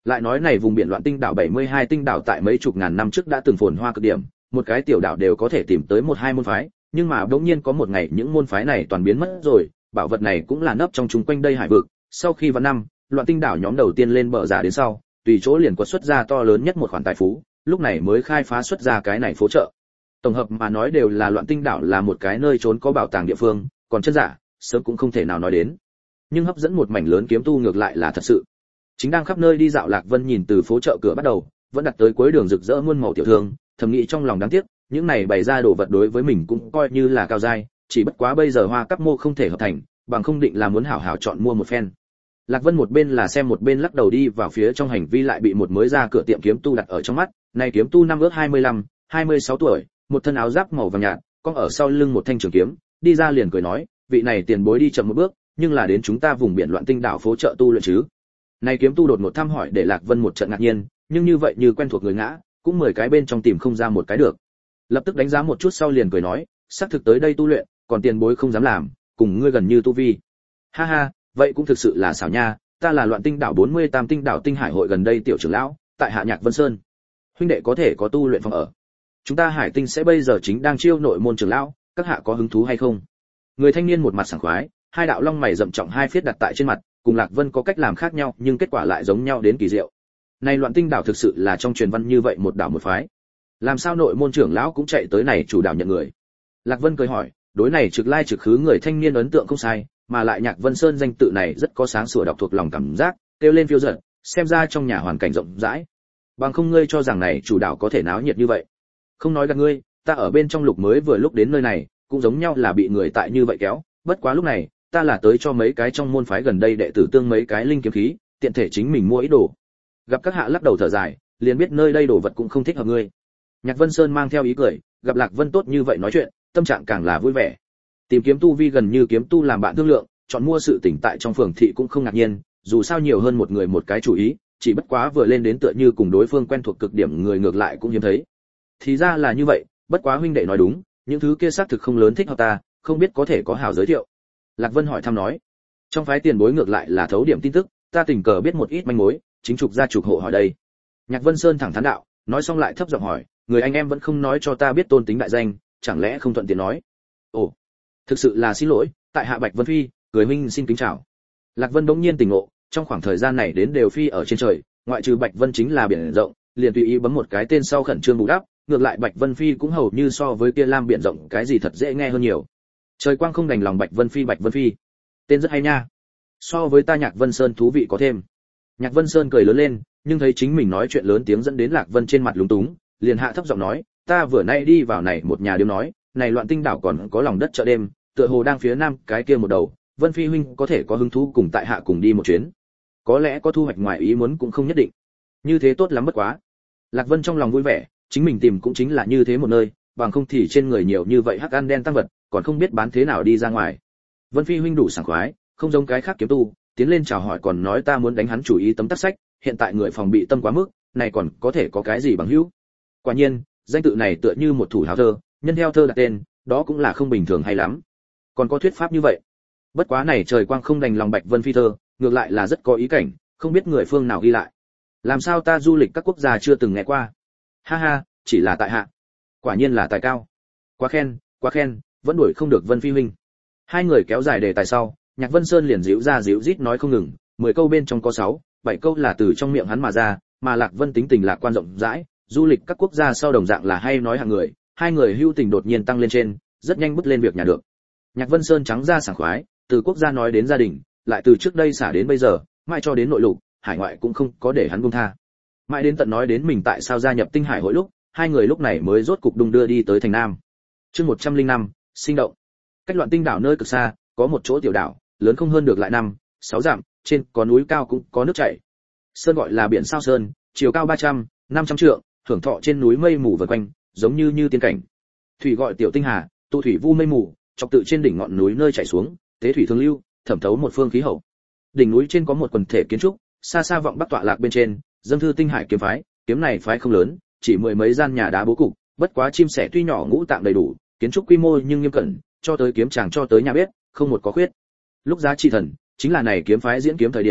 Lại nói này vùng biển Loạn Tinh đảo 72 tinh đảo tại mấy chục ngàn năm trước đã từng phồn hoa cực điểm, một cái tiểu đảo đều có thể tìm tới một hai môn phái, nhưng mà đột nhiên có một ngày những môn phái này toàn biến mất rồi, bảo vật này cũng là nấp trong chúng quanh đây hải vực. Sau khi vào năm, Loạn Tinh đảo nhóm đầu tiên lên bờ giả đến sau, tùy chỗ liền quật xuất ra to lớn nhất một khoản tài phú, lúc này mới khai phá xuất ra cái này phố chợ. Tổng hợp mà nói đều là Loạn Tinh đảo là một cái nơi trốn có bảo tàng địa phương, còn chân giả, sớm cũng không thể nào nói đến. Nhưng hấp dẫn một mảnh lớn kiếm tu ngược lại là thật sự. Chính đang khắp nơi đi dạo Lạc Vân nhìn từ phố chợ cửa bắt đầu, vẫn đặt tới cuối đường rực rỡ muôn màu tiểu thương, thầm nghĩ trong lòng đáng tiếc, những này bày ra đồ vật đối với mình cũng coi như là cao giai, chỉ bất quá bây giờ hoa cắp mô không thể hợp thành, bằng không định là muốn hảo hảo chọn mua một phen. Lạc Vân một bên là xem một bên lắc đầu đi vào phía trong hành vi lại bị một mới ra cửa tiệm kiếm tu đặt ở trong mắt, này kiếm tu năm ước 25, 26 tuổi, một thân áo giáp màu vàng nhạt, có ở sau lưng một thanh trường kiếm, đi ra liền cười nói, vị này tiền bối đi chậm một bước, nhưng là đến chúng ta vùng biển Loạn Tinh đảo phố chợ tu luyện chứ. Này kiếm tu đột ngột thăm hỏi để Lạc Vân một trận ngạc nhiên, nhưng như vậy như quen thuộc người ngã, cũng 10 cái bên trong tìm không ra một cái được. Lập tức đánh giá một chút sau liền cười nói, xác thực tới đây tu luyện, còn tiền bối không dám làm, cùng ngươi gần như tu vi. Ha ha, vậy cũng thực sự là xảo nha, ta là Loạn Tinh đảo 48 tinh đảo tinh hải hội gần đây tiểu trưởng lão, tại hạ Nhạc Vân Sơn. Huynh đệ có thể có tu luyện phòng ở. Chúng ta Hải Tinh sẽ bây giờ chính đang chiêu nội môn trưởng lão, các hạ có hứng thú hay không? Người thanh niên một mặt sảng khoái, hai đạo lông mày rậm trọng hai phiết đặt tại trên mặt, cùng Lạc Vân có cách làm khác nhau, nhưng kết quả lại giống nhau đến kỳ diệu. Này Loạn Tinh đảo thực sự là trong truyền văn như vậy một đảo một phái. Làm sao nội môn trưởng lão cũng chạy tới này chủ đảo nhận người? Lạc Vân cười hỏi, đối này trực lai trực khứ người thanh niên ấn tượng không sai, mà lại Nhạc Vân Sơn danh tự này rất có sáng sủa đọc thuộc lòng cảm giác, kêu lên phiêu dật, xem ra trong nhà hoàn cảnh rộng rãi. Bằng không ngươi cho rằng này chủ đảo có thể náo nhiệt như vậy? Không nói gạt ngươi, ta ở bên trong lục mới vừa lúc đến nơi này, cũng giống nhau là bị người tại như vậy kéo, bất quá lúc này, ta là tới cho mấy cái trong môn phái gần đây đệ tử tương mấy cái linh kiếm khí, tiện thể chính mình mua ít đồ. Gặp các hạ lắc đầu thở dài, liền biết nơi đây đồ vật cũng không thích hợp ngươi. Nhạc Vân Sơn mang theo ý cười, gặp Lạc Vân tốt như vậy nói chuyện, tâm trạng càng là vui vẻ. Tìm kiếm tu vi gần như kiếm tu làm bạn thương lượng, chọn mua sự tỉnh tại trong phường thị cũng không ngạc nhiên, dù sao nhiều hơn một người một cái chủ ý, chỉ bất quá vừa lên đến tựa như cùng đối phương quen thuộc cực điểm người ngược lại cũng hiếm thấy. Thì ra là như vậy, bất quá huynh đệ nói đúng, những thứ kia xác thực không lớn thích hợp ta, không biết có thể có hảo giới thiệu. Lạc Vân hỏi thăm nói, trong phái tiền bối ngược lại là thấu điểm tin tức, ta tình cờ biết một ít manh mối, chính trục gia trục hộ hỏi đây. Nhạc Vân Sơn thẳng thắn đạo, nói xong lại thấp giọng hỏi, người anh em vẫn không nói cho ta biết tôn tính đại danh, chẳng lẽ không thuận tiện nói? Ồ, thực sự là xin lỗi, tại hạ Bạch Vân Phi, cười huynh xin kính chào. Lạc Vân bỗng nhiên tỉnh ngộ, trong khoảng thời gian này đến đều phi ở trên trời, ngoại trừ Bạch Vân chính là biển rộng, liền tùy ý bấm một cái tên sau khẩn trương bù đắp, ngược lại Bạch Vân Phi cũng hầu như so với kia Lam biển rộng cái gì thật dễ nghe hơn nhiều. Trời quang không đành lòng Bạch Vân Phi, tên rất hay nha. So với ta Nhạc Vân Sơn thú vị có thêm. Nhạc Vân Sơn cười lớn lên, nhưng thấy chính mình nói chuyện lớn tiếng dẫn đến Lạc Vân trên mặt lúng túng, liền hạ thấp giọng nói, ta vừa nay đi vào này một nhà điếm nói, này Loạn Tinh đảo còn có lòng đất chợ đêm, tựa hồ đang phía nam cái kia một đầu, Vân Phi huynh có thể có hứng thú cùng tại hạ cùng đi một chuyến. Có lẽ có thu hoạch ngoài ý muốn cũng không nhất định. Như thế tốt lắm bất quá. Lạc Vân trong lòng vui vẻ, chính mình tìm cũng chính là như thế một nơi, bằng không thì trên người nhiều như vậy hắc ăn đen tăng vật, còn không biết bán thế nào đi ra ngoài. Vân Phi huynh đủ sảng khoái, không giống cái khác kiếm tu, tiến lên chào hỏi còn nói ta muốn đánh hắn chủ ý tấm tắc sách, hiện tại người phòng bị tâm quá mức, này còn có thể có cái gì bằng hữu. Quả nhiên, danh tự này tựa như một thủ hào thơ, nhân theo thơ đặt tên, đó cũng là không bình thường hay lắm. Còn có thuyết pháp như vậy. Bất quá này trời quang không đành lòng Bạch Vân Phi thơ, ngược lại là rất có ý cảnh, không biết người phương nào ghi lại. Làm sao ta du lịch các quốc gia chưa từng nghe qua. Ha ha, chỉ là tại hạ. Quả nhiên là tài cao. Quá khen, vẫn đuổi không được Vân Phi huynh. Hai người kéo dài đề tài sau, Nhạc Vân Sơn liền díu ra díu rít nói không ngừng, 10 câu bên trong có 6, 7 câu là từ trong miệng hắn mà ra, mà Lạc Vân tính tình lạc quan rộng rãi, du lịch các quốc gia sau đồng dạng là hay nói hạng người, hai người hưu tình đột nhiên tăng lên trên, rất nhanh bước lên việc nhà được. Nhạc Vân Sơn trắng ra sảng khoái, từ quốc gia nói đến gia đình, lại từ trước đây xả đến bây giờ, mãi cho đến nội lục, hải ngoại cũng không có để hắn buông tha. Mãi đến tận nói đến mình tại sao gia nhập Tinh Hải hội lúc, hai người lúc này mới rốt cục đung đưa đi tới thành Nam. Chương 105, sinh động. Cách Loạn Tinh đảo nơi cực xa, có một chỗ tiểu đảo, lớn không hơn được lại 5-6 dặm, trên có núi cao cũng có nước chảy. Sơn gọi là biển Sao Sơn, chiều cao 300-500 trượng, hưởng thọ trên núi mây mù vần quanh, giống như tiên cảnh. Thủy gọi Tiểu Tinh Hà, tụ thủy vu mây mù, chọc tự trên đỉnh ngọn núi nơi chảy xuống, tế thủy thương lưu, thẩm thấu một phương khí hậu. Đỉnh núi trên có một quần thể kiến trúc, xa xa vọng bắc tọa lạc bên trên, dâng thư Tinh Hải kiếm phái, kiếm này phái không lớn, chỉ 10 mấy gian nhà đá bố cục, bất quá chim sẻ tuy nhỏ ngũ tạng đầy đủ, kiến trúc quy mô nhưng nghiêm cẩn, cho tới kiếm chàng cho tới nhà bếp, không một có khuyết. Lúc giá trị thần, chính là này kiếm phái diễn kiếm thời điểm,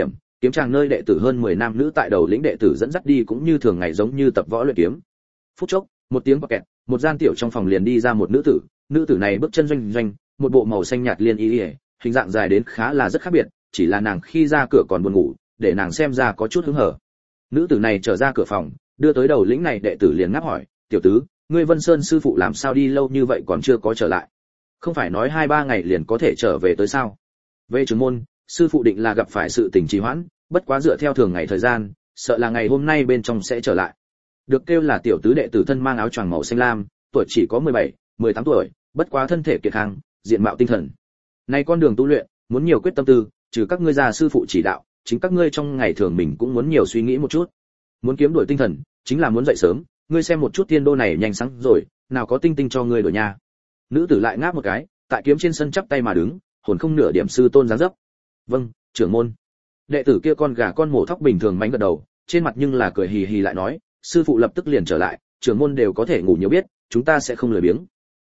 kiếm tràng nơi đệ tử hơn 10 nam nữ tại đầu lĩnh đệ tử dẫn dắt đi cũng như thường ngày giống như tập võ luyện kiếm. Phút chốc, một tiếng bọc kẹt, một gian tiểu trong phòng liền đi ra một nữ tử này bước chân doanh doanh, một bộ màu xanh nhạt liên y, hình dạng dài đến khá là rất khác biệt, chỉ là nàng khi ra cửa còn buồn ngủ, để nàng xem ra có chút hứng hở. Nữ tử này trở ra cửa phòng, đưa tới đầu lĩnh này đệ tử liền ngáp hỏi, "Tiểu tứ, ngươi Vân Sơn sư phụ làm sao đi lâu như vậy còn chưa có trở lại? Không phải nói 2-3 ngày liền có thể trở về tới sao?" Về trưởng môn, sư phụ định là gặp phải sự tình trì hoãn, bất quá dựa theo thường ngày thời gian, sợ là ngày hôm nay bên trong sẽ trở lại. Được kêu là tiểu tứ đệ tử thân mang áo choàng màu xanh lam, tuổi chỉ có 17-18 tuổi, bất quá thân thể kiệt khang, diện mạo tinh thần. Này con đường tu luyện, muốn nhiều quyết tâm tư, trừ các ngươi già sư phụ chỉ đạo, chính các ngươi trong ngày thường mình cũng muốn nhiều suy nghĩ một chút. Muốn kiếm đuổi tinh thần, chính là muốn dậy sớm, ngươi xem một chút thiên đô này nhanh sáng rồi, nào có tinh tinh cho ngươi đổi nhà. Nữ tử lại ngáp một cái, tại kiếm trên sân chắp tay mà đứng, hồn không nửa điểm sư tôn dáng dấp. Vâng, trưởng môn. Đệ tử kia con gà con mổ thóc bình thường mánh gật đầu, trên mặt nhưng là cười hì hì lại nói, sư phụ lập tức liền trở lại, trưởng môn đều có thể ngủ nhiều biết, chúng ta sẽ không lười biếng.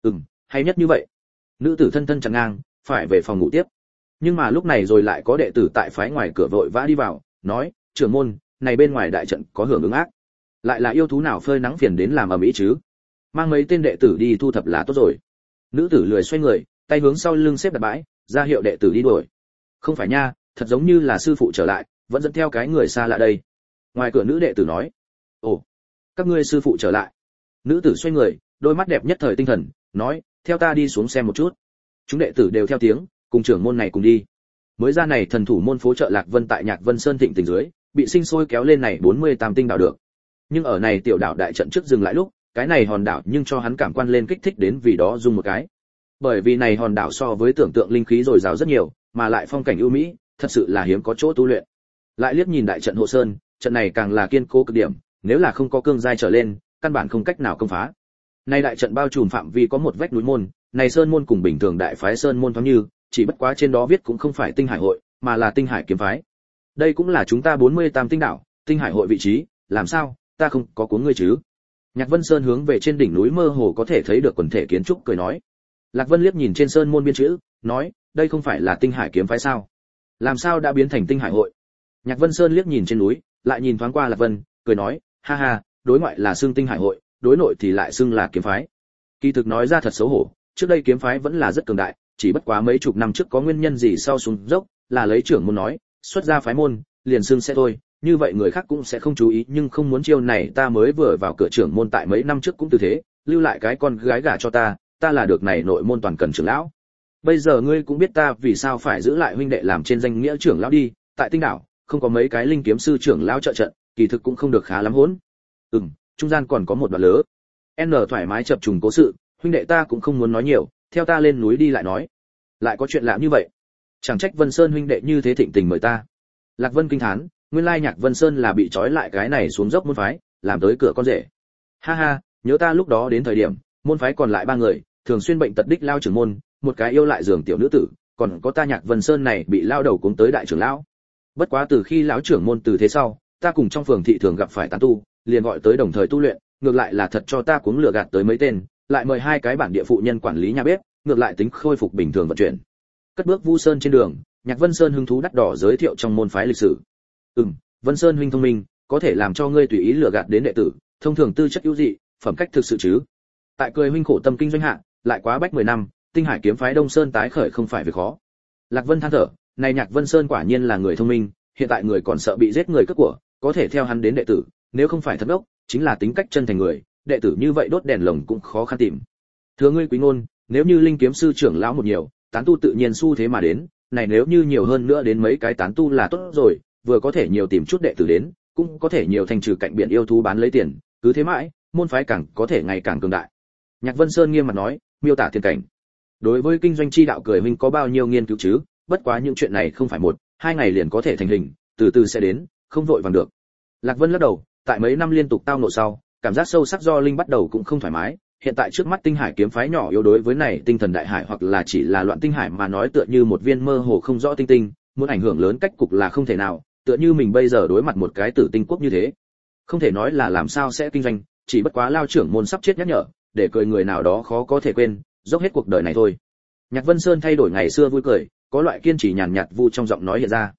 Hay nhất như vậy. Nữ tử thân thân chặn ngang, phải về phòng ngủ tiếp. Nhưng mà lúc này rồi lại có đệ tử tại phái ngoài cửa vội vã đi vào, nói, trưởng môn, này bên ngoài đại trận có hưởng ứng ác. Lại là yêu thú nào phơi nắng phiền đến làm ầm ĩ chứ? Mang mấy tên đệ tử đi thu thập là tốt rồi. Nữ tử lười xoay người, tay hướng sau lưng xếp đặt bãi, ra hiệu đệ tử đi đuổi. Không phải nha, thật giống như là sư phụ trở lại, vẫn dẫn theo cái người xa lạ đây. Ngoài cửa nữ đệ tử nói, ồ, các ngươi sư phụ trở lại. Nữ tử xoay người, đôi mắt đẹp nhất thời tinh thần, nói, theo ta đi xuống xem một chút. Chúng đệ tử đều theo tiếng, cùng trưởng môn này cùng đi. Mới ra này thần thủ môn phố chợ Lạc Vân tại Nhạc Vân Sơn thịnh tỉnh dưới, bị sinh sôi kéo lên này 48 tinh đảo được. Nhưng ở này tiểu đảo đại trận trước dừng lại lúc, cái này hòn đảo nhưng cho hắn cảm quan lên kích thích đến vì đó dùng một cái. Bởi vì này hòn đảo so với tưởng tượng linh khí dồi dào rất nhiều, mà lại phong cảnh ưu mỹ, thật sự là hiếm có chỗ tu luyện. Lại liếc nhìn đại trận hộ sơn, trận này càng là kiên cố cực điểm, nếu là không có cương giai trở lên, căn bản không cách nào công phá. Nay đại trận bao trùm phạm vi có một vách núi môn, này sơn môn cùng bình thường đại phái sơn môn thoáng như, chỉ bất quá trên đó viết cũng không phải Tinh Hải hội, mà là Tinh Hải kiếm phái. Đây cũng là chúng ta 48 tinh đảo, Tinh Hải hội vị trí, làm sao, ta không có cuốn ngươi chứ? Nhạc Vân Sơn hướng về trên đỉnh núi mơ hồ có thể thấy được quần thể kiến trúc cười nói. Lạc Vân liếc nhìn trên sơn môn biên chữ, nói, đây không phải là Tinh Hải kiếm phái sao? Làm sao đã biến thành Tinh Hải hội? Nhạc Vân Sơn liếc nhìn trên núi, lại nhìn thoáng qua Lạc Vân, cười nói, ha ha, đối ngoại là xưng Tinh Hải hội, đối nội thì lại xưng là kiếm phái. Kỳ thực nói ra thật xấu hổ, trước đây kiếm phái vẫn là rất cường đại, chỉ bất quá mấy chục năm trước có nguyên nhân gì sau xuống dốc, là lấy trưởng môn nói, xuất ra phái môn, liền xưng sẽ thôi, như vậy người khác cũng sẽ không chú ý, nhưng không muốn chiêu này ta mới vừa vào cửa trưởng môn tại mấy năm trước cũng từ thế, lưu lại cái con gái gả cho ta, ta là được này nội môn toàn cần trưởng lão. Bây giờ ngươi cũng biết ta vì sao phải giữ lại huynh đệ làm trên danh nghĩa trưởng lão đi, tại Tinh đảo, không có mấy cái linh kiếm sư trưởng lão trợ trận, kỳ thực cũng không được khá lắm hỗn. Trung gian còn có một đoạn lớ. N thoải mái chập trùng cố sự, huynh đệ ta cũng không muốn nói nhiều, theo ta lên núi đi lại nói. Lại có chuyện lạ như vậy. Chẳng trách Vân Sơn huynh đệ như thế thịnh tình mời ta. Lạc Vân kinh thán, nguyên lai Nhạc Vân Sơn là bị trói lại cái này xuống dốc môn phái, làm tới cửa con rể. Ha ha, nhớ ta lúc đó đến thời điểm, môn phái còn lại 3 người, thường xuyên bệnh tật đích lao trưởng môn, một cái yêu lại giường tiểu nữ tử, còn có ta Nhạc Vân Sơn này bị lao đầu cuống tới đại trưởng lão. Bất quá từ khi lão trưởng môn từ thế sau, ta cùng trong phường thị thường gặp phải tán tu, liền gọi tới đồng thời tu luyện, ngược lại là thật cho ta cuống lừa gạt tới mấy tên, lại mời 2 cái bản địa phụ nhân quản lý nhà bếp, ngược lại tính khôi phục bình thường vận chuyển. Cất bước Vu Sơn trên đường, Nhạc Vân Sơn hứng thú đắt đỏ giới thiệu trong môn phái lịch sử. Vân Sơn huynh thông minh, có thể làm cho ngươi tùy ý lừa gạt đến đệ tử, thông thường tư chất ưu dị, phẩm cách thực sự chứ. Tại cười huynh khổ tâm kinh doanh hạ, lại quá bách 10 năm, Tinh Hải kiếm phái Đông Sơn tái khởi không phải việc khó. Lạc Vân than thở, này Nhạc Vân Sơn quả nhiên là người thông minh, hiện tại người còn sợ bị giết người cướp của, có thể theo hắn đến đệ tử, nếu không phải thật ốc, chính là tính cách chân thành người, đệ tử như vậy đốt đèn lồng cũng khó khăn tìm. Thưa ngươi quý ngôn, nếu như linh kiếm sư trưởng lão một nhiều, tán tu tự nhiên xu thế mà đến, này nếu như nhiều hơn nữa đến mấy cái tán tu là tốt rồi, vừa có thể nhiều tìm chút đệ tử đến, cũng có thể nhiều thành trừ cạnh biển yêu thú bán lấy tiền, cứ thế mãi, môn phái càng có thể ngày càng cường đại. Nhạc Vân Sơn nghiêm mặt nói, miêu tả thiên cảnh. Đối với kinh doanh chi đạo cười huynh có bao nhiêu nghiên cứu chứ, bất quá những chuyện này không phải 1-2 ngày liền có thể thành hình, từ từ sẽ đến, không vội vàng được. Lạc Vân lắc đầu, tại mấy năm liên tục tao ngộ sau, cảm giác sâu sắc do linh bắt đầu cũng không thoải mái, hiện tại trước mắt Tinh Hải kiếm phái nhỏ yếu đối với này tinh thần đại hải hoặc là chỉ là loạn tinh hải mà nói tựa như một viên mơ hồ không rõ tinh tinh, muốn ảnh hưởng lớn cách cục là không thể nào, tựa như mình bây giờ đối mặt một cái tử tinh quốc như thế. Không thể nói là làm sao sẽ kinh doanh, chỉ bất quá lao trưởng môn sắp chết nhắc nhở, để cười người nào đó khó có thể quên, dốc hết cuộc đời này thôi. Nhạc Vân Sơn thay đổi ngày xưa vui cười, có loại kiên trì nhàn nhạt vu trong giọng nói hiện ra.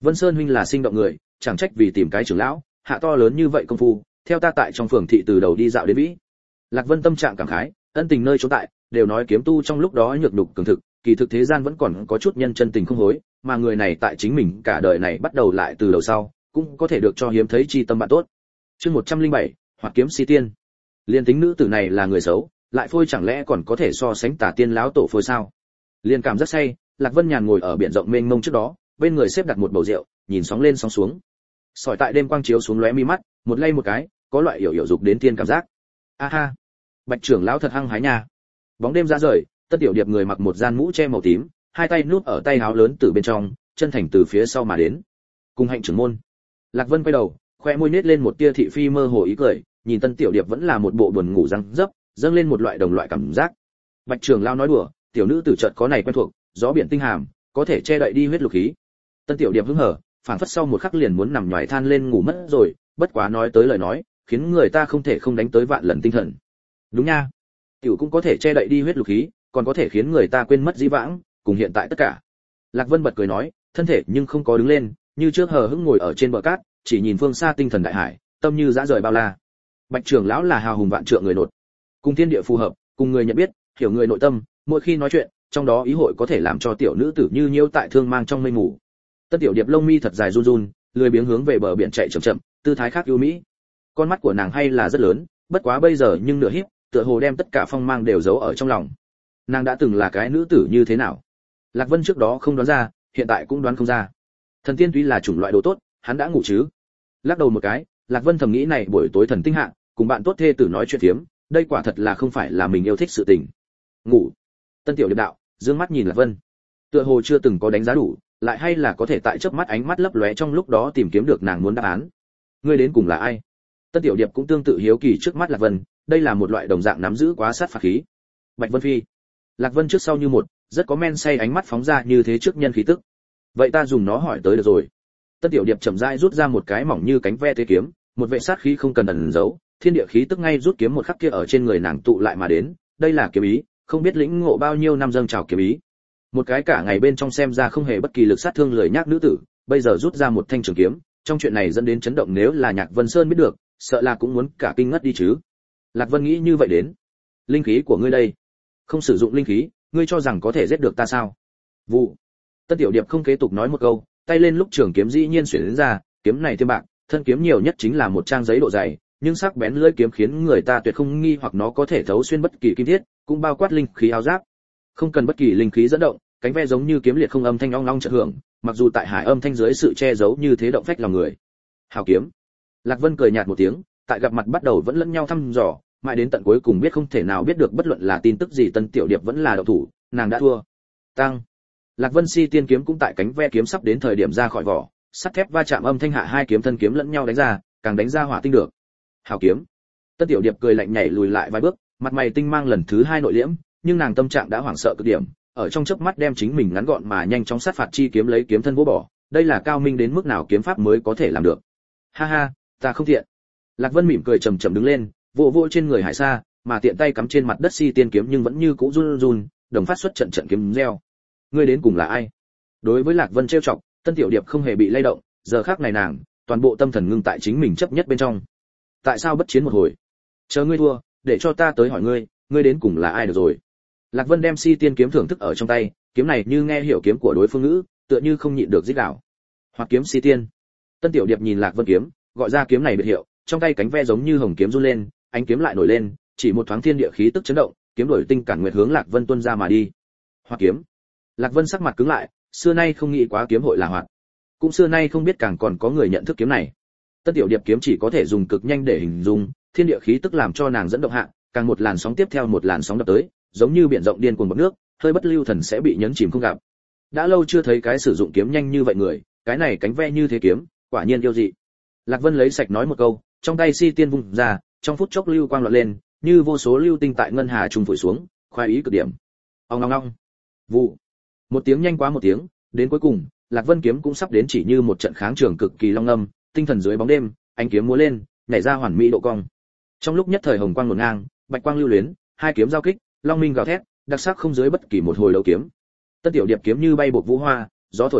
Vân Sơn huynh là sinh động người, chẳng trách vì tìm cái trưởng lão, hạ to lớn như vậy công phu, theo ta tại trong phường thị từ đầu đi dạo đến vĩ. Lạc Vân tâm trạng cảm khái, ân tình nơi chỗ tại, đều nói kiếm tu trong lúc đó nhược nhục cường thực, kỳ thực thế gian vẫn còn có chút nhân chân tình không hối, mà người này tại chính mình cả đời này bắt đầu lại từ đầu sau, cũng có thể được cho hiếm thấy chi tâm bạn tốt. Chương 107, Hoạt kiếm si tiên. Liên tính nữ tử này là người xấu, lại phôi chẳng lẽ còn có thể so sánh Tả Tiên lão tổ phôi sao? Liên cảm rất say, Lạc Vân nhàn ngồi ở biển rộng mênh mông trước đó, bên người xếp đặt một bầu rượu, nhìn sóng lên sóng xuống. Sỏi tại đêm quang chiếu xuống lóe mi mắt, một lay một cái, có loại hiểu dục đến tiên cảm giác. A ha, Bạch trưởng lão thật hăng hái nha. Bóng đêm ra rời, Tân Tiểu Điệp người mặc một gian mũ che màu tím, hai tay núp ở tay áo lớn từ bên trong, chân thành từ phía sau mà đến. Cùng hạnh trưởng môn. Lạc Vân quay đầu, khoe môi nết lên một tia thị phi mơ hồ ý cười, nhìn Tân Tiểu Điệp vẫn là một bộ buồn ngủ răng dấp, dâng lên một loại đồng loại cảm giác. Bạch trưởng lão nói đùa, tiểu nữ tử chợt có này quen thuộc, gió biển tinh hàm, có thể che đậy đi huyết lục khí. Tân Tiểu Điệp hứng hở, phảng phất sau một khắc liền muốn nằm nhòi than lên ngủ mất rồi, bất quá nói tới lời nói, khiến người ta không thể không đánh tới vạn lần tinh thần. Đúng nha, tiểu cũng có thể che đậy đi huyết lục khí, còn có thể khiến người ta quên mất dĩ vãng, cùng hiện tại tất cả. Lạc Vân bật cười nói, thân thể nhưng không có đứng lên, như trước hờ hững ngồi ở trên bờ cát, chỉ nhìn phương xa tinh thần đại hải, tâm như dã rời bao la. Bạch trưởng lão là hào hùng vạn trượng người nột, cùng thiên địa phù hợp, cùng người nhận biết, hiểu người nội tâm, mỗi khi nói chuyện, trong đó ý hội có thể làm cho tiểu nữ tử như nhiêu tại thương mang trong mây mù. Tân Tiểu Điệp lông mi thật dài run run, lười biếng hướng về bờ biển chạy chậm chậm, tư thái khác ưu mỹ. Con mắt của nàng hay là rất lớn, bất quá bây giờ nhưng nửa híp, tựa hồ đem tất cả phong mang đều giấu ở trong lòng. Nàng đã từng là cái nữ tử như thế nào? Lạc Vân trước đó không đoán ra, hiện tại cũng đoán không ra. Thần tiên tuy là chủng loại đồ tốt, hắn đã ngủ chứ? Lắc đầu một cái, Lạc Vân thầm nghĩ này buổi tối thần tinh hạ, cùng bạn tốt thê tử nói chuyện thiếm, đây quả thật là không phải là mình yêu thích sự tình. Ngủ. Tân Tiểu Điệp đạo, dương mắt nhìn Lạc Vân. Tựa hồ chưa từng có đánh giá đủ, lại hay là có thể tại chớp mắt ánh mắt lấp lóe trong lúc đó tìm kiếm được nàng muốn đáp án. Ngươi đến cùng là ai? Tân Tiểu Điệp cũng tương tự hiếu kỳ trước mắt Lạc Vân, đây là một loại đồng dạng nắm giữ quá sát phạt khí. Bạch Vân Phi. Lạc Vân trước sau như một, rất có men say ánh mắt phóng ra như thế trước nhân khí tức. Vậy ta dùng nó hỏi tới được rồi. Tân Tiểu Điệp chậm rãi rút ra một cái mỏng như cánh ve tế kiếm, một vệ sát khí không cần ẩn giấu, thiên địa khí tức ngay rút kiếm một khắc kia ở trên người nàng tụ lại mà đến, đây là kiếm ý, không biết lĩnh ngộ bao nhiêu năm dâng trào kiếm ý. Một cái cả ngày bên trong xem ra không hề bất kỳ lực sát thương lười nhác nữ tử, bây giờ rút ra một thanh trường kiếm, trong chuyện này dẫn đến chấn động, nếu là Nhạc Vân Sơn biết được, sợ là cũng muốn cả kinh ngất đi chứ. Lạc Vân nghĩ như vậy đến. Linh khí của ngươi đây, không sử dụng linh khí, ngươi cho rằng có thể giết được ta sao? Vụ. Tân Tiểu Điệp không kế tục nói một câu, tay lên lúc trường kiếm dĩ nhiên xuyển ra, kiếm này tiêm bạc, thân kiếm nhiều nhất chính là một trang giấy độ dày, nhưng sắc bén lưỡi kiếm khiến người ta tuyệt không nghi hoặc nó có thể thấu xuyên bất kỳ kim thiết, cũng bao quát linh khí áo giáp. Không cần bất kỳ linh khí dẫn động, cánh ve giống như kiếm liệt không âm thanh ong long chợt hưởng, mặc dù tại hải âm thanh dưới sự che giấu như thế động phách lòng người. Hào kiếm. Lạc Vân cười nhạt một tiếng, tại gặp mặt bắt đầu vẫn lẫn nhau thăm dò, mãi đến tận cuối cùng biết không thể nào biết được bất luận là tin tức gì, Tân Tiểu Điệp vẫn là động thủ, nàng đã thua. Tăng. Lạc Vân Si tiên kiếm cũng tại cánh ve kiếm sắp đến thời điểm ra khỏi vỏ, sắt thép va chạm âm thanh hạ, hai kiếm thân kiếm lẫn nhau đánh ra, càng đánh ra hỏa tinh được. Hào kiếm. Tân Tiểu Điệp cười lạnh nhảy lùi lại vài bước, mặt mày tinh mang lần thứ hai nội liễm, nhưng nàng tâm trạng đã hoảng sợ cực điểm, ở trong chớp mắt đem chính mình ngắn gọn mà nhanh chóng sát phạt chi kiếm lấy kiếm thân vỗ bỏ, đây là cao minh đến mức nào kiếm pháp mới có thể làm được. Ha ha, ta không thiện. Lạc Vân mỉm cười trầm trầm đứng lên, vỗ vỗ trên người Hải Sa, mà tiện tay cắm trên mặt đất Si tiên kiếm nhưng vẫn như cũ run run, đồng phát xuất trận trận kiếm reo. Ngươi đến cùng là ai? Đối với Lạc Vân trêu chọc, Tân Tiểu Điệp không hề bị lay động, giờ khắc này nàng, toàn bộ tâm thần ngưng tại chính mình chấp nhất bên trong. Tại sao bất chiến một hồi? Chờ ngươi thua, để cho ta tới hỏi ngươi, ngươi đến cùng là ai được rồi. Lạc Vân đem Si tiên kiếm thưởng thức ở trong tay, kiếm này như nghe hiểu kiếm của đối phương ngữ, tựa như không nhịn được rít gào. Hoặc kiếm Si tiên. Tân Tiểu Điệp nhìn Lạc Vân kiếm, gọi ra kiếm này biệt hiệu, trong tay cánh ve giống như hồng kiếm run lên, ánh kiếm lại nổi lên, chỉ một thoáng thiên địa khí tức chấn động, kiếm đổi tinh cản nguyệt hướng Lạc Vân tuôn ra mà đi. Hoặc kiếm. Lạc Vân sắc mặt cứng lại, xưa nay không nghĩ quá kiếm hội là hoạt, cũng xưa nay không biết càng còn có người nhận thức kiếm này. Tân Tiểu Điệp kiếm chỉ có thể dùng cực nhanh để hình dung, thiên địa khí tức làm cho nàng dẫn động hạ, càng một làn sóng tiếp theo một làn sóng đập tới, giống như biển rộng điên cuồng bọt nước, hơi bất lưu thần sẽ bị nhấn chìm không gặp. Đã lâu chưa thấy cái sử dụng kiếm nhanh như vậy người, cái này cánh ve như thế kiếm, quả nhiên yêu dị. Lạc Vân lấy sạch nói một câu, trong tay Si tiên vung ra, trong phút chốc lưu quang lọt lên, như vô số lưu tinh tại ngân hà trùng phủi xuống, khoái ý cực điểm. Ong ong ong. Vụ. Một tiếng nhanh quá một tiếng, đến cuối cùng, Lạc Vân kiếm cũng sắp đến, chỉ như một trận kháng trường cực kỳ long âm, tinh thần dưới bóng đêm, ánh kiếm múa lên, nhảy ra hoàn mỹ độ cong. Trong lúc nhất thời hồng quang hỗn ngang, bạch quang lưu luyến, hai kiếm giao kích, long minh gào thét, đặc sắc không dưới bất kỳ một hồi đấu kiếm. Tân Tiểu Điệp kiếm như bay bột vũ hoa, gió thổi không lọt,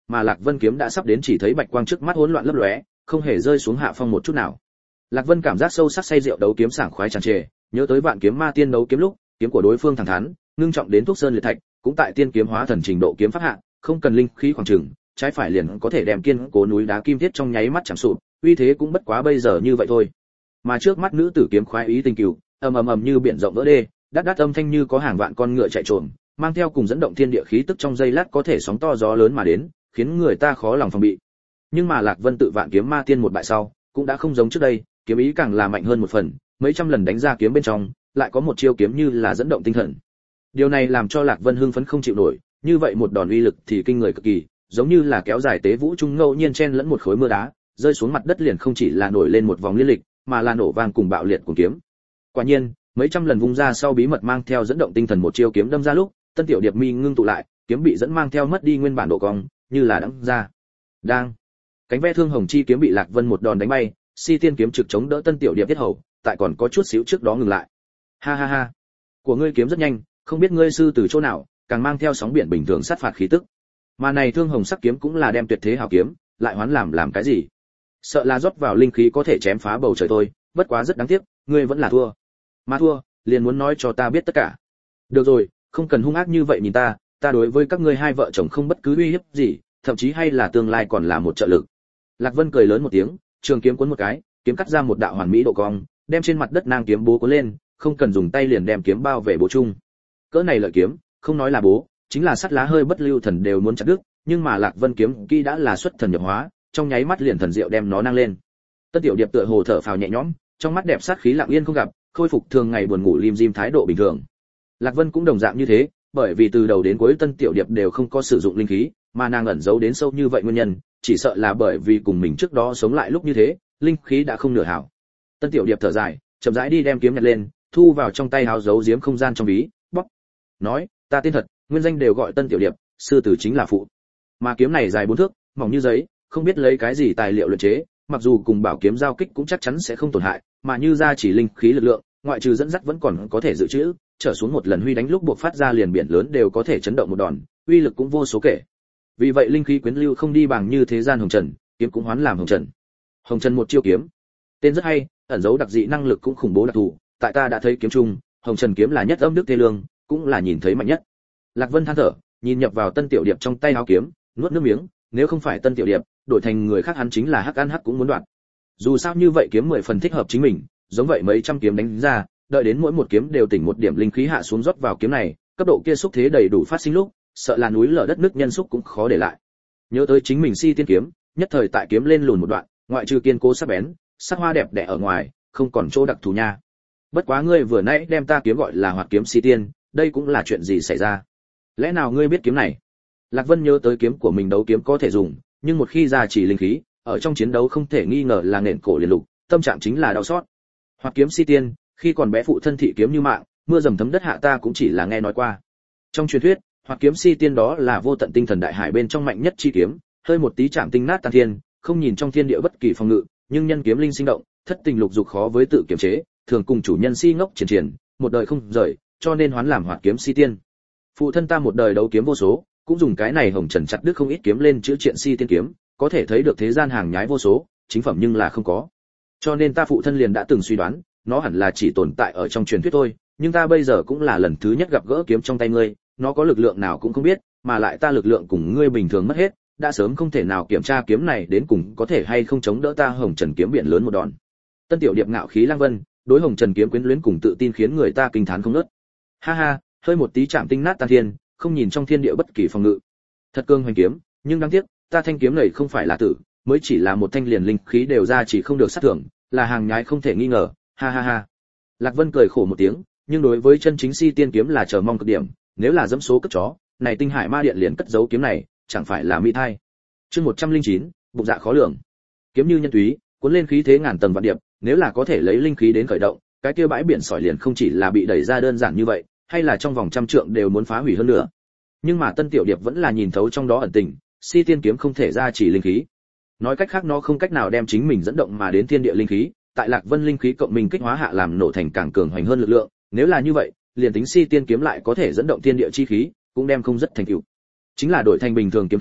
mà Lạc Vân kiếm đã sắp đến chỉ thấy bạch quang trước mắt hỗn loạn lấp lóe, không hề rơi xuống hạ phong một chút nào. Lạc Vân cảm giác sâu sắc say rượu đấu kiếm sảng khoái tràn trề, nhớ tới Vạn Kiếm Ma Tiên đấu kiếm lúc, kiếm của đối phương thẳng thắn, ngưng trọng đến thuốc sơn liệt thạch, cũng tại tiên kiếm hóa thần trình độ kiếm pháp hạ, không cần linh khí khoảng chừng, trái phải liền có thể đem kiên cố núi đá kim thiết trong nháy mắt chạm sụp, uy thế cũng bất quá bây giờ như vậy thôi. Mà trước mắt nữ tử kiếm khoái ý tình cừu, ầm ầm ầm như biển rộng vỡ đê, đát đát âm thanh như có hàng vạn con ngựa chạy trồm, mang theo cùng dẫn động thiên địa khí tức trong giây lát có thể sóng to gió lớn mà đến, khiến người ta khó lòng phòng bị. Nhưng mà Lạc Vân tự Vạn Kiếm Ma Tiên một bại sau, cũng đã không giống trước đây, kiếm ý càng là mạnh hơn một phần, mấy trăm lần đánh ra kiếm bên trong, lại có một chiêu kiếm như là dẫn động tinh thần. Điều này làm cho Lạc Vân hưng phấn không chịu nổi, như vậy một đòn uy lực thì kinh người cực kỳ, giống như là kéo dài tế vũ trung ngẫu nhiên chen lẫn một khối mưa đá, rơi xuống mặt đất liền không chỉ là nổi lên một vòng liên lịch, mà là nổ vang cùng bạo liệt của kiếm. Quả nhiên, mấy trăm lần vung ra sau bí mật mang theo dẫn động tinh thần một chiêu kiếm đâm ra lúc, Tân Tiểu Điệp mi ngưng tụ lại, kiếm bị dẫn mang theo mất đi nguyên bản độ cong, như là đãng ra. Đang, cánh ve thương hồng chi kiếm bị Lạc Vân một đòn đánh bay, Si Tiên kiếm trực chống đỡ Tân Tiểu Điệp tiết hầu, tại còn có chút xíu trước đó ngừng lại. Ha ha ha, của ngươi kiếm rất nhanh, không biết ngươi sư từ chỗ nào, càng mang theo sóng biển bình thường sát phạt khí tức. Mà này thương hồng sắc kiếm cũng là đem tuyệt thế hào kiếm, lại hoán làm cái gì? Sợ là rót vào linh khí có thể chém phá bầu trời thôi, bất quá rất đáng tiếc, ngươi vẫn là thua. Mà thua, liền muốn nói cho ta biết tất cả. Được rồi, không cần hung ác như vậy nhìn ta đối với các ngươi hai vợ chồng không bất cứ uy hiếp gì, thậm chí hay là tương lai còn là một trợ lực. Lạc Vân cười lớn một tiếng, trường kiếm cuốn một cái, kiếm cắt ra một đạo hoàn mỹ độ cong, đem trên mặt đất nang kiếm bố cuốn lên, không cần dùng tay liền đem kiếm bao về bố chung. Cỡ này lợi kiếm, không nói là bố, chính là sắt lá hơi bất lưu thần đều muốn chặt đứt, nhưng mà Lạc Vân kiếm kỹ đã là xuất thần nhập hóa, trong nháy mắt liền thần diệu đem nó nang lên. Tân Tiểu Điệp tựa hồ thở phào nhẹ nhõm, trong mắt đẹp sát khí lặng yên không gặp, khôi phục thường ngày buồn ngủ lim dim thái độ bình thường. Lạc Vân cũng đồng dạng như thế, bởi vì từ đầu đến cuối Tân Tiểu Điệp đều không có sử dụng linh khí, mà nàng ẩn giấu đến sâu như vậy nguyên nhân, chỉ sợ là bởi vì cùng mình trước đó sống lại lúc như thế, linh khí đã không nửa hảo. Tân Tiểu Điệp thở dài, chậm rãi đi đem kiếm nhặt lên, thu vào trong tay háo giấu giếm không gian trong ví, bóc. Nói, ta tên thật, nguyên danh đều gọi Tân Tiểu Điệp, sư tử chính là phụ. Mà kiếm này dài 4 thước, mỏng như giấy, không biết lấy cái gì tài liệu luyện chế, mặc dù cùng bảo kiếm giao kích cũng chắc chắn sẽ không tổn hại, mà như ra chỉ linh khí lực lượng, ngoại trừ dẫn dắt vẫn còn có thể dự trữ, trở xuống một lần huy đánh lúc buộc phát ra liền biển lớn đều có thể chấn động một đòn, uy lực cũng vô số kể. Vì vậy linh khí quyến lưu không đi bằng như thế gian hồng trần, kiếm cũng hoán làm hồng trần. Hồng trần một chiêu kiếm, tên rất hay, ẩn dấu đặc dị năng lực cũng khủng bố đặc thù, tại ta đã thấy kiếm trung, hồng trần kiếm là nhất âm đức tê lương, cũng là nhìn thấy mạnh nhất. Lạc Vân than thở, nhìn nhập vào Tân Tiểu Điệp trong tay áo kiếm, nuốt nước miếng, nếu không phải Tân Tiểu Điệp, đổi thành người khác hắn chính là hắc ăn hắc cũng muốn đoạt. Dù sao như vậy kiếm 10 phần thích hợp chính mình, giống vậy mấy trăm kiếm đánh ra, đợi đến mỗi một kiếm đều tỉnh một điểm linh khí hạ xuống rót vào kiếm này, cấp độ kia xúc thế đầy đủ phát sinh lúc, sợ là núi lở đất nước nhân xúc cũng khó để lại. Nhớ tới chính mình Si Tiên kiếm, nhất thời tại kiếm lên lùn một đoạn, ngoại trừ kiên cố sắc bén, sắc hoa đẹp đẽ ở ngoài, không còn chỗ đặc thù nha. Bất quá ngươi vừa nãy đem ta kiếm gọi là Hoạt kiếm Si Tiên, đây cũng là chuyện gì xảy ra? Lẽ nào ngươi biết kiếm này? Lạc Vân nhớ tới kiếm của mình đấu kiếm có thể dùng, nhưng một khi ra chỉ linh khí, ở trong chiến đấu không thể nghi ngờ là nện cổ liền lục, tâm trạng chính là đau xót. Hoạt kiếm Si Tiên, khi còn bé phụ thân thị kiếm như mạng, mưa dầm thấm đất hạ ta cũng chỉ là nghe nói qua. Trong truyền thuyết, Hoạt kiếm Si Tiên đó là vô tận tinh thần đại hải bên trong mạnh nhất chi kiếm, hơi một tí chạm tinh nát tan thiên, không nhìn trong thiên địa bất kỳ phòng ngự, nhưng nhân kiếm linh sinh động, thất tình lục dục khó với tự kiểm chế, thường cùng chủ nhân si ngốc triển triển, một đời không rời, cho nên hoán làm Hoạt kiếm Si Tiên. Phụ thân ta một đời đấu kiếm vô số, cũng dùng cái này hồng trần chặt đứt không ít kiếm lên chữa triện Si Tiên kiếm, có thể thấy được thế gian hàng nhái vô số, chính phẩm nhưng là không có. Cho nên ta phụ thân liền đã từng suy đoán, nó hẳn là chỉ tồn tại ở trong truyền thuyết thôi, nhưng ta bây giờ cũng là lần thứ nhất gặp gỡ kiếm trong tay ngươi, nó có lực lượng nào cũng không biết, mà lại ta lực lượng cùng ngươi bình thường mất hết, đã sớm không thể nào kiểm tra kiếm này đến cùng có thể hay không chống đỡ ta hồng trần kiếm biển lớn một đòn. Tân Tiểu Điệp ngạo khí lang vân, đối hồng trần kiếm quyến luyến cùng tự tin khiến người ta kinh thán không ngớt. Ha ha, hơi một tí chạm tinh nát tan thiên, không nhìn trong thiên địa bất kỳ phòng ngự. Thật cương hoành kiếm, nhưng đáng tiếc, ta thanh kiếm này không phải là tử, mới chỉ là một thanh liền linh khí đều ra chỉ không được sát thưởng, là hàng nhái không thể nghi ngờ. Ha ha ha. Lạc Vân cười khổ một tiếng, nhưng đối với chân chính Si Tiên kiếm là chờ mong cực điểm, nếu là dẫm số cất chó, này Tinh Hải Ma Điện liền cất giấu kiếm này, chẳng phải là mỹ thai. Chương 109, bụng dạ khó lường. Kiếm như nhân túy, cuốn lên khí thế ngàn tầng vạn điệp, nếu là có thể lấy linh khí đến khởi động, cái kia bãi biển sỏi liền không chỉ là bị đẩy ra đơn giản như vậy, hay là trong vòng trăm trượng đều muốn phá hủy hơn nữa. Nhưng mà Tân Tiểu Điệp vẫn là nhìn thấu trong đó ẩn tình, Si Tiên kiếm không thể ra chỉ linh khí. Nói cách khác nó không cách nào đem chính mình dẫn động mà đến thiên địa linh khí, tại Lạc Vân linh khí cộng minh kích hóa hạ làm nổ thành càng cường hoành hơn lực lượng, nếu là như vậy, liền tính Si Tiên kiếm lại có thể dẫn động thiên địa chi khí, cũng đem không rất thành tựu. Chính là đổi thành bình thường kiếm khí,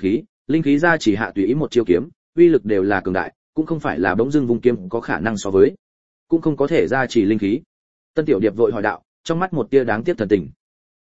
linh khí ra chỉ hạ tùy ý một chiêu kiếm, uy lực đều là cường đại, cũng không phải là bỗng dưng vung kiếm có khả năng so với, cũng không có thể ra chỉ linh khí. Tân Tiểu Điệp vội hỏi đạo, trong mắt một tia đáng tiếc thần tình.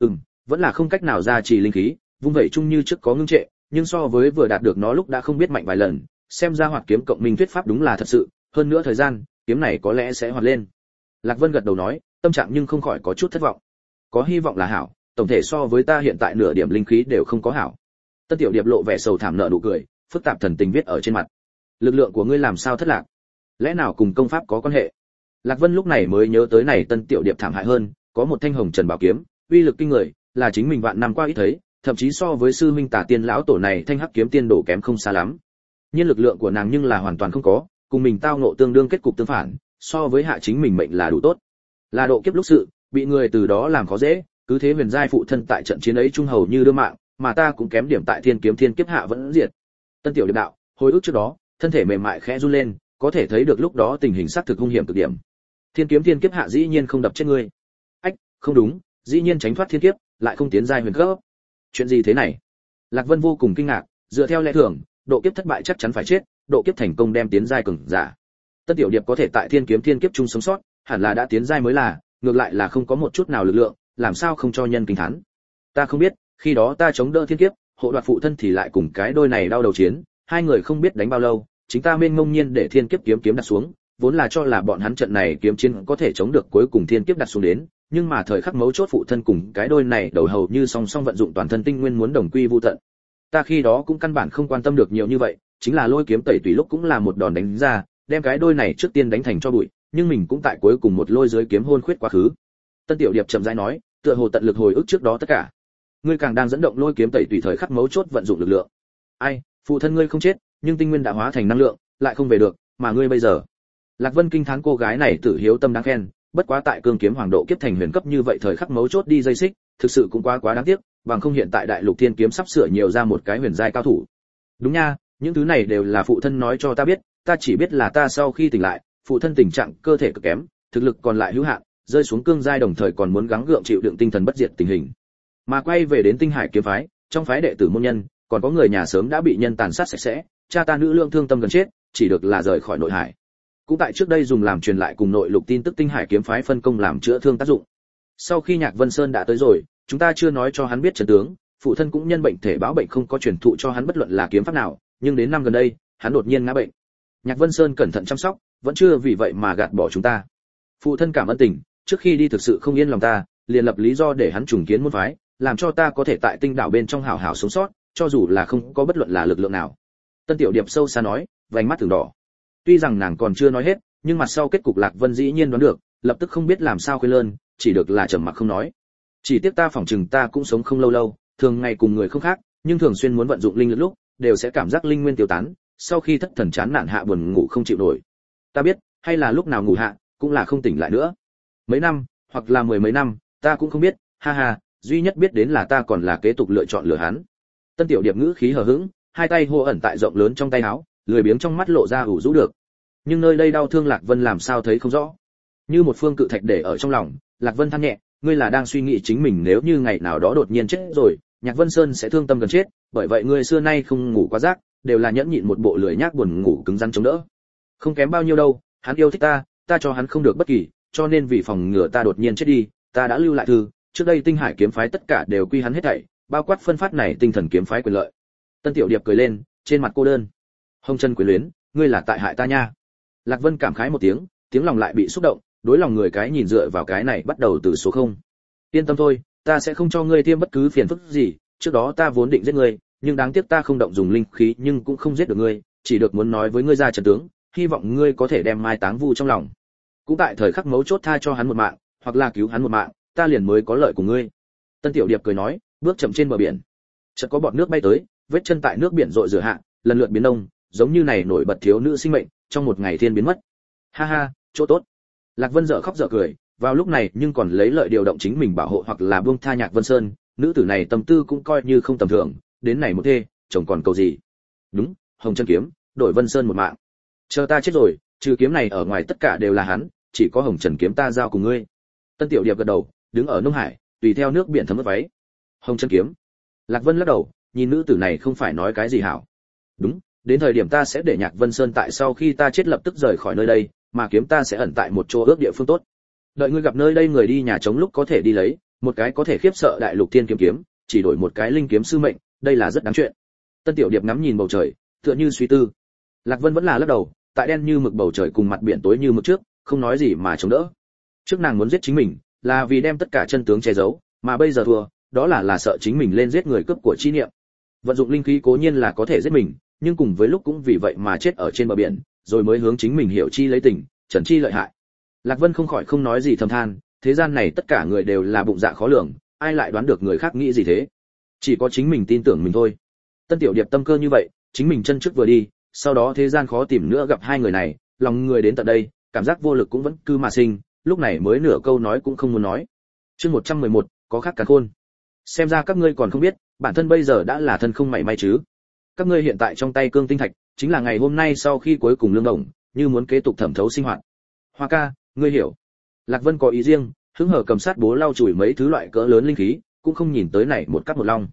Vẫn là không cách nào ra chỉ linh khí, vung vậy chung như trước có ngưng trệ, nhưng so với vừa đạt được nó lúc đã không biết mạnh vài lần, xem ra hoạt kiếm cộng minh thuyết pháp đúng là thật sự, hơn nữa thời gian, kiếm này có lẽ sẽ hoạt lên. Lạc Vân gật đầu nói, tâm trạng nhưng không khỏi có chút thất vọng. Có hy vọng là hảo, tổng thể so với ta hiện tại nửa điểm linh khí đều không có hảo. Tân Tiểu Điệp lộ vẻ sầu thảm nợ nụ cười, phức tạp thần tình viết ở trên mặt. Lực lượng của ngươi làm sao thất lạc? Lẽ nào cùng công pháp có quan hệ? Lạc Vân lúc này mới nhớ tới này Tân Tiểu Điệp thảm hại hơn, có một thanh hồng trần bảo kiếm, uy lực kinh người, là chính mình vạn năm qua ít thấy, thậm chí so với sư minh Tả Tiên lão tổ này thanh hắc kiếm tiên đổ kém không xa lắm. Nhưng lực lượng của nàng nhưng là hoàn toàn không có, cùng mình tao ngộ tương đương kết cục tương phản, so với hạ chính mình mệnh là đủ tốt. Là độ kiếp lúc sự, bị người từ đó làm khó dễ, cứ thế huyền giai phụ thân tại trận chiến ấy trung hầu như đưa mạng, mà ta cũng kém điểm tại thiên kiếm thiên kiếp hạ vẫn diệt. Tân Tiểu Điệp đạo, hồi ức trước đó, thân thể mềm mại khẽ run lên, có thể thấy được lúc đó tình hình xác thực hung hiểm cực điểm. Thiên kiếm thiên kiếp hạ dĩ nhiên không đập chết ngươi. Ách, không đúng, dĩ nhiên tránh thoát thiên kiếp, lại không tiến giai huyền cấp. Chuyện gì thế này? Lạc Vân vô cùng kinh ngạc, dựa theo lẽ thường, độ kiếp thất bại chắc chắn phải chết, độ kiếp thành công đem tiến giai cường giả. Tân Tiểu Điệp có thể tại thiên kiếm thiên kiếp chung sống sót, hẳn là đã tiến giai mới là, ngược lại là không có một chút nào lực lượng, làm sao không cho nhân kinh thán. Ta không biết, khi đó ta chống đỡ thiên kiếp, hộ đoạt phụ thân thì lại cùng cái đôi này đau đầu chiến, hai người không biết đánh bao lâu, chính ta mênh mông nhiên để thiên kiếp kiếm đặt xuống, vốn là cho là bọn hắn trận này kiếm chiến có thể chống được cuối cùng thiên kiếp đặt xuống đến, nhưng mà thời khắc mấu chốt phụ thân cùng cái đôi này đầu hầu như song song vận dụng toàn thân tinh nguyên muốn đồng quy vu tận. Ta khi đó cũng căn bản không quan tâm được nhiều như vậy, chính là lôi kiếm tẩy tùy lúc cũng là một đòn đánh ra, đem cái đôi này trước tiên đánh thành cho bụi, nhưng mình cũng tại cuối cùng một lôi dưới kiếm hôn khuyết quá khứ. Tân Tiểu Điệp chậm rãi nói, tựa hồ tận lực hồi ức trước đó tất cả. Ngươi càng đang dẫn động lôi kiếm tẩy tùy thời khắc mấu chốt vận dụng lực lượng. Ai, phụ thân ngươi không chết, nhưng tinh nguyên đã hóa thành năng lượng, lại không về được, mà ngươi bây giờ. Lạc Vân kinh thán cô gái này tự hiếu tâm đáng khen, bất quá tại cương kiếm hoàng độ kiếp thành huyền cấp như vậy thời khắc mấu chốt đi dây xích, thực sự cũng quá đáng tiếc, bằng không hiện tại đại lục thiên kiếm sắp sửa nhiều ra một cái huyền giai cao thủ. Đúng nha, những thứ này đều là phụ thân nói cho ta biết, ta chỉ biết là ta sau khi tỉnh lại, phụ thân tình trạng cơ thể cực kém, thực lực còn lại hữu hạn, rơi xuống cương giai đồng thời còn muốn gắng gượng chịu đựng tinh thần bất diệt tình hình. Mà quay về đến Tinh Hải kiếm phái, trong phái đệ tử môn nhân, còn có người nhà sớm đã bị nhân tàn sát sạch sẽ, cha ta nữ lượng thương tâm gần chết, chỉ được là rời khỏi nội hải. Cũng tại trước đây dùng làm truyền lại cùng nội lục tin tức Tinh Hải kiếm phái phân công làm chữa thương tác dụng. Sau khi Nhạc Vân Sơn đã tới rồi, chúng ta chưa nói cho hắn biết trận tướng, phụ thân cũng nhân bệnh thể báo bệnh không có truyền thụ cho hắn bất luận là kiếm pháp nào, nhưng đến năm gần đây, hắn đột nhiên ngã bệnh. Nhạc Vân Sơn cẩn thận chăm sóc, vẫn chưa vì vậy mà gạt bỏ chúng ta. Phụ thân cảm ơn tình, trước khi đi thực sự không yên lòng ta, liền lập lý do để hắn trùng kiến môn phái, làm cho ta có thể tại Tinh đảo bên trong hảo hảo sống sót, cho dù là không có bất luận là lực lượng nào. Tân Tiểu Điệp sâu xa nói, vành mắt thường đỏ. Tuy rằng nàng còn chưa nói hết, nhưng mặt sau kết cục Lạc Vân dĩ nhiên đoán được, lập tức không biết làm sao khuyên lơn, chỉ được là trầm mặc không nói. Chỉ tiếc ta phỏng chừng ta cũng sống không lâu lâu, thường ngày cùng người không khác, nhưng thường xuyên muốn vận dụng linh lực lúc, đều sẽ cảm giác linh nguyên tiêu tán, sau khi thất thần chán nản hạ buồn ngủ không chịu nổi. Ta biết, hay là lúc nào ngủ hạ, cũng là không tỉnh lại nữa. Mấy năm, hoặc là mười mấy năm, ta cũng không biết, ha ha, duy nhất biết đến là ta còn là kế tục lựa chọn lừa hắn. Tân Tiểu Điệp ngữ khí hờ hững, hai tay hô ẩn tại rộng lớn trong tay áo, lười biếng trong mắt lộ ra ủ rũ được. Nhưng nơi đây đau thương Lạc Vân làm sao thấy không rõ. Như một phương cự thạch để ở trong lòng, Lạc Vân than nhẹ, ngươi là đang suy nghĩ chính mình nếu như ngày nào đó đột nhiên chết rồi, Nhạc Vân Sơn sẽ thương tâm gần chết, bởi vậy ngươi xưa nay không ngủ quá giấc, đều là nhẫn nhịn một bộ lười nhác buồn ngủ cứng rắn chống đỡ. Không kém bao nhiêu đâu, hắn yêu thích ta, ta cho hắn không được bất kỳ, cho nên vì phòng ngừa ta đột nhiên chết đi, ta đã lưu lại thư, trước đây Tinh Hải kiếm phái tất cả đều quy hắn hết thảy, bao quát phân phát này Tinh Thần kiếm phái quyền lợi. Tân Tiểu Điệp cười lên, trên mặt cô đơn. Hồng Chân quyến luyến, ngươi là tại hại ta nha. Lạc Vân cảm khái một tiếng, tiếng lòng lại bị xúc động, đối lòng người cái nhìn dựa vào cái này bắt đầu từ số 0. Yên tâm thôi, ta sẽ không cho ngươi thêm bất cứ phiền phức gì, trước đó ta vốn định giết ngươi, nhưng đáng tiếc ta không động dùng linh khí nhưng cũng không giết được ngươi, chỉ được muốn nói với ngươi ra trận tướng, hy vọng ngươi có thể đem mai táng vu trong lòng. Cũng tại thời khắc mấu chốt tha cho hắn một mạng, hoặc là cứu hắn một mạng, ta liền mới có lợi của ngươi. Tân Tiểu Điệp cười nói, bước chậm trên bờ biển. Chợt có bọt nước bay tới, vết chân tại nước biển rội rửa hạ, lần lượt biến đông, giống như này nổi bật thiếu nữ sinh mệnh, trong một ngày thiên biến mất. Ha ha, chỗ tốt. Lạc Vân dở khóc dở cười, vào lúc này nhưng còn lấy lợi điều động chính mình bảo hộ hoặc là buông tha Nhạc Vân Sơn, nữ tử này tâm tư cũng coi như không tầm thường, đến này một thê, chồng còn cầu gì? Đúng, Hồng Chân kiếm, đổi Vân Sơn một mạng. Chờ ta chết rồi, trừ kiếm này ở ngoài tất cả đều là hắn, chỉ có Hồng Trần kiếm ta giao cùng ngươi. Tân Tiểu Điệp gật đầu, đứng ở nông hải, tùy theo nước biển thấm ướt váy. Hồng Chân kiếm. Lạc Vân lắc đầu, nhìn nữ tử này không phải nói cái gì hảo. Đúng, đến thời điểm ta sẽ để Nhạc Vân Sơn tại sau khi ta chết lập tức rời khỏi nơi đây, mà kiếm ta sẽ ẩn tại một chỗ ước địa phương tốt. Đợi ngươi gặp nơi đây người đi nhà trống lúc có thể đi lấy, một cái có thể khiếp sợ đại lục thiên kiếm kiếm, chỉ đổi một cái linh kiếm sư mệnh, đây là rất đáng chuyện. Tân Tiểu Điệp ngắm nhìn bầu trời, tựa như suy tư. Lạc Vân vẫn là lắc đầu, tại đen như mực bầu trời cùng mặt biển tối như mực trước, không nói gì mà chống đỡ. Trước nàng muốn giết chính mình, là vì đem tất cả chân tướng che giấu, mà bây giờ thua, đó là sợ chính mình lên giết người cướp của chi niệm. Vận dụng linh khí cố nhiên là có thể giết mình, nhưng cùng với lúc cũng vì vậy mà chết ở trên bờ biển, rồi mới hướng chính mình hiểu chi lấy tình, trần chi lợi hại. Lạc Vân không khỏi không nói gì thầm than, thế gian này tất cả người đều là bụng dạ khó lường, ai lại đoán được người khác nghĩ gì thế? Chỉ có chính mình tin tưởng mình thôi. Tân Tiểu Điệp tâm cơ như vậy, chính mình chân trước vừa đi, sau đó thế gian khó tìm nữa gặp hai người này, lòng người đến tận đây, cảm giác vô lực cũng vẫn cứ mà sinh, lúc này mới nửa câu nói cũng không muốn nói. Chương 111, có khác cả khôn. Xem ra các ngươi còn không biết, bản thân bây giờ đã là thân không mảy may chứ. Các ngươi hiện tại trong tay cương tinh thạch, chính là ngày hôm nay sau khi cuối cùng lương đồng, như muốn kế tục thẩm thấu sinh hoạt. Hoa ca, ngươi hiểu. Lạc Vân có ý riêng, hứng hở cầm sát bố lau chùi mấy thứ loại cỡ lớn linh khí, cũng không nhìn tới này một cắt một long.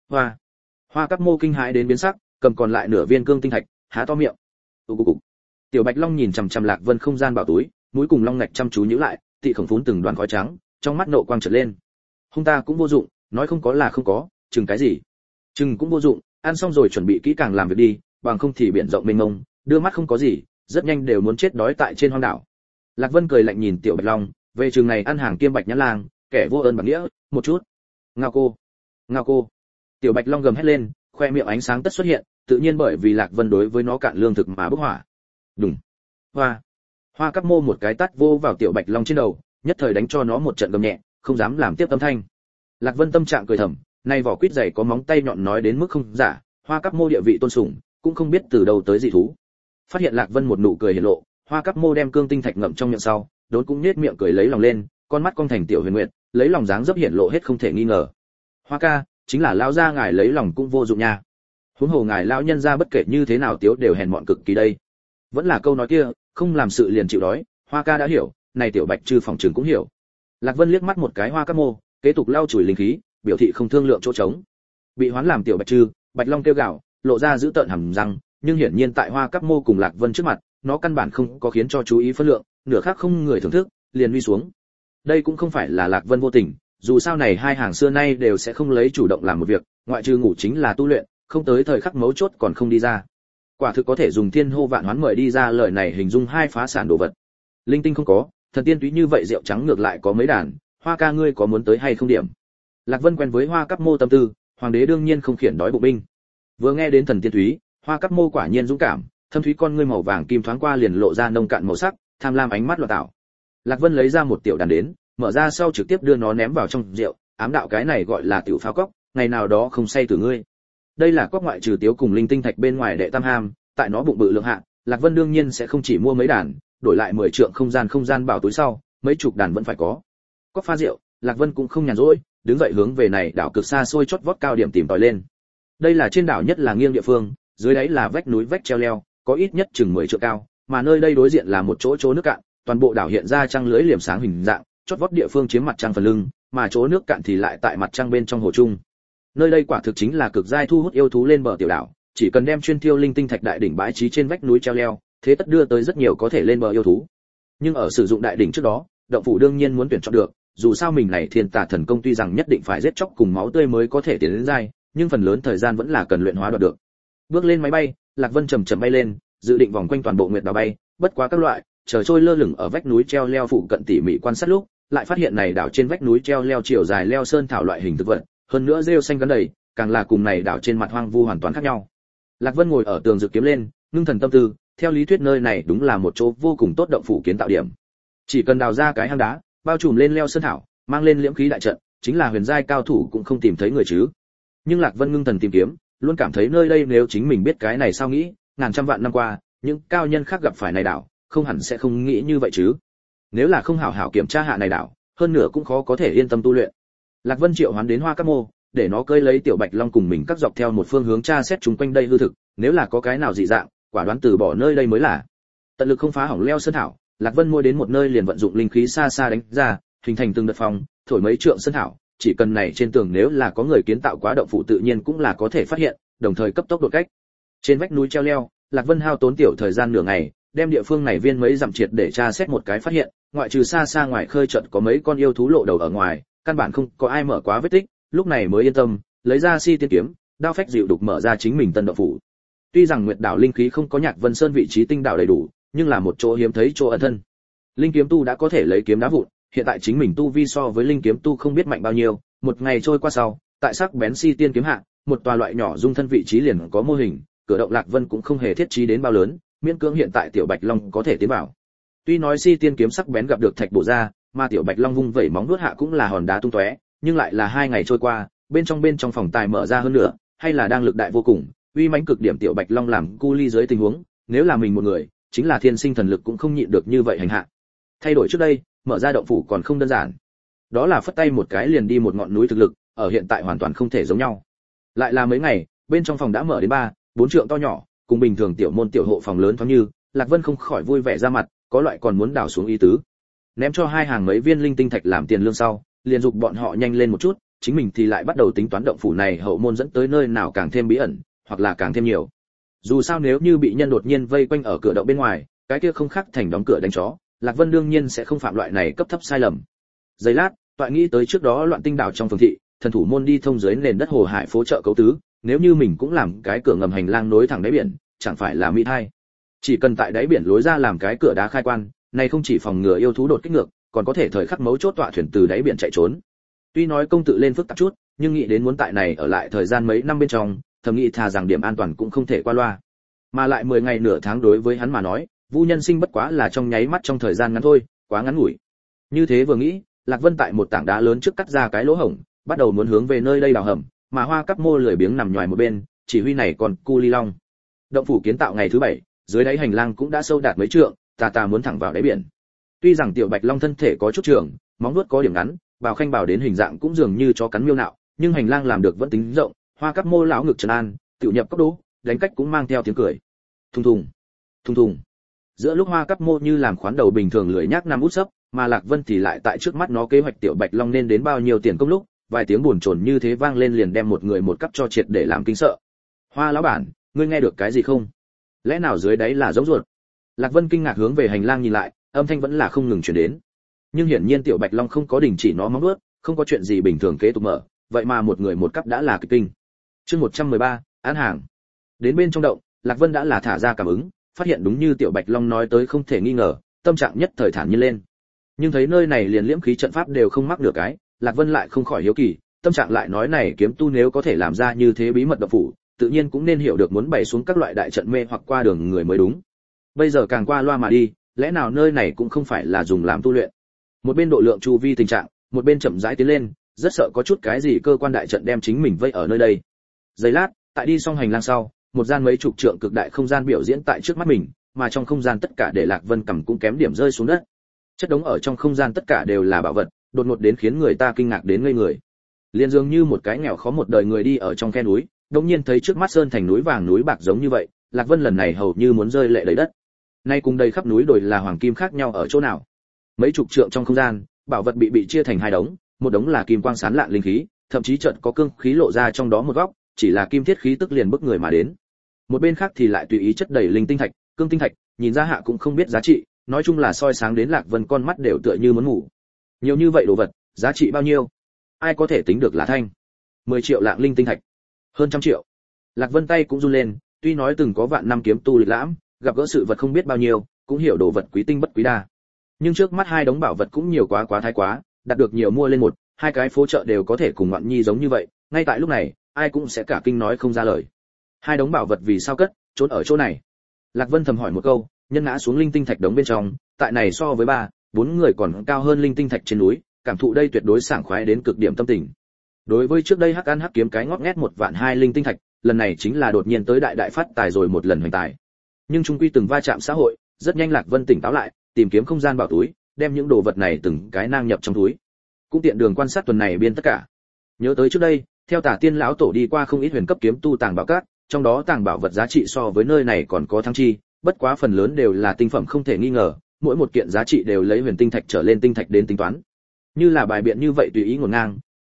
Hoa Cáp Mô kinh hãi đến biến sắc, cầm còn lại nửa viên cương tinh thạch, há to miệng. Cục. Tiểu Bạch Long nhìn chằm chằm Lạc Vân không gian bảo túi, mũi cùng long ngạch chăm chú nhíu lại, tị khổng phún từng đoàn khói trắng, trong mắt nộ quang chợt lên. Hung ta cũng vô dụng, nói không có là không có, chừng cái gì? Chừng cũng vô dụng, ăn xong rồi chuẩn bị kỹ càng làm việc đi, bằng không thì biển rộng mênh mông, đưa mắt không có gì, rất nhanh đều muốn chết đói tại trên hoang đảo. Lạc Vân cười lạnh nhìn Tiểu Bạch Long, về trường này ăn hàng kiêm Bạch Nhã Lang, kẻ vô ơn bằng nghĩa, một chút. Ngao cô. Tiểu Bạch Long gầm hét lên, khoe miệng ánh sáng tất xuất hiện, tự nhiên bởi vì Lạc Vân đối với nó cạn lương thực mà bốc hỏa. Đùng. Hoa Cáp Mô một cái tát vô vào Tiểu Bạch Long trên đầu, nhất thời đánh cho nó một trận gầm nhẹ, không dám làm tiếp âm thanh. Lạc Vân tâm trạng cười thầm, nay vỏ quýt dày có móng tay nhọn nói đến mức không giả, Hoa Cáp Mô địa vị tôn sủng, cũng không biết từ đâu tới dị thú. Phát hiện Lạc Vân một nụ cười hiển lộ, Hoa Cáp Mô đem cương tinh thạch ngậm trong miệng sau, đốn cũng nhếch miệng cười lấy lòng lên, con mắt cong thành tiểu huyền nguyệt, lấy lòng dáng dấp hiển lộ hết không thể nghi ngờ. Hoa ca, chính là lão gia ngài lấy lòng cũng vô dụng nha. Huống hồ ngài lão nhân gia bất kể như thế nào tiếu đều hèn mọn cực kỳ đây. Vẫn là câu nói kia, không làm sự liền chịu đói, Hoa ca đã hiểu, này Tiểu Bạch Trư phòng trường cũng hiểu. Lạc Vân liếc mắt một cái Hoa Cáp Mô, kế tục lau chùi linh khí, biểu thị không thương lượng chỗ trống. Bị hoán làm Tiểu Bạch Trư, Bạch Long kêu gào, lộ ra giữ tợn hầm răng, nhưng hiển nhiên tại Hoa Cáp Mô cùng Lạc Vân trước mặt, nó căn bản không có khiến cho chú ý phân lượng, nửa khác không người thưởng thức, liền uy xuống. Đây cũng không phải là Lạc Vân vô tình, dù sao này hai hàng xưa nay đều sẽ không lấy chủ động làm một việc, ngoại trừ ngủ chính là tu luyện, không tới thời khắc mấu chốt còn không đi ra. Quả thực có thể dùng thiên hô vạn hoán mời đi ra lời này hình dung hai phá sản đồ vật. Linh tinh không có, thần tiên túy như vậy rượu trắng ngược lại có mấy đàn, Hoa ca ngươi có muốn tới hay không điểm? Lạc Vân quen với Hoa Cáp Mô tâm tư, hoàng đế đương nhiên không khiển đói bụng binh. Vừa nghe đến thần tiên túy, Hoa Cáp Mô quả nhiên dũng cảm, thâm thúy con ngươi màu vàng kim thoáng qua liền lộ ra nông cạn màu sắc, tham lam ánh mắt loạn tạo. Lạc Vân lấy ra một tiểu đàn đến, mở ra sau trực tiếp đưa nó ném vào trong rượu, ám đạo cái này gọi là tiểu pháo cốc, ngày nào đó không say từ ngươi. Đây là cốc ngoại trừ tiếu cùng linh tinh thạch bên ngoài đệ tam ham, tại nó bụng bự lượng hạ, Lạc Vân đương nhiên sẽ không chỉ mua mấy đàn, đổi lại 10 trượng không gian bảo túi sau, mấy chục đàn vẫn phải có. Cốc pha rượu, Lạc Vân cũng không nhàn rỗi, đứng dậy hướng về này đảo cực xa xôi chót vót cao điểm tìm tòi lên. Đây là trên đảo nhất là nghiêng địa phương, dưới đáy là vách núi vách treo leo, có ít nhất chừng 10 trượng cao, mà nơi đây đối diện là một chỗ nước cạn, toàn bộ đảo hiện ra trăng lưới liềm sáng hình dạng, chót vót địa phương chiếm mặt trăng phần lưng, mà chỗ nước cạn thì lại tại mặt trăng bên trong hồ trung. Nơi đây quả thực chính là cực giai thu hút yêu thú lên bờ tiểu đảo, chỉ cần đem chuyên tiêu linh tinh thạch đại đỉnh bãi trí trên vách núi treo leo, thế tất đưa tới rất nhiều có thể lên bờ yêu thú. Nhưng ở sử dụng đại đỉnh trước đó, động phủ đương nhiên muốn tuyển chọn được, dù sao mình này thiên tà thần công tuy rằng nhất định phải giết chóc cùng máu tươi mới có thể tiến đến giai, nhưng phần lớn thời gian vẫn là cần luyện hóa đoạt được. Bước lên máy bay, Lạc Vân chậm chậm bay lên, dự định vòng quanh toàn bộ nguyệt đảo bay, bất quá các loại, chờ trôi lơ lửng ở vách núi treo leo phụ cận tỉ mỉ quan sát lúc, lại phát hiện này đảo trên vách núi treo leo chiều dài leo sơn thảo loại hình thực vật, hơn nữa rêu xanh gắn đầy, càng là cùng này đảo trên mặt hoang vu hoàn toàn khác nhau. Lạc Vân ngồi ở tường dự kiếm lên, ngưng thần tâm tư, theo lý thuyết nơi này đúng là một chỗ vô cùng tốt động phủ kiến tạo điểm. Chỉ cần đào ra cái hang đá, bao trùm lên leo sơn thảo, mang lên liễm khí đại trận, chính là huyền giai cao thủ cũng không tìm thấy người chứ. Nhưng Lạc Vân ngưng thần tìm kiếm, luôn cảm thấy nơi đây nếu chính mình biết cái này sao nghĩ, ngàn trăm vạn năm qua, những cao nhân khác gặp phải này đảo, không hẳn sẽ không nghĩ như vậy chứ. Nếu là không hảo hảo kiểm tra hạ này đảo, hơn nữa cũng khó có thể yên tâm tu luyện. Lạc Vân triệu hoán đến Hoa Cáp Mô, để nó cưỡi lấy tiểu Bạch Long cùng mình cắt dọc theo một phương hướng tra xét chúng quanh đây hư thực, nếu là có cái nào dị dạng, quả đoán từ bỏ nơi đây mới là. Tận lực không phá hỏng leo sơn thảo, Lạc Vân môi đến một nơi liền vận dụng linh khí xa xa đánh ra, hình thành từng đợt phong, thổi mấy trượng sơn thảo, chỉ cần này trên tường nếu là có người kiến tạo quá động phủ tự nhiên cũng là có thể phát hiện, đồng thời cấp tốc đột cách. Trên vách núi treo leo, Lạc Vân hao tốn tiểu thời gian nửa ngày, đem địa phương này viên mấy dặm triệt để tra xét một cái phát hiện, ngoại trừ xa xa ngoài khơi trận có mấy con yêu thú lộ đầu ở ngoài, căn bản không có ai mở quá vết tích, lúc này mới yên tâm, lấy ra si tiên kiếm, đao phách dịu đục mở ra chính mình tân động phủ. Tuy rằng Nguyệt đảo linh khí không có Nhạc Vân Sơn vị trí tinh đảo đầy đủ, nhưng là một chỗ hiếm thấy chỗ ẩn thân. Linh kiếm tu đã có thể lấy kiếm đá vụn, hiện tại chính mình tu vi so với linh kiếm tu không biết mạnh bao nhiêu, một ngày trôi qua sau, tại sắc bén si tiên kiếm hạ, một tòa loại nhỏ dung thân vị trí liền có mô hình, cửa động Lạc Vân cũng không hề thiết trí đến bao lớn, miễn cưỡng hiện tại tiểu Bạch Long có thể tiến vào. Tuy nói si tiên kiếm sắc bén gặp được thạch bổ ra, mà tiểu Bạch Long vung vẩy móng vuốt hạ cũng là hòn đá tung tóe, nhưng lại là 2 ngày trôi qua, bên trong phòng tài mở ra hơn nữa, hay là đang lực đại vô cùng, uy mãnh cực điểm tiểu Bạch Long làm cu ly dưới tình huống, nếu là mình một người, chính là thiên sinh thần lực cũng không nhịn được như vậy hành hạ. Thay đổi trước đây, mở ra động phủ còn không đơn giản. Đó là phất tay một cái liền đi một ngọn núi thực lực, ở hiện tại hoàn toàn không thể giống nhau. Lại là mấy ngày, bên trong phòng đã mở đến 3-4 trượng to nhỏ, cùng bình thường tiểu môn tiểu hộ phòng lớn thoáng như, Lạc Vân không khỏi vui vẻ ra mặt, có loại còn muốn đào xuống ý tứ. Ném cho 2 hàng mấy viên linh tinh thạch làm tiền lương sau, liền dục bọn họ nhanh lên một chút, chính mình thì lại bắt đầu tính toán động phủ này hậu môn dẫn tới nơi nào càng thêm bí ẩn, hoặc là càng thêm nhiều. Dù sao nếu như bị nhân đột nhiên vây quanh ở cửa động bên ngoài, cái kia không khác thành đóng cửa đánh chó, Lạc Vân đương nhiên sẽ không phạm loại này cấp thấp sai lầm. Giây lát, toại nghĩ tới trước đó loạn tinh đảo trong phường thị, thần thủ môn đi thông dưới nền đất hồ hải phố chợ cấu tứ, nếu như mình cũng làm cái cửa ngầm hành lang nối thẳng đáy biển, chẳng phải là mỹ thay. Chỉ cần tại đáy biển lối ra làm cái cửa đá khai quan, này không chỉ phòng ngừa yêu thú đột kích ngược, còn có thể thời khắc mấu chốt tọa thuyền từ đáy biển chạy trốn. Tuy nói công tự lên phức tạp chút, nhưng nghĩ đến muốn tại này ở lại thời gian mấy năm bên trong, thầm nghĩ thà rằng điểm an toàn cũng không thể qua loa. Mà lại 10 ngày nửa tháng đối với hắn mà nói, Vu Nhân Sinh bất quá là trong nháy mắt trong thời gian ngắn thôi, quá ngắn ngủi. Như thế vừa nghĩ, Lạc Vân tại một tảng đá lớn trước cắt ra cái lỗ hổng, bắt đầu muốn hướng về nơi đây đào hầm, mà Hoa Cắp Mô lười biếng nằm nhòi một bên, chỉ huy này còn cu ly long. Động phủ kiến tạo ngày thứ 7, dưới đáy hành lang cũng đã sâu đạt mấy trượng, tà muốn thẳng vào đáy biển. Tuy rằng tiểu Bạch Long thân thể có chút trưởng, móng vuốt có điểm ngắn, bào khanh bào đến hình dạng cũng dường như chó cắn miêu nạo, nhưng hành lang làm được vẫn tính rộng, Hoa Cắp Mô lão ngực trấn an, tiểu nhập cấp đố, đánh cách cũng mang theo tiếng cười. Thùng thùng, thùng thùng. Giữa lúc Hoa Cắp Mô như làm khoán đầu bình thường lười nhác nằm út sấp, mà Lạc Vân thì lại tại trước mắt nó kế hoạch tiểu Bạch Long nên đến bao nhiêu tiền công lúc, vài tiếng buồn chồn như thế vang lên liền đem một người một cắp cho triệt để làm kinh sợ. Hoa lão bản, ngươi nghe được cái gì không? Lẽ nào dưới đáy là giống ruột? Lạc Vân kinh ngạc hướng về hành lang nhìn lại, âm thanh vẫn là không ngừng truyền đến. Nhưng hiển nhiên tiểu Bạch Long không có đình chỉ nó móng vuốt, không có chuyện gì bình thường kế tục mở, vậy mà một người một cắp đã là kịch kinh. Chương 113, án hàng. Đến bên trong động, Lạc Vân đã là thả ra cảm ứng, phát hiện đúng như tiểu Bạch Long nói tới không thể nghi ngờ, tâm trạng nhất thời thản nhiên lên. Nhưng thấy nơi này liền liễm khí trận pháp đều không mắc được cái, Lạc Vân lại không khỏi hiếu kỳ, tâm trạng lại nói này kiếm tu nếu có thể làm ra như thế bí mật động phủ, tự nhiên cũng nên hiểu được muốn bày xuống các loại đại trận mê hoặc qua đường người mới đúng. Bây giờ càng qua loa mà đi, lẽ nào nơi này cũng không phải là dùng làm tu luyện. Một bên độ lượng chu vi tình trạng, một bên chậm rãi tiến lên, rất sợ có chút cái gì cơ quan đại trận đem chính mình vây ở nơi đây. Giây lát, tại đi xong hành lang sau, một gian mấy chục trượng cực đại không gian biểu diễn tại trước mắt mình, mà trong không gian tất cả để Lạc Vân cầm cũng kém điểm rơi xuống đất. Chất đống ở trong không gian tất cả đều là bảo vật, đột ngột đến khiến người ta kinh ngạc đến ngây người. Liên dường như một cái nghèo khó một đời người đi ở trong khe núi, đột nhiên thấy trước mắt sơn thành núi vàng núi bạc giống như vậy, Lạc Vân lần này hầu như muốn rơi lệ đầy đất. Nay cùng đầy khắp núi đồi là hoàng kim khác nhau ở chỗ nào? Mấy chục trượng trong không gian, bảo vật bị chia thành 2 đống, một đống là kim quang sáng lạn linh khí, thậm chí chợt có cương khí lộ ra trong đó một góc, chỉ là kim thiết khí tức liền bức người mà đến. Một bên khác thì lại tùy ý chất đầy linh tinh thạch, cương tinh thạch, nhìn ra hạ cũng không biết giá trị, nói chung là soi sáng đến Lạc Vân con mắt đều tựa như muốn ngủ. Nhiều như vậy đồ vật, giá trị bao nhiêu? Ai có thể tính được là thanh? 10 triệu lạng linh tinh thạch, hơn 100 triệu. Lạc Vân tay cũng run lên, tuy nói từng có vạn năm kiếm tu lịch lãm, gặp gỡ sự vật không biết bao nhiêu, cũng hiểu đồ vật quý tinh bất quý đa. Nhưng trước mắt 2 đống bảo vật cũng nhiều quá thái quá, đạt được nhiều mua lên 1-2 cái phố chợ đều có thể cùng ngoạn nhi giống như vậy, ngay tại lúc này, ai cũng sẽ cả kinh nói không ra lời. 2 đống bảo vật vì sao cất, trốn ở chỗ này? Lạc Vân thầm hỏi một câu, nhân ngã xuống linh tinh thạch đống bên trong, tại này so với 3-4 người còn cao hơn linh tinh thạch trên núi, cảm thụ đây tuyệt đối sảng khoái đến cực điểm tâm tình. Đối với trước đây hắc ăn hắc kiếm cái ngót nghét 1.200.000 linh tinh thạch, lần này chính là đột nhiên tới đại phát tài rồi một lần hoành tài. Nhưng chung quy từng va chạm xã hội, rất nhanh Lạc Vân tỉnh táo lại, tìm kiếm không gian bảo túi, đem những đồ vật này từng cái nang nhập trong túi. Cũng tiện đường quan sát tuần này biên tất cả. Nhớ tới trước đây, theo Tả Tiên lão tổ đi qua không ít huyền cấp kiếm tu tàng bảo cát, trong đó tàng bảo vật giá trị so với nơi này còn có thăng chi, bất quá phần lớn đều là tinh phẩm không thể nghi ngờ, mỗi một kiện giá trị đều lấy huyền tinh thạch trở lên tinh thạch đến tính toán. Như là bài biện như vậy tùy ý ngổn ngang,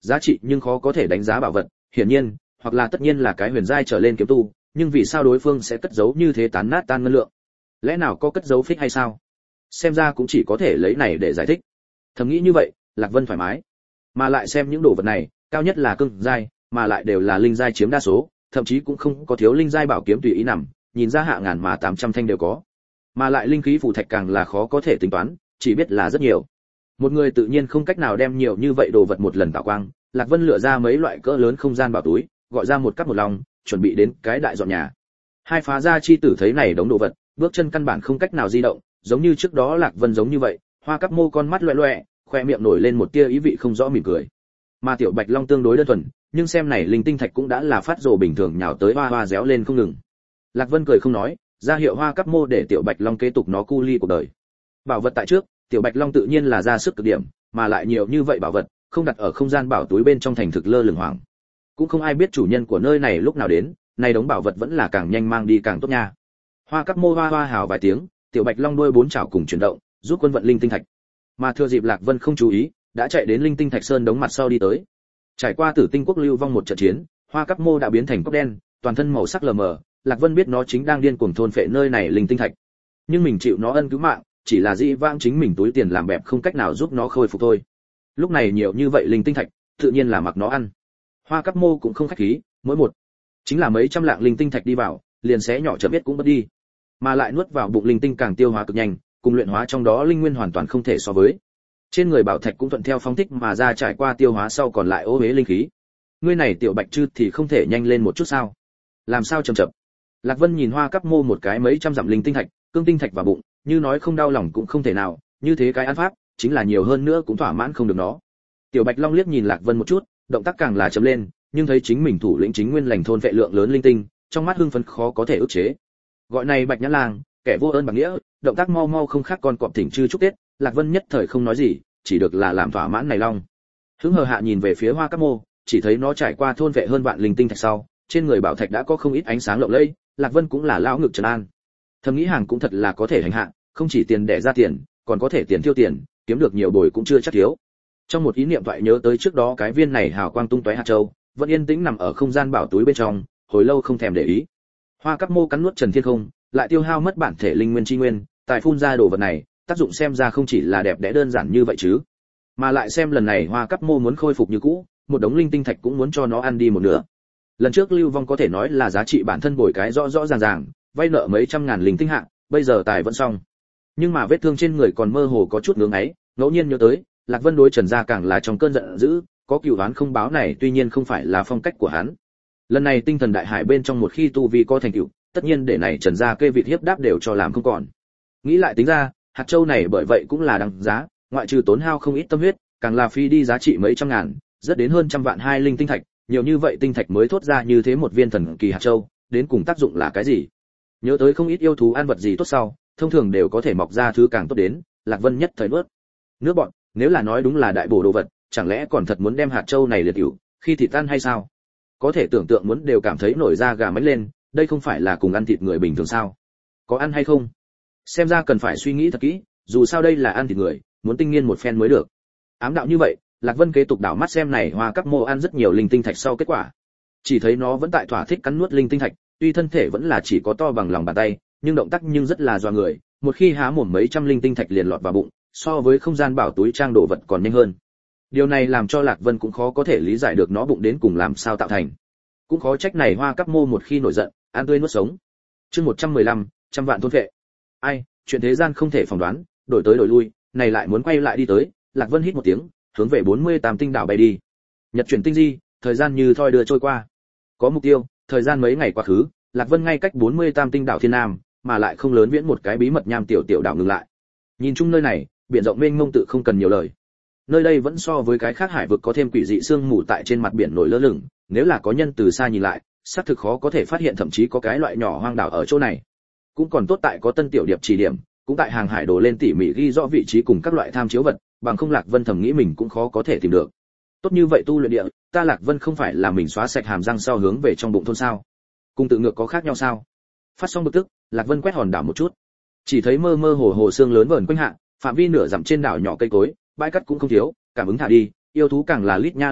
giá trị nhưng khó có thể đánh giá bảo vật, hiển nhiên, hoặc là tất nhiên là cái huyền giai trở lên kiếm tu, nhưng vì sao đối phương sẽ cất giấu như thế tán nát tan ngân lượng? Lẽ nào có cất giấu phích hay sao? Xem ra cũng chỉ có thể lấy này để giải thích. Thầm nghĩ như vậy, Lạc Vân thoải mái. Mà lại xem những đồ vật này, cao nhất là cương giai, mà lại đều là linh giai chiếm đa số, thậm chí cũng không có thiếu linh giai bảo kiếm tùy ý nằm, nhìn ra hạ ngàn mà 800 thanh đều có. Mà lại linh khí phù thạch càng là khó có thể tính toán, chỉ biết là rất nhiều. Một người tự nhiên không cách nào đem nhiều như vậy đồ vật một lần tạo quang, Lạc Vân lựa ra mấy loại cỡ lớn không gian bảo túi, gọi ra một cắp một lòng, chuẩn bị đến cái đại dọn nhà. Hai phá gia chi tử thấy này đống đồ vật, bước chân căn bản không cách nào di động, giống như trước đó Lạc Vân giống như vậy, Hoa Cắp Mô con mắt loẹt loẹt, khoe miệng nổi lên một tia ý vị không rõ mỉm cười. Mà Tiểu Bạch Long tương đối đơn thuần, nhưng xem này linh tinh thạch cũng đã là phát rồ bình thường nhào tới hoa hoa réo lên không ngừng. Lạc Vân cười không nói, ra hiệu Hoa Cắp Mô để Tiểu Bạch Long kế tục nó cu ly cuộc đời. Bảo vật tại trước, Tiểu Bạch Long tự nhiên là ra sức cực điểm, mà lại nhiều như vậy bảo vật, không đặt ở không gian bảo túi bên trong thành thực lơ lửng hoảng. Cũng không ai biết chủ nhân của nơi này lúc nào đến, này đống bảo vật vẫn là càng nhanh mang đi càng tốt nha. Hoa Cắp Mô hoa hoa hào vài tiếng, Tiểu Bạch Long đuôi bốn chảo cùng chuyển động, giúp quân vận linh tinh thạch. Mà thừa dịp Lạc Vân không chú ý, đã chạy đến linh tinh thạch sơn đống mặt sau đi tới. Trải qua Tử Tinh quốc lưu vong một trận chiến, Hoa Cắp Mô đã biến thành cốc đen, toàn thân màu sắc lờ mờ, Lạc Vân biết nó chính đang điên cuồng thôn phệ nơi này linh tinh thạch. Nhưng mình chịu nó ân cứu mạng, chỉ là dĩ vãng chính mình túi tiền làm bẹp không cách nào giúp nó khôi phục thôi. Lúc này nhiều như vậy linh tinh thạch, tự nhiên là mặc nó ăn. Hoa Cắp Mô cũng không khách khí, mỗi một chính là mấy trăm lạng linh tinh thạch đi vào, liền xé nhỏ chậm biết cũng mất đi. Mà lại nuốt vào bụng linh tinh càng tiêu hóa cực nhanh, cùng luyện hóa trong đó linh nguyên hoàn toàn không thể so với. Trên người bảo thạch cũng thuận theo phóng thích mà ra trải qua tiêu hóa sau còn lại ô uế linh khí. Ngươi này Tiểu Bạch Trư thì không thể nhanh lên một chút sao? Làm sao chậm chậm? Lạc Vân nhìn Hoa Cắp Mô một cái mấy trăm dặm linh tinh thạch, cương tinh thạch vào bụng, như nói không đau lòng cũng không thể nào, như thế cái ăn pháp, chính là nhiều hơn nữa cũng thỏa mãn không được nó. Tiểu Bạch Long liếc nhìn Lạc Vân một chút, động tác càng là chậm lên, nhưng thấy chính mình thủ lĩnh chính nguyên lành thôn vệ lượng lớn linh tinh, trong mắt hưng phấn khó có thể ức chế. Gọi này Bạch Nhãn Lang, kẻ vô ơn bằng nghĩa, động tác mau mau không khác con cọp thỉnh chư chúc Tết, Lạc Vân nhất thời không nói gì, chỉ được là làm thỏa mãn này long. Hứng hờ hạ nhìn về phía Hoa Cắp Mô, chỉ thấy nó trải qua thôn vệ hơn vạn linh tinh thạch sau, trên người bảo thạch đã có không ít ánh sáng lộng lẫy, Lạc Vân cũng là lão ngực trấn an. Thầm nghĩ hàng cũng thật là có thể hành hạ, không chỉ tiền đẻ ra tiền, còn có thể tiền tiêu tiền, kiếm được nhiều bồi cũng chưa chắc thiếu. Trong một ý niệm thoại nhớ tới trước đó cái viên này hào quang tung tóe hạt châu, vẫn yên tĩnh nằm ở không gian bảo túi bên trong, hồi lâu không thèm để ý. Hoa Cắp Mô cắn nuốt Trần Thiên Không, lại tiêu hao mất bản thể linh nguyên chi nguyên, tài phun ra đồ vật này, tác dụng xem ra không chỉ là đẹp đẽ đơn giản như vậy chứ. Mà lại xem lần này Hoa Cắp Mô muốn khôi phục như cũ, một đống linh tinh thạch cũng muốn cho nó ăn đi một nửa. Lần trước lưu vong có thể nói là giá trị bản thân bồi cái rõ rõ ràng ràng, vay nợ mấy trăm ngàn linh tinh hạng, bây giờ tài vẫn xong. Nhưng mà vết thương trên người còn mơ hồ có chút ngưỡng ấy, ngẫu nhiên nhớ tới, Lạc Vân đối Trần gia càng là trong cơn giận dữ, có cửu oán không báo này tuy nhiên không phải là phong cách của hắn. Lần này tinh thần đại hải bên trong một khi tu vi có thành tựu, tất nhiên để này Trần gia kê vịt hiếp đáp đều cho làm không còn. Nghĩ lại tính ra, hạt châu này bởi vậy cũng là đằng giá, ngoại trừ tốn hao không ít tâm huyết, càng là phi đi giá trị mấy trăm ngàn, rất đến hơn trăm vạn hai linh tinh thạch, nhiều như vậy tinh thạch mới thốt ra như thế một viên thần kỳ hạt châu, đến cùng tác dụng là cái gì? Nhớ tới không ít yêu thú ăn vật gì tốt sau, thông thường đều có thể mọc ra thứ càng tốt đến, Lạc Vân nhất thời nuốt nước bọn, nếu là nói đúng là đại bổ đồ vật, chẳng lẽ còn thật muốn đem hạt châu này liệt hữu, khi thịt tan hay sao? Có thể tưởng tượng muốn đều cảm thấy nổi da gà mánh lên, đây không phải là cùng ăn thịt người bình thường sao? Có ăn hay không? Xem ra cần phải suy nghĩ thật kỹ, dù sao đây là ăn thịt người, muốn tinh nghiên một phen mới được. Ám đạo như vậy, Lạc Vân kế tục đảo mắt xem này Hoa Cắp Mô ăn rất nhiều linh tinh thạch sau kết quả. Chỉ thấy nó vẫn tại thỏa thích cắn nuốt linh tinh thạch, tuy thân thể vẫn là chỉ có to bằng lòng bàn tay, nhưng động tác nhưng rất là doa người, một khi há mồm mấy trăm linh tinh thạch liền lọt vào bụng, so với không gian bảo túi trang đồ vật còn nhanh hơn. Điều này làm cho Lạc Vân cũng khó có thể lý giải được nó bụng đến cùng làm sao tạo thành. Cũng khó trách này Hoa Cắp Mô một khi nổi giận, ăn tươi nuốt sống. Chương 115, trăm vạn thôn vệ. Ai, chuyện thế gian không thể phỏng đoán, đổi tới đổi lui, này lại muốn quay lại đi tới, Lạc Vân hít một tiếng, hướng về 48 tinh đảo bay đi. Nhật chuyển tinh di, thời gian như thoi đưa trôi qua. Có mục tiêu, thời gian mấy ngày quá khứ, Lạc Vân ngay cách 48 tinh đảo thiên nam, mà lại không lớn viễn một cái bí mật nham tiểu tiểu đảo ngừng lại. Nhìn chung nơi này, biển rộng mênh mông tự không cần nhiều lời. Nơi đây vẫn so với cái khác hải vực có thêm quỷ dị sương mù tại trên mặt biển nổi lơ lửng, nếu là có nhân từ xa nhìn lại, xác thực khó có thể phát hiện thậm chí có cái loại nhỏ hoang đảo ở chỗ này. Cũng còn tốt tại có Tân Tiểu Điệp chỉ điểm, cũng tại hàng hải đồ lên tỉ mỉ ghi rõ vị trí cùng các loại tham chiếu vật, bằng không Lạc Vân thầm nghĩ mình cũng khó có thể tìm được. Tốt như vậy tu luyện địa, ta Lạc Vân không phải là mình xóa sạch hàm răng sau hướng về trong bụng thôn sao? Cùng tự ngược có khác nhau sao? Phát xong bực tức, Lạc Vân quét hòn đảo một chút, chỉ thấy mơ mơ hồ hồ xương lớn vờn quanh hạ, phạm vi nửa dặm trên đảo nhỏ cây cối, bãi cát cũng không thiếu, cảm ứng thả đi, yêu thú càng là lít nha lít nhít,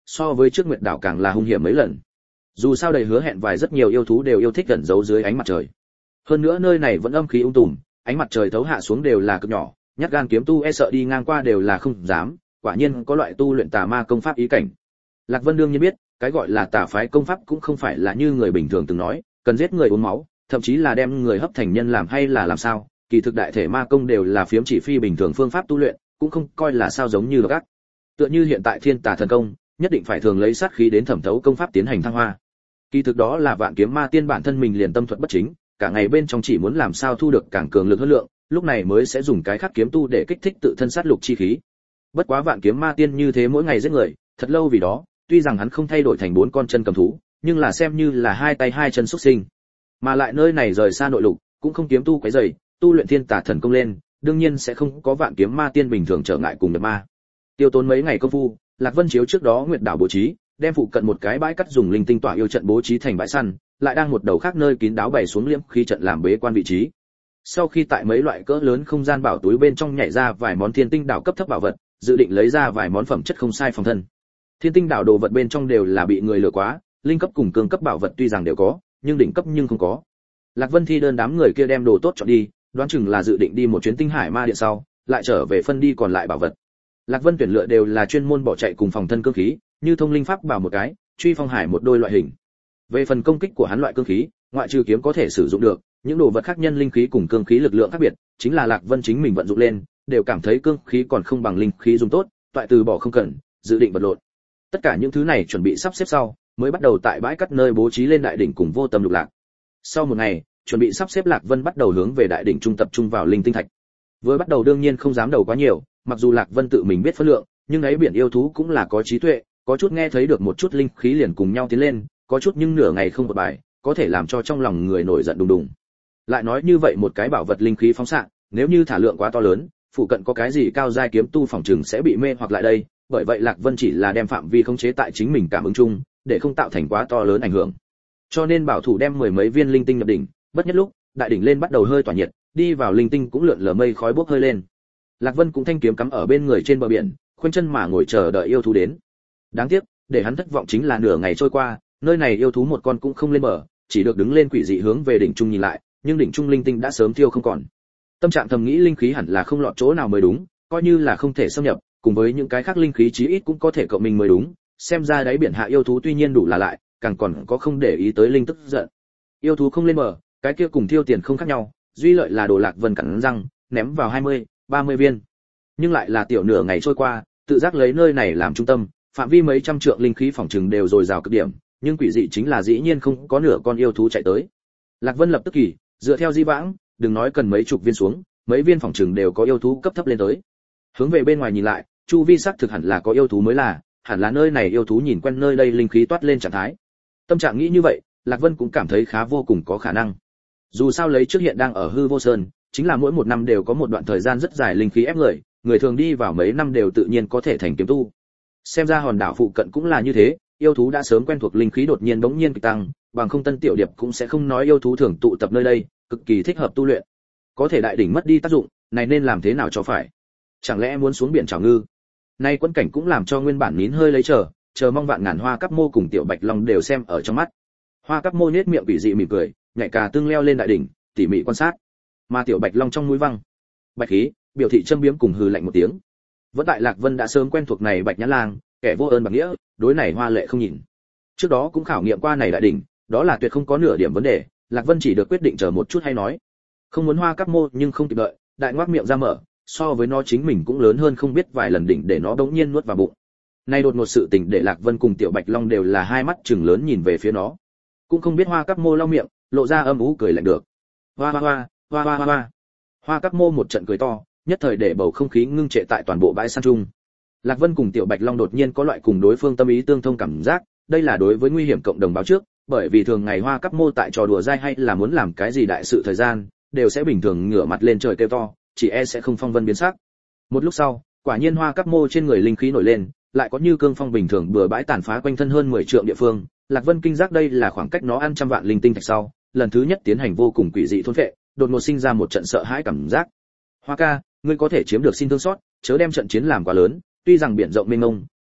so với trước Nguyệt đảo càng là hung hiểm mấy lần. Dù sao đầy hứa hẹn vài rất nhiều yêu thú đều yêu thích gần giấu dưới ánh mặt trời. Hơn nữa nơi này vẫn âm khí tùm, ánh mặt trời thấu hạ xuống đều là cực nhỏ, nhát gan kiếm tu e sợ đi ngang qua đều là không dám, quả nhiên có loại tu luyện tà ma công pháp ý cảnh. Lạc Vân đương nhiên biết, cái gọi là tà phái công pháp cũng không phải là như người bình thường từng nói, cần giết người uống máu, thậm chí là đem người hấp thành nhân làm hay là làm sao, kỳ thực đại thể ma công đều là phiếm chỉ phi bình thường phương pháp tu luyện, cũng không coi là sao giống như các. Tựa như hiện tại Thiên Tà thần công, nhất định phải thường lấy sát khí đến thẩm thấu công pháp tiến hành thăng hoa. Kỳ thực đó là Vạn Kiếm Ma Tiên bản thân mình liền tâm thuật bất chính, cả ngày bên trong chỉ muốn làm sao thu được càng cường lực hơn lượng, lúc này mới sẽ dùng cái khác kiếm tu để kích thích tự thân sát lục chi khí. Bất quá Vạn Kiếm Ma Tiên như thế mỗi ngày giết người, thật lâu vì đó, tuy rằng hắn không thay đổi thành 4 con chân cầm thú, nhưng là xem như là 2 tay 2 chân xuất sinh. Mà lại nơi này rời xa nội lục, cũng không kiếm tu quấy rầy, tu luyện Thiên Tà thần công lên, đương nhiên sẽ không có Vạn Kiếm Ma Tiên bình thường trở ngại cùng nhập ma. Tiêu tốn mấy ngày công phu, Lạc Vân chiếu trước đó Nguyệt đảo bố trí, đem phụ cận một cái bãi cắt dùng linh tinh tỏa yêu trận bố trí thành bãi săn, lại đang một đầu khác nơi kín đáo bày xuống liễm khí trận làm bế quan vị trí. Sau khi tại mấy loại cỡ lớn không gian bảo túi bên trong nhảy ra vài món thiên tinh đảo cấp thấp bảo vật, dự định lấy ra vài món phẩm chất không sai phòng thân. Thiên tinh đảo đồ vật bên trong đều là bị người lừa quá, linh cấp cùng cường cấp bảo vật tuy rằng đều có, nhưng đỉnh cấp nhưng không có. Lạc Vân thi đơn đám người kia đem đồ tốt chọn đi, đoán chừng là dự định đi một chuyến tinh hải ma điện sau, lại trở về phân đi còn lại bảo vật. Lạc Vân tuyển lựa đều là chuyên môn bỏ chạy cùng phòng thân cương khí, như thông linh pháp bảo một cái, truy phong hải một đôi loại hình. Về phần công kích của hắn loại cương khí, ngoại trừ kiếm có thể sử dụng được, những đồ vật khác nhân linh khí cùng cương khí lực lượng khác biệt, chính là Lạc Vân chính mình vận dụng lên, đều cảm thấy cương khí còn không bằng linh khí dùng tốt, toại từ bỏ không cần, dự định vật lộn. Tất cả những thứ này chuẩn bị sắp xếp sau, mới bắt đầu tại bãi cắt nơi bố trí lên đại đỉnh cùng vô tâm lục lạc. Sau một ngày, chuẩn bị sắp xếp Lạc Vân bắt đầu hướng về đại đỉnh trung tập trung vào linh tinh thạch. Với bắt đầu đương nhiên không dám đầu quá nhiều, mặc dù Lạc Vân tự mình biết phân lượng, nhưng ấy biển yêu thú cũng là có trí tuệ, có chút nghe thấy được một chút linh khí liền cùng nhau tiến lên, có chút nhưng nửa ngày không một bài, có thể làm cho trong lòng người nổi giận đùng đùng. Lại nói như vậy một cái bảo vật linh khí phóng xạ, nếu như thả lượng quá to lớn, phụ cận có cái gì cao giai kiếm tu phòng trường sẽ bị mê hoặc lại đây, bởi vậy Lạc Vân chỉ là đem phạm vi khống chế tại chính mình cảm ứng chung, để không tạo thành quá to lớn ảnh hưởng. Cho nên bảo thủ đem 10 mấy viên linh tinh nhập đỉnh, bất nhất lúc, đại đỉnh lên bắt đầu hơi tỏa nhiệt, đi vào linh tinh cũng lượn lờ mây khói bốc hơi lên. Lạc Vân cũng thanh kiếm cắm ở bên người trên bờ biển, khoanh chân mà ngồi chờ đợi yêu thú đến. Đáng tiếc, để hắn thất vọng chính là nửa ngày trôi qua, nơi này yêu thú một con cũng không lên bờ, chỉ được đứng lên quỷ dị hướng về đỉnh trung nhìn lại, nhưng đỉnh trung linh tinh đã sớm tiêu không còn. Tâm trạng thầm nghĩ linh khí hẳn là không lọt chỗ nào mới đúng, coi như là không thể xâm nhập, cùng với những cái khác linh khí chí ít cũng có thể cộng mình mới đúng, xem ra đáy biển hạ yêu thú tuy nhiên đủ là lại, càng còn có không để ý tới linh tức giận. Yêu thú không lên bờ, cái kia cùng tiêu tiền không khác nhau, duy lợi là đồ Lạc Vân cắn răng, ném vào 20, 30 viên. Nhưng lại là tiểu nửa ngày trôi qua, tự giác lấy nơi này làm trung tâm, phạm vi mấy trăm trượng linh khí phòng trừng đều dồi dào cực điểm, nhưng quỷ dị chính là dĩ nhiên không có nửa con yêu thú chạy tới. Lạc Vân lập tức kỳ, dựa theo di vãng, đừng nói cần mấy chục viên xuống, mấy viên phòng trừng đều có yêu thú cấp thấp lên tới. Hướng về bên ngoài nhìn lại, chu vi sắc thực hẳn là có yêu thú mới là, hẳn là nơi này yêu thú nhìn quen nơi đây linh khí toát lên trạng thái. Tâm trạng nghĩ như vậy, Lạc Vân cũng cảm thấy khá vô cùng có khả năng. Dù sao lấy trước hiện đang ở hư vô sơn, chính là mỗi một năm đều có một đoạn thời gian rất dài linh khí ép người, người thường đi vào mấy năm đều tự nhiên có thể thành kiếm tu. Xem ra hòn đảo phụ cận cũng là như thế, yêu thú đã sớm quen thuộc linh khí đột nhiên bỗng nhiên kịch tăng, bằng không Tân Tiểu Điệp cũng sẽ không nói yêu thú thường tụ tập nơi đây, cực kỳ thích hợp tu luyện. Có thể đại đỉnh mất đi tác dụng, này nên làm thế nào cho phải? Chẳng lẽ muốn xuống biển chảo ngư? Nay quân cảnh cũng làm cho nguyên bản nín hơi lấy chờ mong vạn ngàn Hoa Cáp Mô cùng Tiểu Bạch Long đều xem ở trong mắt. Hoa Cáp Mô nhếch miệng quỷ dị mỉm cười, nhảy cà tương leo lên đại đỉnh, tỉ mỉ quan sát. Mà Tiểu Bạch Long trong mũi văng bạch khí, biểu thị châm biếm cùng hừ lạnh một tiếng. Vẫn tại Lạc Vân đã sớm quen thuộc này Bạch Nhãn Lang, kẻ vô ơn bạc nghĩa, đối này hoa lệ không nhìn. Trước đó cũng khảo nghiệm qua này đại đỉnh, đó là tuyệt không có nửa điểm vấn đề, Lạc Vân chỉ được quyết định chờ một chút hay nói. Không muốn Hoa Cáp Mô nhưng không kịp đợi, đại ngoác miệng ra mở, so với nó chính mình cũng lớn hơn không biết vài lần đỉnh để nó đống nhiên nuốt vào bụng. Nay đột ngột sự tình để Lạc Vân cùng Tiểu Bạch Long đều là hai mắt trừng lớn nhìn về phía nó. Cũng không biết Hoa Cáp Mô lau miệng, lộ ra âm u cười lạnh được. Hoa hoa hoa, hoa hoa hoa. Hoa Cáp Mô một trận cười to, nhất thời để bầu không khí ngưng trệ tại toàn bộ bãi săn chung. Lạc Vân cùng Tiểu Bạch Long đột nhiên có loại cùng đối phương tâm ý tương thông cảm giác, đây là đối với nguy hiểm cộng đồng báo trước, bởi vì thường ngày Hoa Cáp Mô tại trò đùa dai hay là muốn làm cái gì đại sự thời gian, đều sẽ bình thường ngửa mặt lên trời kêu to, chỉ e sẽ không phong vân biến sắc. Một lúc sau, quả nhiên Hoa Cáp Mô trên người linh khí nổi lên, lại có như cương phong bình thường bừa bãi tàn phá quanh thân hơn 10 trượng địa phương, Lạc Vân kinh giác đây là khoảng cách nó ăn trăm vạn linh tinh thạch sau, lần thứ nhất tiến hành vô cùng quỷ dị thôn phệ, đột ngột sinh ra một trận sợ hãi cảm giác. Hoa ca, ngươi có thể chiếm được xin thương xót, chớ đem trận chiến làm quá lớn, tuy rằng biển rộng mênh mông,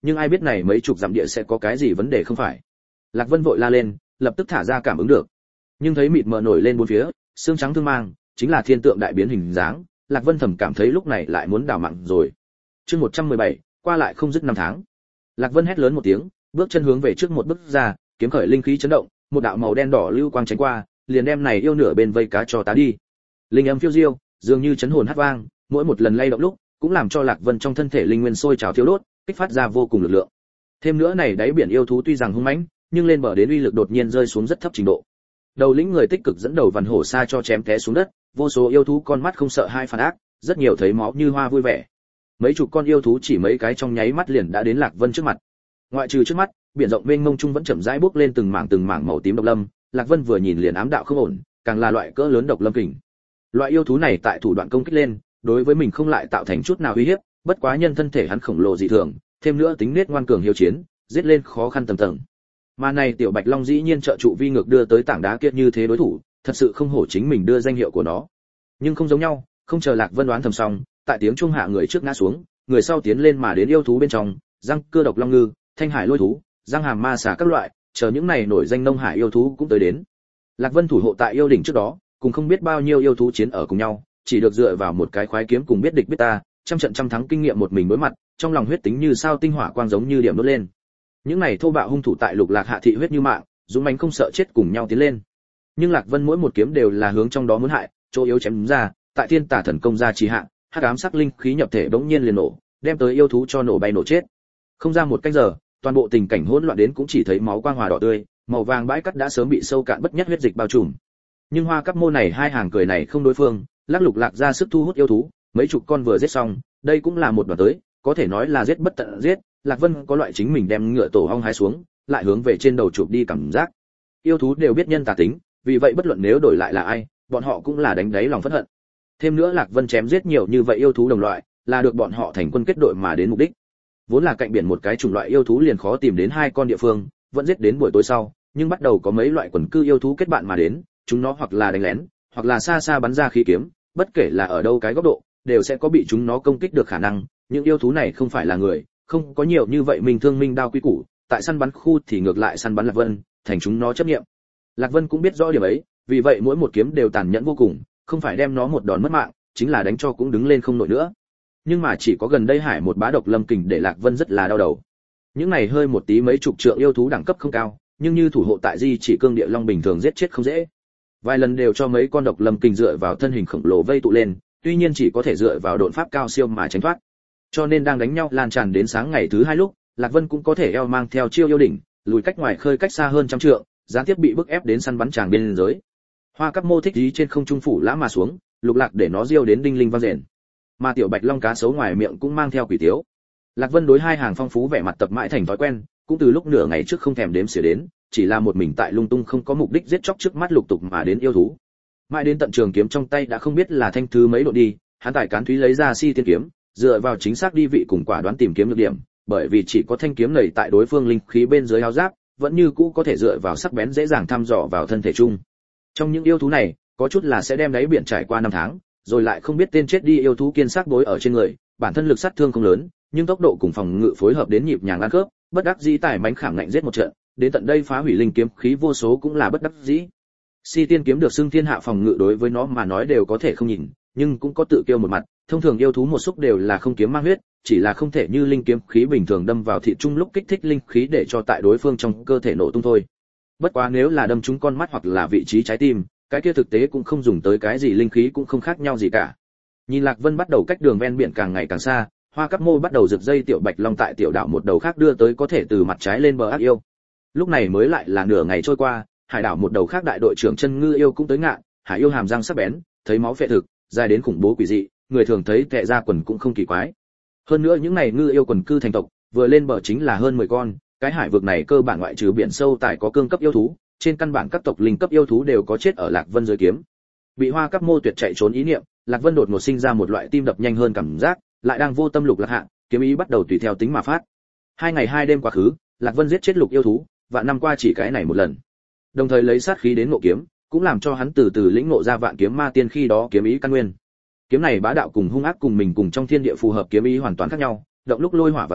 nhưng ai biết này mấy chục dặm địa sẽ có cái gì vấn đề không phải. Lạc Vân vội la lên, lập tức thả ra cảm ứng được. Nhưng thấy mịt mờ nổi lên bốn phía, xương trắng thương mang, chính là thiên tượng đại biến hình dáng, Lạc Vân thầm cảm thấy lúc này lại muốn đào mạng rồi. Chương 117, qua lại không dứt năm tháng. Lạc Vân hét lớn một tiếng, bước chân hướng về trước một bước ra, kiếm khởi linh khí chấn động, một đạo màu đen đỏ lưu quang tránh qua, liền đem này yêu nửa bên vây cá cho tá đi. Linh âm phiêu diêu, dường như chấn hồn hát vang, mỗi một lần lay động lúc, cũng làm cho Lạc Vân trong thân thể linh nguyên sôi trào thiêu đốt, kích phát ra vô cùng lực lượng. Thêm nữa này đáy biển yêu thú tuy rằng hung mãnh, nhưng lên bờ đến uy lực đột nhiên rơi xuống rất thấp trình độ. Đầu lĩnh người tích cực dẫn đầu Văn Hổ Sa cho chém té xuống đất, vô số yêu thú con mắt không sợ hai phản ác, rất nhiều thấy máu như hoa vui vẻ. Mấy chục con yêu thú chỉ mấy cái trong nháy mắt liền đã đến Lạc Vân trước mặt. Ngoại trừ trước mắt, biển rộng mênh mông trung vẫn chậm rãi bốc lên từng mảng màu tím độc lâm, Lạc Vân vừa nhìn liền ám đạo không ổn, càng là loại cỡ lớn độc lâm kình. Loại yêu thú này tại thủ đoạn công kích lên, đối với mình không lại tạo thành chút nào uy hiếp, bất quá nhân thân thể hắn khổng lồ dị thường, thêm nữa tính nết ngoan cường hiếu chiến, giết lên khó khăn tầm tầng. Mà này tiểu Bạch Long dĩ nhiên trợ trụ vi ngược đưa tới tảng đá kia như thế đối thủ, thật sự không hổ chính mình đưa danh hiệu của nó. Nhưng không giống nhau, không chờ Lạc Vân đoán thầm xong, tại tiếng trung hạ người trước ngã xuống, người sau tiến lên mà đến yêu thú bên trong, răng cưa độc long ngư, thanh hải lôi thú, răng hàm ma xà các loại, chờ những này nổi danh nông hải yêu thú cũng tới đến. Lạc Vân thủ hộ tại yêu đỉnh trước đó, cùng không biết bao nhiêu yêu thú chiến ở cùng nhau, chỉ được dựa vào một cái khoái kiếm cùng biết địch biết ta, trăm trận trăm thắng kinh nghiệm một mình đối mặt, trong lòng huyết tính như sao tinh hỏa quang giống như điểm đốt lên. Những này thô bạo hung thủ tại Lục Lạc hạ thị huyết như mạng, dũng mãnh không sợ chết cùng nhau tiến lên. Nhưng Lạc Vân mỗi một kiếm đều là hướng trong đó muốn hại, chỗ yếu chém ra, tại Thiên Tà thần công ra trì hạ, hắc ám sắc linh khí nhập thể bỗng nhiên liền nổ, đem tới yêu thú cho nổ bay nổ chết. Không ra một canh giờ, toàn bộ tình cảnh hỗn loạn đến cũng chỉ thấy máu quang hòa đỏ tươi, màu vàng bãi cắt đã sớm bị sâu cạn bất nhất huyết dịch bao trùm. Nhưng Hoa Cấp Mô này hai hàng cười này không đối phương, lắc Lục Lạc ra sức thu hút yêu thú, mấy chục con vừa giết xong, đây cũng là một đoàn tới, có thể nói là giết bất tận giết. Lạc Vân có loại chính mình đem ngựa tổ hong hái xuống, lại hướng về trên đầu chụp đi cảm giác. Yêu thú đều biết nhân tà tính, vì vậy bất luận nếu đổi lại là ai, bọn họ cũng là đánh đáy lòng phẫn hận. Thêm nữa Lạc Vân chém giết nhiều như vậy yêu thú đồng loại, là được bọn họ thành quân kết đội mà đến mục đích. Vốn là cạnh biển một cái chủng loại yêu thú liền khó tìm đến hai con địa phương, vẫn giết đến buổi tối sau, nhưng bắt đầu có mấy loại quần cư yêu thú kết bạn mà đến, chúng nó hoặc là đánh lén, hoặc là xa xa bắn ra khí kiếm, bất kể là ở đâu cái góc độ, đều sẽ có bị chúng nó công kích được khả năng. Những yêu thú này không phải là người, không có nhiều như vậy mình thương minh đao quý củ, tại săn bắn khu thì ngược lại săn bắn Lạc Vân, thành chúng nó chấp niệm. Lạc Vân cũng biết rõ điểm ấy, vì vậy mỗi một kiếm đều tàn nhẫn vô cùng, không phải đem nó một đòn mất mạng, chính là đánh cho cũng đứng lên không nổi nữa. Nhưng mà chỉ có gần đây Hải một bá độc lâm kình để Lạc Vân rất là đau đầu. Những này hơi một tí mấy chục trượng yêu thú đẳng cấp không cao, nhưng như thủ hộ tại Di Chỉ Cương Địa Long bình thường giết chết không dễ. Vài lần đều cho mấy con độc lâm kình dựa vào thân hình khổng lồ vây tụ lên, tuy nhiên chỉ có thể dựa vào độn pháp cao siêu mà tránh thoát. Cho nên đang đánh nhau lan tràn đến sáng ngày thứ hai lúc, Lạc Vân cũng có thể eo mang theo chiêu yêu đỉnh, lùi cách ngoài khơi cách xa hơn trăm trượng, gián tiếp bị bức ép đến săn bắn tràng biên giới. Hoa Cấp Mô thích dí trên không trung phủ lã mà xuống, Lục Lạc để nó riêu đến đinh linh vang rền. Mà tiểu Bạch Long cá sấu ngoài miệng cũng mang theo quỷ tiếu. Lạc Vân đối hai hàng phong phú vẻ mặt tập mãi thành thói quen, cũng từ lúc nửa ngày trước không thèm đếm xỉa đến, chỉ là một mình tại lung tung không có mục đích giết chóc trước mắt lục tục mà đến yêu thú. Mãi đến tận trường kiếm trong tay đã không biết là thanh thứ mấy độ đi, hắn tại cán thúy lấy ra si tiên kiếm, dựa vào chính xác đi vị cùng quả đoán tìm kiếm được điểm, bởi vì chỉ có thanh kiếm này tại đối phương linh khí bên dưới áo giáp, vẫn như cũ có thể dựa vào sắc bén dễ dàng thăm dò vào thân thể chung. Trong những yêu thú này, có chút là sẽ đem đáy biển trải qua năm tháng, rồi lại không biết tên chết đi yêu thú kiên xác bối ở trên người, bản thân lực sát thương không lớn, nhưng tốc độ cùng phòng ngự phối hợp đến nhịp nhàng ăn khớp, bất đắc dĩ tài mãnh khảm ngạnh giết một trận, đến tận đây phá hủy linh kiếm khí vô số cũng là bất đắc dĩ. Si tiên kiếm được xưng thiên hạ phòng ngự đối với nó mà nói đều có thể không nhìn, nhưng cũng có tự kiêu một mặt, thông thường yêu thú một xúc đều là không kiếm mang huyết, chỉ là không thể như linh kiếm khí bình thường đâm vào thịt trung lúc kích thích linh khí để cho tại đối phương trong cơ thể nổ tung thôi. Bất quá nếu là đâm trúng con mắt hoặc là vị trí trái tim, cái kia thực tế cũng không dùng tới cái gì linh khí cũng không khác nhau gì cả. Nhìn Lạc Vân bắt đầu cách đường ven biển càng ngày càng xa, Hoa Cấp Mô bắt đầu giật dây tiểu Bạch Long tại tiểu đảo một đầu khác đưa tới có thể từ mặt trái lên bờ ác yêu. Lúc này mới lại là nửa ngày trôi qua, hải đảo một đầu khác đại đội trưởng chân ngư yêu cũng tới ngạn, hải yêu hàm răng sắc bén, thấy máu phệ thực, dài đến khủng bố quỷ dị, người thường thấy tệ ra quần cũng không kỳ quái. Hơn nữa những này ngư yêu quần cư thành tộc, vừa lên bờ chính là hơn 10 con, cái hải vực này cơ bản ngoại trừ biển sâu tại có cương cấp yêu thú, trên căn bản các tộc linh cấp yêu thú đều có chết ở Lạc Vân dưới kiếm. Bị Hoa Cấp Mô tuyệt chạy trốn ý niệm, Lạc Vân đột ngột sinh ra một loại tim đập nhanh hơn cảm giác, lại đang vô tâm Lục Lạc hạ, kiếm ý bắt đầu tùy theo tính mà phát. 2 ngày 2 đêm quá khứ, Lạc Vân giết chết lục yêu thú, vạn năm qua chỉ cái này một lần. Đồng thời lấy sát khí đến ngộ kiếm, cũng làm cho hắn từ từ lĩnh ngộ ra vạn kiếm ma tiên khi đó kiếm ý căn nguyên. Kiếm này bá đạo cùng hung ác cùng mình cùng trong thiên địa phù hợp kiếm ý hoàn toàn khác nhau, động lúc lôi hỏa và tấn,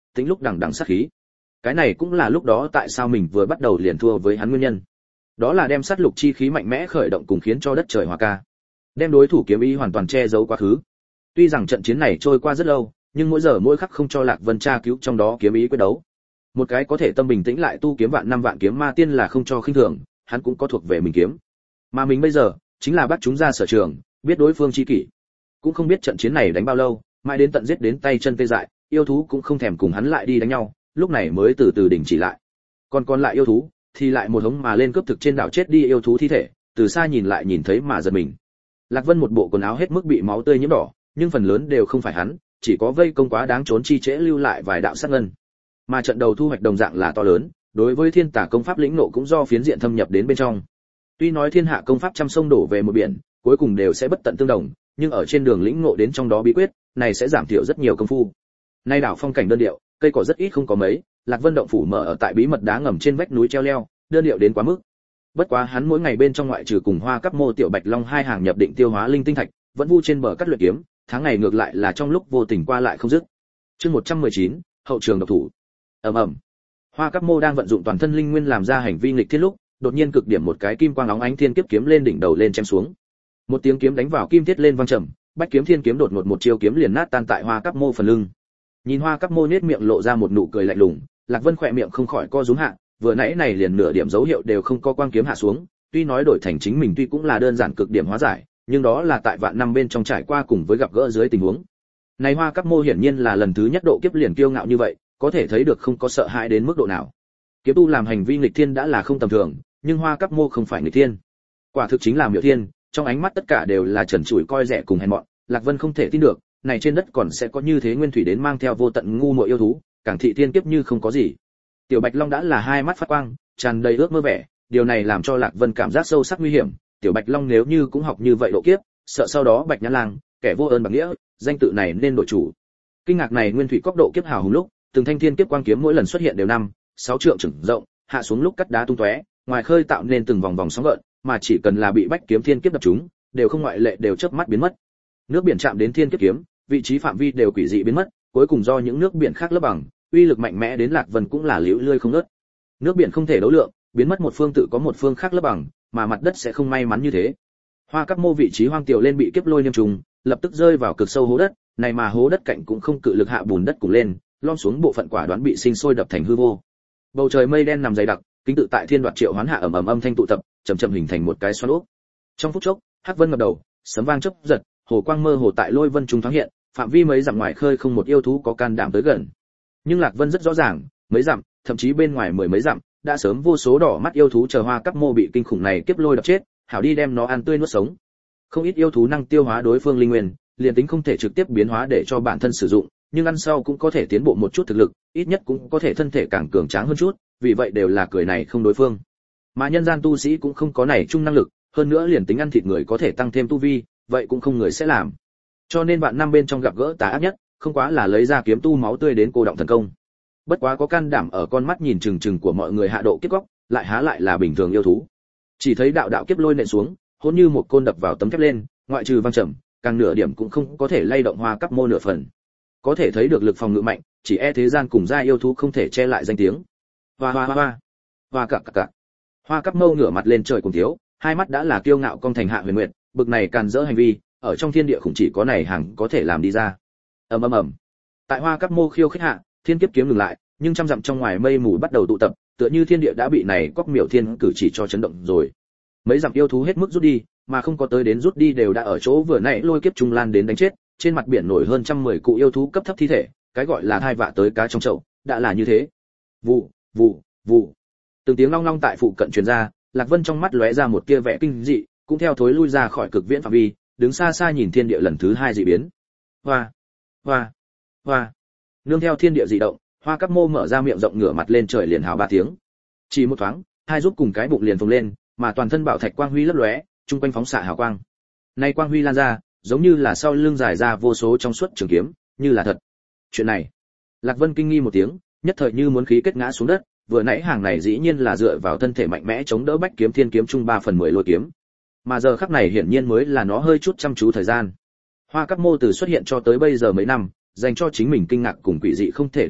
tính lúc đằng đằng sát khí. Cái này cũng là lúc đó tại sao mình vừa bắt đầu liền thua với hắn nguyên nhân. Đó là đem sát lục chi khí mạnh mẽ khởi động cùng khiến cho đất trời hòa ca. Đem đối thủ kiếm ý hoàn toàn che giấu quá khứ. Tuy rằng trận chiến này trôi qua rất lâu, nhưng mỗi giờ mỗi khắc không cho Lạc Vân tra cứu trong đó kiếm ý quyết đấu. Một cái có thể tâm bình tĩnh lại tu kiếm vạn năm vạn kiếm ma tiên là không cho khinh thường, hắn cũng có thuộc về mình kiếm. Mà mình bây giờ chính là bắt chúng ra sở trường, biết đối phương chi kỷ. Cũng không biết trận chiến này đánh bao lâu, mãi đến tận giết đến tay chân tê dại, yêu thú cũng không thèm cùng hắn lại đi đánh nhau, lúc này mới từ từ đình chỉ lại. Còn lại yêu thú thì lại một hống mà lên cướp thực trên đảo chết đi yêu thú thi thể, từ xa nhìn lại nhìn thấy mà giật mình. Lạc Vân một bộ quần áo hết mức bị máu tươi nhiễm đỏ, nhưng phần lớn đều không phải hắn, chỉ có vây công quá đáng trốn chi trễ lưu lại vài đạo sát ngân. Mà trận đầu thu hoạch đồng dạng là to lớn, đối với thiên tả công pháp lĩnh ngộ cũng do phiến diện thâm nhập đến bên trong. Tuy nói thiên hạ công pháp trăm sông đổ về một biển, cuối cùng đều sẽ bất tận tương đồng, nhưng ở trên đường lĩnh ngộ đến trong đó bí quyết, này sẽ giảm thiểu rất nhiều công phu. Nay đảo phong cảnh đơn điệu, cây cỏ rất ít không có mấy, Lạc Vân động phủ mở ở tại bí mật đá ngầm trên vách núi treo leo, đơn điệu đến quá mức. Bất quá hắn mỗi ngày bên trong ngoại trừ cùng Hoa Cấp Mô Tiểu Bạch Long hai hàng nhập định tiêu hóa linh tinh thạch, vẫn vu trên bờ cắt luyện kiếm, tháng ngày ngược lại là trong lúc vô tình qua lại không dứt. Chương 119, hậu trường độc thủ. Ầm ầm. Hoa Cấp Mô đang vận dụng toàn thân linh nguyên làm ra hành vi nghịch thiên lúc, đột nhiên cực điểm một cái kim quang óng ánh thiên kiếp kiếm lên đỉnh đầu lên chém xuống. Một tiếng kiếm đánh vào kim thiết lên vang trầm, bách kiếm thiên kiếm đột ngột một chiêu kiếm liền nát tan tại Hoa Cấp Mô phần lưng. Nhìn Hoa Cấp Mô nhếch miệng lộ ra một nụ cười lạnh lùng, Lạc Vân khỏe miệng không khỏi co rúm hạ, vừa nãy này liền nửa điểm dấu hiệu đều không có quang kiếm hạ xuống, tuy nói đổi thành chính mình tuy cũng là đơn giản cực điểm hóa giải, nhưng đó là tại vạn năm bên trong trải qua cùng với gặp gỡ dưới tình huống. Này Hoa Cấp Mô hiển nhiên là lần thứ nhất độ kiếp liền kiêu ngạo như vậy, có thể thấy được không có sợ hãi đến mức độ nào. Kiếm tu làm hành vi nghịch thiên đã là không tầm thường, nhưng Hoa Cấp Mô không phải nghịch thiên. Quả thực chính là miểu thiên, trong ánh mắt tất cả đều là trần trụi coi rẻ cùng hèn mọn, Lạc Vân không thể tin được, này trên đất còn sẽ có như thế nguyên thủy đến mang theo vô tận ngu muội yêu thú, càng thị thiên kiếp như không có gì. Tiểu Bạch Long đã là hai mắt phát quang, tràn đầy ước mơ vẻ, điều này làm cho Lạc Vân cảm giác sâu sắc nguy hiểm, Tiểu Bạch Long nếu như cũng học như vậy độ kiếp, sợ sau đó Bạch Nhã Lang, kẻ vô ơn bạc nghĩa, danh tự này nên đổi chủ. Kinh ngạc này nguyên thủy cốc độ kiếp hào hùng lúc, từng thanh thiên kiếp quang kiếm mỗi lần xuất hiện đều 5-6 trượng chừng rộng, hạ xuống lúc cắt đá tung tóe, ngoài khơi tạo nên từng vòng vòng sóng gợn, mà chỉ cần là bị bách kiếm thiên kiếp đập trúng, đều không ngoại lệ đều chớp mắt biến mất. Nước biển chạm đến thiên kiếp kiếm, vị trí phạm vi đều quỷ dị biến mất, cuối cùng do những nước biển khác lấp bằng, uy lực mạnh mẽ đến Lạc Vân cũng là liễu lươi không ngớt. Nước biển không thể đấu lượng, biến mất một phương tự có một phương khác lấp bằng, mà mặt đất sẽ không may mắn như thế. Hoa Cấp Mô vị trí hoang tiểu lên bị kiếp lôi niêm trùng, lập tức rơi vào cực sâu hố đất, này mà hố đất cạnh cũng không cự lực hạ bùn đất cùng lên, lom xuống bộ phận quả đoán bị sinh sôi đập thành hư vô. Bầu trời mây đen nằm dày đặc, kính tự tại thiên đoạt triệu hoán hạ ầm ầm âm thanh tụ tập, chậm chậm hình thành một cái xoắn ốc. Trong phút chốc, hắc vân ngập đầu, sấm vang chớp giật, hồ quang mơ hồ tại lôi vân trung thoáng hiện, phạm vi mấy dặm ngoài khơi không một yêu thú có can đảm tới gần. Nhưng Lạc Vân rất rõ ràng, mấy dặm, thậm chí bên ngoài mười mấy dặm, đã sớm vô số đỏ mắt yêu thú chờ Hoa Cấp Mô bị kinh khủng này kiếp lôi đập chết, hảo đi đem nó ăn tươi nuốt sống. Không ít yêu thú năng tiêu hóa đối phương linh nguyên, liền tính không thể trực tiếp biến hóa để cho bản thân sử dụng, nhưng ăn sau cũng có thể tiến bộ một chút thực lực, ít nhất cũng có thể thân thể càng cường tráng hơn chút, vì vậy đều là cười này không đối phương. Mà nhân gian tu sĩ cũng không có này chung năng lực, hơn nữa liền tính ăn thịt người có thể tăng thêm tu vi, vậy cũng không người sẽ làm. Cho nên bạn năm bên trong gặp gỡ tà ác nhất, không quá là lấy ra kiếm tu máu tươi đến cô động thần công. Bất quá có can đảm ở con mắt nhìn chừng chừng của mọi người hạ độ kiếp góc, lại há lại là bình thường yêu thú. Chỉ thấy đạo đạo kiếp lôi nện xuống, hỗn như một côn đập vào tấm thép lên, ngoại trừ vang trầm, càng nửa điểm cũng không có thể lay động Hoa Cấp Mô nửa phần. Có thể thấy được lực phòng ngự mạnh, chỉ e thế gian cùng gia yêu thú không thể che lại danh tiếng. Hoa hoa hoa hoa. Hoa cặc cặc cặc. Hoa Cấp Mô ngửa mặt lên trời cùng thiếu, hai mắt đã là kiêu ngạo công thành hạ huyền nguyệt, bực này càn rỡ hành vi, ở trong thiên địa cũng chỉ có này hàng có thể làm đi ra. Ầm ầm ầm. Tại Hoa Cấp Mô khiêu khích hạ, thiên kiếp kiếm ngừng lại, nhưng trăm dặm trong ngoài mây mù bắt đầu tụ tập, tựa như thiên địa đã bị này cóc miểu thiên cử chỉ cho chấn động rồi. Mấy dặm yêu thú hết mức rút đi, mà không có tới đến rút đi đều đã ở chỗ vừa nãy lôi kiếp trung lan đến đánh chết, trên mặt biển nổi hơn 110 cụ yêu thú cấp thấp thi thể, cái gọi là thai vạ tới cá trong chậu, đã là như thế. Vụ, vụ, vụ. Từng tiếng long long tại phụ cận truyền ra, Lạc Vân trong mắt lóe ra một tia vẻ kinh dị, cũng theo thối lui ra khỏi cực viễn phạm vi, đứng xa xa nhìn thiên địa lần thứ hai dị biến. Hoa, hoa, hoa. Nương theo thiên địa dị động, Hoa Cấp Mô mở ra miệng rộng ngửa mặt lên trời liền hào ba tiếng. Chỉ một thoáng, hai giúp cùng cái bụng liền phồng lên, mà toàn thân bảo thạch quang huy lấp lóe, trung quanh phóng xạ hào quang. Nay quang huy lan ra, giống như là sau lưng dài ra vô số trong suốt trường kiếm, như là thật. Chuyện này, Lạc Vân kinh nghi một tiếng, nhất thời như muốn khí kết ngã xuống đất, vừa nãy hàng này dĩ nhiên là dựa vào thân thể mạnh mẽ chống đỡ bách kiếm thiên kiếm trung 3/10 lôi kiếm. Mà giờ khắc này hiển nhiên mới là nó hơi chút chăm chú thời gian. Hoa Cấp Mô từ xuất hiện cho tới bây giờ mấy năm, dành cho chính mình kinh ngạc cùng quỷ dị không thể đếm hết,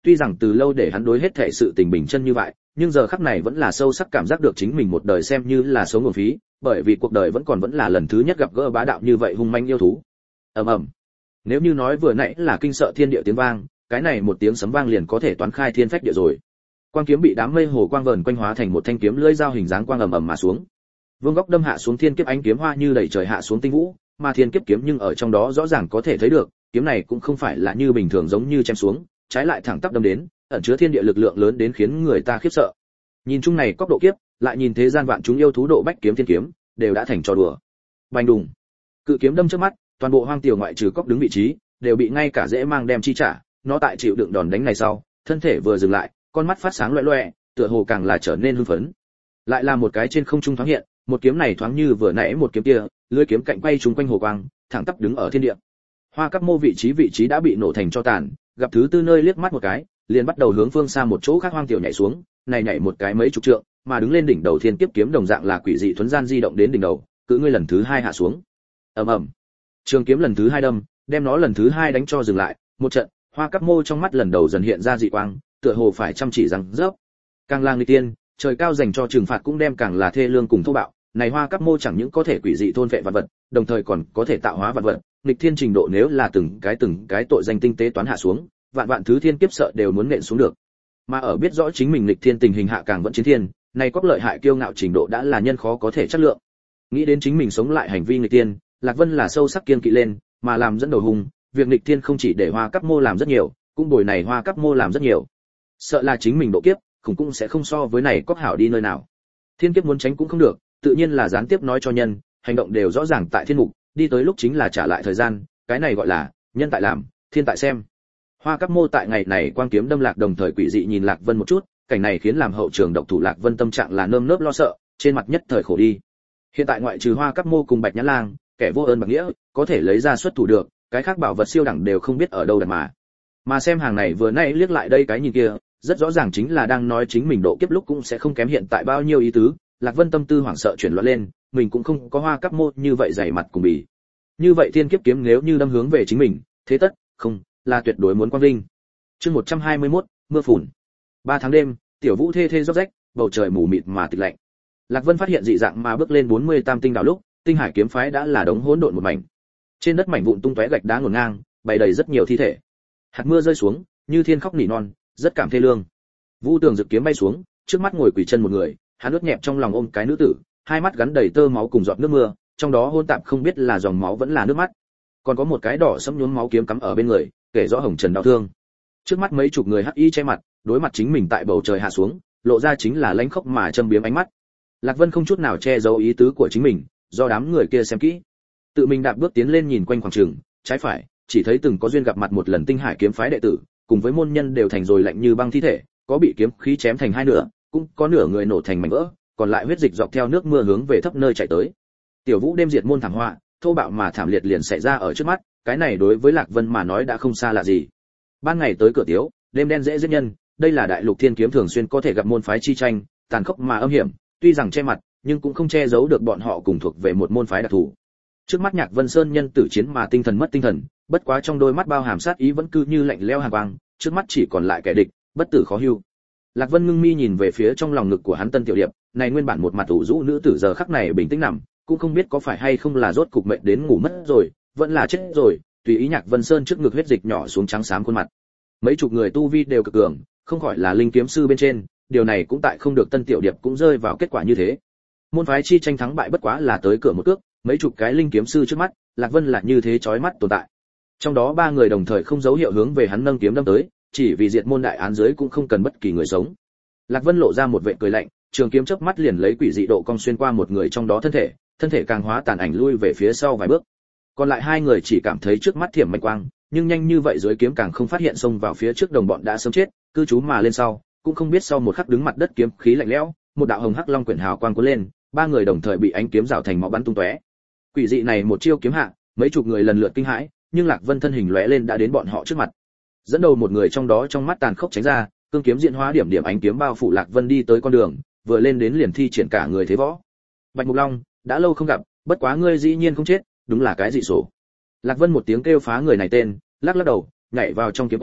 tuy rằng từ lâu để hắn đối hết thể sự tình bình chân như vậy, nhưng giờ khắc này vẫn là sâu sắc cảm giác được chính mình một đời xem như là sống nguồn phí, bởi vì cuộc đời vẫn là lần thứ nhất gặp gỡ bá đạo như vậy hung manh yêu thú. Ầm ầm. Nếu như nói vừa nãy là kinh sợ thiên địa tiếng vang, cái này một tiếng sấm vang liền có thể toán khai thiên phách địa rồi. Quang kiếm bị đám mây hồ quang vờn quanh hóa thành một thanh kiếm lưỡi dao hình dáng quang ầm ầm mà xuống. Vương góc đâm hạ xuống thiên kiếp ánh kiếm hoa như đẩy trời hạ xuống tinh vũ, mà thiên kiếp kiếm nhưng ở trong đó rõ ràng có thể thấy được, kiếm này cũng không phải là như bình thường giống như chém xuống, trái lại thẳng tắp đâm đến, ẩn chứa thiên địa lực lượng lớn đến khiến người ta khiếp sợ. Nhìn chung này cốc độ kiếp, lại nhìn thế gian vạn chúng yêu thú độ bách kiếm thiên kiếm, đều đã thành trò đùa. Bành đùng, cự kiếm đâm trước mắt, toàn bộ hoang tiểu ngoại trừ cốc đứng vị trí, đều bị ngay cả dễ mang đem chi trả, nó tại chịu đựng đòn đánh này sau, thân thể vừa dừng lại, con mắt phát sáng loé loé, tựa hồ càng là trở nên hưng phấn. Lại là một cái trên không trung thoáng hiện, một kiếm này thoáng như vừa nãy một kiếm kia, lưỡi kiếm cạnh quay trúng quanh hồ quang, thẳng tắp đứng ở thiên địa. Hoa Cáp Mô vị trí đã bị nổ thành tro tàn, gặp thứ tư nơi liếc mắt một cái, liền bắt đầu hướng phương xa một chỗ khác hoang tiểu nhảy xuống, này nhảy một cái mấy chục trượng, mà đứng lên đỉnh đầu thiên kiếp kiếm đồng dạng là quỷ dị thuần gian di động đến đỉnh đầu, cự ngươi lần thứ hai hạ xuống. Ầm ầm. Trường kiếm lần thứ hai đâm, đem nó lần thứ hai đánh cho dừng lại, một trận, Hoa Cáp Mô trong mắt lần đầu dần hiện ra dị quang, tựa hồ phải chăm chỉ rằng rớp. Càng là người tiên, trời cao dành cho trừng phạt cũng đem càng là thê lương cùng thô bạo, này Hoa Cáp Mô chẳng những có thể quỷ dị thôn vệ vật vật, đồng thời còn có thể tạo hóa vật vật, nghịch thiên trình độ nếu là từng cái tội danh tinh tế toán hạ xuống, vạn thứ thiên kiếp sợ đều muốn nện xuống được. Mà ở biết rõ chính mình nghịch thiên tình hình hạ càng vẫn chiến thiên, này quắc lợi hại kiêu ngạo trình độ đã là nhân khó có thể chất lượng. Nghĩ đến chính mình sống lại hành vi nghịch thiên, Lạc Vân là sâu sắc kiên kỵ lên, mà làm dẫn đầu hùng, việc nghịch thiên không chỉ để Hoa Cáp Mô làm rất nhiều, cũng bồi này Hoa Cáp Mô làm rất nhiều. Sợ là chính mình độ kiếp, cũng sẽ không so với này cóc hảo đi nơi nào. Thiên kiếp muốn tránh cũng không được, tự nhiên là gián tiếp nói cho nhân, hành động đều rõ ràng tại thiên mục, đi tới lúc chính là trả lại thời gian, cái này gọi là nhân tại làm, thiên tại xem. Hoa Cáp Mô tại ngày này quang kiếm đâm Lạc đồng thời quỷ dị nhìn Lạc Vân một chút, cảnh này khiến làm hậu trường độc thủ Lạc Vân tâm trạng là nơm nớp lo sợ, trên mặt nhất thời khổ đi. Hiện tại ngoại trừ Hoa Cáp Mô cùng Bạch Nhãn Lang, kẻ vô ơn bạc nghĩa, có thể lấy ra xuất thủ được, cái khác bảo vật siêu đẳng đều không biết ở đâu đặt mà. Mà xem hàng này vừa nãy liếc lại đây cái nhìn kia, rất rõ ràng chính là đang nói chính mình độ kiếp lúc cũng sẽ không kém hiện tại bao nhiêu ý tứ. Lạc Vân tâm tư hoảng sợ chuyển loạn lên, mình cũng không có Hoa Cáp Mô như vậy dày mặt cùng bì. Như vậy thiên kiếp kiếm nếu như đâm hướng về chính mình, thế tất không là tuyệt đối muốn quang vinh. Chương 121, mưa phùn. 3 tháng đêm, tiểu vũ thê thê róc rách, bầu trời mù mịt mà tịch lạnh. Lạc Vân phát hiện dị dạng mà bước lên 40 tam tinh đảo lúc, Tinh Hải kiếm phái đã là đống hỗn độn một mảnh. Trên đất mảnh vụn tung tóe gạch đá ngổn ngang, bày đầy rất nhiều thi thể. Hạt mưa rơi xuống, như thiên khóc nỉ non, rất cảm thê lương. Vũ Tường Dực kiếm bay xuống, trước mắt ngồi quỳ chân một người, hắn ướt nhẹp trong lòng ôm cái nữ tử, hai mắt gắn đầy tơ máu cùng giọt nước mưa, trong đó hôn tạp không biết là dòng máu vẫn là nước mắt. Còn có một cái đỏ sẫm nhuốm máu kiếm cắm ở bên người, kể rõ hồng trần đau thương. Trước mắt mấy chục người hắc y che mặt, đối mặt chính mình tại bầu trời hạ xuống, lộ ra chính là lãnh khốc mà châm biếm ánh mắt. Lạc Vân không chút nào che giấu ý tứ của chính mình, do đám người kia xem kỹ. Tự mình đạp bước tiến lên nhìn quanh khoảng trường, trái phải, chỉ thấy từng có duyên gặp mặt một lần Tinh Hải kiếm phái đệ tử, cùng với môn nhân đều thành rồi lạnh như băng thi thể, có bị kiếm khí chém thành hai nửa, cũng có nửa người nổ thành mảnh vỡ, còn lại huyết dịch dọc theo nước mưa hướng về thấp nơi chảy tới. Tiểu Vũ đêm diệt môn thảm họa, thô bạo mà thảm liệt liền xảy ra ở trước mắt, cái này đối với Lạc Vân mà nói đã không xa lạ gì. Ban ngày tới cửa tiếu, đêm đen dễ giết nhân, đây là đại lục thiên kiếm thường xuyên có thể gặp môn phái chi tranh, tàn khốc mà âm hiểm, tuy rằng che mặt, nhưng cũng không che giấu được bọn họ cùng thuộc về một môn phái đặc thù. Trước mắt Nhạc Vân Sơn nhân tử chiến mà tinh thần mất tinh thần, bất quá trong đôi mắt bao hàm sát ý vẫn cứ như lạnh lẽo hàn quang, trước mắt chỉ còn lại kẻ địch, bất tử khó hưu. Lạc Vân ngưng mi nhìn về phía trong lòng ngực của hắn Tân Tiểu Điệp, này nguyên bản một mặt ủ rũ nữ tử giờ khắc này bình tĩnh nằm, cũng không biết có phải hay không là rốt cục mệnh đến ngủ mất rồi, vẫn là chết rồi, tùy ý Nhạc Vân Sơn trước ngực huyết dịch nhỏ xuống trắng xám khuôn mặt. Mấy chục người tu vi đều cực cường, không khỏi là linh kiếm sư bên trên, điều này cũng tại không được Tân Tiểu Điệp cũng rơi vào kết quả như thế. Môn phái chi tranh thắng bại bất quá là tới cửa một cước, mấy chục cái linh kiếm sư trước mắt, Lạc Vân là như thế chói mắt tồn tại. Trong đó 3 người đồng thời không dấu hiệu hướng về hắn nâng kiếm đâm tới, chỉ vì diệt môn đại án dưới cũng không cần bất kỳ người sống. Lạc Vân lộ ra một vẻ cười lạnh, trường kiếm chớp mắt liền lấy quỷ dị độ cong xuyên qua một người trong đó thân thể càng hóa tàn ảnh lui về phía sau vài bước. Còn lại 2 người chỉ cảm thấy trước mắt thiểm mạch quang, nhưng nhanh như vậy dưới kiếm càng không phát hiện xông vào phía trước đồng bọn đã sớm chết, cư trú mà lên sau, cũng không biết sau một khắc đứng mặt đất kiếm khí lạnh lẽo, một đạo hồng hắc long quyển hào quang cuốn lên, 3 người đồng thời bị ánh kiếm rào thành máu bắn tung tóe. Quỷ dị này một chiêu kiếm hạ, mấy chục người lần lượt kinh hãi, nhưng Lạc Vân thân hình lóe lên đã đến bọn họ trước mặt. Dẫn đầu một người trong đó trong mắt tàn khốc tránh ra, cương kiếm diễn hóa điểm điểm ánh kiếm bao phủ Lạc Vân đi tới con đường, vừa lên đến liền thi triển cả người thế võ. Bạch Mục Long, đã lâu không gặp, bất quá ngươi dĩ nhiên không chết, đúng là cái dị sổ. Lạc Vân một tiếng kêu phá người này tên, lắc lắc đầu, nhảy vào trong kiếm quang,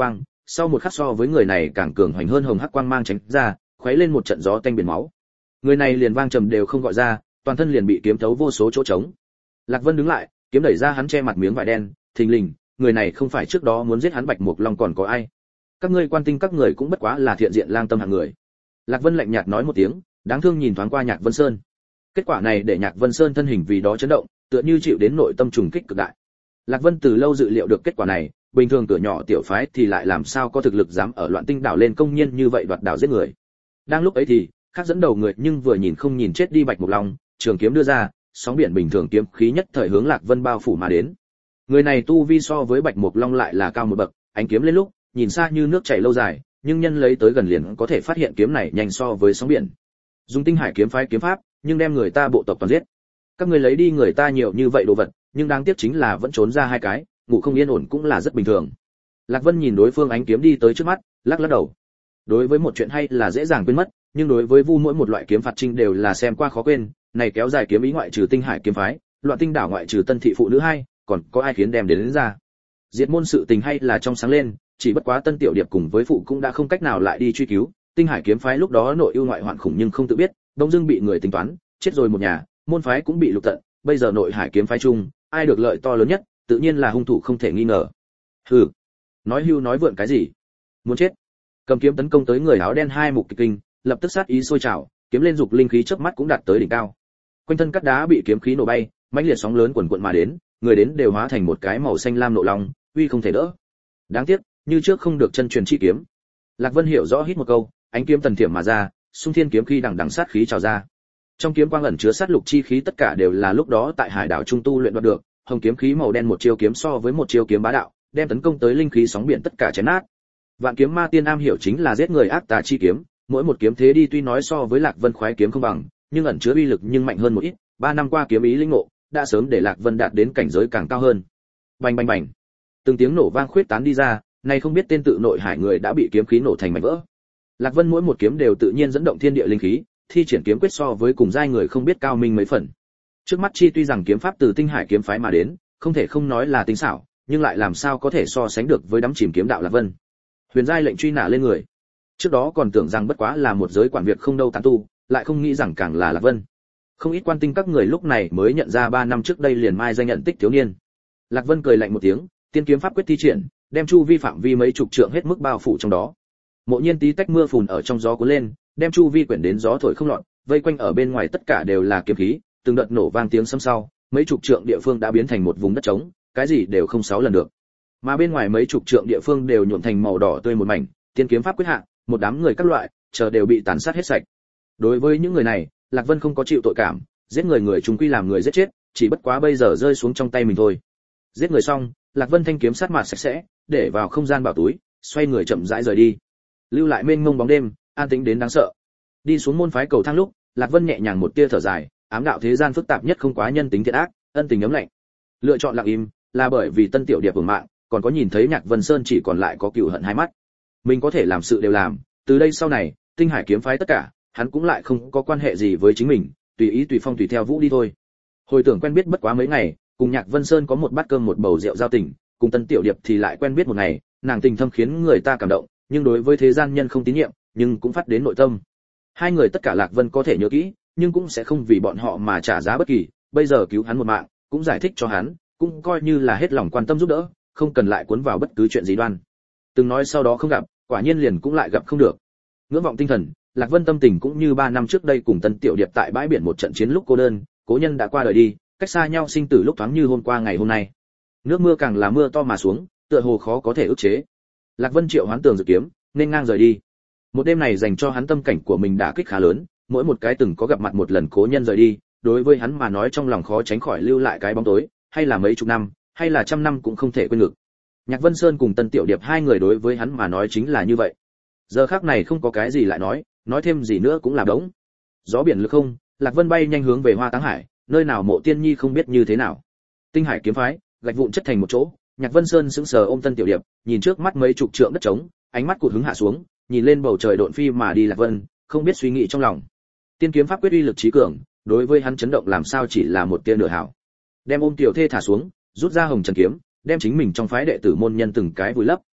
sau một khắc so với người này càng cường hoành hơn hồng hắc quang mang tránh ra, khuấy lên một trận gió tanh biển máu. Người này liền vang trầm đều không gọi ra, toàn thân liền bị kiếm thấu vô số chỗ trống. Lạc Vân đứng lại, kiếm đẩy ra hắn che mặt miếng vải đen, thình lình, người này không phải trước đó muốn giết hắn Bạch Mục Long còn có ai? Các ngươi quan tinh các người cũng bất quá là thiện diện lang tâm hạng người. Lạc Vân lạnh nhạt nói một tiếng, đáng thương nhìn thoáng qua Nhạc Vân Sơn. Kết quả này để Nhạc Vân Sơn thân hình vì đó chấn động, tựa như chịu đến nội tâm trùng kích cực đại. Lạc Vân từ lâu dự liệu được kết quả này, bình thường cửa nhỏ tiểu phái thì lại làm sao có thực lực dám ở Loạn Tinh đảo lên công nhiên như vậy đoạt đảo giết người. Đang lúc ấy thì, khác dẫn đầu người nhưng vừa nhìn không nhìn chết đi Bạch Mục Long, trường kiếm đưa ra, sóng biển bình thường kiếm khí nhất thời hướng Lạc Vân bao phủ mà đến. Người này tu vi so với Bạch Mục Long lại là cao một bậc, ánh kiếm lên lúc, nhìn xa như nước chảy lâu dài, nhưng nhân lấy tới gần liền có thể phát hiện kiếm này nhanh so với sóng biển. Dùng Tinh Hải kiếm phái kiếm pháp, nhưng đem người ta bộ tộc toàn giết. Các ngươi lấy đi người ta nhiều như vậy đồ vật, nhưng đáng tiếc chính là vẫn trốn ra hai cái, ngủ không yên ổn cũng là rất bình thường. Lạc Vân nhìn đối phương ánh kiếm đi tới trước mắt, lắc lắc đầu. Đối với một chuyện hay là dễ dàng quên mất, nhưng đối với Vu mỗi một loại kiếm phạt trinh đều là xem qua khó quên, này kéo dài kiếm ý ngoại trừ Tinh Hải kiếm phái, Loạn Tinh đảo ngoại trừ Tân thị phụ nữ hai, còn có ai khiến đem đến ra. Diệt môn sự tình hay là trong sáng lên, chỉ bất quá Tân Tiểu Điệp cùng với phụ cũng đã không cách nào lại đi truy cứu, Tinh Hải kiếm phái lúc đó nội ưu ngoại hoạn khủng nhưng không tự biết, đông dưng bị người tính toán, chết rồi một nhà, môn phái cũng bị lục tận, bây giờ nội hải kiếm phái chung, ai được lợi to lớn nhất, tự nhiên là hung thủ không thể nghi ngờ. Hừ, nói hưu nói vượn cái gì? Muốn chết? Cầm kiếm tấn công tới người áo đen hai mục kịch kinh, lập tức sát ý sôi trào, kiếm lên dục linh khí chớp mắt cũng đạt tới đỉnh cao. Quanh thân cắt đá bị kiếm khí nổ bay, mãnh liệt sóng lớn cuồn cuộn mà đến, người đến đều hóa thành một cái màu xanh lam nộ long, uy không thể đỡ. Đáng tiếc, như trước không được chân truyền chi kiếm. Lạc Vân hiểu rõ hít một câu, ánh kiếm tần thiểm mà ra, xung thiên kiếm khí đằng đằng sát khí trào ra. Trong kiếm quang ẩn chứa sát lục chi khí tất cả đều là lúc đó tại Hải đảo trung tu luyện đoạt được, hồng kiếm khí màu đen một chiêu kiếm so với một chiêu kiếm bá đạo, đem tấn công tới linh khí sóng biển tất cả chém nát. Vạn kiếm ma tiên am hiểu chính là giết người ác tà chi kiếm, mỗi một kiếm thế đi tuy nói so với Lạc Vân khoái kiếm không bằng, nhưng ẩn chứa uy lực nhưng mạnh hơn một ít, 3 năm qua kiếm ý linh ngộ, đã sớm để Lạc Vân đạt đến cảnh giới càng cao hơn. Bành bành bành. Từng tiếng nổ vang khuyết tán đi ra, này không biết tên tự nội hải người đã bị kiếm khí nổ thành mảnh vỡ. Lạc Vân mỗi một kiếm đều tự nhiên dẫn động thiên địa linh khí, thi triển kiếm quyết so với cùng giai người không biết cao minh mấy phần. Trước mắt chi tuy rằng kiếm pháp từ Tinh Hải kiếm phái mà đến, không thể không nói là tinh xảo, nhưng lại làm sao có thể so sánh được với đắm chìm kiếm đạo Lạc Vân. Huyền giai lệnh truy nã lên người. Trước đó còn tưởng rằng bất quá là một giới quản việc không đâu tán tu, lại không nghĩ rằng càng là Lạc Vân. Không ít quan tinh các người lúc này mới nhận ra 3 năm trước đây liền mai danh nhận tích thiếu niên. Lạc Vân cười lạnh một tiếng, tiên kiếm pháp quyết thi triển, đem chu vi phạm vi mấy chục trượng hết mức bao phủ trong đó. Mộ Nhiên tí tách mưa phùn ở trong gió cuốn lên, đem chu vi quyển đến gió thổi không lọt, vây quanh ở bên ngoài tất cả đều là kiếm khí, từng đợt nổ vang tiếng sấm sau, mấy chục trượng địa phương đã biến thành một vùng đất trống, cái gì đều không 6 lần được. Mà bên ngoài mấy chục trượng địa phương đều nhuộm thành màu đỏ tươi một mảnh, tiên kiếm pháp quyết hạ, một đám người các loại, chờ đều bị tàn sát hết sạch. Đối với những người này, Lạc Vân không có chịu tội cảm, giết người người chúng quy làm người giết chết, chỉ bất quá bây giờ rơi xuống trong tay mình thôi. Giết người xong, Lạc Vân thanh kiếm sát mặt sạch sẽ, để vào không gian bảo túi, xoay người chậm rãi rời đi. Lưu lại mênh mông bóng đêm, an tĩnh đến đáng sợ. Đi xuống môn phái cầu thang lúc, Lạc Vân nhẹ nhàng một tia thở dài, ám đạo thế gian phức tạp nhất không quá nhân tính thiện ác, ân tình ấm lạnh. Lựa chọn lặng im, là bởi vì Tân Tiểu Điệp hưởng mạng, còn có nhìn thấy Nhạc Vân Sơn chỉ còn lại có cừu hận hai mắt. Mình có thể làm sự đều làm, từ đây sau này, Tinh Hải kiếm phái tất cả, hắn cũng lại không có quan hệ gì với chính mình, tùy ý tùy phong tùy theo vũ đi thôi. Hồi tưởng quen biết bất quá mấy ngày, cùng Nhạc Vân Sơn có một bát cơm một bầu rượu giao tình, cùng Tân Tiểu Điệp thì lại quen biết một ngày, nàng tình thâm khiến người ta cảm động, nhưng đối với thế gian nhân không tín nhiệm, nhưng cũng phát đến nội tâm. Hai người tất cả Lạc Vân có thể nhớ kỹ, nhưng cũng sẽ không vì bọn họ mà trả giá bất kỳ, bây giờ cứu hắn một mạng, cũng giải thích cho hắn, cũng coi như là hết lòng quan tâm giúp đỡ, không cần lại cuốn vào bất cứ chuyện gì đoan. Từng nói sau đó không gặp, quả nhiên liền cũng lại gặp không được. Ngưỡng vọng tinh thần, Lạc Vân tâm tình cũng như 3 năm trước đây cùng Tân Tiểu Điệp tại bãi biển một trận chiến lúc cô đơn, cố nhân đã qua đời đi, cách xa nhau sinh tử lúc thoáng như hôm qua ngày hôm nay. Nước mưa càng là mưa to mà xuống, tựa hồ khó có thể ức chế. Lạc Vân triệu hoán tường dự kiếm, nên ngang rời đi. Một đêm này dành cho hắn tâm cảnh của mình đã kích khá lớn, mỗi một cái từng có gặp mặt một lần cố nhân rời đi, đối với hắn mà nói trong lòng khó tránh khỏi lưu lại cái bóng tối, hay là mấy chục năm, hay là trăm năm cũng không thể quên được. Nhạc Vân Sơn cùng Tân Tiểu Điệp hai người đối với hắn mà nói chính là như vậy. Giờ khắc này không có cái gì lại nói thêm gì nữa cũng là đống. Gió biển lực không, Lạc Vân bay nhanh hướng về Hoa Táng Hải, nơi nào Mộ Tiên Nhi không biết như thế nào. Tinh Hải kiếm phái, gạch vụn chất thành một chỗ, Nhạc Vân Sơn sững sờ ôm Tân Tiểu Điệp, nhìn trước mắt mấy chục trượng đất trống, ánh mắt cụt hứng hạ xuống, nhìn lên bầu trời độn phi mà đi Lạc Vân, không biết suy nghĩ trong lòng. Tiên kiếm pháp quyết uy lực trí cường, đối với hắn chấn động làm sao chỉ là một tia nửa hảo. Đem ôm tiểu thê thả xuống, rút ra hồng trần kiếm, đem chính mình trong phái đệ tử môn nhân từng cái vùi lấp,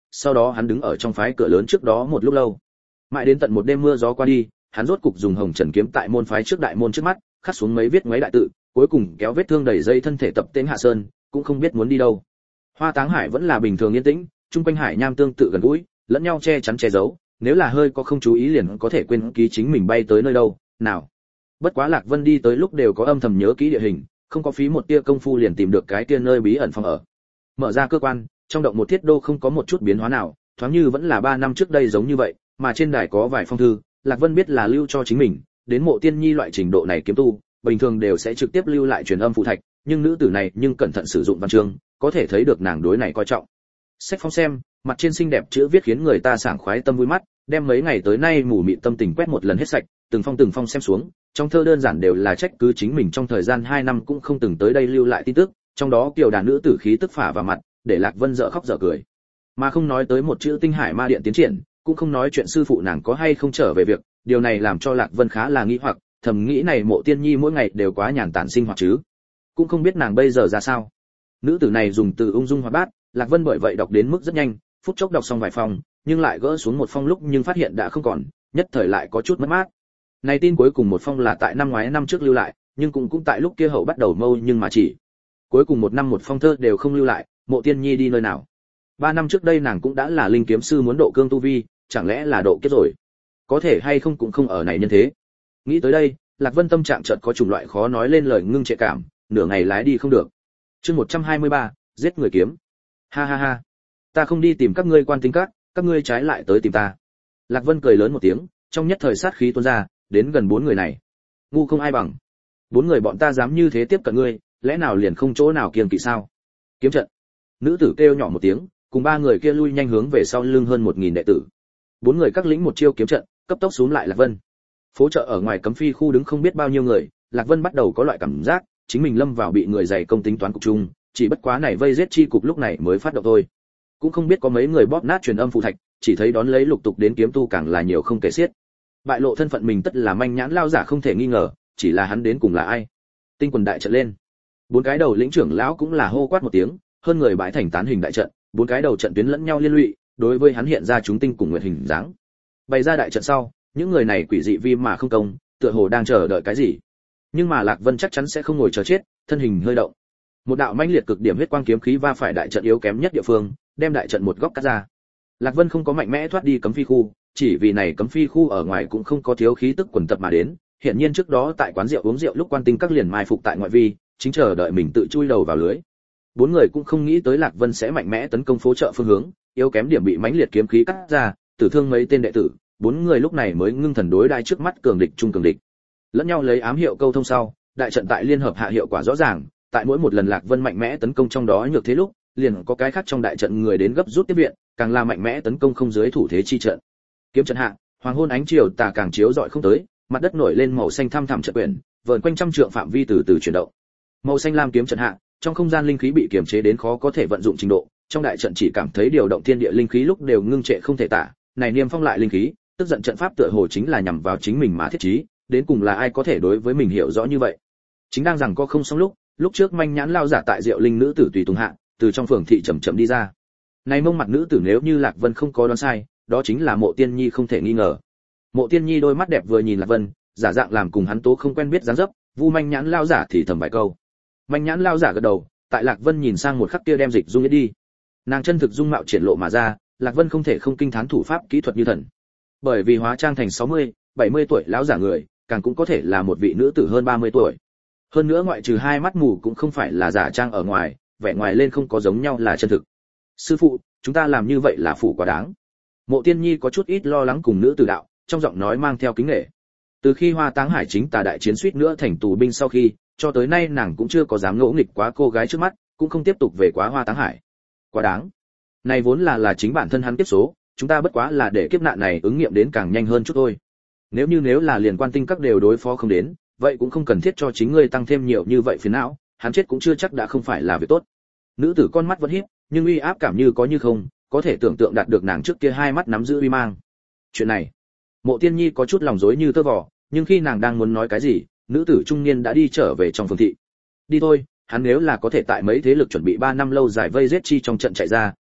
sau đó hắn đứng ở trong phái cửa lớn trước đó một lúc lâu. Mãi đến tận một đêm mưa gió qua đi, hắn rốt cục dùng hồng trần kiếm tại môn phái trước đại môn trước mắt, khắc xuống mấy viết ngoáy đại tự, cuối cùng kéo vết thương đầy dây thân thể tập tên hạ sơn, cũng không biết muốn đi đâu. Hoa Táng Hải vẫn là bình thường yên tĩnh, trung quanh hải nham tương tự gần gũi, lẫn nhau che chắn che giấu, nếu là hơi có không chú ý liền có thể quên ký chính mình bay tới nơi đâu, nào. Bất quá Lạc Vân đi tới lúc đều có âm thầm nhớ kỹ địa hình, không có phí một tia công phu liền tìm được cái kia nơi bí ẩn phòng ở. Mở ra cơ quan, trong động một thiết đô không có một chút biến hóa nào, thoáng như vẫn là 3 năm trước đây giống như vậy, mà trên đài có vài phong thư, Lạc Vân biết là lưu cho chính mình, đến Mộ Tiên Nhi loại trình độ này kiếm tu, bình thường đều sẽ trực tiếp lưu lại truyền âm phụ thạch, nhưng nữ tử này nhưng cẩn thận sử dụng văn chương, có thể thấy được nàng đối này coi trọng. Sách phong xem, mặt trên xinh đẹp chữ viết khiến người ta sảng khoái tâm vui mắt, đem mấy ngày tới nay mù mịt tâm tình quét một lần hết sạch, từng phong xem xuống, trong thơ đơn giản đều là trách cứ chính mình trong thời gian 2 năm cũng không từng tới đây lưu lại tin tức, trong đó kiều đàn nữ tử khí tức phả vào mặt, để Lạc Vân dở khóc dở cười. Mà không nói tới một chữ Tinh Hải Ma Điện tiến triển, cũng không nói chuyện sư phụ nàng có hay không trở về việc, điều này làm cho Lạc Vân khá là nghi hoặc, thầm nghĩ này Mộ Tiên Nhi mỗi ngày đều quá nhàn tản sinh hoạt chứ, cũng không biết nàng bây giờ ra sao. Nữ tử này dùng từ ung dung hoạt bát, Lạc Vân bởi vậy đọc đến mức rất nhanh, phút chốc đọc xong vài phong, nhưng lại gỡ xuống một phong lúc nhưng phát hiện đã không còn, nhất thời lại có chút mất mát. Này tin cuối cùng một phong là tại năm ngoái năm trước lưu lại, nhưng cũng tại lúc kia hậu bắt đầu mâu nhưng mà chỉ. Cuối cùng một năm một phong thơ đều không lưu lại, Mộ Tiên Nhi đi nơi nào? 3 năm trước đây nàng cũng đã là linh kiếm sư muốn độ cương tu vi, chẳng lẽ là độ kiếp rồi? Có thể hay không cũng không ở này nhân thế. Nghĩ tới đây, Lạc Vân tâm trạng chợt có chủng loại khó nói lên lời ngưng trệ cảm, nửa ngày lái đi không được. Chương 123, giết người kiếm. Ha ha ha, ta không đi tìm các ngươi quan tinh các ngươi trái lại tới tìm ta. Lạc Vân cười lớn một tiếng, trong nhất thời sát khí tuôn ra, đến gần 4 người này. Ngu không ai bằng. 4 người bọn ta dám như thế tiếp cận ngươi, lẽ nào liền không chỗ nào kiêng kỵ sao? Kiếm trận. Nữ tử kêu nhỏ một tiếng, cùng 3 người kia lui nhanh hướng về sau lưng hơn 1000 đệ tử. 4 người các lĩnh một chiêu kiếm trận, cấp tốc xuống lại Lạc Vân. Phố chợ ở ngoài cấm phi khu đứng không biết bao nhiêu người, Lạc Vân bắt đầu có loại cảm giác, chính mình lâm vào bị người dày công tính toán cục chung, chỉ bất quá này vây giết chi cục lúc này mới phát động thôi. Cũng không biết có mấy người bóp nát truyền âm phù thạch, chỉ thấy đón lấy lục tục đến kiếm tu càng là nhiều không kể xiết. Bại lộ thân phận mình tất là manh nhãn lao giả không thể nghi ngờ, chỉ là hắn đến cùng là ai? Tinh quần đại trận lên. 4 cái đầu lĩnh trưởng lão cũng là hô quát một tiếng, hơn người bãi thành tán hình đại trận, 4 cái đầu trận tuyến lẫn nhau liên lụy, đối với hắn hiện ra chúng tinh cùng nguyệt hình dáng. Bày ra đại trận sau, những người này quỷ dị vi mà không công, tựa hồ đang chờ đợi cái gì. Nhưng mà Lạc Vân chắc chắn sẽ không ngồi chờ chết, thân hình hơi động. Một đạo mãnh liệt cực điểm huyết quang kiếm khí va phải đại trận yếu kém nhất địa phương, đem đại trận một góc cắt ra. Lạc Vân không có mạnh mẽ thoát đi cấm phi khu, chỉ vì này cấm phi khu ở ngoài cũng không có thiếu khí tức quần tập mà đến, hiện nhiên trước đó tại quán rượu uống rượu lúc quan tinh các liền mai phục tại ngoại vi, chính chờ đợi mình tự chui đầu vào lưới. 4 người cũng không nghĩ tới Lạc Vân sẽ mạnh mẽ tấn công phố chợ phương hướng, yếu kém điểm bị mãnh liệt kiếm khí cắt ra, tử thương mấy tên đệ tử, 4 người lúc này mới ngưng thần đối đai trước mắt cường địch trung cường địch. Lẫn nhau lấy ám hiệu câu thông sau, đại trận tại liên hợp hạ hiệu quả rõ ràng, tại mỗi một lần Lạc Vân mạnh mẽ tấn công trong đó nhược thế lúc, liền có cái khác trong đại trận người đến gấp rút tiếp viện, càng là mạnh mẽ tấn công không dưới thủ thế chi trận. Kiếm trận hạ, hoàng hôn ánh chiều tà càng chiếu rọi không tới, mặt đất nổi lên màu xanh thăm thẳm trận quyển, vờn quanh trăm trượng phạm vi từ từ chuyển động. Màu xanh lam kiếm trận hạ, trong không gian linh khí bị kiềm chế đến khó có thể vận dụng trình độ, trong đại trận chỉ cảm thấy điều động thiên địa linh khí lúc đều ngưng trệ không thể tả, này niêm phong lại linh khí, tức giận trận pháp tựa hồ chính là nhằm vào chính mình mà thiết trí, đến cùng là ai có thể đối với mình hiểu rõ như vậy. Chính đang rằng có không xong lúc trước manh nhãn lao giả tại Diệu Linh nữ tử tùy tùng hạ, từ trong phường thị chậm chậm đi ra. Này mông mặt nữ tử nếu như Lạc Vân không có đoán sai, đó chính là Mộ Tiên Nhi không thể nghi ngờ. Mộ Tiên Nhi đôi mắt đẹp vừa nhìn Lạc Vân, giả dạng làm cùng hắn tố không quen biết dáng dấp, vu manh nhãn lao giả thì thầm vài câu. Manh nhãn lao giả gật đầu, tại Lạc Vân nhìn sang một khắc kia đem dịch dung nhất đi. Nàng chân thực dung mạo triển lộ mà ra, Lạc Vân không thể không kinh thán thủ pháp kỹ thuật như thần. Bởi vì hóa trang thành 60, 70 tuổi lão giả người, càng cũng có thể là một vị nữ tử hơn 30 tuổi. Hơn nữa ngoại trừ hai mắt mù cũng không phải là giả trang ở ngoài, vẻ ngoài lên không có giống nhau là chân thực. Sư phụ, chúng ta làm như vậy là phủ quá đáng. Mộ Tiên Nhi có chút ít lo lắng cùng nữ tử đạo, trong giọng nói mang theo kính nể. Từ khi Hoa Táng Hải chính tà đại chiến suýt nữa thành tù binh sau khi, cho tới nay nàng cũng chưa có dám ngỗ nghịch quá cô gái trước mắt, cũng không tiếp tục về quá Hoa Táng Hải. Quá đáng. Này vốn là chính bản thân hắn tiếp số, chúng ta bất quá là để kiếp nạn này ứng nghiệm đến càng nhanh hơn chút thôi. Nếu là liền quan tinh các đều đối phó không đến, vậy cũng không cần thiết cho chính ngươi tăng thêm nhiều như vậy phiền não, hắn chết cũng chưa chắc đã không phải là việc tốt. Nữ tử con mắt vẫn híp, nhưng uy áp cảm như có như không, có thể tưởng tượng đạt được nàng trước kia hai mắt nắm giữ uy mang. Chuyện này, Mộ Tiên Nhi có chút lòng rối như tơ vò, nhưng khi nàng đang muốn nói cái gì, nữ tử trung niên đã đi trở về trong phường thị. Đi thôi, hắn nếu là có thể tại mấy thế lực chuẩn bị 3 năm lâu dài vây giết chi trong trận chạy ra,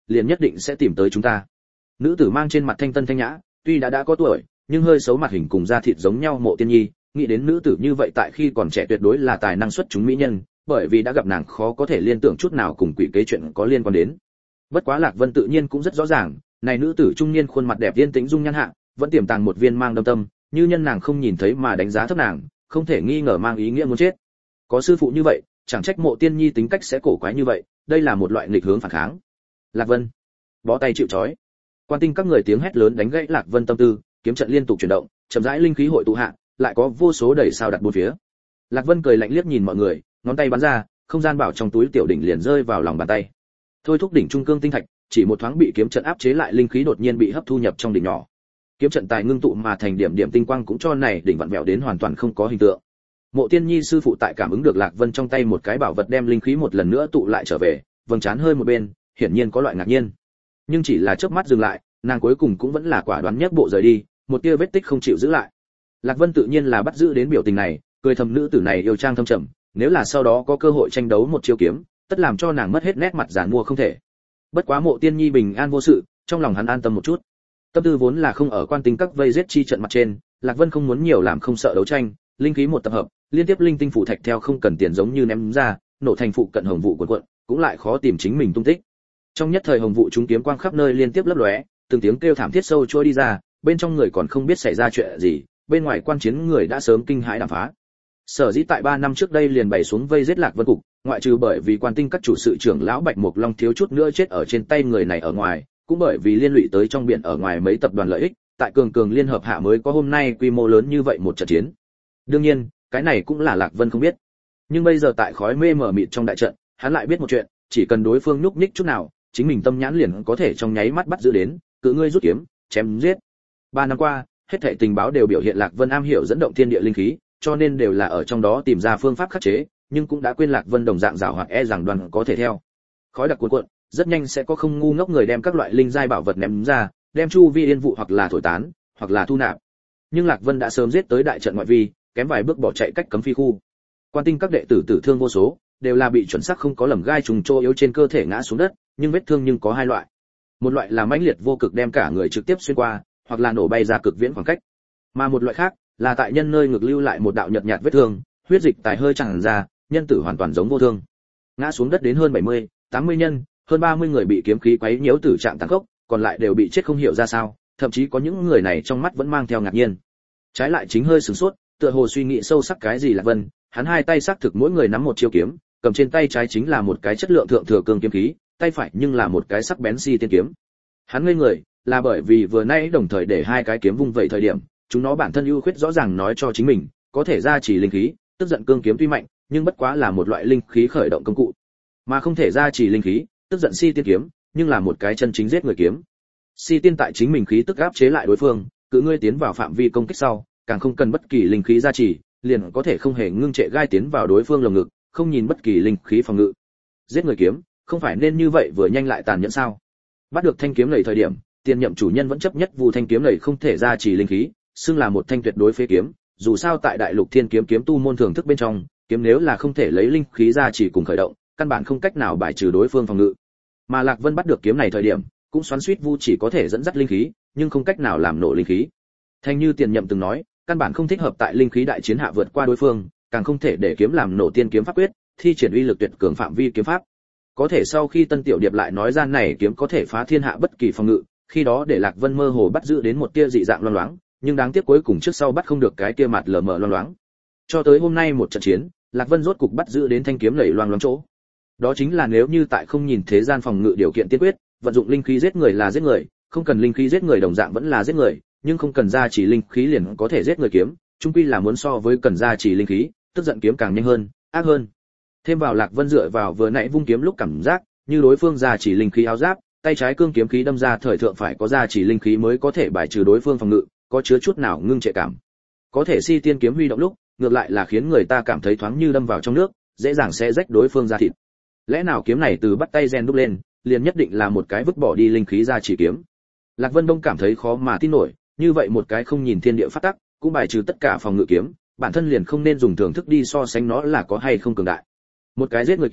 liền nhất định sẽ tìm tới chúng ta. Nữ tử mang trên mặt thanh tân thanh nhã, tuy đã có tuổi, nhưng hơi xấu mặt hình cùng da thịt giống nhau Mộ Tiên Nhi, nghĩ đến nữ tử như vậy tại khi còn trẻ tuyệt đối là tài năng xuất chúng mỹ nhân, bởi vì đã gặp nàng khó có thể liên tưởng chút nào cùng quỷ kế chuyện có liên quan đến. Bất quá Lạc Vân tự nhiên cũng rất rõ ràng, này nữ tử trung niên khuôn mặt đẹp yên tĩnh dung nhan hạ, vẫn tiềm tàng một viên mang đâm tâm, như nhân nàng không nhìn thấy mà đánh giá thấp nàng, không thể nghi ngờ mang ý nghĩa muốn chết. Có sư phụ như vậy, chẳng trách Mộ Tiên Nhi tính cách sẽ cổ quái như vậy, đây là một loại nghịch hướng phản kháng. Lạc Vân, bó tay chịu trói. Quan tinh các người tiếng hét lớn đánh gãy Lạc Vân tâm tư, kiếm trận liên tục chuyển động, chậm rãi linh khí hội tụ hạ, lại có vô số đẩy sao đặt bốn phía. Lạc Vân cười lạnh liếc nhìn mọi người, ngón tay bắn ra, không gian bảo trong túi tiểu đỉnh liền rơi vào lòng bàn tay. Thôi thúc đỉnh trung cương tinh thạch, chỉ một thoáng bị kiếm trận áp chế lại linh khí đột nhiên bị hấp thu nhập trong đỉnh nhỏ. Kiếm trận tài ngưng tụ mà thành điểm điểm tinh quang cũng cho này đỉnh vặn vẹo đến hoàn toàn không có hình tượng. Mộ Tiên Nhi sư phụ tại cảm ứng được Lạc Vân trong tay một cái bảo vật đem linh khí một lần nữa tụ lại trở về, vầng trán hơi một bên, hiển nhiên có loại ngạc nhiên. Nhưng chỉ là chớp mắt dừng lại, nàng cuối cùng cũng vẫn là quả đoán nhất bộ rời đi, một tia vết tích không chịu giữ lại. Lạc Vân tự nhiên là bắt giữ đến biểu tình này, cười thầm nữ tử này yêu trang thâm trầm, nếu là sau đó có cơ hội tranh đấu một chiêu kiếm, tất làm cho nàng mất hết nét mặt giản mua không thể. Bất quá Mộ Tiên Nhi bình an vô sự, trong lòng hắn an tâm một chút. Tâm tư vốn là không ở quan tinh các vây giết chi trận mặt trên, Lạc Vân không muốn nhiều làm không sợ đấu tranh, linh khí một tập hợp, liên tiếp linh tinh phủ thạch theo không cần tiền giống như ném ra, nổ thành phụ cận hồng vụ cuộn cuộn, cũng lại khó tìm chính mình tung tích. Trong nhất thời hồng vụ chúng kiếm quang khắp nơi liên tiếp lấp lóe, từng tiếng kêu thảm thiết sâu trôi đi ra, bên trong người còn không biết xảy ra chuyện gì, bên ngoài quan chiến người đã sớm kinh hãi đàm phá. Sở dĩ tại 3 năm trước đây liền bày xuống vây giết Lạc Vân cục, ngoại trừ bởi vì quan tinh các chủ sự trưởng lão Bạch Mục Long thiếu chút nữa chết ở trên tay người này ở ngoài, cũng bởi vì liên lụy tới trong biển ở ngoài mấy tập đoàn lợi ích, tại cường cường liên hợp hạ mới có hôm nay quy mô lớn như vậy một trận chiến. Đương nhiên, cái này cũng là Lạc Vân không biết. Nhưng bây giờ tại khói mê mờ mịt trong đại trận, hắn lại biết một chuyện, chỉ cần đối phương nhúc nhích chút nào, chính mình tâm nhãn liền có thể trong nháy mắt bắt giữ đến, cự ngươi rút kiếm, chém giết. 3 năm qua, hết thảy tình báo đều biểu hiện Lạc Vân am hiểu dẫn động thiên địa linh khí, cho nên đều là ở trong đó tìm ra phương pháp khắc chế, nhưng cũng đã quên Lạc Vân đồng dạng giảo hoạt rằng đoàn có thể theo. Khói đặc cuồn cuộn, rất nhanh sẽ có không ngu ngốc người đem các loại linh giai bảo vật ném ra, đem chu vi yên vụ hoặc là thổi tán, hoặc là thu nạp. Nhưng Lạc Vân đã sớm giết tới đại trận ngoại vi, kém vài bước bỏ chạy cách cấm phi khu. Quan tinh các đệ tử tử thương vô số, đều là bị chuẩn xác không có lầm gai trùng trô yếu trên cơ thể ngã xuống đất, nhưng vết thương nhưng có hai loại. Một loại là mãnh liệt vô cực đem cả người trực tiếp xuyên qua, hoặc là nổ bay ra cực viễn khoảng cách. Mà một loại khác là tại nhân nơi ngực lưu lại một đạo nhợt nhạt vết thương, huyết dịch tài hơi tràn ra, nhân tử hoàn toàn giống vô thương. Ngã xuống đất đến hơn 70, 80 nhân, hơn 30 người bị kiếm khí quấy nhiễu tử trạng tàn khốc, còn lại đều bị chết không hiểu ra sao, thậm chí có những người này trong mắt vẫn mang theo ngạc nhiên. Trái lại chính hơi sửng sốt, tựa hồ suy nghĩ sâu sắc cái gì Lạc Vân, hắn hai tay xác thực mỗi người nắm một chiêu kiếm, cầm trên tay trái chính là một cái chất lượng thượng thừa cương kiếm khí, tay phải nhưng là một cái sắc bén si tiên kiếm. Hắn ngây người, là bởi vì vừa nãy đồng thời để hai cái kiếm vung vậy thời điểm, chúng nó bản thân ưu khuyết rõ ràng nói cho chính mình, có thể ra chỉ linh khí, tức giận cương kiếm tuy mạnh, nhưng bất quá là một loại linh khí khởi động công cụ, mà không thể ra chỉ linh khí, tức giận si tiên kiếm, nhưng là một cái chân chính giết người kiếm. Si tiên tại chính mình khí tức áp chế lại đối phương, cứ ngươi tiến vào phạm vi công kích sau, càng không cần bất kỳ linh khí gia trì, liền có thể không hề ngưng trệ gai tiến vào đối phương lồng ngực, không nhìn bất kỳ linh khí phòng ngự. Giết người kiếm, không phải nên như vậy vừa nhanh lại tàn nhẫn sao? Bắt được thanh kiếm này thời điểm, tiền nhậm chủ nhân vẫn chấp nhất vu thanh kiếm này không thể gia trì linh khí, xưng là một thanh tuyệt đối phế kiếm, dù sao tại đại lục thiên kiếm kiếm tu môn thưởng thức bên trong, kiếm nếu là không thể lấy linh khí gia trì cùng khởi động, căn bản không cách nào bài trừ đối phương phòng ngự. Mà Lạc Vân bắt được kiếm này thời điểm, cũng xoắn xuýt vu chỉ có thể dẫn dắt linh khí, nhưng không cách nào làm nổ linh khí. Thanh như tiền nhậm từng nói, căn bản không thích hợp tại linh khí đại chiến hạ vượt qua đối phương, càng không thể để kiếm làm nổ tiên kiếm pháp quyết, thi triển uy lực tuyệt cường phạm vi kiếm pháp. Có thể sau khi Tân Tiểu Điệp lại nói ra này kiếm có thể phá thiên hạ bất kỳ phòng ngự, khi đó để Lạc Vân mơ hồ bắt giữ đến một tia dị dạng loang loáng, nhưng đáng tiếc cuối cùng trước sau bắt không được cái tia mặt lờ mờ loang loáng. Cho tới hôm nay một trận chiến, Lạc Vân rốt cục bắt giữ đến thanh kiếm lầy loang loáng chỗ. Đó chính là nếu như tại không nhìn thế gian phòng ngự điều kiện tiên quyết, vận dụng linh khí giết người là giết người, không cần linh khí giết người đồng dạng vẫn là giết người, nhưng không cần gia chỉ linh khí liền có thể giết người kiếm, chung quy là muốn so với cần gia chỉ linh khí, tức giận kiếm càng nhanh hơn, ác hơn. Thêm vào Lạc Vân dựa vào vừa nãy vung kiếm lúc cảm giác, như đối phương gia chỉ linh khí áo giáp, tay trái cương kiếm khí đâm ra thời thượng phải có gia chỉ linh khí mới có thể bài trừ đối phương phòng ngự, có chứa chút nào ngưng trệ cảm. Có thể si tiên kiếm huy động lúc, ngược lại là khiến người ta cảm thấy thoáng như đâm vào trong nước, dễ dàng sẽ rách đối phương da thịt. Lẽ nào kiếm này từ bắt tay gen đúc lên, liền nhất định là một cái vứt bỏ đi linh khí gia chỉ kiếm? Lạc Vân Đông cảm thấy khó mà tin nổi, như vậy một cái không nhìn thiên địa pháp tắc, cũng bài trừ tất cả phòng ngự kiếm, bản thân liền không nên dùng thưởng thức đi so sánh nó là có hay không cường đại. Một cái giết người kiếm,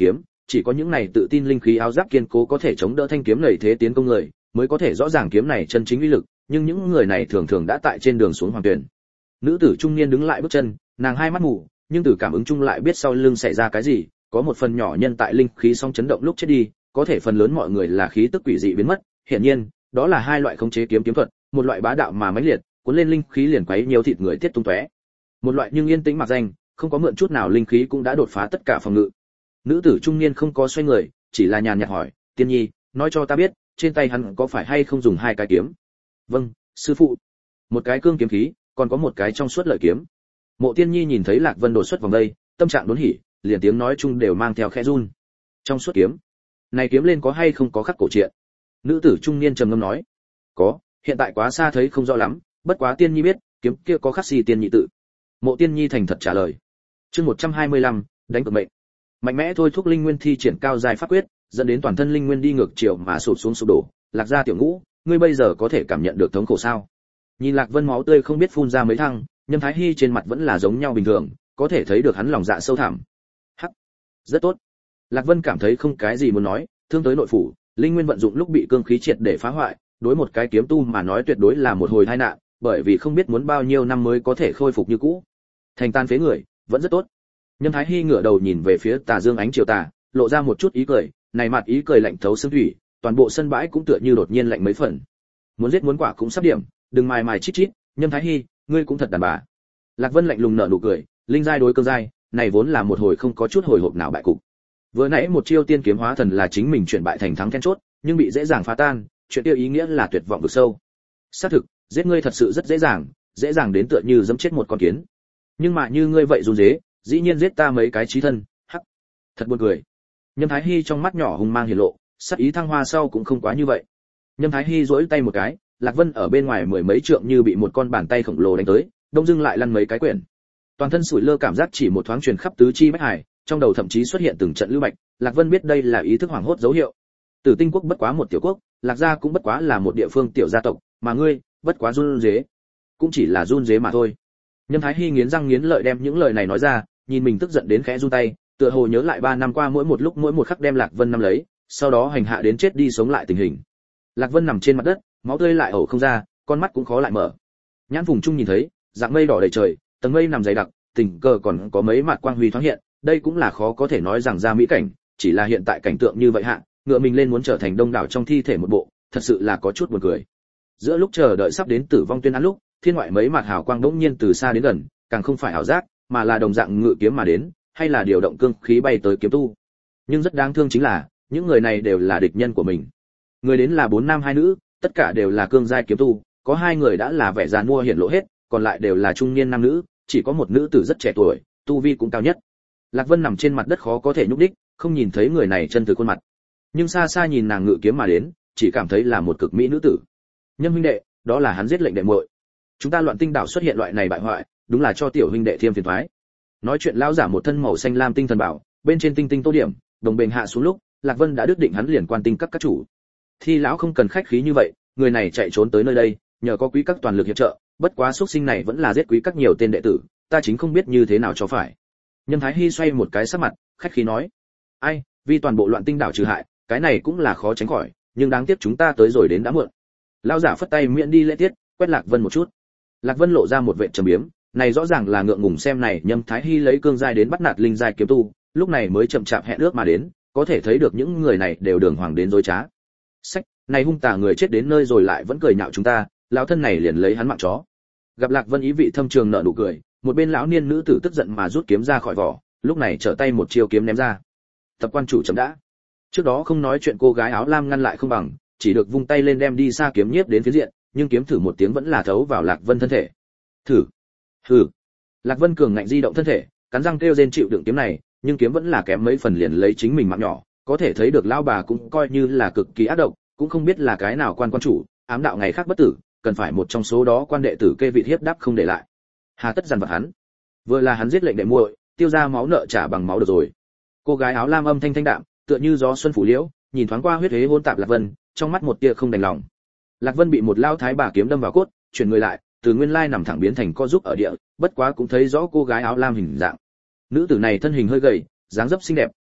chỉ có những này tự tin linh khí áo giáp kiên cố có thể chống đỡ thanh kiếm lầy thế tiến công người, mới có thể rõ ràng kiếm này chân chính uy lực, nhưng những người này thường thường đã tại trên đường xuống hoàng tuyển. Nữ tử trung niên đứng lại bước chân, nàng hai mắt mù, nhưng từ cảm ứng chung lại biết sau lưng xảy ra cái gì, có một phần nhỏ nhân tại linh khí song chấn động lúc chết đi, có thể phần lớn mọi người là khí tức quỷ dị biến mất, hiển nhiên, đó là hai loại khống chế kiếm thuật, một loại bá đạo mà mãnh liệt, cuốn lên linh khí liền quấy nhiều thịt người tiết tung tóe. Một loại nhưng yên tĩnh mặc danh, không có mượn chút nào linh khí cũng đã đột phá tất cả phòng ngự. Nữ tử trung niên không có xoay người, chỉ là nhàn nhạt hỏi, "Tiên nhi, nói cho ta biết, trên tay hắn có phải hay không dùng hai cái kiếm?" "Vâng, sư phụ." "Một cái cương kiếm khí, còn có một cái trong suốt lợi kiếm." Mộ Tiên nhi nhìn thấy Lạc Vân đột xuất vòng đây, tâm trạng đốn hỉ, liền tiếng nói chung đều mang theo khẽ run. "Trong suốt kiếm, này kiếm lên có hay không có khắc cổ truyện?" Nữ tử trung niên trầm ngâm nói, "Có, hiện tại quá xa thấy không rõ lắm, bất quá Tiên nhi biết, kiếm kia có khắc gì tiên nhị tự." Mộ Tiên nhi thành thật trả lời. Chương 125, đánh cược mệnh. Mạnh mẽ thôi thúc linh nguyên thi triển cao giai pháp quyết, dẫn đến toàn thân linh nguyên đi ngược chiều mà sụp xuống sụp đổ. Lạc gia tiểu ngũ, ngươi bây giờ có thể cảm nhận được thống khổ sao? Nhìn Lạc Vân máu tươi không biết phun ra mấy thăng, Nhâm Thái Hi trên mặt vẫn là giống nhau bình thường, có thể thấy được hắn lòng dạ sâu thẳm. Hắc, rất tốt. Lạc Vân cảm thấy không cái gì muốn nói, thương tới nội phủ, linh nguyên vận dụng lúc bị cương khí triệt để phá hoại, đối một cái kiếm tu mà nói tuyệt đối là một hồi tai nạn, bởi vì không biết muốn bao nhiêu năm mới có thể khôi phục như cũ. Thành tan phế người, vẫn rất tốt. Nhâm Thái Hi ngửa đầu nhìn về phía tà dương ánh chiều tà, lộ ra một chút ý cười, này mặt ý cười lạnh thấu xương thủy, toàn bộ sân bãi cũng tựa như đột nhiên lạnh mấy phần. Muốn giết muốn quả cũng sắp điểm, đừng mài mài chít chít, Nhâm Thái Hi, ngươi cũng thật đàn bà. Lạc Vân lạnh lùng nở nụ cười, linh giai đối cương giai, này vốn là một hồi không có chút hồi hộp nào bại cục. Vừa nãy một chiêu tiên kiếm hóa thần là chính mình chuyển bại thành thắng then chốt, nhưng bị dễ dàng phá tan, chuyện tiêu ý nghĩa là tuyệt vọng vực sâu. Xác thực, giết ngươi thật sự rất dễ dàng đến tựa như giẫm chết một con kiến. Nhưng mà như ngươi vậy run rế, dĩ nhiên giết ta mấy cái chí thân, hắc. Thật buồn cười. Nhâm Thái Hi trong mắt nhỏ hung mang hiển lộ, sắc ý thăng hoa sau cũng không quá như vậy. Nhâm Thái Hi duỗi tay một cái, Lạc Vân ở bên ngoài mười mấy trượng như bị một con bàn tay khổng lồ đánh tới, đông dưng lại lăn mấy cái quyển. Toàn thân sủi lơ cảm giác chỉ một thoáng truyền khắp tứ chi bách hải, trong đầu thậm chí xuất hiện từng trận lưu bạch, Lạc Vân biết đây là ý thức hoảng hốt dấu hiệu. Tử Tinh quốc bất quá một tiểu quốc, Lạc gia cũng bất quá là một địa phương tiểu gia tộc, mà ngươi, bất quá run rế, cũng chỉ là run rế mà thôi. Nhâm Thái Hi nghiến răng nghiến lợi đem những lời này nói ra, nhìn mình tức giận đến khẽ run tay, tựa hồ nhớ lại 3 năm qua mỗi một lúc mỗi một khắc đem Lạc Vân nắm lấy, sau đó hành hạ đến chết đi sống lại tình hình. Lạc Vân nằm trên mặt đất, máu tươi lại ẩu không ra, con mắt cũng khó lại mở. Nhãn vùng trung nhìn thấy, dạng mây đỏ đầy trời, tầng mây nằm dày đặc, tình cờ còn có mấy mạt quang huy thoáng hiện, đây cũng là khó có thể nói rằng ra mỹ cảnh, chỉ là hiện tại cảnh tượng như vậy hạ, ngựa mình lên muốn trở thành đông đảo trong thi thể một bộ, thật sự là có chút buồn cười. Giữa lúc chờ đợi sắp đến tử vong tuyên án lúc, thiên ngoại mấy mạt hào quang bỗng nhiên từ xa đến gần, càng không phải ảo giác, mà là đồng dạng ngự kiếm mà đến, hay là điều động cương khí bay tới kiếm tu. Nhưng rất đáng thương chính là, những người này đều là địch nhân của mình. Người đến là 4 nam 2 nữ, tất cả đều là cương giai kiếm tu, có 2 người đã là vẻ già mua hiển lộ hết, còn lại đều là trung niên nam nữ, chỉ có một nữ tử rất trẻ tuổi, tu vi cũng cao nhất. Lạc Vân nằm trên mặt đất khó có thể nhúc đích, không nhìn thấy người này chân từ khuôn mặt. Nhưng xa xa nhìn nàng ngự kiếm mà đến, chỉ cảm thấy là một cực mỹ nữ tử. Nhâm huynh đệ, đó là hắn giết lệnh đệ muội. Chúng ta Loạn Tinh đảo xuất hiện loại này bại hoại, đúng là cho tiểu huynh đệ thêm phiền toái. Nói chuyện lão giả một thân màu xanh lam tinh thần bảo, bên trên tinh tinh tô điểm, đồng bền hạ xuống lúc, Lạc Vân đã quyết định hắn liền quan tinh các chủ. Thi lão không cần khách khí như vậy, người này chạy trốn tới nơi đây, nhờ có quý các toàn lực hiệp trợ, bất quá xuất sinh này vẫn là giết quý các nhiều tên đệ tử, ta chính không biết như thế nào cho phải. Nhâm Thái Hi xoay một cái sắc mặt, khách khí nói: "Ai, vì toàn bộ Loạn Tinh đảo trừ hại, cái này cũng là khó tránh khỏi, nhưng đáng tiếc chúng ta tới rồi đến đã muộn." Lão giả phất tay miễn đi lễ tiết, quét Lạc Vân một chút. Lạc Vân lộ ra một vẻ trầm biếm, này rõ ràng là ngượng ngùng xem này Nhâm Thái Hi lấy cương giai đến bắt nạt linh giai kiếm tu, lúc này mới chậm chạp hẹn ước mà đến, có thể thấy được những người này đều đường hoàng đến dối trá. Sách, này hung tà người chết đến nơi rồi lại vẫn cười nhạo chúng ta, lão thân này liền lấy hắn mạng chó. Gặp Lạc Vân ý vị thâm trường nở nụ cười, một bên lão niên nữ tử tức giận mà rút kiếm ra khỏi vỏ, lúc này trở tay một chiêu kiếm ném ra. Tập quan chủ chấm đã. Trước đó không nói chuyện cô gái áo lam ngăn lại không bằng, chỉ được vung tay lên đem đi xa kiếm nhiếp đến phía diện, nhưng kiếm thử một tiếng vẫn là thấu vào Lạc Vân thân thể. Thử. Hừ. Lạc Vân cường ngạnh di động thân thể, cắn răng kêu rên chịu đựng kiếm này, nhưng kiếm vẫn là kém mấy phần liền lấy chính mình mạng nhỏ, có thể thấy được lão bà cũng coi như là cực kỳ ác độc, cũng không biết là cái nào quan chủ, ám đạo ngày khác bất tử, cần phải một trong số đó quan đệ tử kê vị hiếp đáp không để lại. Hà tất dằn vặt hắn. Vừa là hắn giết lệnh đệ muội, tiêu ra máu nợ trả bằng máu được rồi. Cô gái áo lam âm thanh thanh đạm, tựa như gió xuân phủ liễu, nhìn thoáng qua huyết hế hôn tạp Lạc Vân, trong mắt một tia không đành lòng. Lạc Vân bị một lao thái bà kiếm đâm vào cốt, chuyển người lại, từ nguyên lai nằm thẳng biến thành co giúp ở địa, bất quá cũng thấy rõ cô gái áo lam hình dạng. Nữ tử này thân hình hơi gầy, dáng dấp xinh đẹp,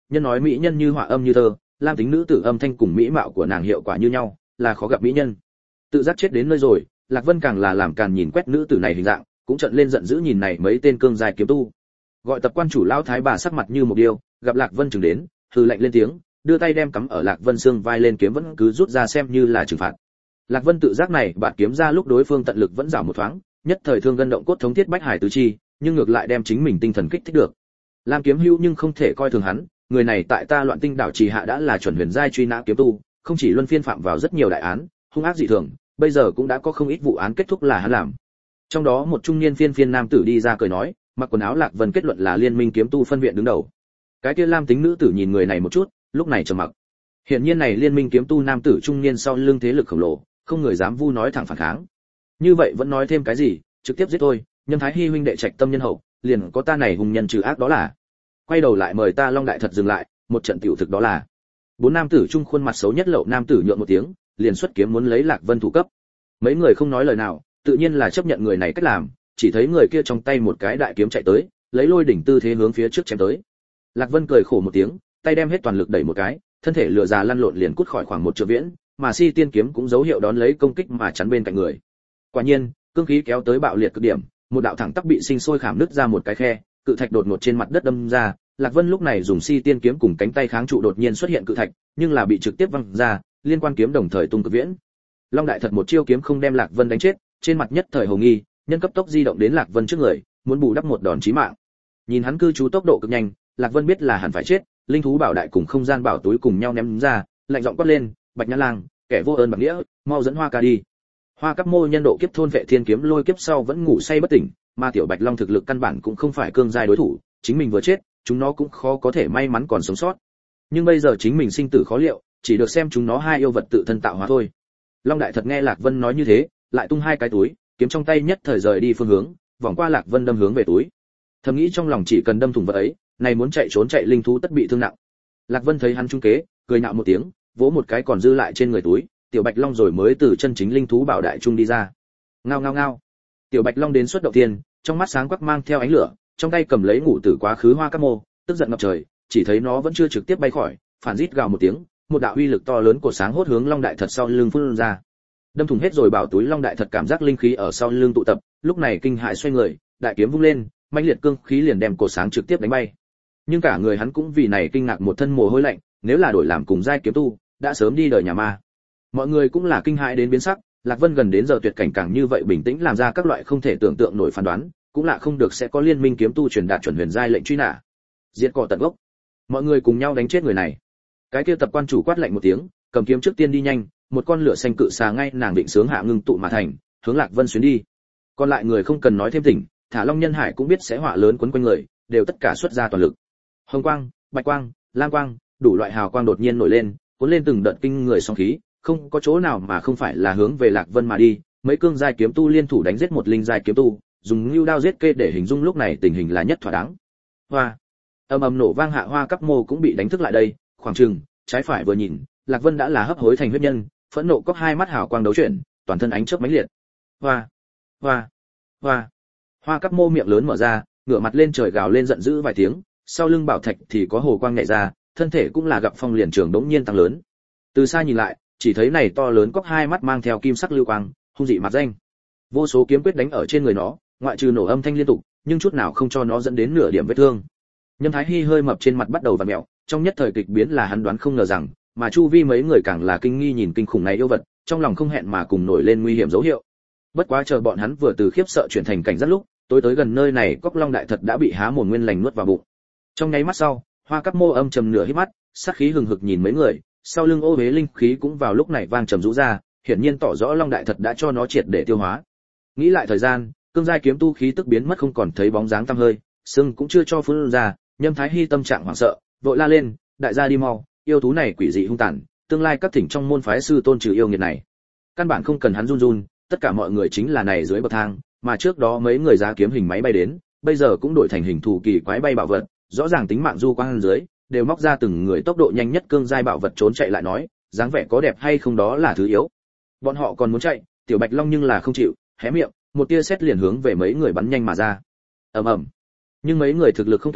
nhân nói mỹ nhân như họa âm như thơ, lam tính nữ tử âm thanh cùng mỹ mạo của nàng hiệu quả như nhau, là khó gặp mỹ nhân. Tự giác chết đến nơi rồi, Lạc Vân càng là làm càn nhìn quét nữ tử này hình dạng, cũng trợn lên giận dữ nhìn này mấy tên cương giai kiếm tu. Gọi tập quan chủ lão thái bà sắc mặt như một điêu, gặp Lạc Vân chừng đến, hừ lạnh lên tiếng, đưa tay đem cắm ở Lạc Vân xương vai lên kiếm vẫn cứ rút ra xem như là trừng phạt. Lạc Vân tự giác này bạn kiếm ra lúc đối phương tận lực vẫn giảm một thoáng, nhất thời thương gân động cốt thống thiết bách hải tứ chi, nhưng ngược lại đem chính mình tinh thần kích thích được. Lam Kiếm Hữu nhưng không thể coi thường hắn, người này tại ta Loạn Tinh đảo trì hạ đã là chuẩn huyền giai truy nã kiếm tu, không chỉ luân phiên phạm vào rất nhiều đại án, hung ác dị thường, bây giờ cũng đã có không ít vụ án kết thúc là hắn làm. Trong đó một trung niên phiên nam tử đi ra cười nói, mặc quần áo Lạc Vân kết luận là liên minh kiếm tu phân viện đứng đầu. Cái kia lam tính nữ tử nhìn người này một chút, lúc này trầm mặc. Hiển nhiên này liên minh kiếm tu nam tử trung niên sau lưng thế lực khổng lồ, không người dám vu nói thẳng phản kháng. Như vậy vẫn nói thêm cái gì, trực tiếp giết thôi, Nhâm Thái Hi huynh đệ trạch tâm nhân hậu, liền có ta này hùng nhân trừ ác đó là. Quay đầu lại mời ta Long đại thật dừng lại, một trận tiểu thực đó là. Bốn nam tử trung khuôn mặt xấu nhất lậu nam tử nhượng một tiếng, liền xuất kiếm muốn lấy Lạc Vân thủ cấp. Mấy người không nói lời nào, tự nhiên là chấp nhận người này cách làm, chỉ thấy người kia trong tay một cái đại kiếm chạy tới, lấy lôi đỉnh tư thế hướng phía trước chém tới. Lạc Vân cười khổ một tiếng, tay đem hết toàn lực đẩy một cái, thân thể lựa già lăn lộn liền cút khỏi khoảng một trượng viễn, mà Si Tiên kiếm cũng dấu hiệu đón lấy công kích mà chắn bên cạnh người. Quả nhiên, cương khí kéo tới bạo liệt cực điểm, một đạo thẳng tắp bị sinh sôi khảm nứt ra một cái khe, cự thạch đột ngột trên mặt đất đâm ra. Lạc Vân lúc này dùng Si Tiên kiếm cùng cánh tay kháng trụ đột nhiên xuất hiện cự thạch, nhưng là bị trực tiếp văng ra, liên quan kiếm đồng thời tung cực viễn. Long đại thật một chiêu kiếm không đem Lạc Vân đánh chết, trên mặt nhất thời hồ nghi, nhân cấp tốc di động đến Lạc Vân trước người, muốn bù đắp một đòn chí mạng. Nhìn hắn cư trú tốc độ cực nhanh, Lạc Vân biết là hẳn phải chết, linh thú bảo đại cùng không gian bảo túi cùng nhau ném ra, lạnh giọng quát lên, Bạch Nhã Lang, kẻ vô ơn bạc nghĩa, mau dẫn Hoa ca đi. Hoa Cáp Mô nhân độ kiếp thôn vệ thiên kiếm lôi kiếp sau vẫn ngủ say bất tỉnh, mà tiểu Bạch Long thực lực căn bản cũng không phải cương giai đối thủ, chính mình vừa chết, chúng nó cũng khó có thể may mắn còn sống sót. Nhưng bây giờ chính mình sinh tử khó liệu, chỉ được xem chúng nó hai yêu vật tự thân tạo hóa thôi. Long đại thật nghe Lạc Vân nói như thế, lại tung hai cái túi, kiếm trong tay nhất thời rời đi phương hướng, vòng qua Lạc Vân đâm hướng về túi. Thầm nghĩ trong lòng chỉ cần đâm thủng vật ấy, này muốn chạy trốn chạy linh thú tất bị thương nặng. Lạc Vân thấy hắn trung kế, cười nhạo một tiếng, vỗ một cái còn dư lại trên người túi, tiểu Bạch Long rồi mới từ chân chính linh thú bảo đại trung đi ra. Ngao ngao ngao. Tiểu Bạch Long đến xuất động tiên, trong mắt sáng quắc mang theo ánh lửa, trong tay cầm lấy ngủ tử quá khứ Hoa Cáp Mô, tức giận ngập trời, chỉ thấy nó vẫn chưa trực tiếp bay khỏi, phản rít gào một tiếng, một đạo uy lực to lớn của sáng hốt hướng Long đại thật sau lưng phun ra. Đâm thủng hết rồi bảo túi Long đại thật cảm giác linh khí ở sau lưng tụ tập, lúc này kinh hãi xoay người, đại kiếm vung lên, mãnh liệt cương khí liền đem cổ sáng trực tiếp đánh bay. Nhưng cả người hắn cũng vì này kinh ngạc một thân mồ hôi lạnh, nếu là đổi làm cùng giai kiếm tu, đã sớm đi đời nhà ma. Mọi người cũng là kinh hãi đến biến sắc, Lạc Vân gần đến giờ tuyệt cảnh càng như vậy bình tĩnh làm ra các loại không thể tưởng tượng nổi phán đoán, cũng là không được sẽ có liên minh kiếm tu truyền đạt chuẩn huyền giai lệnh truy nã. Diệt cỏ tận gốc. Mọi người cùng nhau đánh chết người này. Cái kia tập quan chủ quát lạnh một tiếng, cầm kiếm trước tiên đi nhanh, một con lửa xanh cự xà ngay nàng định sướng hạ ngưng tụ mà thành, hướng Lạc Vân xuyến đi. Còn lại người không cần nói thêm tỉnh, thả Long Nhân Hải cũng biết sẽ họa lớn quấn quanh người, đều tất cả xuất ra toàn lực. Hồng quang, bạch quang, lam quang, đủ loại hào quang đột nhiên nổi lên, cuốn lên từng đợt kinh người sóng khí, không có chỗ nào mà không phải là hướng về Lạc Vân mà đi. Mấy cương giai kiếm tu liên thủ đánh giết một linh giai kiếm tu, dùng lưu đao giết kê để hình dung lúc này tình hình là nhất thỏa đáng. Hoa, ầm ầm nổ vang hạ Hoa Cáp Mô cũng bị đánh thức lại đây, khoảng chừng trái phải vừa nhìn, Lạc Vân đã là hấp hối thành huyết nhân, phẫn nộ cốc hai mắt hào quang đấu chuyển, toàn thân ánh chớp mãnh liệt. Hoa, hoa, hoa. Hoa Cáp Mô miệng lớn mở ra, ngửa mặt lên trời gào lên giận dữ vài tiếng, sau lưng bảo thạch thì có hồ quang nhảy ra, thân thể cũng là gặp phong liền trường đống nhiên tăng lớn. Từ xa nhìn lại, chỉ thấy này to lớn cốc hai mắt mang theo kim sắc lưu quang, hung dị mặt danh. Vô số kiếm quyết đánh ở trên người nó, ngoại trừ nổ âm thanh liên tục, nhưng chút nào không cho nó dẫn đến nửa điểm vết thương. Nhâm Thái Hi hơi mập trên mặt bắt đầu vặn mèo, trong nhất thời kịch biến là hắn đoán không ngờ rằng, mà chu vi mấy người càng là kinh nghi nhìn kinh khủng này yêu vật, trong lòng không hẹn mà cùng nổi lên nguy hiểm dấu hiệu. Bất quá chờ bọn hắn vừa từ khiếp sợ chuyển thành cảnh giác lúc, tối tới gần nơi này cốc long đại thật đã bị há mồm nguyên lành nuốt vào bụng. Trong nháy mắt sau, Hoa Cáp Mô âm trầm nửa hít mắt, sát khí hừng hực nhìn mấy người, sau lưng ô bế linh khí cũng vào lúc này vang trầm rũ ra, hiển nhiên tỏ rõ long đại thật đã cho nó triệt để tiêu hóa. Nghĩ lại thời gian, cương giai kiếm tu khí tức biến mất không còn thấy bóng dáng tăm hơi, sưng cũng chưa cho phun ra, Nhâm Thái Hi tâm trạng hoảng sợ, vội la lên, đại gia đi mau, yêu thú này quỷ dị hung tàn, tương lai các thỉnh trong môn phái sư tôn trừ yêu nghiệt này. Căn bản không cần hắn run run, tất cả mọi người chính là này dưới bậc thang, mà trước đó mấy người giá kiếm hình máy bay đến, bây giờ cũng đổi thành hình thù kỳ quái bay bảo vật, rõ ràng tính mạng du quang dưới, đều móc ra từng người tốc độ nhanh nhất cương giai bảo vật trốn chạy lại nói, dáng vẻ có đẹp hay không đó là thứ yếu. Bọn họ còn muốn chạy, tiểu Bạch Long nhưng là không chịu, hé miệng, một tia sét liền hướng về mấy người bắn nhanh mà ra. Ầm ầm. Nhưng mấy người thực lực không kém,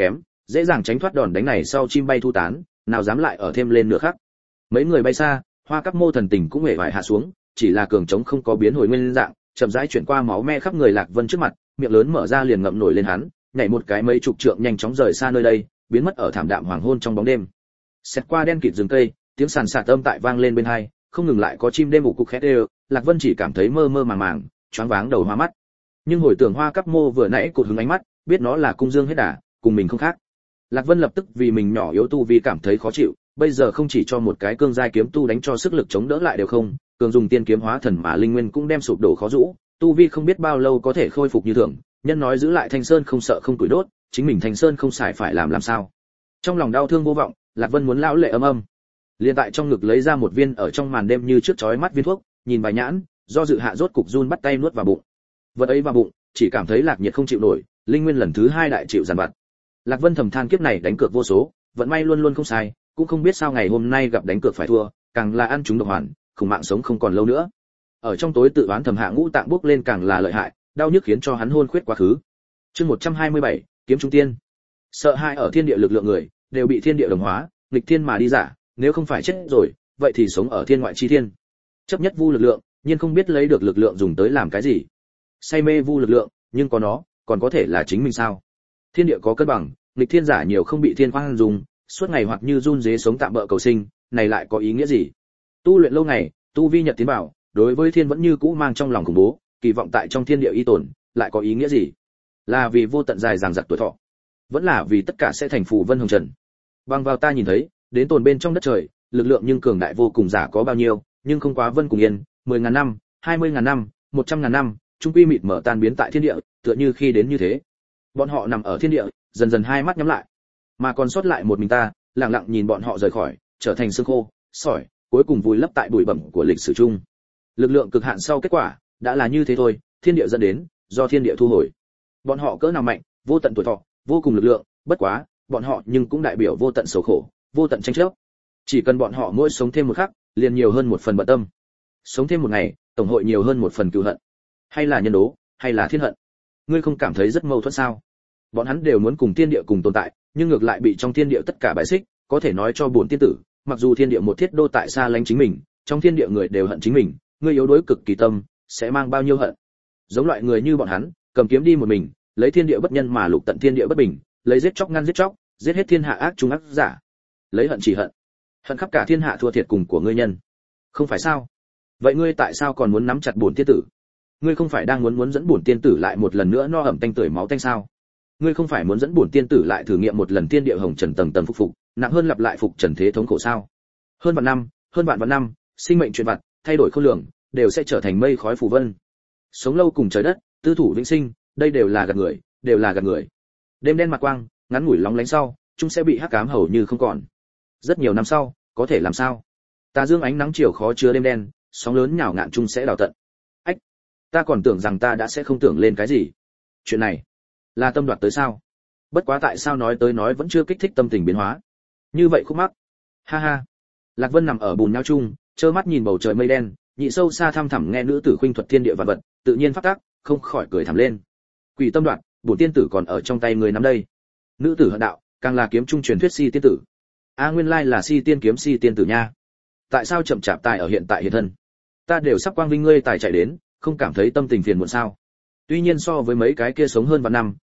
dễ dàng tránh thoát đòn đánh này sau chim bay thu tán, nào dám lại ở thêm lên nửa khắc. Mấy người bay xa, Hoa Cáp Mô thần tình cũng hề vải hạ xuống, chỉ là cường trống không có biến hồi nguyên dạng, chậm rãi chuyển qua máu me khắp người Lạc Vân trước mặt, miệng lớn mở ra liền ngậm nổi lên hắn, nhảy một cái mấy chục trượng nhanh chóng rời xa nơi đây, biến mất ở thảm đạm hoàng hôn trong bóng đêm. Xét qua đen kịt rừng cây, tiếng sàn sạt âm tại vang lên bên hai, không ngừng lại có chim đêm ủ cục khét đều, Lạc Vân chỉ cảm thấy mơ mơ màng màng, choáng váng đầu hoa mắt. Nhưng hồi tưởng Hoa Cáp Mô vừa nãy cụt hứng ánh mắt, biết nó là cung dương hết đà, cùng mình không khác. Lạc Vân lập tức vì mình nhỏ yếu tu vi cảm thấy khó chịu, bây giờ không chỉ cho một cái cương giai kiếm tu đánh cho sức lực chống đỡ lại đều không, cường dùng tiên kiếm hóa thần mà linh nguyên cũng đem sụp đổ khó rũ, tu vi không biết bao lâu có thể khôi phục như thường, nhân nói giữ lại Thanh Sơn không sợ không tuổi đốt, chính mình Thanh Sơn không xài phải làm sao? Trong lòng đau thương vô vọng, Lạc Vân muốn lão lệ ầm ầm. Liên tại trong ngực lấy ra một viên ở trong màn đêm như trước chói mắt viên thuốc, nhìn bài nhãn, do dự hạ rốt cục run bắt tay nuốt vào bụng. Vật ấy vào bụng, chỉ cảm thấy lạc nhiệt không chịu nổi, linh nguyên lần thứ hai đại chịu giàn vặt. Lạc Vân thầm than kiếp này đánh cược vô số, vận may luôn luôn không sai, cũng không biết sao ngày hôm nay gặp đánh cược phải thua, càng là ăn chúng độc hoàn, khủng mạng sống không còn lâu nữa. Ở trong tối tự oán thầm hạ ngũ tạng bốc lên càng là lợi hại, đau nhức khiến cho hắn hôn khuyết quá khứ. Chương 127, kiếm trung tiên. Sợ hãi ở thiên địa lực lượng người, đều bị thiên địa đồng hóa, nghịch thiên mà đi giả, nếu không phải chết rồi, vậy thì sống ở thiên ngoại chi thiên. Chấp nhất vu lực lượng, nhưng không biết lấy được lực lượng dùng tới làm cái gì. Say mê vu lực lượng, nhưng có nó, còn có thể là chính mình sao? Thiên địa có cân bằng, nghịch thiên giả nhiều không bị thiên khoan dùng, suốt ngày hoặc như run rế sống tạm bợ cầu sinh, này lại có ý nghĩa gì? Tu luyện lâu ngày, tu vi nhật tiến bảo, đối với thiên vẫn như cũ mang trong lòng khủng bố, kỳ vọng tại trong thiên địa y tồn, lại có ý nghĩa gì? Là vì vô tận dài dằng dặc tuổi thọ, vẫn là vì tất cả sẽ thành phù vân hồng trần. Bằng vào ta nhìn thấy, đến tồn bên trong đất trời, lực lượng nhưng cường đại vô cùng giả có bao nhiêu, nhưng không quá vân cùng yên, 10.000 năm, 20.000 năm, 100.000 năm, trung quy mịt mở tan biến tại thiên địa, tựa như khi đến như thế. Bọn họ nằm ở thiên địa, dần dần hai mắt nhắm lại, mà còn sót lại một mình ta, lặng lặng nhìn bọn họ rời khỏi, trở thành xương khô, sỏi, cuối cùng vùi lấp tại bụi bặm của lịch sử chung. Lực lượng cực hạn sau kết quả, đã là như thế thôi, thiên địa dẫn đến, do thiên địa thu hồi. Bọn họ cỡ nào mạnh, vô tận tuổi thọ, vô cùng lực lượng, bất quá, bọn họ nhưng cũng đại biểu vô tận sầu khổ, vô tận tranh chấp. Chỉ cần bọn họ mỗi sống thêm một khắc, liền nhiều hơn một phần bận tâm. Sống thêm một ngày, tổng hội nhiều hơn một phần cừu hận. Hay là nhân đố, hay là thiên hận. Ngươi không cảm thấy rất mâu thuẫn sao? Bọn hắn đều muốn cùng thiên địa cùng tồn tại, nhưng ngược lại bị trong thiên địa tất cả bại xích, có thể nói cho bổn tiên tử, mặc dù thiên địa một thiết đô tại xa lánh chính mình, trong thiên địa người đều hận chính mình, ngươi yếu đuối cực kỳ tâm, sẽ mang bao nhiêu hận. Giống loại người như bọn hắn, cầm kiếm đi một mình, lấy thiên địa bất nhân mà lục tận thiên địa bất bình, lấy giết chóc ngăn giết chóc, giết hết thiên hạ ác trung ác giả. Lấy hận chỉ hận, hận khắp cả thiên hạ thua thiệt cùng của ngươi nhân. Không phải sao? Vậy ngươi tại sao còn muốn nắm chặt bổn tiên tử? Ngươi không phải đang muốn dẫn bổn tiên tử lại một lần nữa no ẩm tanh tưởi máu tanh sao? Ngươi không phải muốn dẫn bổn tiên tử lại thử nghiệm một lần thiên địa hồng trần tầng tầng phục, nặng hơn lặp lại phục trần thế thống khổ sao? Hơn vạn năm, sinh mệnh chuyển vặt, thay đổi khôn lường, đều sẽ trở thành mây khói phù vân. Sống lâu cùng trời đất, tư thủ vĩnh sinh, đây đều là gạt người, đều là gạt người. Đêm đen mặt quang, ngắn ngủi lóng lánh sau, chúng sẽ bị hắc ám hầu như không còn. Rất nhiều năm sau, có thể làm sao? Tà dương ánh nắng chiều khó chứa đêm đen, sóng lớn nhào ngạn chung sẽ đào tận. Ách, ta còn tưởng rằng ta đã sẽ không tưởng lên cái gì. Chuyện này là tâm đoạt tới sao? Bất quá tại sao nói tới nói vẫn chưa kích thích tâm tình biến hóa. Như vậy khúc mắc. Ha ha. Lạc Vân nằm ở bùn nhão chung, trơ mắt nhìn bầu trời mây đen, nhị sâu xa thăm thẳm nghe nữ tử khuynh thuật thiên địa vạn vật, tự nhiên phát tác, không khỏi cười thầm lên. Quỷ tâm đoạt, bổn tiên tử còn ở trong tay người nắm đây. Nữ tử hận đạo, càng là kiếm trung truyền thuyết si tiên tử. A nguyên lai là si tiên kiếm si tiên tử nha. Tại sao chậm chạp tài ở hiện tại hiện thân? Ta đều sắp quang vinh ngươi tài chạy đến, không cảm thấy tâm tình phiền muộn sao? Tuy nhiên so với mấy cái kia sống hơn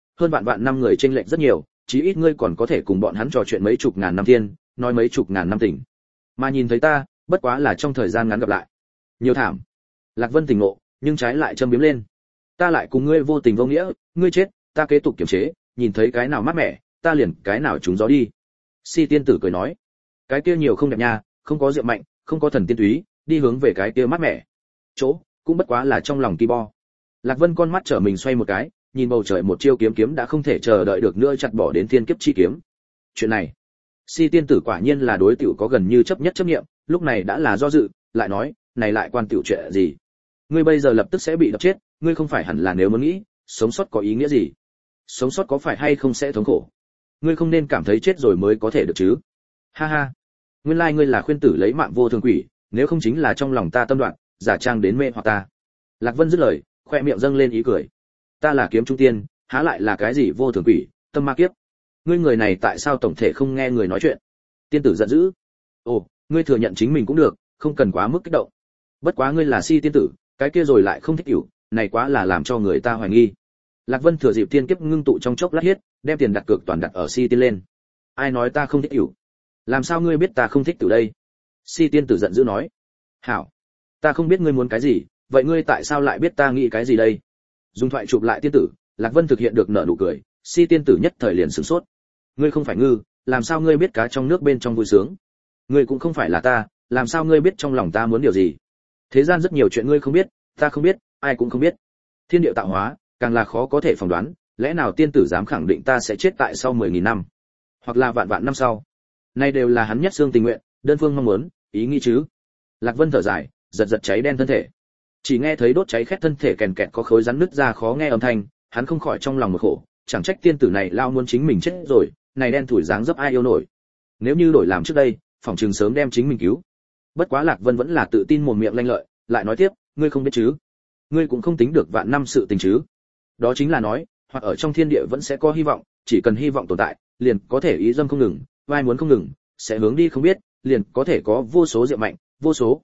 vạn năm người chênh lệch rất nhiều, chí ít ngươi còn có thể cùng bọn hắn trò chuyện mấy chục ngàn năm thiên, nói mấy chục ngàn năm tình. Mà nhìn thấy ta, bất quá là trong thời gian ngắn gặp lại. Nhiều thảm. Lạc Vân tỉnh ngộ, nhưng trái lại châm biếm lên. Ta lại cùng ngươi vô tình vô nghĩa, ngươi chết, ta kế tục kiềm chế, nhìn thấy cái nào mát mẻ, ta liền cái nào trúng gió đi. Si tiên tử cười nói, cái kia nhiều không đẹp nha, không có rượu mạnh, không có thần tiên túy, đi hướng về cái kia mát mẻ. Chỗ, cũng bất quá là trong lòng ki bo. Lạc Vân con mắt trở mình xoay một cái, nhìn bầu trời một chiêu kiếm đã không thể chờ đợi được nữa chặt bỏ đến thiên kiếp chi kiếm. Chuyện này, Si tiên tử quả nhiên là đối tiểu có gần như chấp niệm, lúc này đã là do dự, lại nói, này lại quan tiểu chuyện gì? Ngươi bây giờ lập tức sẽ bị đập chết, ngươi không phải hẳn là nếu muốn nghĩ, sống sót có ý nghĩa gì? Sống sót có phải hay không sẽ thống khổ? Ngươi không nên cảm thấy chết rồi mới có thể được chứ? Ha ha, nguyên lai ngươi là khuyên tử lấy mạng vô thường quỷ, nếu không chính là trong lòng ta tâm đoạn, giả trang đến mê hoặc ta. Lạc Vân dứt lời, khoe miệng dâng lên ý cười. Ta là kiếm trung tiên, há lại là cái gì vô thường quỷ, tâm ma kiếp. ngươi người này tại sao tổng thể không nghe người nói chuyện? Tiên tử giận dữ. Ồ, ngươi thừa nhận chính mình cũng được, không cần quá mức kích động. Bất quá ngươi là Si tiên tử, cái kia rồi lại không thích hiểu, này quá là làm cho người ta hoài nghi. Lạc Vân thừa dịp tiên kiếp ngưng tụ trong chốc lát hiết, đem tiền đặt cược toàn đặt ở Si tiên lên. Ai nói ta không thích hiểu? Làm sao ngươi biết ta không thích tử đây? Si tiên tử giận dữ nói. Hảo, ta không biết ngươi muốn cái gì, vậy ngươi tại sao lại biết ta nghĩ cái gì đây? Dùng thoại chụp lại tiên tử, Lạc Vân thực hiện được nở nụ cười, Si tiên tử nhất thời liền sửng sốt. Ngươi không phải ngư, làm sao ngươi biết cá trong nước bên trong vui sướng? Ngươi cũng không phải là ta, làm sao ngươi biết trong lòng ta muốn điều gì? Thế gian rất nhiều chuyện ngươi không biết, ta không biết, ai cũng không biết. Thiên địa tạo hóa, càng là khó có thể phỏng đoán, lẽ nào tiên tử dám khẳng định ta sẽ chết tại sau 10.000 năm, hoặc là vạn vạn năm sau? Nay đều là hắn nhất xương tình nguyện, đơn phương mong muốn, ý nghĩ chứ. Lạc Vân thở dài, giật giật cháy đen thân thể. Chỉ nghe thấy đốt cháy khét thân thể kèn kẹt có khối rắn nứt ra khó nghe âm thanh, hắn không khỏi trong lòng một khổ, chẳng trách tiên tử này lao muốn chính mình chết rồi, này đen thủi dáng dấp ai yêu nổi. Nếu như đổi làm trước đây, phòng trường sớm đem chính mình cứu. Bất quá Lạc Vân vẫn là tự tin mồm miệng lanh lợi, lại nói tiếp, ngươi không biết chứ? Ngươi cũng không tính được vạn năm sự tình chứ? Đó chính là nói, hoặc ở trong thiên địa vẫn sẽ có hy vọng, chỉ cần hy vọng tồn tại, liền có thể ý dâm không ngừng, vai muốn không ngừng, sẽ hướng đi không biết, liền có thể có vô số rượu mạnh, vô số.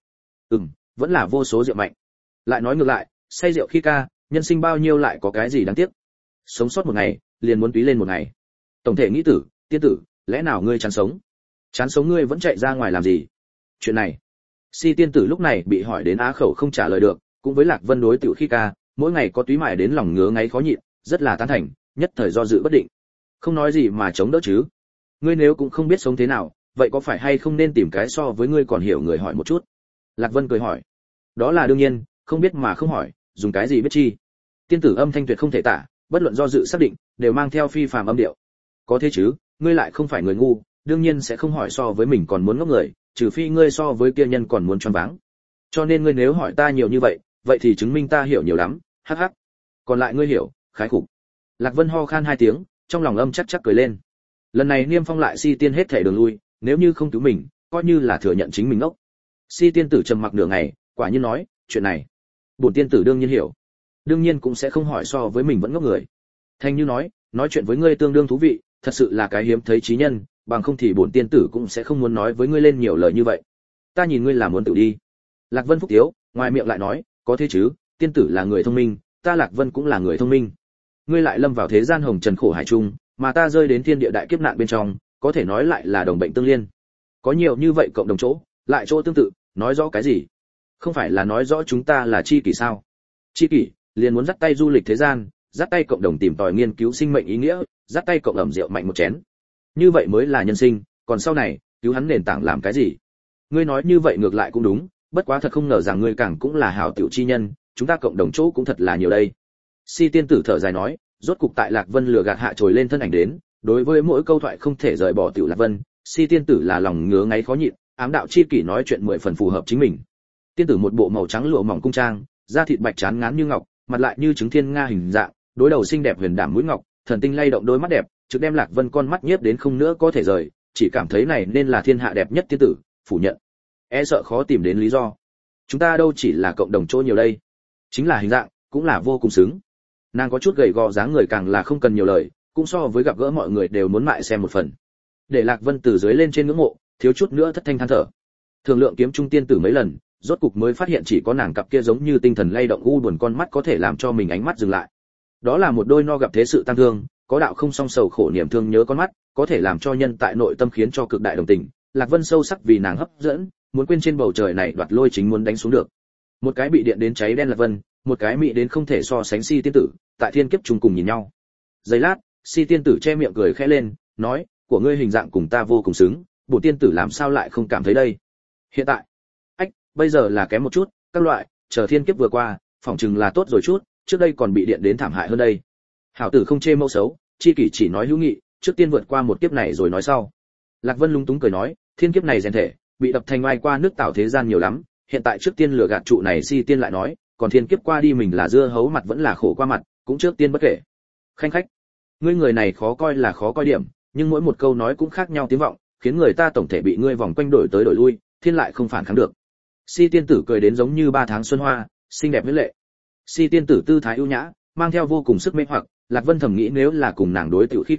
Vẫn là vô số rượu mạnh. Lại nói ngược lại, say rượu khi ca, nhân sinh bao nhiêu lại có cái gì đáng tiếc? Sống sót một ngày, liền muốn túy lên một ngày. Tổng thể nghĩ tử, tiên tử, lẽ nào ngươi chán sống? Chán sống ngươi vẫn chạy ra ngoài làm gì? Chuyện này, Si tiên tử lúc này bị hỏi đến á khẩu không trả lời được, cũng với Lạc Vân đối tiểu khi ca, mỗi ngày có túy mải đến lòng ngứa ngáy khó nhịn, rất là tán thành, nhất thời do dự bất định. Không nói gì mà chống đỡ chứ? Ngươi nếu cũng không biết sống thế nào, vậy có phải hay không nên tìm cái so với ngươi còn hiểu người hỏi một chút? Lạc Vân cười hỏi. Đó là đương nhiên, không biết mà không hỏi, dùng cái gì biết chi? Tiên tử âm thanh tuyệt không thể tả, bất luận do dự xác định, đều mang theo phi phàm âm điệu. Có thế chứ, ngươi lại không phải người ngu, đương nhiên sẽ không hỏi so với mình còn muốn ngốc người, trừ phi ngươi so với kia nhân còn muốn choáng váng. Cho nên ngươi nếu hỏi ta nhiều như vậy, vậy thì chứng minh ta hiểu nhiều lắm, hắc hắc. Còn lại ngươi hiểu, khái khủng. Lạc Vân ho khan hai tiếng, trong lòng âm chắc chắc cười lên. Lần này Niêm Phong lại Si tiên hết thể đường lui, nếu như không cứu mình, coi như là thừa nhận chính mình ngốc. Si tiên tử trầm mặc nửa ngày, quả nhiên nói, chuyện này, bổn tiên tử đương nhiên hiểu, đương nhiên cũng sẽ không hỏi so với mình vẫn ngốc người. Thanh Như nói chuyện với ngươi tương đương thú vị, thật sự là cái hiếm thấy trí nhân, bằng không thì bổn tiên tử cũng sẽ không muốn nói với ngươi lên nhiều lời như vậy. Ta nhìn ngươi là muốn tự đi. Lạc Vân phúc tiếu, ngoài miệng lại nói, có thế chứ, tiên tử là người thông minh, ta Lạc Vân cũng là người thông minh. Ngươi lại lâm vào thế gian hồng trần khổ hải chung, mà ta rơi đến thiên địa đại kiếp nạn bên trong, có thể nói lại là đồng bệnh tương liên. Có nhiều như vậy cộng đồng chỗ, lại chỗ tương tự, nói rõ cái gì? Không phải là nói rõ chúng ta là chi kỷ sao? Chi kỷ liền muốn dắt tay du lịch thế gian, dắt tay cộng đồng tìm tòi nghiên cứu sinh mệnh ý nghĩa, dắt tay cộng ẩm rượu mạnh một chén. Như vậy mới là nhân sinh, còn sau này, cứu hắn nền tảng làm cái gì? Ngươi nói như vậy ngược lại cũng đúng, bất quá thật không ngờ rằng ngươi càng cũng là hảo tiểu chi nhân, chúng ta cộng đồng chỗ cũng thật là nhiều đây. Si tiên tử thở dài nói, rốt cục tại Lạc Vân lừa gạt hạ trồi lên thân ảnh đến, đối với mỗi câu thoại không thể rời bỏ tiểu Lạc Vân, Si tiên tử là lòng ngứa ngáy khó nhịn, ám đạo chi kỷ nói chuyện 10 phần phù hợp chính mình. Tiên tử một bộ màu trắng lụa mỏng cung trang, da thịt bạch trán ngắn như ngọc, mặt lại như trứng thiên nga hình dạng, đối đầu xinh đẹp huyền đảm mũi ngọc, thần tinh lay động đôi mắt đẹp, trực đem Lạc Vân con mắt nhiếp đến không nữa có thể rời, chỉ cảm thấy này nên là thiên hạ đẹp nhất tiên tử, phủ nhận. E sợ khó tìm đến lý do. Chúng ta đâu chỉ là cộng đồng chỗ nhiều đây, chính là hình dạng, cũng là vô cùng xứng. Nàng có chút gầy gò dáng người càng là không cần nhiều lời, cũng so với gặp gỡ mọi người đều muốn mại xem một phần. Để Lạc Vân từ dưới lên trên ngưỡng mộ, thiếu chút nữa thất thanh than thở. Thường lượng kiếm trung tiên tử mấy lần, rốt cục mới phát hiện chỉ có nàng cặp kia giống như tinh thần lay động u buồn con mắt có thể làm cho mình ánh mắt dừng lại. Đó là một đôi no gặp thế sự tăng thương, có đạo không song sầu khổ niềm thương nhớ con mắt, có thể làm cho nhân tại nội tâm khiến cho cực đại đồng tình. Lạc Vân sâu sắc vì nàng hấp dẫn, muốn quên trên bầu trời này đoạt lôi chính muốn đánh xuống được. Một cái bị điện đến cháy đen Lạc Vân, một cái mị đến không thể so sánh Si tiên tử, tại thiên kiếp chung cùng nhìn nhau. Giây lát, Si tiên tử che miệng cười khẽ lên, nói, của ngươi hình dạng cùng ta vô cùng xứng, bổn tiên tử làm sao lại không cảm thấy đây? Hiện tại, bây giờ là kém một chút, các loại, chờ thiên kiếp vừa qua, phỏng chừng là tốt rồi chút, trước đây còn bị điện đến thảm hại hơn đây. Hảo tử không chê mẫu xấu, chi kỷ chỉ nói hữu nghị, trước tiên vượt qua một kiếp này rồi nói sau. Lạc Vân lúng túng cười nói, thiên kiếp này rèn thể, bị đập thành oai qua nước tạo thế gian nhiều lắm, hiện tại trước tiên lừa gạt trụ này Si tiên lại nói, còn thiên kiếp qua đi mình là dưa hấu mặt vẫn là khổ qua mặt, cũng trước tiên bất kể. Khanh khách, ngươi người này khó coi là khó coi điểm, nhưng mỗi một câu nói cũng khác nhau tiếng vọng, khiến người ta tổng thể bị ngươi vòng quanh đổi tới đổi lui, thiên lại không phản kháng được. Si tiên tử cười đến giống như 3 tháng xuân hoa, xinh đẹp mỹ lệ. Si tiên tử tư thái ưu nhã, mang theo vô cùng sức mê hoặc, Lạc Vân thầm nghĩ nếu là cùng nàng đối tiểu khi ca,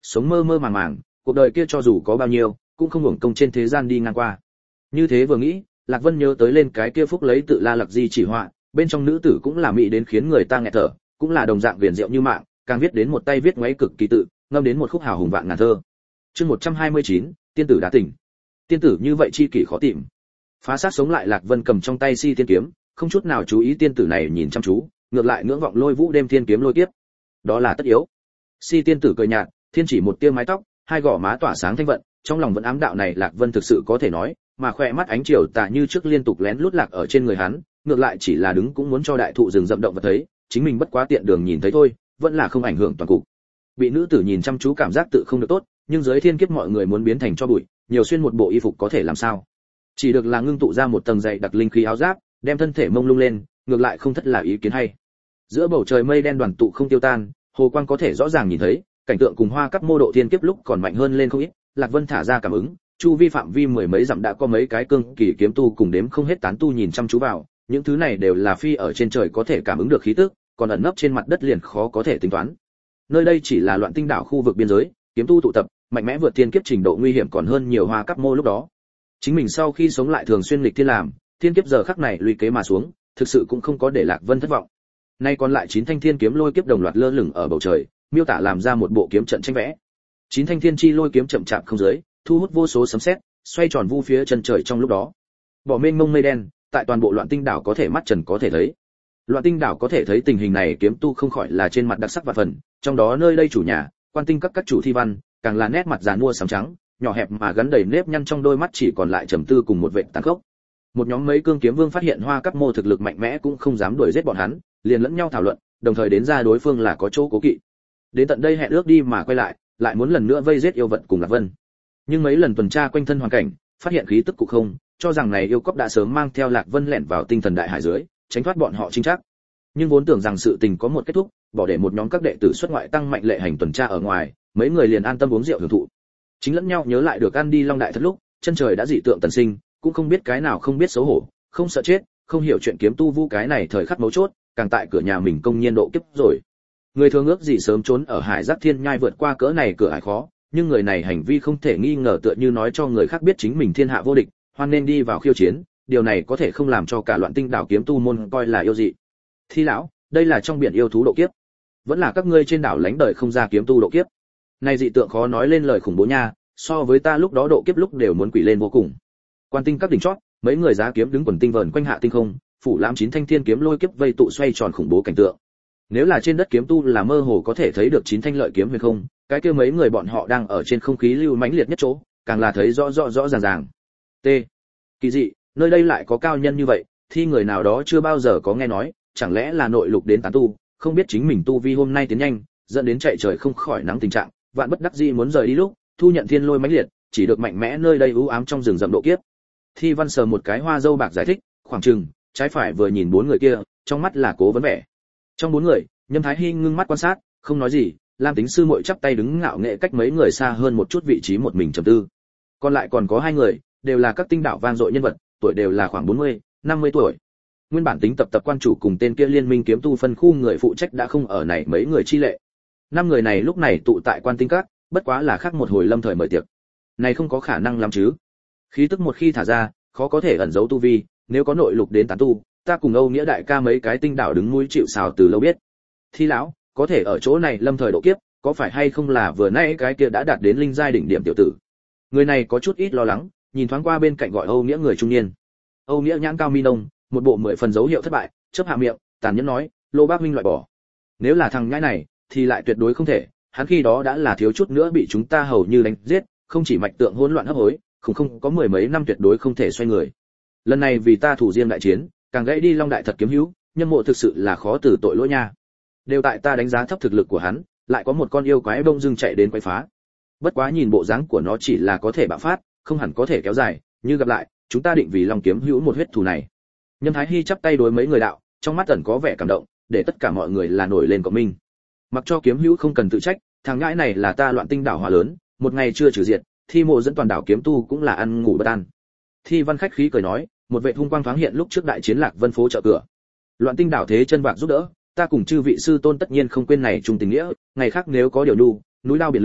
sống mơ mơ màng màng, cuộc đời kia cho dù có bao nhiêu, cũng không hưởng công trên thế gian đi ngang qua. Như thế vừa nghĩ, Lạc Vân nhớ tới lên cái kia phúc lấy tự La Lạc Di chỉ họa, bên trong nữ tử cũng là mỹ đến khiến người ta nghẹt thở, cũng là đồng dạng viền diệu như mạng, càng viết đến một tay viết ngoáy cực kỳ tự, ngâm đến một khúc hào hùng vạn ngàn thơ. Chương 129, tiên tử đã tỉnh. Tiên tử như vậy chi kỷ khó tìm. Phá sát sống lại Lạc Vân cầm trong tay Si tiên kiếm, không chút nào chú ý tiên tử này nhìn chăm chú, ngược lại ngưỡng vọng lôi vũ đêm thiên kiếm lôi tiếp. Đó là tất yếu. Si tiên tử cười nhạt, thiên chỉ một tia mái tóc, hai gò má tỏa sáng thanh vận, trong lòng vẫn ám đạo này Lạc Vân thực sự có thể nói, mà khỏe mắt ánh chiều tà như trước liên tục lén lút lạc ở trên người hắn, ngược lại chỉ là đứng cũng muốn cho đại thụ rừng rậm động vật thấy, chính mình bất quá tiện đường nhìn thấy thôi, vẫn là không ảnh hưởng toàn cục. Bị nữ tử nhìn chăm chú cảm giác tự không được tốt, nhưng dưới thiên kiếp mọi người muốn biến thành cho bụi, nhiều xuyên một bộ y phục có thể làm sao? Chỉ được là ngưng tụ ra một tầng dày đặc linh khí áo giáp, đem thân thể mông lung lên, ngược lại không thất là ý kiến hay. Giữa bầu trời mây đen đoàn tụ không tiêu tan, hồ quang có thể rõ ràng nhìn thấy, cảnh tượng cùng hoa cấp mô độ thiên kiếp lúc còn mạnh hơn lên không ít. Lạc Vân thả ra cảm ứng, chu vi phạm vi mười mấy dặm đã có mấy cái cương kỳ kiếm tu cùng đếm không hết tán tu nhìn chăm chú vào, những thứ này đều là phi ở trên trời có thể cảm ứng được khí tức, còn ẩn nấp trên mặt đất liền khó có thể tính toán. Nơi đây chỉ là Loạn Tinh đảo khu vực biên giới, kiếm tu tụ tập, mạnh mẽ vượt thiên kiếp trình độ nguy hiểm còn hơn nhiều hoa cấp mô lúc đó. Chính mình sau khi sống lại thường xuyên lịch thiên làm, thiên kiếp giờ khắc này lùi kế mà xuống, thực sự cũng không có để Lạc Vân thất vọng. Nay còn lại 9 thanh thiên kiếm lôi kiếp đồng loạt lơ lửng ở bầu trời, miêu tả làm ra một bộ kiếm trận tranh vẽ. 9 thanh thiên chi lôi kiếm chậm chạp không dưới, thu hút vô số sấm sét, xoay tròn vu phía chân trời trong lúc đó. Bỏ mênh mông mây đen, tại toàn bộ Loạn Tinh đảo có thể mắt trần có thể thấy. Loạn Tinh đảo có thể thấy tình hình này kiếm tu không khỏi là trên mặt đặc sắc và phần, trong đó nơi đây chủ nhà, Quan Tinh các chủ thi văn, càng là nét mặt già nua sám trắng, nhỏ hẹp mà gắn đầy nếp nhăn trong đôi mắt chỉ còn lại trầm tư cùng một vệt tàn khốc. Một nhóm mấy cương kiếm vương phát hiện Hoa Cấp Mô thực lực mạnh mẽ cũng không dám đuổi giết bọn hắn, liền lẫn nhau thảo luận, đồng thời đến ra đối phương là có chỗ cố kỵ. Đến tận đây hẹn ước đi mà quay lại muốn lần nữa vây giết yêu vật cùng Lạc Vân. Nhưng mấy lần tuần tra quanh thân hoàn cảnh, phát hiện khí tức cục không, cho rằng này yêu cốc đã sớm mang theo Lạc Vân lẻn vào tinh thần đại hải dưới, tránh thoát bọn họ chính chắc. Nhưng vốn tưởng rằng sự tình có một kết thúc, bỏ để một nhóm các đệ tử xuất ngoại tăng mạnh lệ hành tuần tra ở ngoài, mấy người liền an tâm uống rượu hưởng thụ. Chính lẫn nhau nhớ lại được ăn đi Long Đại Thất lúc, chân trời đã dị tượng tần sinh, cũng không biết cái nào không biết xấu hổ, không sợ chết, không hiểu chuyện kiếm tu vu cái này thời khắc mấu chốt, càng tại cửa nhà mình công nhiên độ kiếp rồi. Người thường ước gì sớm trốn ở Hải Giác Thiên Nhai vượt qua cỡ này cửa ải khó, nhưng người này hành vi không thể nghi ngờ tựa như nói cho người khác biết chính mình thiên hạ vô địch, hoan nên đi vào khiêu chiến, điều này có thể không làm cho cả Loạn Tinh đảo kiếm tu môn coi là yêu dị. Thi lão, đây là trong biển yêu thú độ kiếp, vẫn là các ngươi trên đảo lánh đời không ra kiếm tu độ kiếp. Này dị tượng khó nói lên lời khủng bố nha, so với ta lúc đó độ kiếp lúc đều muốn quỷ lên vô cùng. Quan Tinh các đỉnh chót, mấy người giá kiếm đứng quần tinh vờn quanh hạ tinh không, phủ lãm 9 thanh thiên kiếm lôi kiếp vây tụ xoay tròn khủng bố cảnh tượng. Nếu là trên đất kiếm tu là mơ hồ có thể thấy được 9 thanh lợi kiếm huyền không, cái kia mấy người bọn họ đang ở trên không khí lưu mãnh liệt nhất chỗ, càng là thấy rõ ràng. T. Kỳ dị, nơi đây lại có cao nhân như vậy, thi người nào đó chưa bao giờ có nghe nói, chẳng lẽ là nội lục đến tán tu, không biết chính mình tu vi hôm nay tiến nhanh, dẫn đến chạy trời không khỏi nắng tình trạng, vạn bất đắc dĩ muốn rời đi lúc, thu nhận thiên lôi mãnh liệt, chỉ được mạnh mẽ nơi đây u ám trong rừng rậm độ kiếp. Thi Văn sờ một cái hoa dâu bạc giải thích, khoảng chừng, trái phải vừa nhìn 4 người kia, trong mắt là cố vấn vẻ. Trong 4 người, Nhâm Thái Hi ngưng mắt quan sát, không nói gì, Lam Tính sư muội chắp tay đứng ngạo nghệ cách mấy người xa hơn một chút vị trí một mình trầm tư. Còn lại còn có 2 người, đều là các tinh đạo vang dội nhân vật, tuổi đều là khoảng 40, 50 tuổi. Nguyên bản tính tập quan chủ cùng tên kia liên minh kiếm tu phân khu người phụ trách đã không ở này mấy người chi lệ. 5 người này lúc này tụ tại Quan Tinh Các, bất quá là khác một hồi lâm thời mời tiệc. Này không có khả năng lắm chứ? Khí tức một khi thả ra, khó có thể ẩn giấu tu vi, nếu có nội lục đến tán tu, ta cùng Âu Nghĩa đại ca mấy cái tinh đạo đứng mũi chịu sào từ lâu biết. Thi lão, có thể ở chỗ này lâm thời độ kiếp, có phải hay không là vừa nãy cái kia đã đạt đến linh giai đỉnh điểm tiểu tử? Người này có chút ít lo lắng, nhìn thoáng qua bên cạnh gọi Âu Nghĩa người trung niên. Âu Nghĩa nhãn cao mi nông, một bộ 10 phần dấu hiệu thất bại, chớp hạ miệng, tàn nhẫn nói, Lô Bác huynh loại bỏ. Nếu là thằng nhãi này, thì lại tuyệt đối không thể, hắn khi đó đã là thiếu chút nữa bị chúng ta hầu như đánh giết, không chỉ mạch tượng hỗn loạn hấp hối, không có 10 mấy năm tuyệt đối không thể xoay người. Lần này vì ta thủ riêng đại chiến, càng gãy đi Long Đại Thật kiếm hữu, Nhân Mộ thực sự là khó từ tội lỗi nha. Đều tại ta đánh giá thấp thực lực của hắn, lại có một con yêu quái bông dưng chạy đến quấy phá. Bất quá nhìn bộ dáng của nó chỉ là có thể bạo phát, không hẳn có thể kéo dài, như gặp lại, chúng ta định vì Long kiếm hữu một huyết thù này. Nhâm Thái Hi chắp tay đối mấy người đạo, trong mắt ẩn có vẻ cảm động, để tất cả mọi người là nổi lên cộng minh. Mặc cho kiếm hữu không cần tự trách, thằng ngãi này là ta Loạn Tinh đảo hỏa lớn, một ngày chưa trừ diệt, Thi Mộ dẫn toàn đảo kiếm tu cũng là ăn ngủ bất an. Thi Văn khách khí cười nói, một vệ hung quang thoáng hiện lúc trước đại chiến Lạc Vân phố chợ cửa. Loạn Tinh đảo thế chân bạc giúp đỡ, ta cùng chư vị sư tôn tất nhiên không quên này chung tình nghĩa, ngày khác nếu có điều nhu, núi lao biển lửa,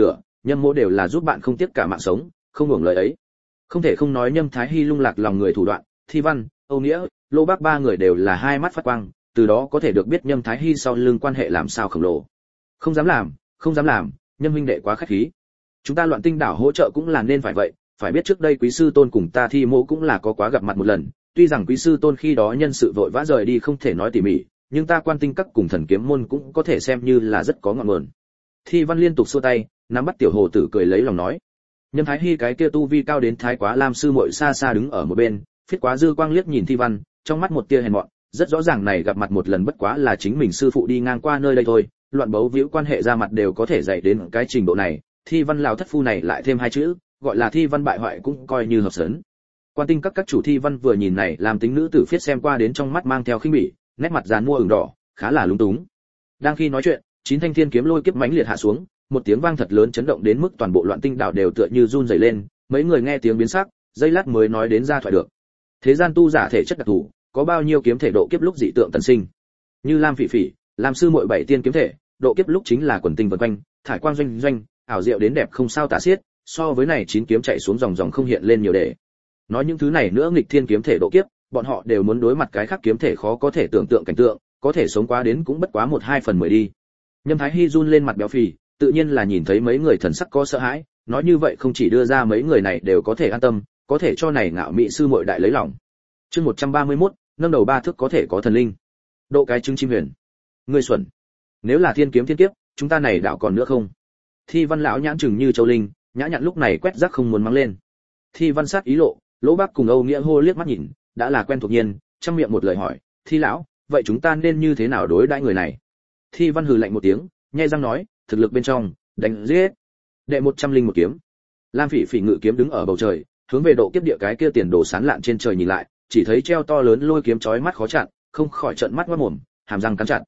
Nhâm Mỗ đều là giúp bạn không tiếc cả mạng sống, không hưởng lời ấy. Không thể không nói Nhâm Thái Hi lung lạc lòng người thủ đoạn, Thi Văn, Âu Nghĩa, Lô Bác ba người đều là hai mắt phát quang, từ đó có thể được biết Nhâm Thái Hi sau lưng quan hệ làm sao khổng lồ. Không dám làm, không dám làm, Nhâm huynh đệ quá khách khí. Chúng ta Loạn Tinh đảo hỗ trợ cũng là nên phải vậy, phải biết trước đây Quý sư tôn cùng ta Thi Mỗ cũng là có quá gặp mặt một lần, tuy rằng Quý sư tôn khi đó nhân sự vội vã rời đi không thể nói tỉ mỉ, nhưng ta Quan Tinh các cùng Thần Kiếm môn cũng có thể xem như là rất có ngọn nguồn. Thi Văn liên tục xua tay, nắm bắt tiểu hồ tử cười lấy lòng nói. Nhâm Thái Hi cái kia tu vi cao đến thái quá lam sư muội xa xa đứng ở một bên, phiết quá dư quang liếc nhìn Thi Văn, trong mắt một tia hèn mọn, rất rõ ràng này gặp mặt một lần bất quá là chính mình sư phụ đi ngang qua nơi đây thôi, loạn bấu víu quan hệ ra mặt đều có thể dạy đến cái trình độ này, Thi Văn lão thất phu này lại thêm hai chữ, gọi là Thi Văn bại hoại cũng coi như hợp sấn. Quan Tinh các chủ Thi Văn vừa nhìn này làm tính nữ tử phiết xem qua đến trong mắt mang theo khinh bỉ, nét mặt giàn mua ửng đỏ, khá là lúng túng. Đang khi nói chuyện, chín thanh thiên kiếm lôi kiếp mãnh liệt hạ xuống, một tiếng vang thật lớn chấn động đến mức toàn bộ Loạn Tinh đảo đều tựa như run rẩy lên, mấy người nghe tiếng biến sắc, giây lát mới nói đến ra thoại được. Thế gian tu giả thể chất đặc thù, có bao nhiêu kiếm thể độ kiếp lúc dị tượng tần sinh. Như Lam Phỉ Phỉ, Lam sư muội bảy tiên kiếm thể, độ kiếp lúc chính là quần tinh vần quanh, thải quang doanh doanh, ảo diệu đến đẹp không sao tả xiết, so với này chín kiếm chạy xuống dòng không hiện lên nhiều để. Nói những thứ này nữa nghịch thiên kiếm thể độ kiếp, bọn họ đều muốn đối mặt cái khác kiếm thể khó có thể tưởng tượng cảnh tượng, có thể sống qua đến cũng bất quá 1/2/10 đi. Nhâm Thái Hi run lên mặt béo phì, tự nhiên là nhìn thấy mấy người thần sắc có sợ hãi, nói như vậy không chỉ đưa ra mấy người này đều có thể an tâm, có thể cho này ngạo mị sư muội đại lấy lòng. Chương 131, nâng đầu ba thước có thể có thần linh. Độ cái trứng chim huyền. Ngươi xuẩn. Nếu là thiên kiếm thiên kiếp, chúng ta này đạo còn nữa không? Thi Văn lão nhãn chừng như châu linh, nhã nhặn lúc này quét rác không muốn mắng lên. Thi Văn sát ý lộ, Lỗ Bác cùng Âu Nghĩa hô liếc mắt nhìn, đã là quen thuộc nhiên, trong miệng một lời hỏi, Thi lão, vậy chúng ta nên như thế nào đối đãi người này? Thi Văn hừ lạnh một tiếng, nhe răng nói, thực lực bên trong, đánh giết. Đệ 101 kiếm. Lam Phỉ Phỉ ngự kiếm đứng ở bầu trời, hướng về độ kiếp địa cái kia tiền đồ sáng lạn trên trời nhìn lại, chỉ thấy treo to lớn lôi kiếm chói mắt khó chặn, không khỏi trợn mắt ngoác mồm, hàm răng cắn chặt.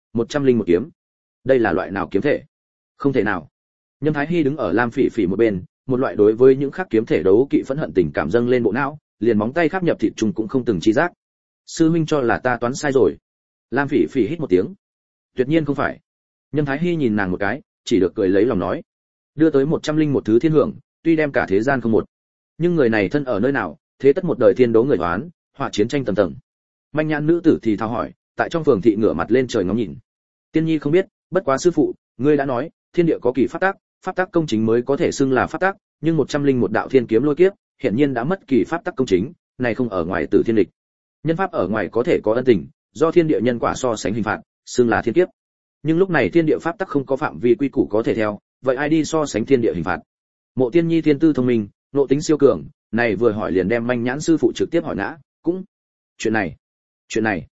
101 kiếm. Đây là loại nào kiếm thể? Không thể nào. Nhâm Thái Hi đứng ở Lam Phỉ Phỉ một bên, một loại đối với những khác kiếm thể đấu kỵ phẫn hận tình cảm dâng lên bộ não, liền móng tay khắp nhập thịt trùng cũng không từng chi giác. Sư huynh cho là ta toán sai rồi. Lam Phỉ Phỉ hít một tiếng. Tuyệt nhiên không phải. Nhâm Thái Hi nhìn nàng một cái, chỉ được cười lấy lòng nói, đưa tới 101 thứ thiên hưởng, tuy đem cả thế gian không một, nhưng người này thân ở nơi nào, thế tất một đời thiên đấu người đoán, họa chiến tranh tầng tầng. Manh nhãn nữ tử thì thao hỏi, tại trong phường thị ngửa mặt lên trời ngóng nhìn. Tiên nhi không biết, bất quá sư phụ, ngươi đã nói, thiên địa có kỳ pháp tắc công chính mới có thể xưng là pháp tắc, nhưng 101 đạo thiên kiếm lôi kiếp, hiện nhiên đã mất kỳ pháp tắc công chính, này không ở ngoài tử thiên địch. Nhân pháp ở ngoài có thể có ân tình, do thiên địa nhân quả so sánh hình phạt, xưng là thiên kiếp. Nhưng lúc này thiên địa pháp tắc không có phạm vi quy củ có thể theo, vậy ai đi so sánh thiên địa hình phạt? Mộ Tiên Nhi thiên tư thông minh, nội tính siêu cường, này vừa hỏi liền đem manh nhãn sư phụ trực tiếp hỏi ngã, cũng chuyện này,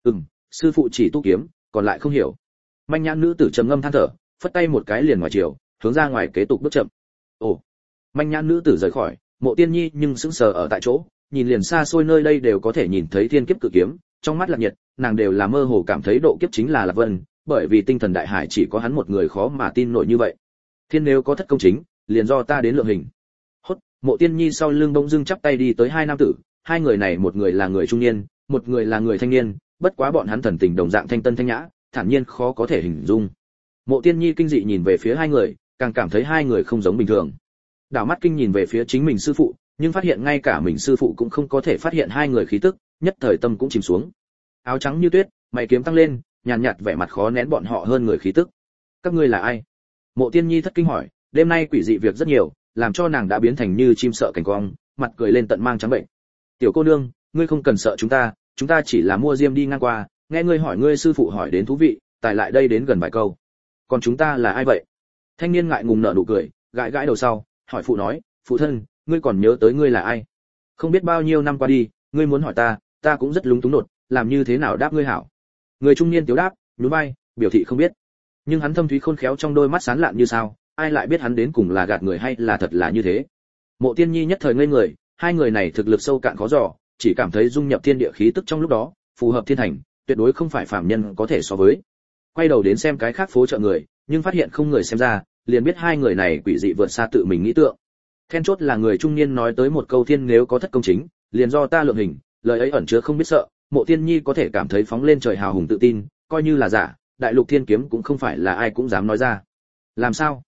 sư phụ chỉ tu kiếm, còn lại không hiểu. Manh nhãn nữ tử trầm ngâm than thở, phất tay một cái liền ngoài chiều, hướng ra ngoài kế tục bước chậm. Ồ, manh nhãn nữ tử rời khỏi, Mộ Tiên Nhi nhưng sững sờ ở tại chỗ, nhìn liền xa xôi nơi đây đều có thể nhìn thấy thiên kiếp cự kiếm, trong mắt Lạc Nhiệt, nàng đều là mơ hồ cảm thấy độ kiếp chính là Lạc Vân, bởi vì tinh thần đại hải chỉ có hắn một người khó mà tin nổi như vậy. Thiên nếu có thất công chính, liền do ta đến lượng hình. Hốt, Mộ Tiên Nhi sau lưng bỗng dưng chắp tay đi tới hai nam tử, hai người này một người là người trung niên, một người là người thanh niên, bất quá bọn hắn thần tình đồng dạng thanh tân thanh nhã, thản nhiên khó có thể hình dung. Mộ Tiên Nhi kinh dị nhìn về phía hai người, càng cảm thấy hai người không giống bình thường. Đảo mắt kinh nhìn về phía chính mình sư phụ, nhưng phát hiện ngay cả mình sư phụ cũng không có thể phát hiện hai người khí tức, nhất thời tâm cũng chìm xuống. Áo trắng như tuyết, mày kiếm tăng lên, nhàn nhạt vẻ mặt khó nén bọn họ hơn người khí tức. Các ngươi là ai? Mộ Tiên Nhi thất kinh hỏi, đêm nay quỷ dị việc rất nhiều, làm cho nàng đã biến thành như chim sợ cảnh quang, mặt cười lên tận mang trắng bệnh. Tiểu cô nương, ngươi không cần sợ chúng ta chỉ là mua diêm đi ngang qua, nghe ngươi hỏi ngươi sư phụ hỏi đến thú vị, tài lại đây đến gần vài câu. Còn chúng ta là ai vậy? Thanh niên ngại ngùng nở nụ cười, gãi gãi đầu sau, hỏi phụ nói, phụ thân, ngươi còn nhớ tới ngươi là ai? Không biết bao nhiêu năm qua đi, ngươi muốn hỏi ta cũng rất lúng túng nột, làm như thế nào đáp ngươi hảo? Người trung niên tiếu đáp, nhún vai, biểu thị không biết. Nhưng hắn thâm thúy khôn khéo trong đôi mắt sáng lạn như sao, ai lại biết hắn đến cùng là gạt người hay là thật là như thế. Mộ Tiên Nhi nhất thời ngây người, hai người này thực lực sâu cạn khó dò, chỉ cảm thấy dung nhập thiên địa khí tức trong lúc đó, phù hợp thiên thành, tuyệt đối không phải phàm nhân có thể so với. Quay đầu đến xem cái khác phố chợ người, nhưng phát hiện không người xem ra, liền biết hai người này quỷ dị vượt xa tự mình nghĩ tượng. Then chốt là người trung niên nói tới một câu thiên nếu có thất công chính, liền do ta lượng hình, lời ấy ẩn chứa không biết sợ, Mộ Tiên Nhi có thể cảm thấy phóng lên trời hào hùng tự tin, coi như là giả, đại lục thiên kiếm cũng không phải là ai cũng dám nói ra. Làm sao?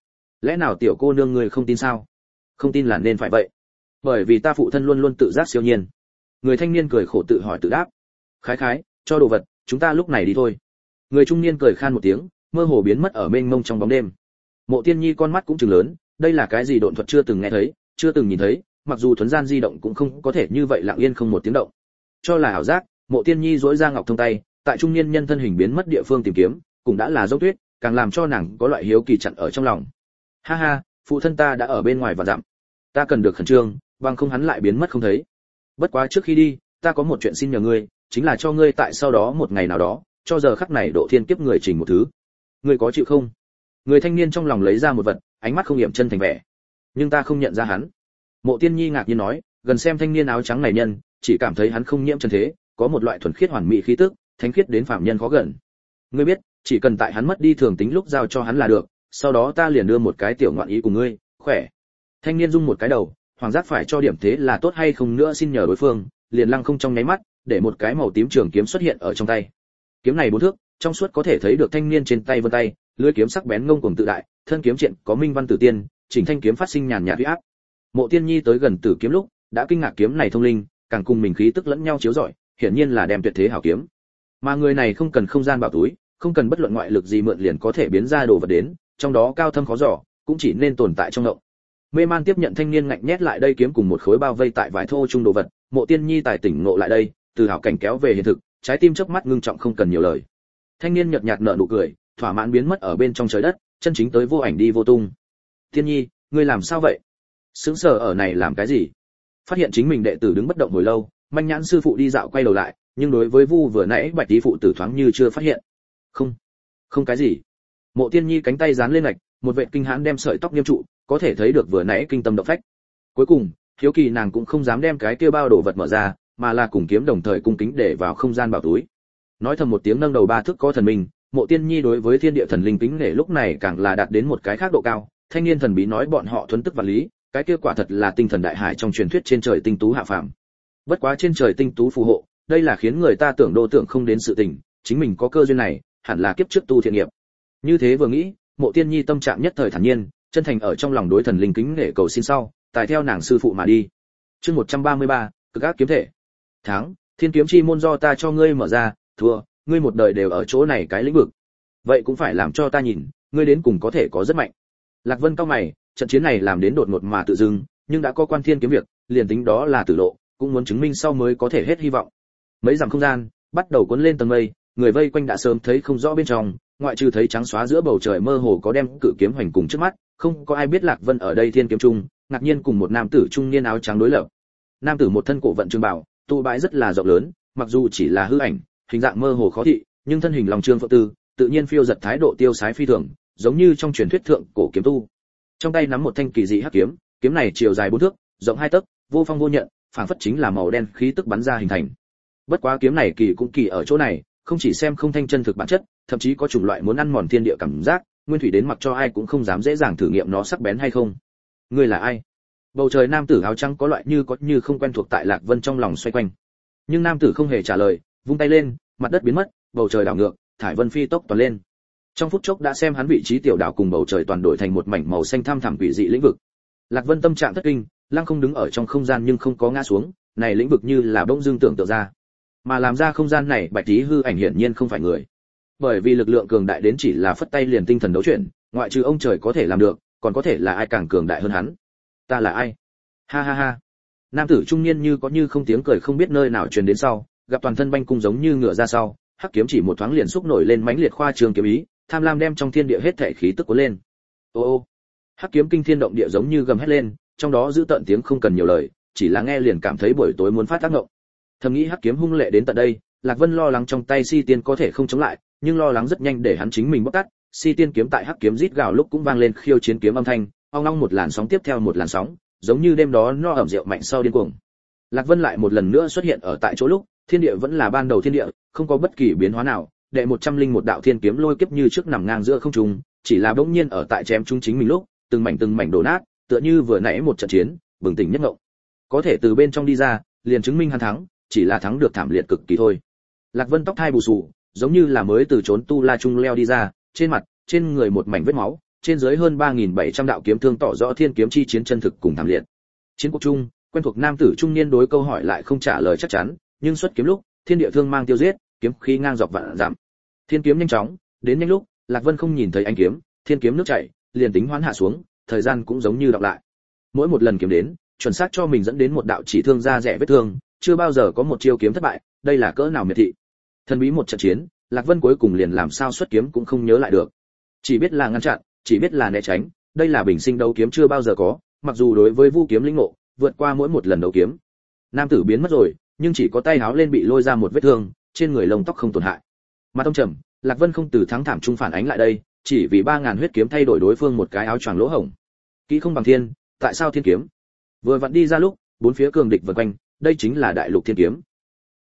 Lẽ nào tiểu cô nương ngươi không tin sao? Không tin là nên phải vậy. Bởi vì ta phụ thân luôn luôn tự giác siêu nhiên. Người thanh niên cười khổ tự hỏi tự đáp. Khái khái, cho đồ vật, chúng ta lúc này đi thôi. Người trung niên cười khan một tiếng, mơ hồ biến mất ở mênh mông trong bóng đêm. Mộ Tiên Nhi con mắt cũng trừng lớn, đây là cái gì độn thuật chưa từng nghe thấy, chưa từng nhìn thấy, mặc dù thuấn gian di động cũng không có thể như vậy lặng yên không một tiếng động. Cho là ảo giác, Mộ Tiên Nhi duỗi ra ngọc thông tay, tại trung niên nhân thân hình biến mất địa phương tìm kiếm, cũng đã là dấu tuyết, càng làm cho nàng có loại hiếu kỳ chặn ở trong lòng. Ha ha, phụ thân ta đã ở bên ngoài và dặm, ta cần được khẩn trương, bằng không hắn lại biến mất không thấy. Bất quá trước khi đi, ta có một chuyện xin nhờ ngươi, chính là cho ngươi tại sau đó một ngày nào đó, cho giờ khắc này độ thiên kiếp người trình một thứ. Ngươi có chịu không? Người thanh niên trong lòng lấy ra một vật, ánh mắt không nghiệm chân thành vẻ. Nhưng ta không nhận ra hắn. Mộ Tiên Nhi ngạc nhiên nói, gần xem thanh niên áo trắng này nhân, chỉ cảm thấy hắn không nhiễm chân thế, có một loại thuần khiết hoàn mỹ khí tức, thánh khiết đến phạm nhân khó gần. Ngươi biết, chỉ cần tại hắn mất đi thường tính lúc giao cho hắn là được, sau đó ta liền đưa một cái tiểu ngoạn ý của ngươi, khỏe. Thanh niên rung một cái đầu, hoàng giác phải cho điểm thế là tốt hay không nữa xin nhờ đối phương, liền lăng không trong nháy mắt, để một cái màu tím trường kiếm xuất hiện ở trong tay. Kiếm này 4 thước, trong suốt có thể thấy được thanh niên trên tay vân tay, lưỡi kiếm sắc bén ngông cuồng tự đại, thân kiếm triện có minh văn tử tiên, chỉnh thanh kiếm phát sinh nhàn nhạt uy áp. Mộ Tiên Nhi tới gần tử kiếm lúc, đã kinh ngạc kiếm này thông linh, càng cùng mình khí tức lẫn nhau chiếu rọi, hiển nhiên là đem tuyệt thế hảo kiếm. Mà người này không cần không gian bảo túi, không cần bất luận ngoại lực gì mượn liền có thể biến ra đồ vật đến, trong đó cao thâm khó dò, cũng chỉ nên tồn tại trong ngộng. Mê man tiếp nhận thanh niên ngạnh nhét lại đây kiếm cùng một khối bao vây tại vải thô trung đồ vật, Mộ Tiên Nhi tài tỉnh ngộ lại đây, từ hảo cảnh kéo về hiện thực, trái tim chớp mắt ngưng trọng không cần nhiều lời. Thanh niên nhợt nhạt nở nụ cười, thỏa mãn biến mất ở bên trong trời đất, chân chính tới vô ảnh đi vô tung. Tiên Nhi, ngươi làm sao vậy? Sững sờ ở này làm cái gì? Phát hiện chính mình đệ tử đứng bất động hồi lâu, manh nhãn sư phụ đi dạo quay đầu lại, nhưng đối với Vu vừa nãy Bạch tí phụ tử thoáng như chưa phát hiện. Không cái gì. Mộ Tiên Nhi cánh tay dán lên lạch, một vệt kinh hãi đem sợi tóc nghiêm trụ, có thể thấy được vừa nãy kinh tâm động phách. Cuối cùng, hiếu kỳ nàng cũng không dám đem cái kia bao đồ vật mở ra, mà là cùng kiếm đồng thời cung kính để vào không gian bảo túi. Nói thầm một tiếng nâng đầu ba thước có thần mình, Mộ Tiên Nhi đối với thiên địa thần linh kính nể lúc này càng là đạt đến một cái khác độ cao. Thanh niên thần bí nói bọn họ thuần tức vật lý, cái kia quả thật là tinh thần đại hải trong truyền thuyết trên trời tinh tú hạ phàm. Bất quá trên trời tinh tú phù hộ, đây là khiến người ta tưởng đô tưởng không đến sự tình, chính mình có cơ duyên này, hẳn là kiếp trước tu thiện nghiệp. Như thế vừa nghĩ, Mộ Tiên Nhi tâm trạng nhất thời thản nhiên, chân thành ở trong lòng đối thần linh kính nể cầu xin sau, tài theo nàng sư phụ mà đi. Chương 133, cực ác kiếm thể. Tháng, thiên kiếm chi môn do ta cho ngươi mở ra, thua, ngươi một đời đều ở chỗ này cái lĩnh vực. Vậy cũng phải làm cho ta nhìn, ngươi đến cùng có thể có rất mạnh. Lạc Vân cao mày, trận chiến này làm đến đột ngột mà tự dưng, nhưng đã có quan thiên kiếm việc, liền tính đó là tử lộ, cũng muốn chứng minh sau mới có thể hết hy vọng. Mấy dặm không gian, bắt đầu cuốn lên tầng mây, người vây quanh đã sớm thấy không rõ bên trong, ngoại trừ thấy trắng xóa giữa bầu trời mơ hồ có đem cự kiếm hoành cùng trước mắt, không có ai biết Lạc Vân ở đây thiên kiếm trung, ngạc nhiên cùng một nam tử trung niên áo trắng đối lập. Nam tử một thân cổ vận trường bảo, tu bãi rất là rộng lớn, mặc dù chỉ là hư ảnh, hình dạng mơ hồ khó thị, nhưng thân hình lòng trương phượng tư, tự nhiên phiêu giật thái độ tiêu sái phi thường, giống như trong truyền thuyết thượng cổ kiếm tu. Trong tay nắm một thanh kỳ dị hắc kiếm, kiếm này chiều dài 4 thước, rộng 2 tấc, vô phong vô nhận, phảng phất chính là màu đen khí tức bắn ra hình thành. Bất quá kiếm này kỳ cũng kỳ ở chỗ này, không chỉ xem không thanh chân thực bản chất, thậm chí có chủng loại muốn ăn mòn thiên địa cảm giác, nguyên thủy đến mặc cho ai cũng không dám dễ dàng thử nghiệm nó sắc bén hay không. Ngươi là ai? Bầu trời nam tử áo trắng có loại như không quen thuộc tại Lạc Vân trong lòng xoay quanh. Nhưng nam tử không hề trả lời, vung tay lên, mặt đất biến mất, bầu trời đảo ngược, thải vân phi tốc toàn lên. Trong phút chốc đã xem hắn vị trí tiểu đảo cùng bầu trời toàn đổi thành một mảnh màu xanh thăm thẳm quỷ dị lĩnh vực. Lạc Vân tâm trạng thất kinh, lăng không đứng ở trong không gian nhưng không có ngã xuống, này lĩnh vực như là bỗng dưng tưởng tượng ra. Mà làm ra không gian này Bạch Tí hư ảnh hiển nhiên không phải người. Bởi vì lực lượng cường đại đến chỉ là phất tay liền tinh thần đấu chuyển, ngoại trừ ông trời có thể làm được, còn có thể là ai càng cường đại hơn hắn. Ta là ai? Ha ha ha. Nam tử trung niên như có như không tiếng cười không biết nơi nào truyền đến sau, gặp toàn thân banh cung giống như ngựa ra sau, hắc kiếm chỉ một thoáng liền xúc nổi lên mãnh liệt khoa trường kiếm ý, tham lam đem trong thiên địa hết thảy khí tức cuốn lên. Ô ô. Hắc kiếm kinh thiên động địa giống như gầm hét lên, trong đó giữ tận tiếng không cần nhiều lời, chỉ là nghe liền cảm thấy buổi tối muốn phát tác ngộng. Thầm nghĩ hắc kiếm hung lệ đến tận đây, Lạc Vân lo lắng trong tay Si Tiên có thể không chống lại, nhưng lo lắng rất nhanh để hắn chính mình bóc tát. Si Tiên kiếm tại hắc kiếm rít gào lúc cũng vang lên khiêu chiến kiếm âm thanh, ong ong một làn sóng tiếp theo một làn sóng, giống như đêm đó no ẩm rượu mạnh sau điên cuồng. Lạc Vân lại một lần nữa xuất hiện ở tại chỗ lúc, thiên địa vẫn là ban đầu thiên địa, không có bất kỳ biến hóa nào, đệ 101 đạo thiên kiếm lôi kiếp như trước nằm ngang giữa không trung, chỉ là bỗng nhiên ở tại chém chúng chính mình lúc, từng mảnh đổ nát, tựa như vừa nãy một trận chiến, bừng tỉnh nhất ngộ. Có thể từ bên trong đi ra, liền chứng minh hắn thắng, chỉ là thắng được thảm liệt cực kỳ thôi. Lạc Vân tóc hai bù xù, giống như là mới từ trốn tu la trung leo đi ra, trên mặt, trên người một mảnh vết máu, trên dưới hơn 3700 đạo kiếm thương tỏ rõ thiên kiếm chi chiến chân thực cùng thảm liệt. Chiến cuộc chung, quen thuộc nam tử trung niên đối câu hỏi lại không trả lời chắc chắn, nhưng xuất kiếm lúc, thiên địa thương mang tiêu giết, kiếm khí ngang dọc vạn dặm. Thiên kiếm nhanh chóng, đến nhanh lúc, Lạc Vân không nhìn thấy ánh kiếm, thiên kiếm nước chảy, liền tính hoán hạ xuống, thời gian cũng giống như đọc lại. Mỗi một lần kiếm đến, chuẩn xác cho mình dẫn đến một đạo chỉ thương ra rẻ vết thương, chưa bao giờ có một chiêu kiếm thất bại, đây là cỡ nào miệt thị. Thần bí một trận chiến, Lạc Vân cuối cùng liền làm sao xuất kiếm cũng không nhớ lại được. Chỉ biết là ngăn chặn, chỉ biết là né tránh, đây là bình sinh đấu kiếm chưa bao giờ có, mặc dù đối với Vu kiếm linh ngộ, vượt qua mỗi một lần đấu kiếm. Nam tử biến mất rồi, nhưng chỉ có tay háo lên bị lôi ra một vết thương, trên người lông tóc không tổn hại. Mà tông trầm, Lạc Vân không từ thắng thảm trung phản ánh lại đây, chỉ vì 3000 huyết kiếm thay đổi đối phương một cái áo choàng lỗ hổng. Kỹ không bằng thiên, tại sao thiên kiếm? Vừa vặn đi ra lúc, bốn phía cường địch vần quanh, đây chính là đại lục thiên kiếm,